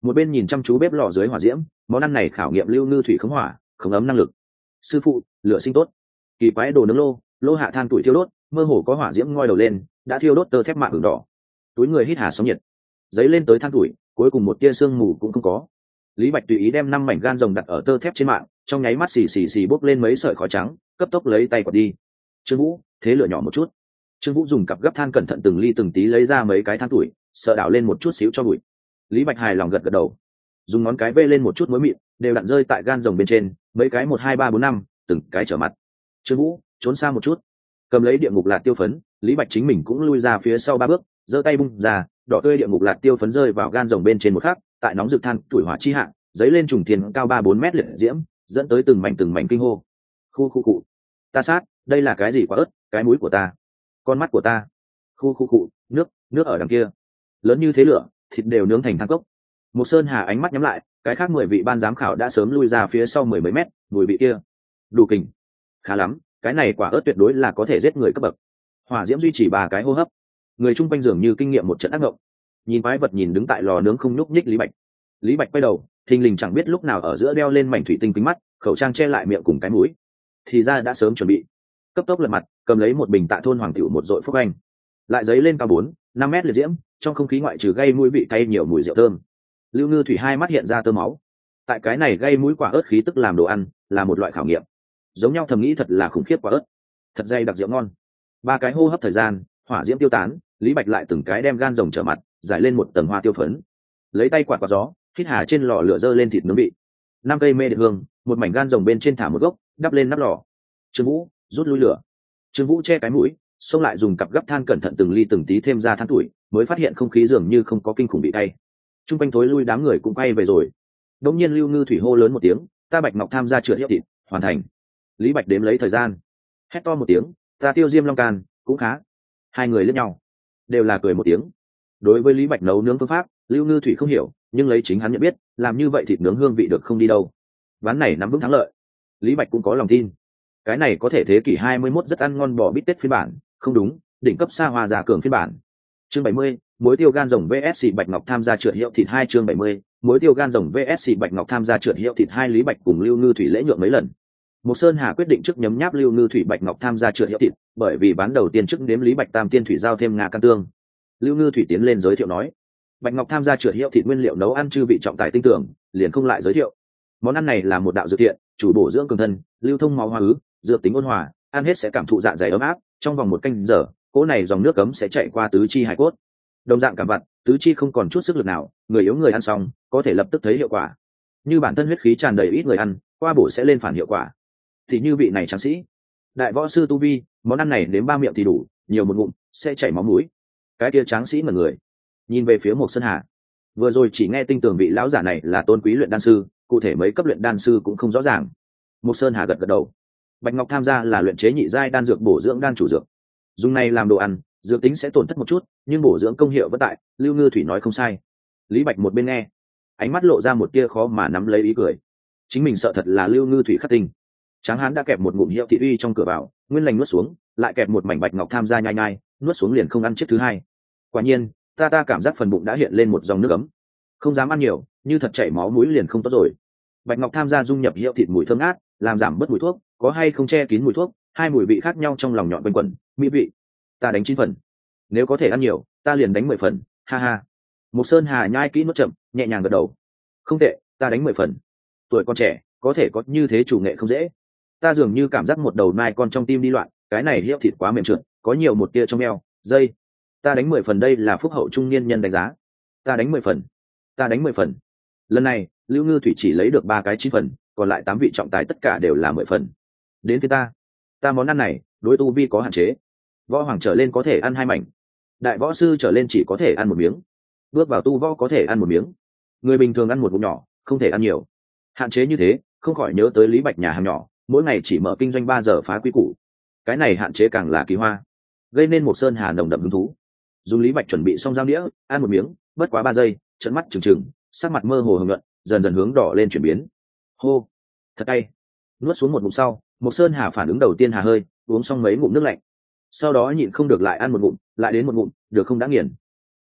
một bên nhìn chăm chú bếp lò dưới hỏa diễm, món ăn này khảo nghiệm lưu ngư thủy khống hỏa khống ấm năng lực. Sư phụ, lửa sinh tốt. Kỳ quái đồ nướng lô lô hạ than tuổi thiêu đốt, mơ hồ có hỏa diễm ngoi đầu lên, đã thiêu đốt tơ thép mạ hưởng đỏ. Túi người hít hà sóng nhiệt, giấy lên tới than tuổi, cuối cùng một tia sương mù cũng không có. Lý Bạch tùy ý đem năm mảnh gan rồng đặt ở tơ thép trên mạng, trong nháy mắt xì xì xì bốc lên mấy sợi khói trắng, cấp tốc lấy tay quạt đi. Trương Vũ, thế lửa nhỏ một chút. Trương Vũ dùng cặp gấp than cẩn thận từng ly từng tí lấy ra mấy cái than tuổi, sợ đảo lên một chút xíu cho bụi. Lý Bạch hài lòng gật gật đầu, dùng ngón cái vê lên một chút muối mịn, đều đặn rơi tại gan rồng bên trên, mấy cái một hai ba bốn năm, từng cái trở mặt. Trương Vũ, trốn xa một chút. Cầm lấy địa ngục lạt tiêu phấn, Lý Bạch chính mình cũng lui ra phía sau ba bước, giơ tay bung ra, đỏ tươi địa ngục lạt tiêu phấn rơi vào gan rồng bên trên một khắc, tại nóng rực than tuổi hỏa chi hạ, giấy lên trùng tiền cao ba bốn mét liệt diễm, dẫn tới từng mảnh từng mảnh kinh hô. Khu khu cụ, ta sát, đây là cái gì quả ớt, cái mũi của ta, con mắt của ta. Khu khu cụ, nước, nước ở đằng kia, lớn như thế lửa, thịt đều nướng thành than cốc. Một Sơn Hà ánh mắt nhắm lại, cái khác mười vị ban giám khảo đã sớm lui ra phía sau mười mấy mét, mùi vị kia đủ kình, khá lắm, cái này quả ớt tuyệt đối là có thể giết người cấp bậc. Hỏa diễm duy trì ba cái hô hấp, người chung quanh dường như kinh nghiệm một trận ác ngộng. Nhìn quái vật nhìn đứng tại lò nướng không nhúc nhích Lý Bạch. Lý Bạch quay đầu, thình lình chẳng biết lúc nào ở giữa đeo lên mảnh thủy tinh kính mắt, khẩu trang che lại miệng cùng cái mũi, thì ra đã sớm chuẩn bị. Cấp tốc lật mặt, cầm lấy một bình Tạ Thôn Hoàng tiểu một dội phúc anh, lại giấy lên cao bốn năm mét liệt diễm, trong không khí ngoại trừ gây mũi vị cay nhiều mùi rượu thơm. Lưu Ngư Thủy hai mắt hiện ra tơ máu. Tại cái này gây mũi quả ớt khí tức làm đồ ăn là một loại khảo nghiệm, giống nhau thầm nghĩ thật là khủng khiếp quả ớt, thật dày đặc rượu ngon. Ba cái hô hấp thời gian, hỏa diễm tiêu tán, Lý Bạch lại từng cái đem gan rồng trở mặt, giải lên một tầng hoa tiêu phấn, lấy tay quạt quạt gió, hít hà trên lò lửa dơ lên thịt nướng vị. Năm cây mê điện hương, một mảnh gan rồng bên trên thả một gốc, đắp lên nắp lò. Trương Vũ rút lui lửa. Trương Vũ che cái mũi, xông lại dùng cặp gấp than cẩn thận từng ly từng tí thêm ra than tuổi, mới phát hiện không khí dường như không có kinh khủng bị cay. Trung quanh thối lui đám người cũng quay về rồi. Đống nhiên Lưu Ngư Thủy hô lớn một tiếng, ta Bạch Ngọc tham gia trượt hiệu thịt, hoàn thành. Lý Bạch đếm lấy thời gian, hét to một tiếng, ta Tiêu Diêm Long Can, cũng khá. Hai người liếc nhau, đều là cười một tiếng. Đối với Lý Bạch nấu nướng phương pháp, Lưu Ngư Thủy không hiểu, nhưng lấy chính hắn nhận biết, làm như vậy thịt nướng hương vị được không đi đâu. Ván này nắm vững thắng lợi, Lý Bạch cũng có lòng tin. Cái này có thể thế kỷ hai mươi mốt rất ăn ngon bò bít tết phiên bản, không đúng, đỉnh cấp xa hoa già cường phiên bản. Chương bảy mươi, muối tiêu gan rồng vs xì Bạch Ngọc tham gia trượt hiệu thịt hai. Chương bảy mươi, muối tiêu gan rồng vs xì Bạch Ngọc tham gia trượt hiệu thịt hai. Lý Bạch cùng Lưu Ngư Thủy lễ nhượng mấy lần. Một Sơn Hà quyết định trước nhấm nháp Lưu Ngư Thủy Bạch Ngọc tham gia trượt hiệu thịt, bởi vì bán đầu tiên trước nếm Lý Bạch tam tiên thủy giao thêm ngà can tương. Lưu Ngư Thủy tiến lên giới thiệu nói, Bạch Ngọc tham gia trượt hiệu thịt nguyên liệu nấu ăn chư vị trọng tài tinh tưởng, liền không lại giới thiệu. Món ăn này là một đạo dược thiện, chủ bổ dưỡng cường thân, lưu thông máu hoa ứ, dược tính ôn hòa, ăn hết sẽ cảm thụ dạ dày ấm áp, trong vòng một canh giờ, cỗ này dòng nước cấm sẽ chạy qua tứ chi hải cốt. Đồng dạng cảm vặt, tứ chi không còn chút sức lực nào, người yếu người ăn xong, có thể lập tức thấy hiệu quả. Như bản thân huyết khí tràn đầy ít người ăn, qua bổ sẽ lên phản hiệu quả. Thì như vị này tráng sĩ, đại võ sư tu vi, món ăn này đến ba miệng thì đủ, nhiều một ngụm sẽ chảy máu mũi. Cái kia tráng sĩ mà người nhìn về phía Một Sơn Hà, vừa rồi chỉ nghe tinh tường vị lão giả này là tôn quý luyện đan sư, cụ thể mấy cấp luyện đan sư cũng không rõ ràng. Một Sơn Hà gật gật đầu. Bạch Ngọc tham gia là luyện chế nhị giai đan dược bổ dưỡng đan chủ dược, dùng này làm đồ ăn, dược tính sẽ tổn thất một chút, nhưng bổ dưỡng công hiệu vẫn tại. Lưu Ngư Thủy nói không sai. Lý Bạch một bên nghe, ánh mắt lộ ra một tia khó mà nắm lấy ý cười. Chính mình sợ thật là Lưu Ngư Thủy khắc tinh. Tráng hán đã kẹp một ngụm hiệu thị uy trong cửa vào, nguyên lành nuốt xuống, lại kẹp một mảnh Bạch Ngọc tham gia nhai nhai, nuốt xuống liền không ăn chiếc thứ hai. Quả nhiên, ta ta cảm giác phần bụng đã hiện lên một dòng nước ấm, không dám ăn nhiều, như thật chảy máu mũi liền không tốt rồi. Bạch Ngọc tham gia dung nhập hiệu thịt mùi thơm ngát, làm giảm bớt mùi thuốc, có hay không che kín mùi thuốc, hai mùi vị khác nhau trong lòng nhọn quanh quẩn, mỹ vị. Ta đánh chín phần, nếu có thể ăn nhiều, ta liền đánh mười phần, ha ha. Một Sơn Hà nhai kỹ nuốt chậm, nhẹ nhàng gật đầu. Không tệ, ta đánh mười phần. Tuổi con trẻ, có thể có như thế chủ nghệ không dễ. Ta dường như cảm giác một đầu nai con trong tim đi loạn, cái này hiệu thịt quá mềm trượt, có nhiều một tia trong eo, dây. Ta đánh mười phần, đây là phúc hậu trung niên nhân đánh giá. Ta đánh mười phần, ta đánh mười phần. Lần này, Lưu Ngư Thủy chỉ lấy được ba cái chín phần, còn lại tám vị trọng tài tất cả đều là mười phần. Đến phía ta, ta món ăn này đối tu vi có hạn chế, võ hoàng trở lên có thể ăn hai mảnh, đại võ sư trở lên chỉ có thể ăn một miếng, bước vào tu võ có thể ăn một miếng, người bình thường ăn một ngụm nhỏ, không thể ăn nhiều. Hạn chế như thế, không khỏi nhớ tới Lý Bạch nhà hàng nhỏ, mỗi ngày chỉ mở kinh doanh ba giờ phá quy củ. Cái này hạn chế càng là kỳ hoa, gây nên một Sơn Hà nồng đậm hứng thú. Dùng Lý Bạch chuẩn bị xong dao đĩa, ăn một miếng, bất quá ba giây, trợn mắt trừng trừng, sắc mặt mơ hồ hồng nhuận, dần dần hướng đỏ lên chuyển biến. Hô, thật cay. Nuốt xuống một ngụm sau, một Sơn Hà phản ứng đầu tiên hà hơi, uống xong mấy ngụm nước lạnh, sau đó nhịn không được lại ăn một ngụm, lại đến một ngụm, được không đã nghiền.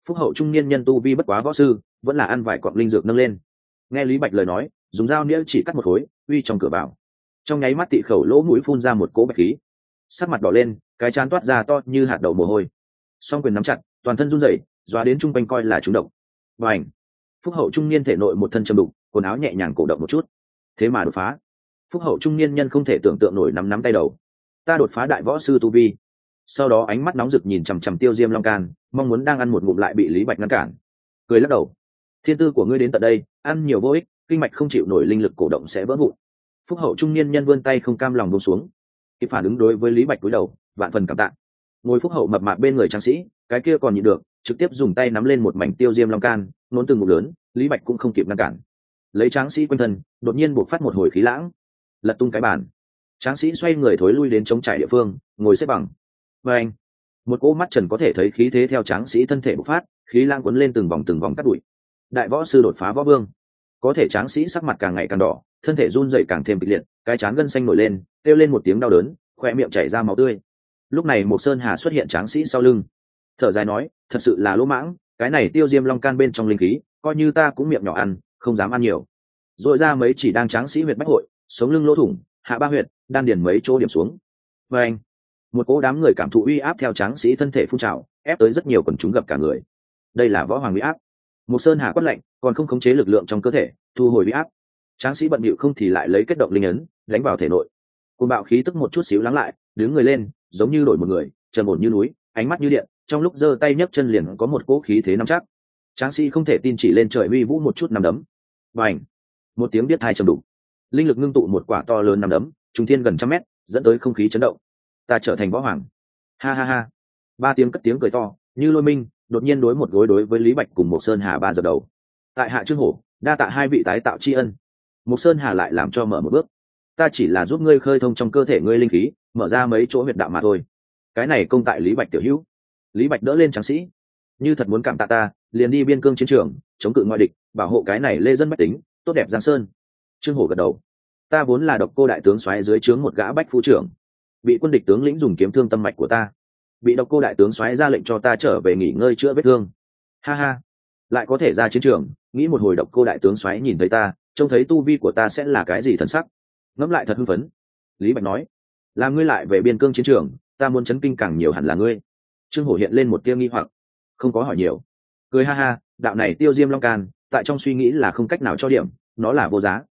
Phúc hậu trung niên nhân tu vi bất quá võ sư, vẫn là ăn vài cọng linh dược nâng lên. Nghe Lý Bạch lời nói, dùng dao nĩa chỉ cắt một khối, uy trong cửa vào. Trong nháy mắt tị khẩu lỗ mũi phun ra một cỗ bạch khí, sắc mặt đỏ lên, cái trán toát ra to như hạt đậu mồ hôi. Song quyền nắm chặt, toàn thân run rẩy, dọa đến trung quanh coi là trúng độc. Bành! Phúc hậu trung niên thể nội một thân châm đục, quần áo nhẹ nhàng cổ động một chút. Thế mà đột phá. Phúc hậu trung niên nhân không thể tưởng tượng nổi, nắm nắm tay đầu. Ta đột phá đại võ sư tu vi. Sau đó ánh mắt nóng rực nhìn chằm chằm Tiêu Diêm Long Can, mong muốn đang ăn một ngụm lại bị Lý Bạch ngăn cản. Cười lắc đầu. Thiên tư của ngươi đến tận đây, ăn nhiều vô ích, kinh mạch không chịu nổi linh lực cổ động sẽ vỡ vụn. Phúc hậu trung niên nhân vươn tay không cam lòng buông xuống. Kịp phản ứng đối với Lý Bạch cúi đầu, vạn phần cảm tạ. Ngồi Phúc hậu mập mạp bên người tráng sĩ, cái kia còn nhịn được, trực tiếp dùng tay nắm lên một mảnh Tiêu Diêm Long Can, nốn từng ngụm lớn, Lý Bạch cũng không kịp ngăn cản. Lấy tráng sĩ quanh thân, đột nhiên buộc phát một hồi khí lãng, lật tung cái bàn. Tráng sĩ xoay người thối lui đến chống trải địa phương, ngồi xếp bằng. Và anh, một cỗ mắt trần có thể thấy khí thế theo tráng sĩ thân thể bộc phát, khí lãng cuốn lên từng vòng từng vòng cắt đuổi. Đại võ sư đột phá võ vương. Có thể tráng sĩ sắc mặt càng ngày càng đỏ, thân thể run rẩy càng thêm kịch liệt, cái trán gân xanh nổi lên, kêu lên một tiếng đau đớn, khoe miệng chảy ra máu tươi. Lúc này một sơn hà xuất hiện tráng sĩ sau lưng, thở dài nói, thật sự là lỗ mãng, cái này Tiêu Diêm Long Can bên trong linh khí, coi như ta cũng miệng nhỏ ăn, không dám ăn nhiều. Rồi ra mấy chỉ đang tráng sĩ huyệt bách hội, sống lưng lỗ thủng, hạ ba huyệt, đan điền mấy chỗ điểm xuống. Và anh, một cỗ đám người cảm thụ uy áp theo tráng sĩ thân thể phun trào, ép tới rất nhiều quần chúng gặp cả người. Đây là võ hoàng uy áp. Một sơn hà quát lạnh, còn không khống chế lực lượng trong cơ thể, thu hồi uy áp. Tráng sĩ bận bịu không thì lại lấy kết động linh ấn, đánh vào thể nội. Cơn bạo khí tức một chút xíu lắng lại, đứng người lên, giống như đổi một người, trầm ổn như núi, ánh mắt như điện, trong lúc giơ tay nhấc chân liền có một cỗ khí thế nắm chắc. Tráng sĩ không thể tin chỉ lên trời uy vũ một chút nắm đấm. Bành! Một tiếng biết hai trầm đủ. Linh lực ngưng tụ một quả to lớn nắm đấm, trùng thiên gần trăm mét, dẫn tới không khí chấn động. Ta trở thành võ hoàng. Ha ha ha. Ba tiếng cất tiếng cười to, như lôi minh, đột nhiên đối một gối đối với Lý Bạch cùng một sơn hà ba giờ đầu. Tại hạ Trương Hổ, đa tạ hai vị tái tạo tri ân. Một sơn hà lại làm cho mở một bước. Ta chỉ là giúp ngươi khơi thông trong cơ thể ngươi linh khí, mở ra mấy chỗ huyệt đạo mà thôi. Cái này công tại Lý Bạch tiểu hữu. Lý Bạch đỡ lên tráng sĩ. Như thật muốn cảm tạ ta, liền đi biên cương chiến trường, chống cự ngoại địch, bảo hộ cái này lê dân bách tính, tốt đẹp giang sơn. Trương Hổ gật đầu. Ta vốn là độc cô đại tướng soái dưới trướng một gã bách phu trưởng, bị quân địch tướng lĩnh dùng kiếm thương tâm mạch của ta, bị độc cô đại tướng soái ra lệnh cho ta trở về nghỉ ngơi chữa vết thương. Ha ha, lại có thể ra chiến trường, nghĩ một hồi độc cô đại tướng soái nhìn thấy ta, trông thấy tu vi của ta sẽ là cái gì thần sắc. Ngẫm lại thật hưng phấn. Lý Bạch nói, làm ngươi lại về biên cương chiến trường, ta muốn chấn kinh càng nhiều hẳn là ngươi. Trương Hổ hiện lên một tia nghi hoặc, không có hỏi nhiều, cười ha ha, đạo này Tiêu Diêm Long Can, tại trong suy nghĩ là không cách nào cho điểm, nó là vô giá.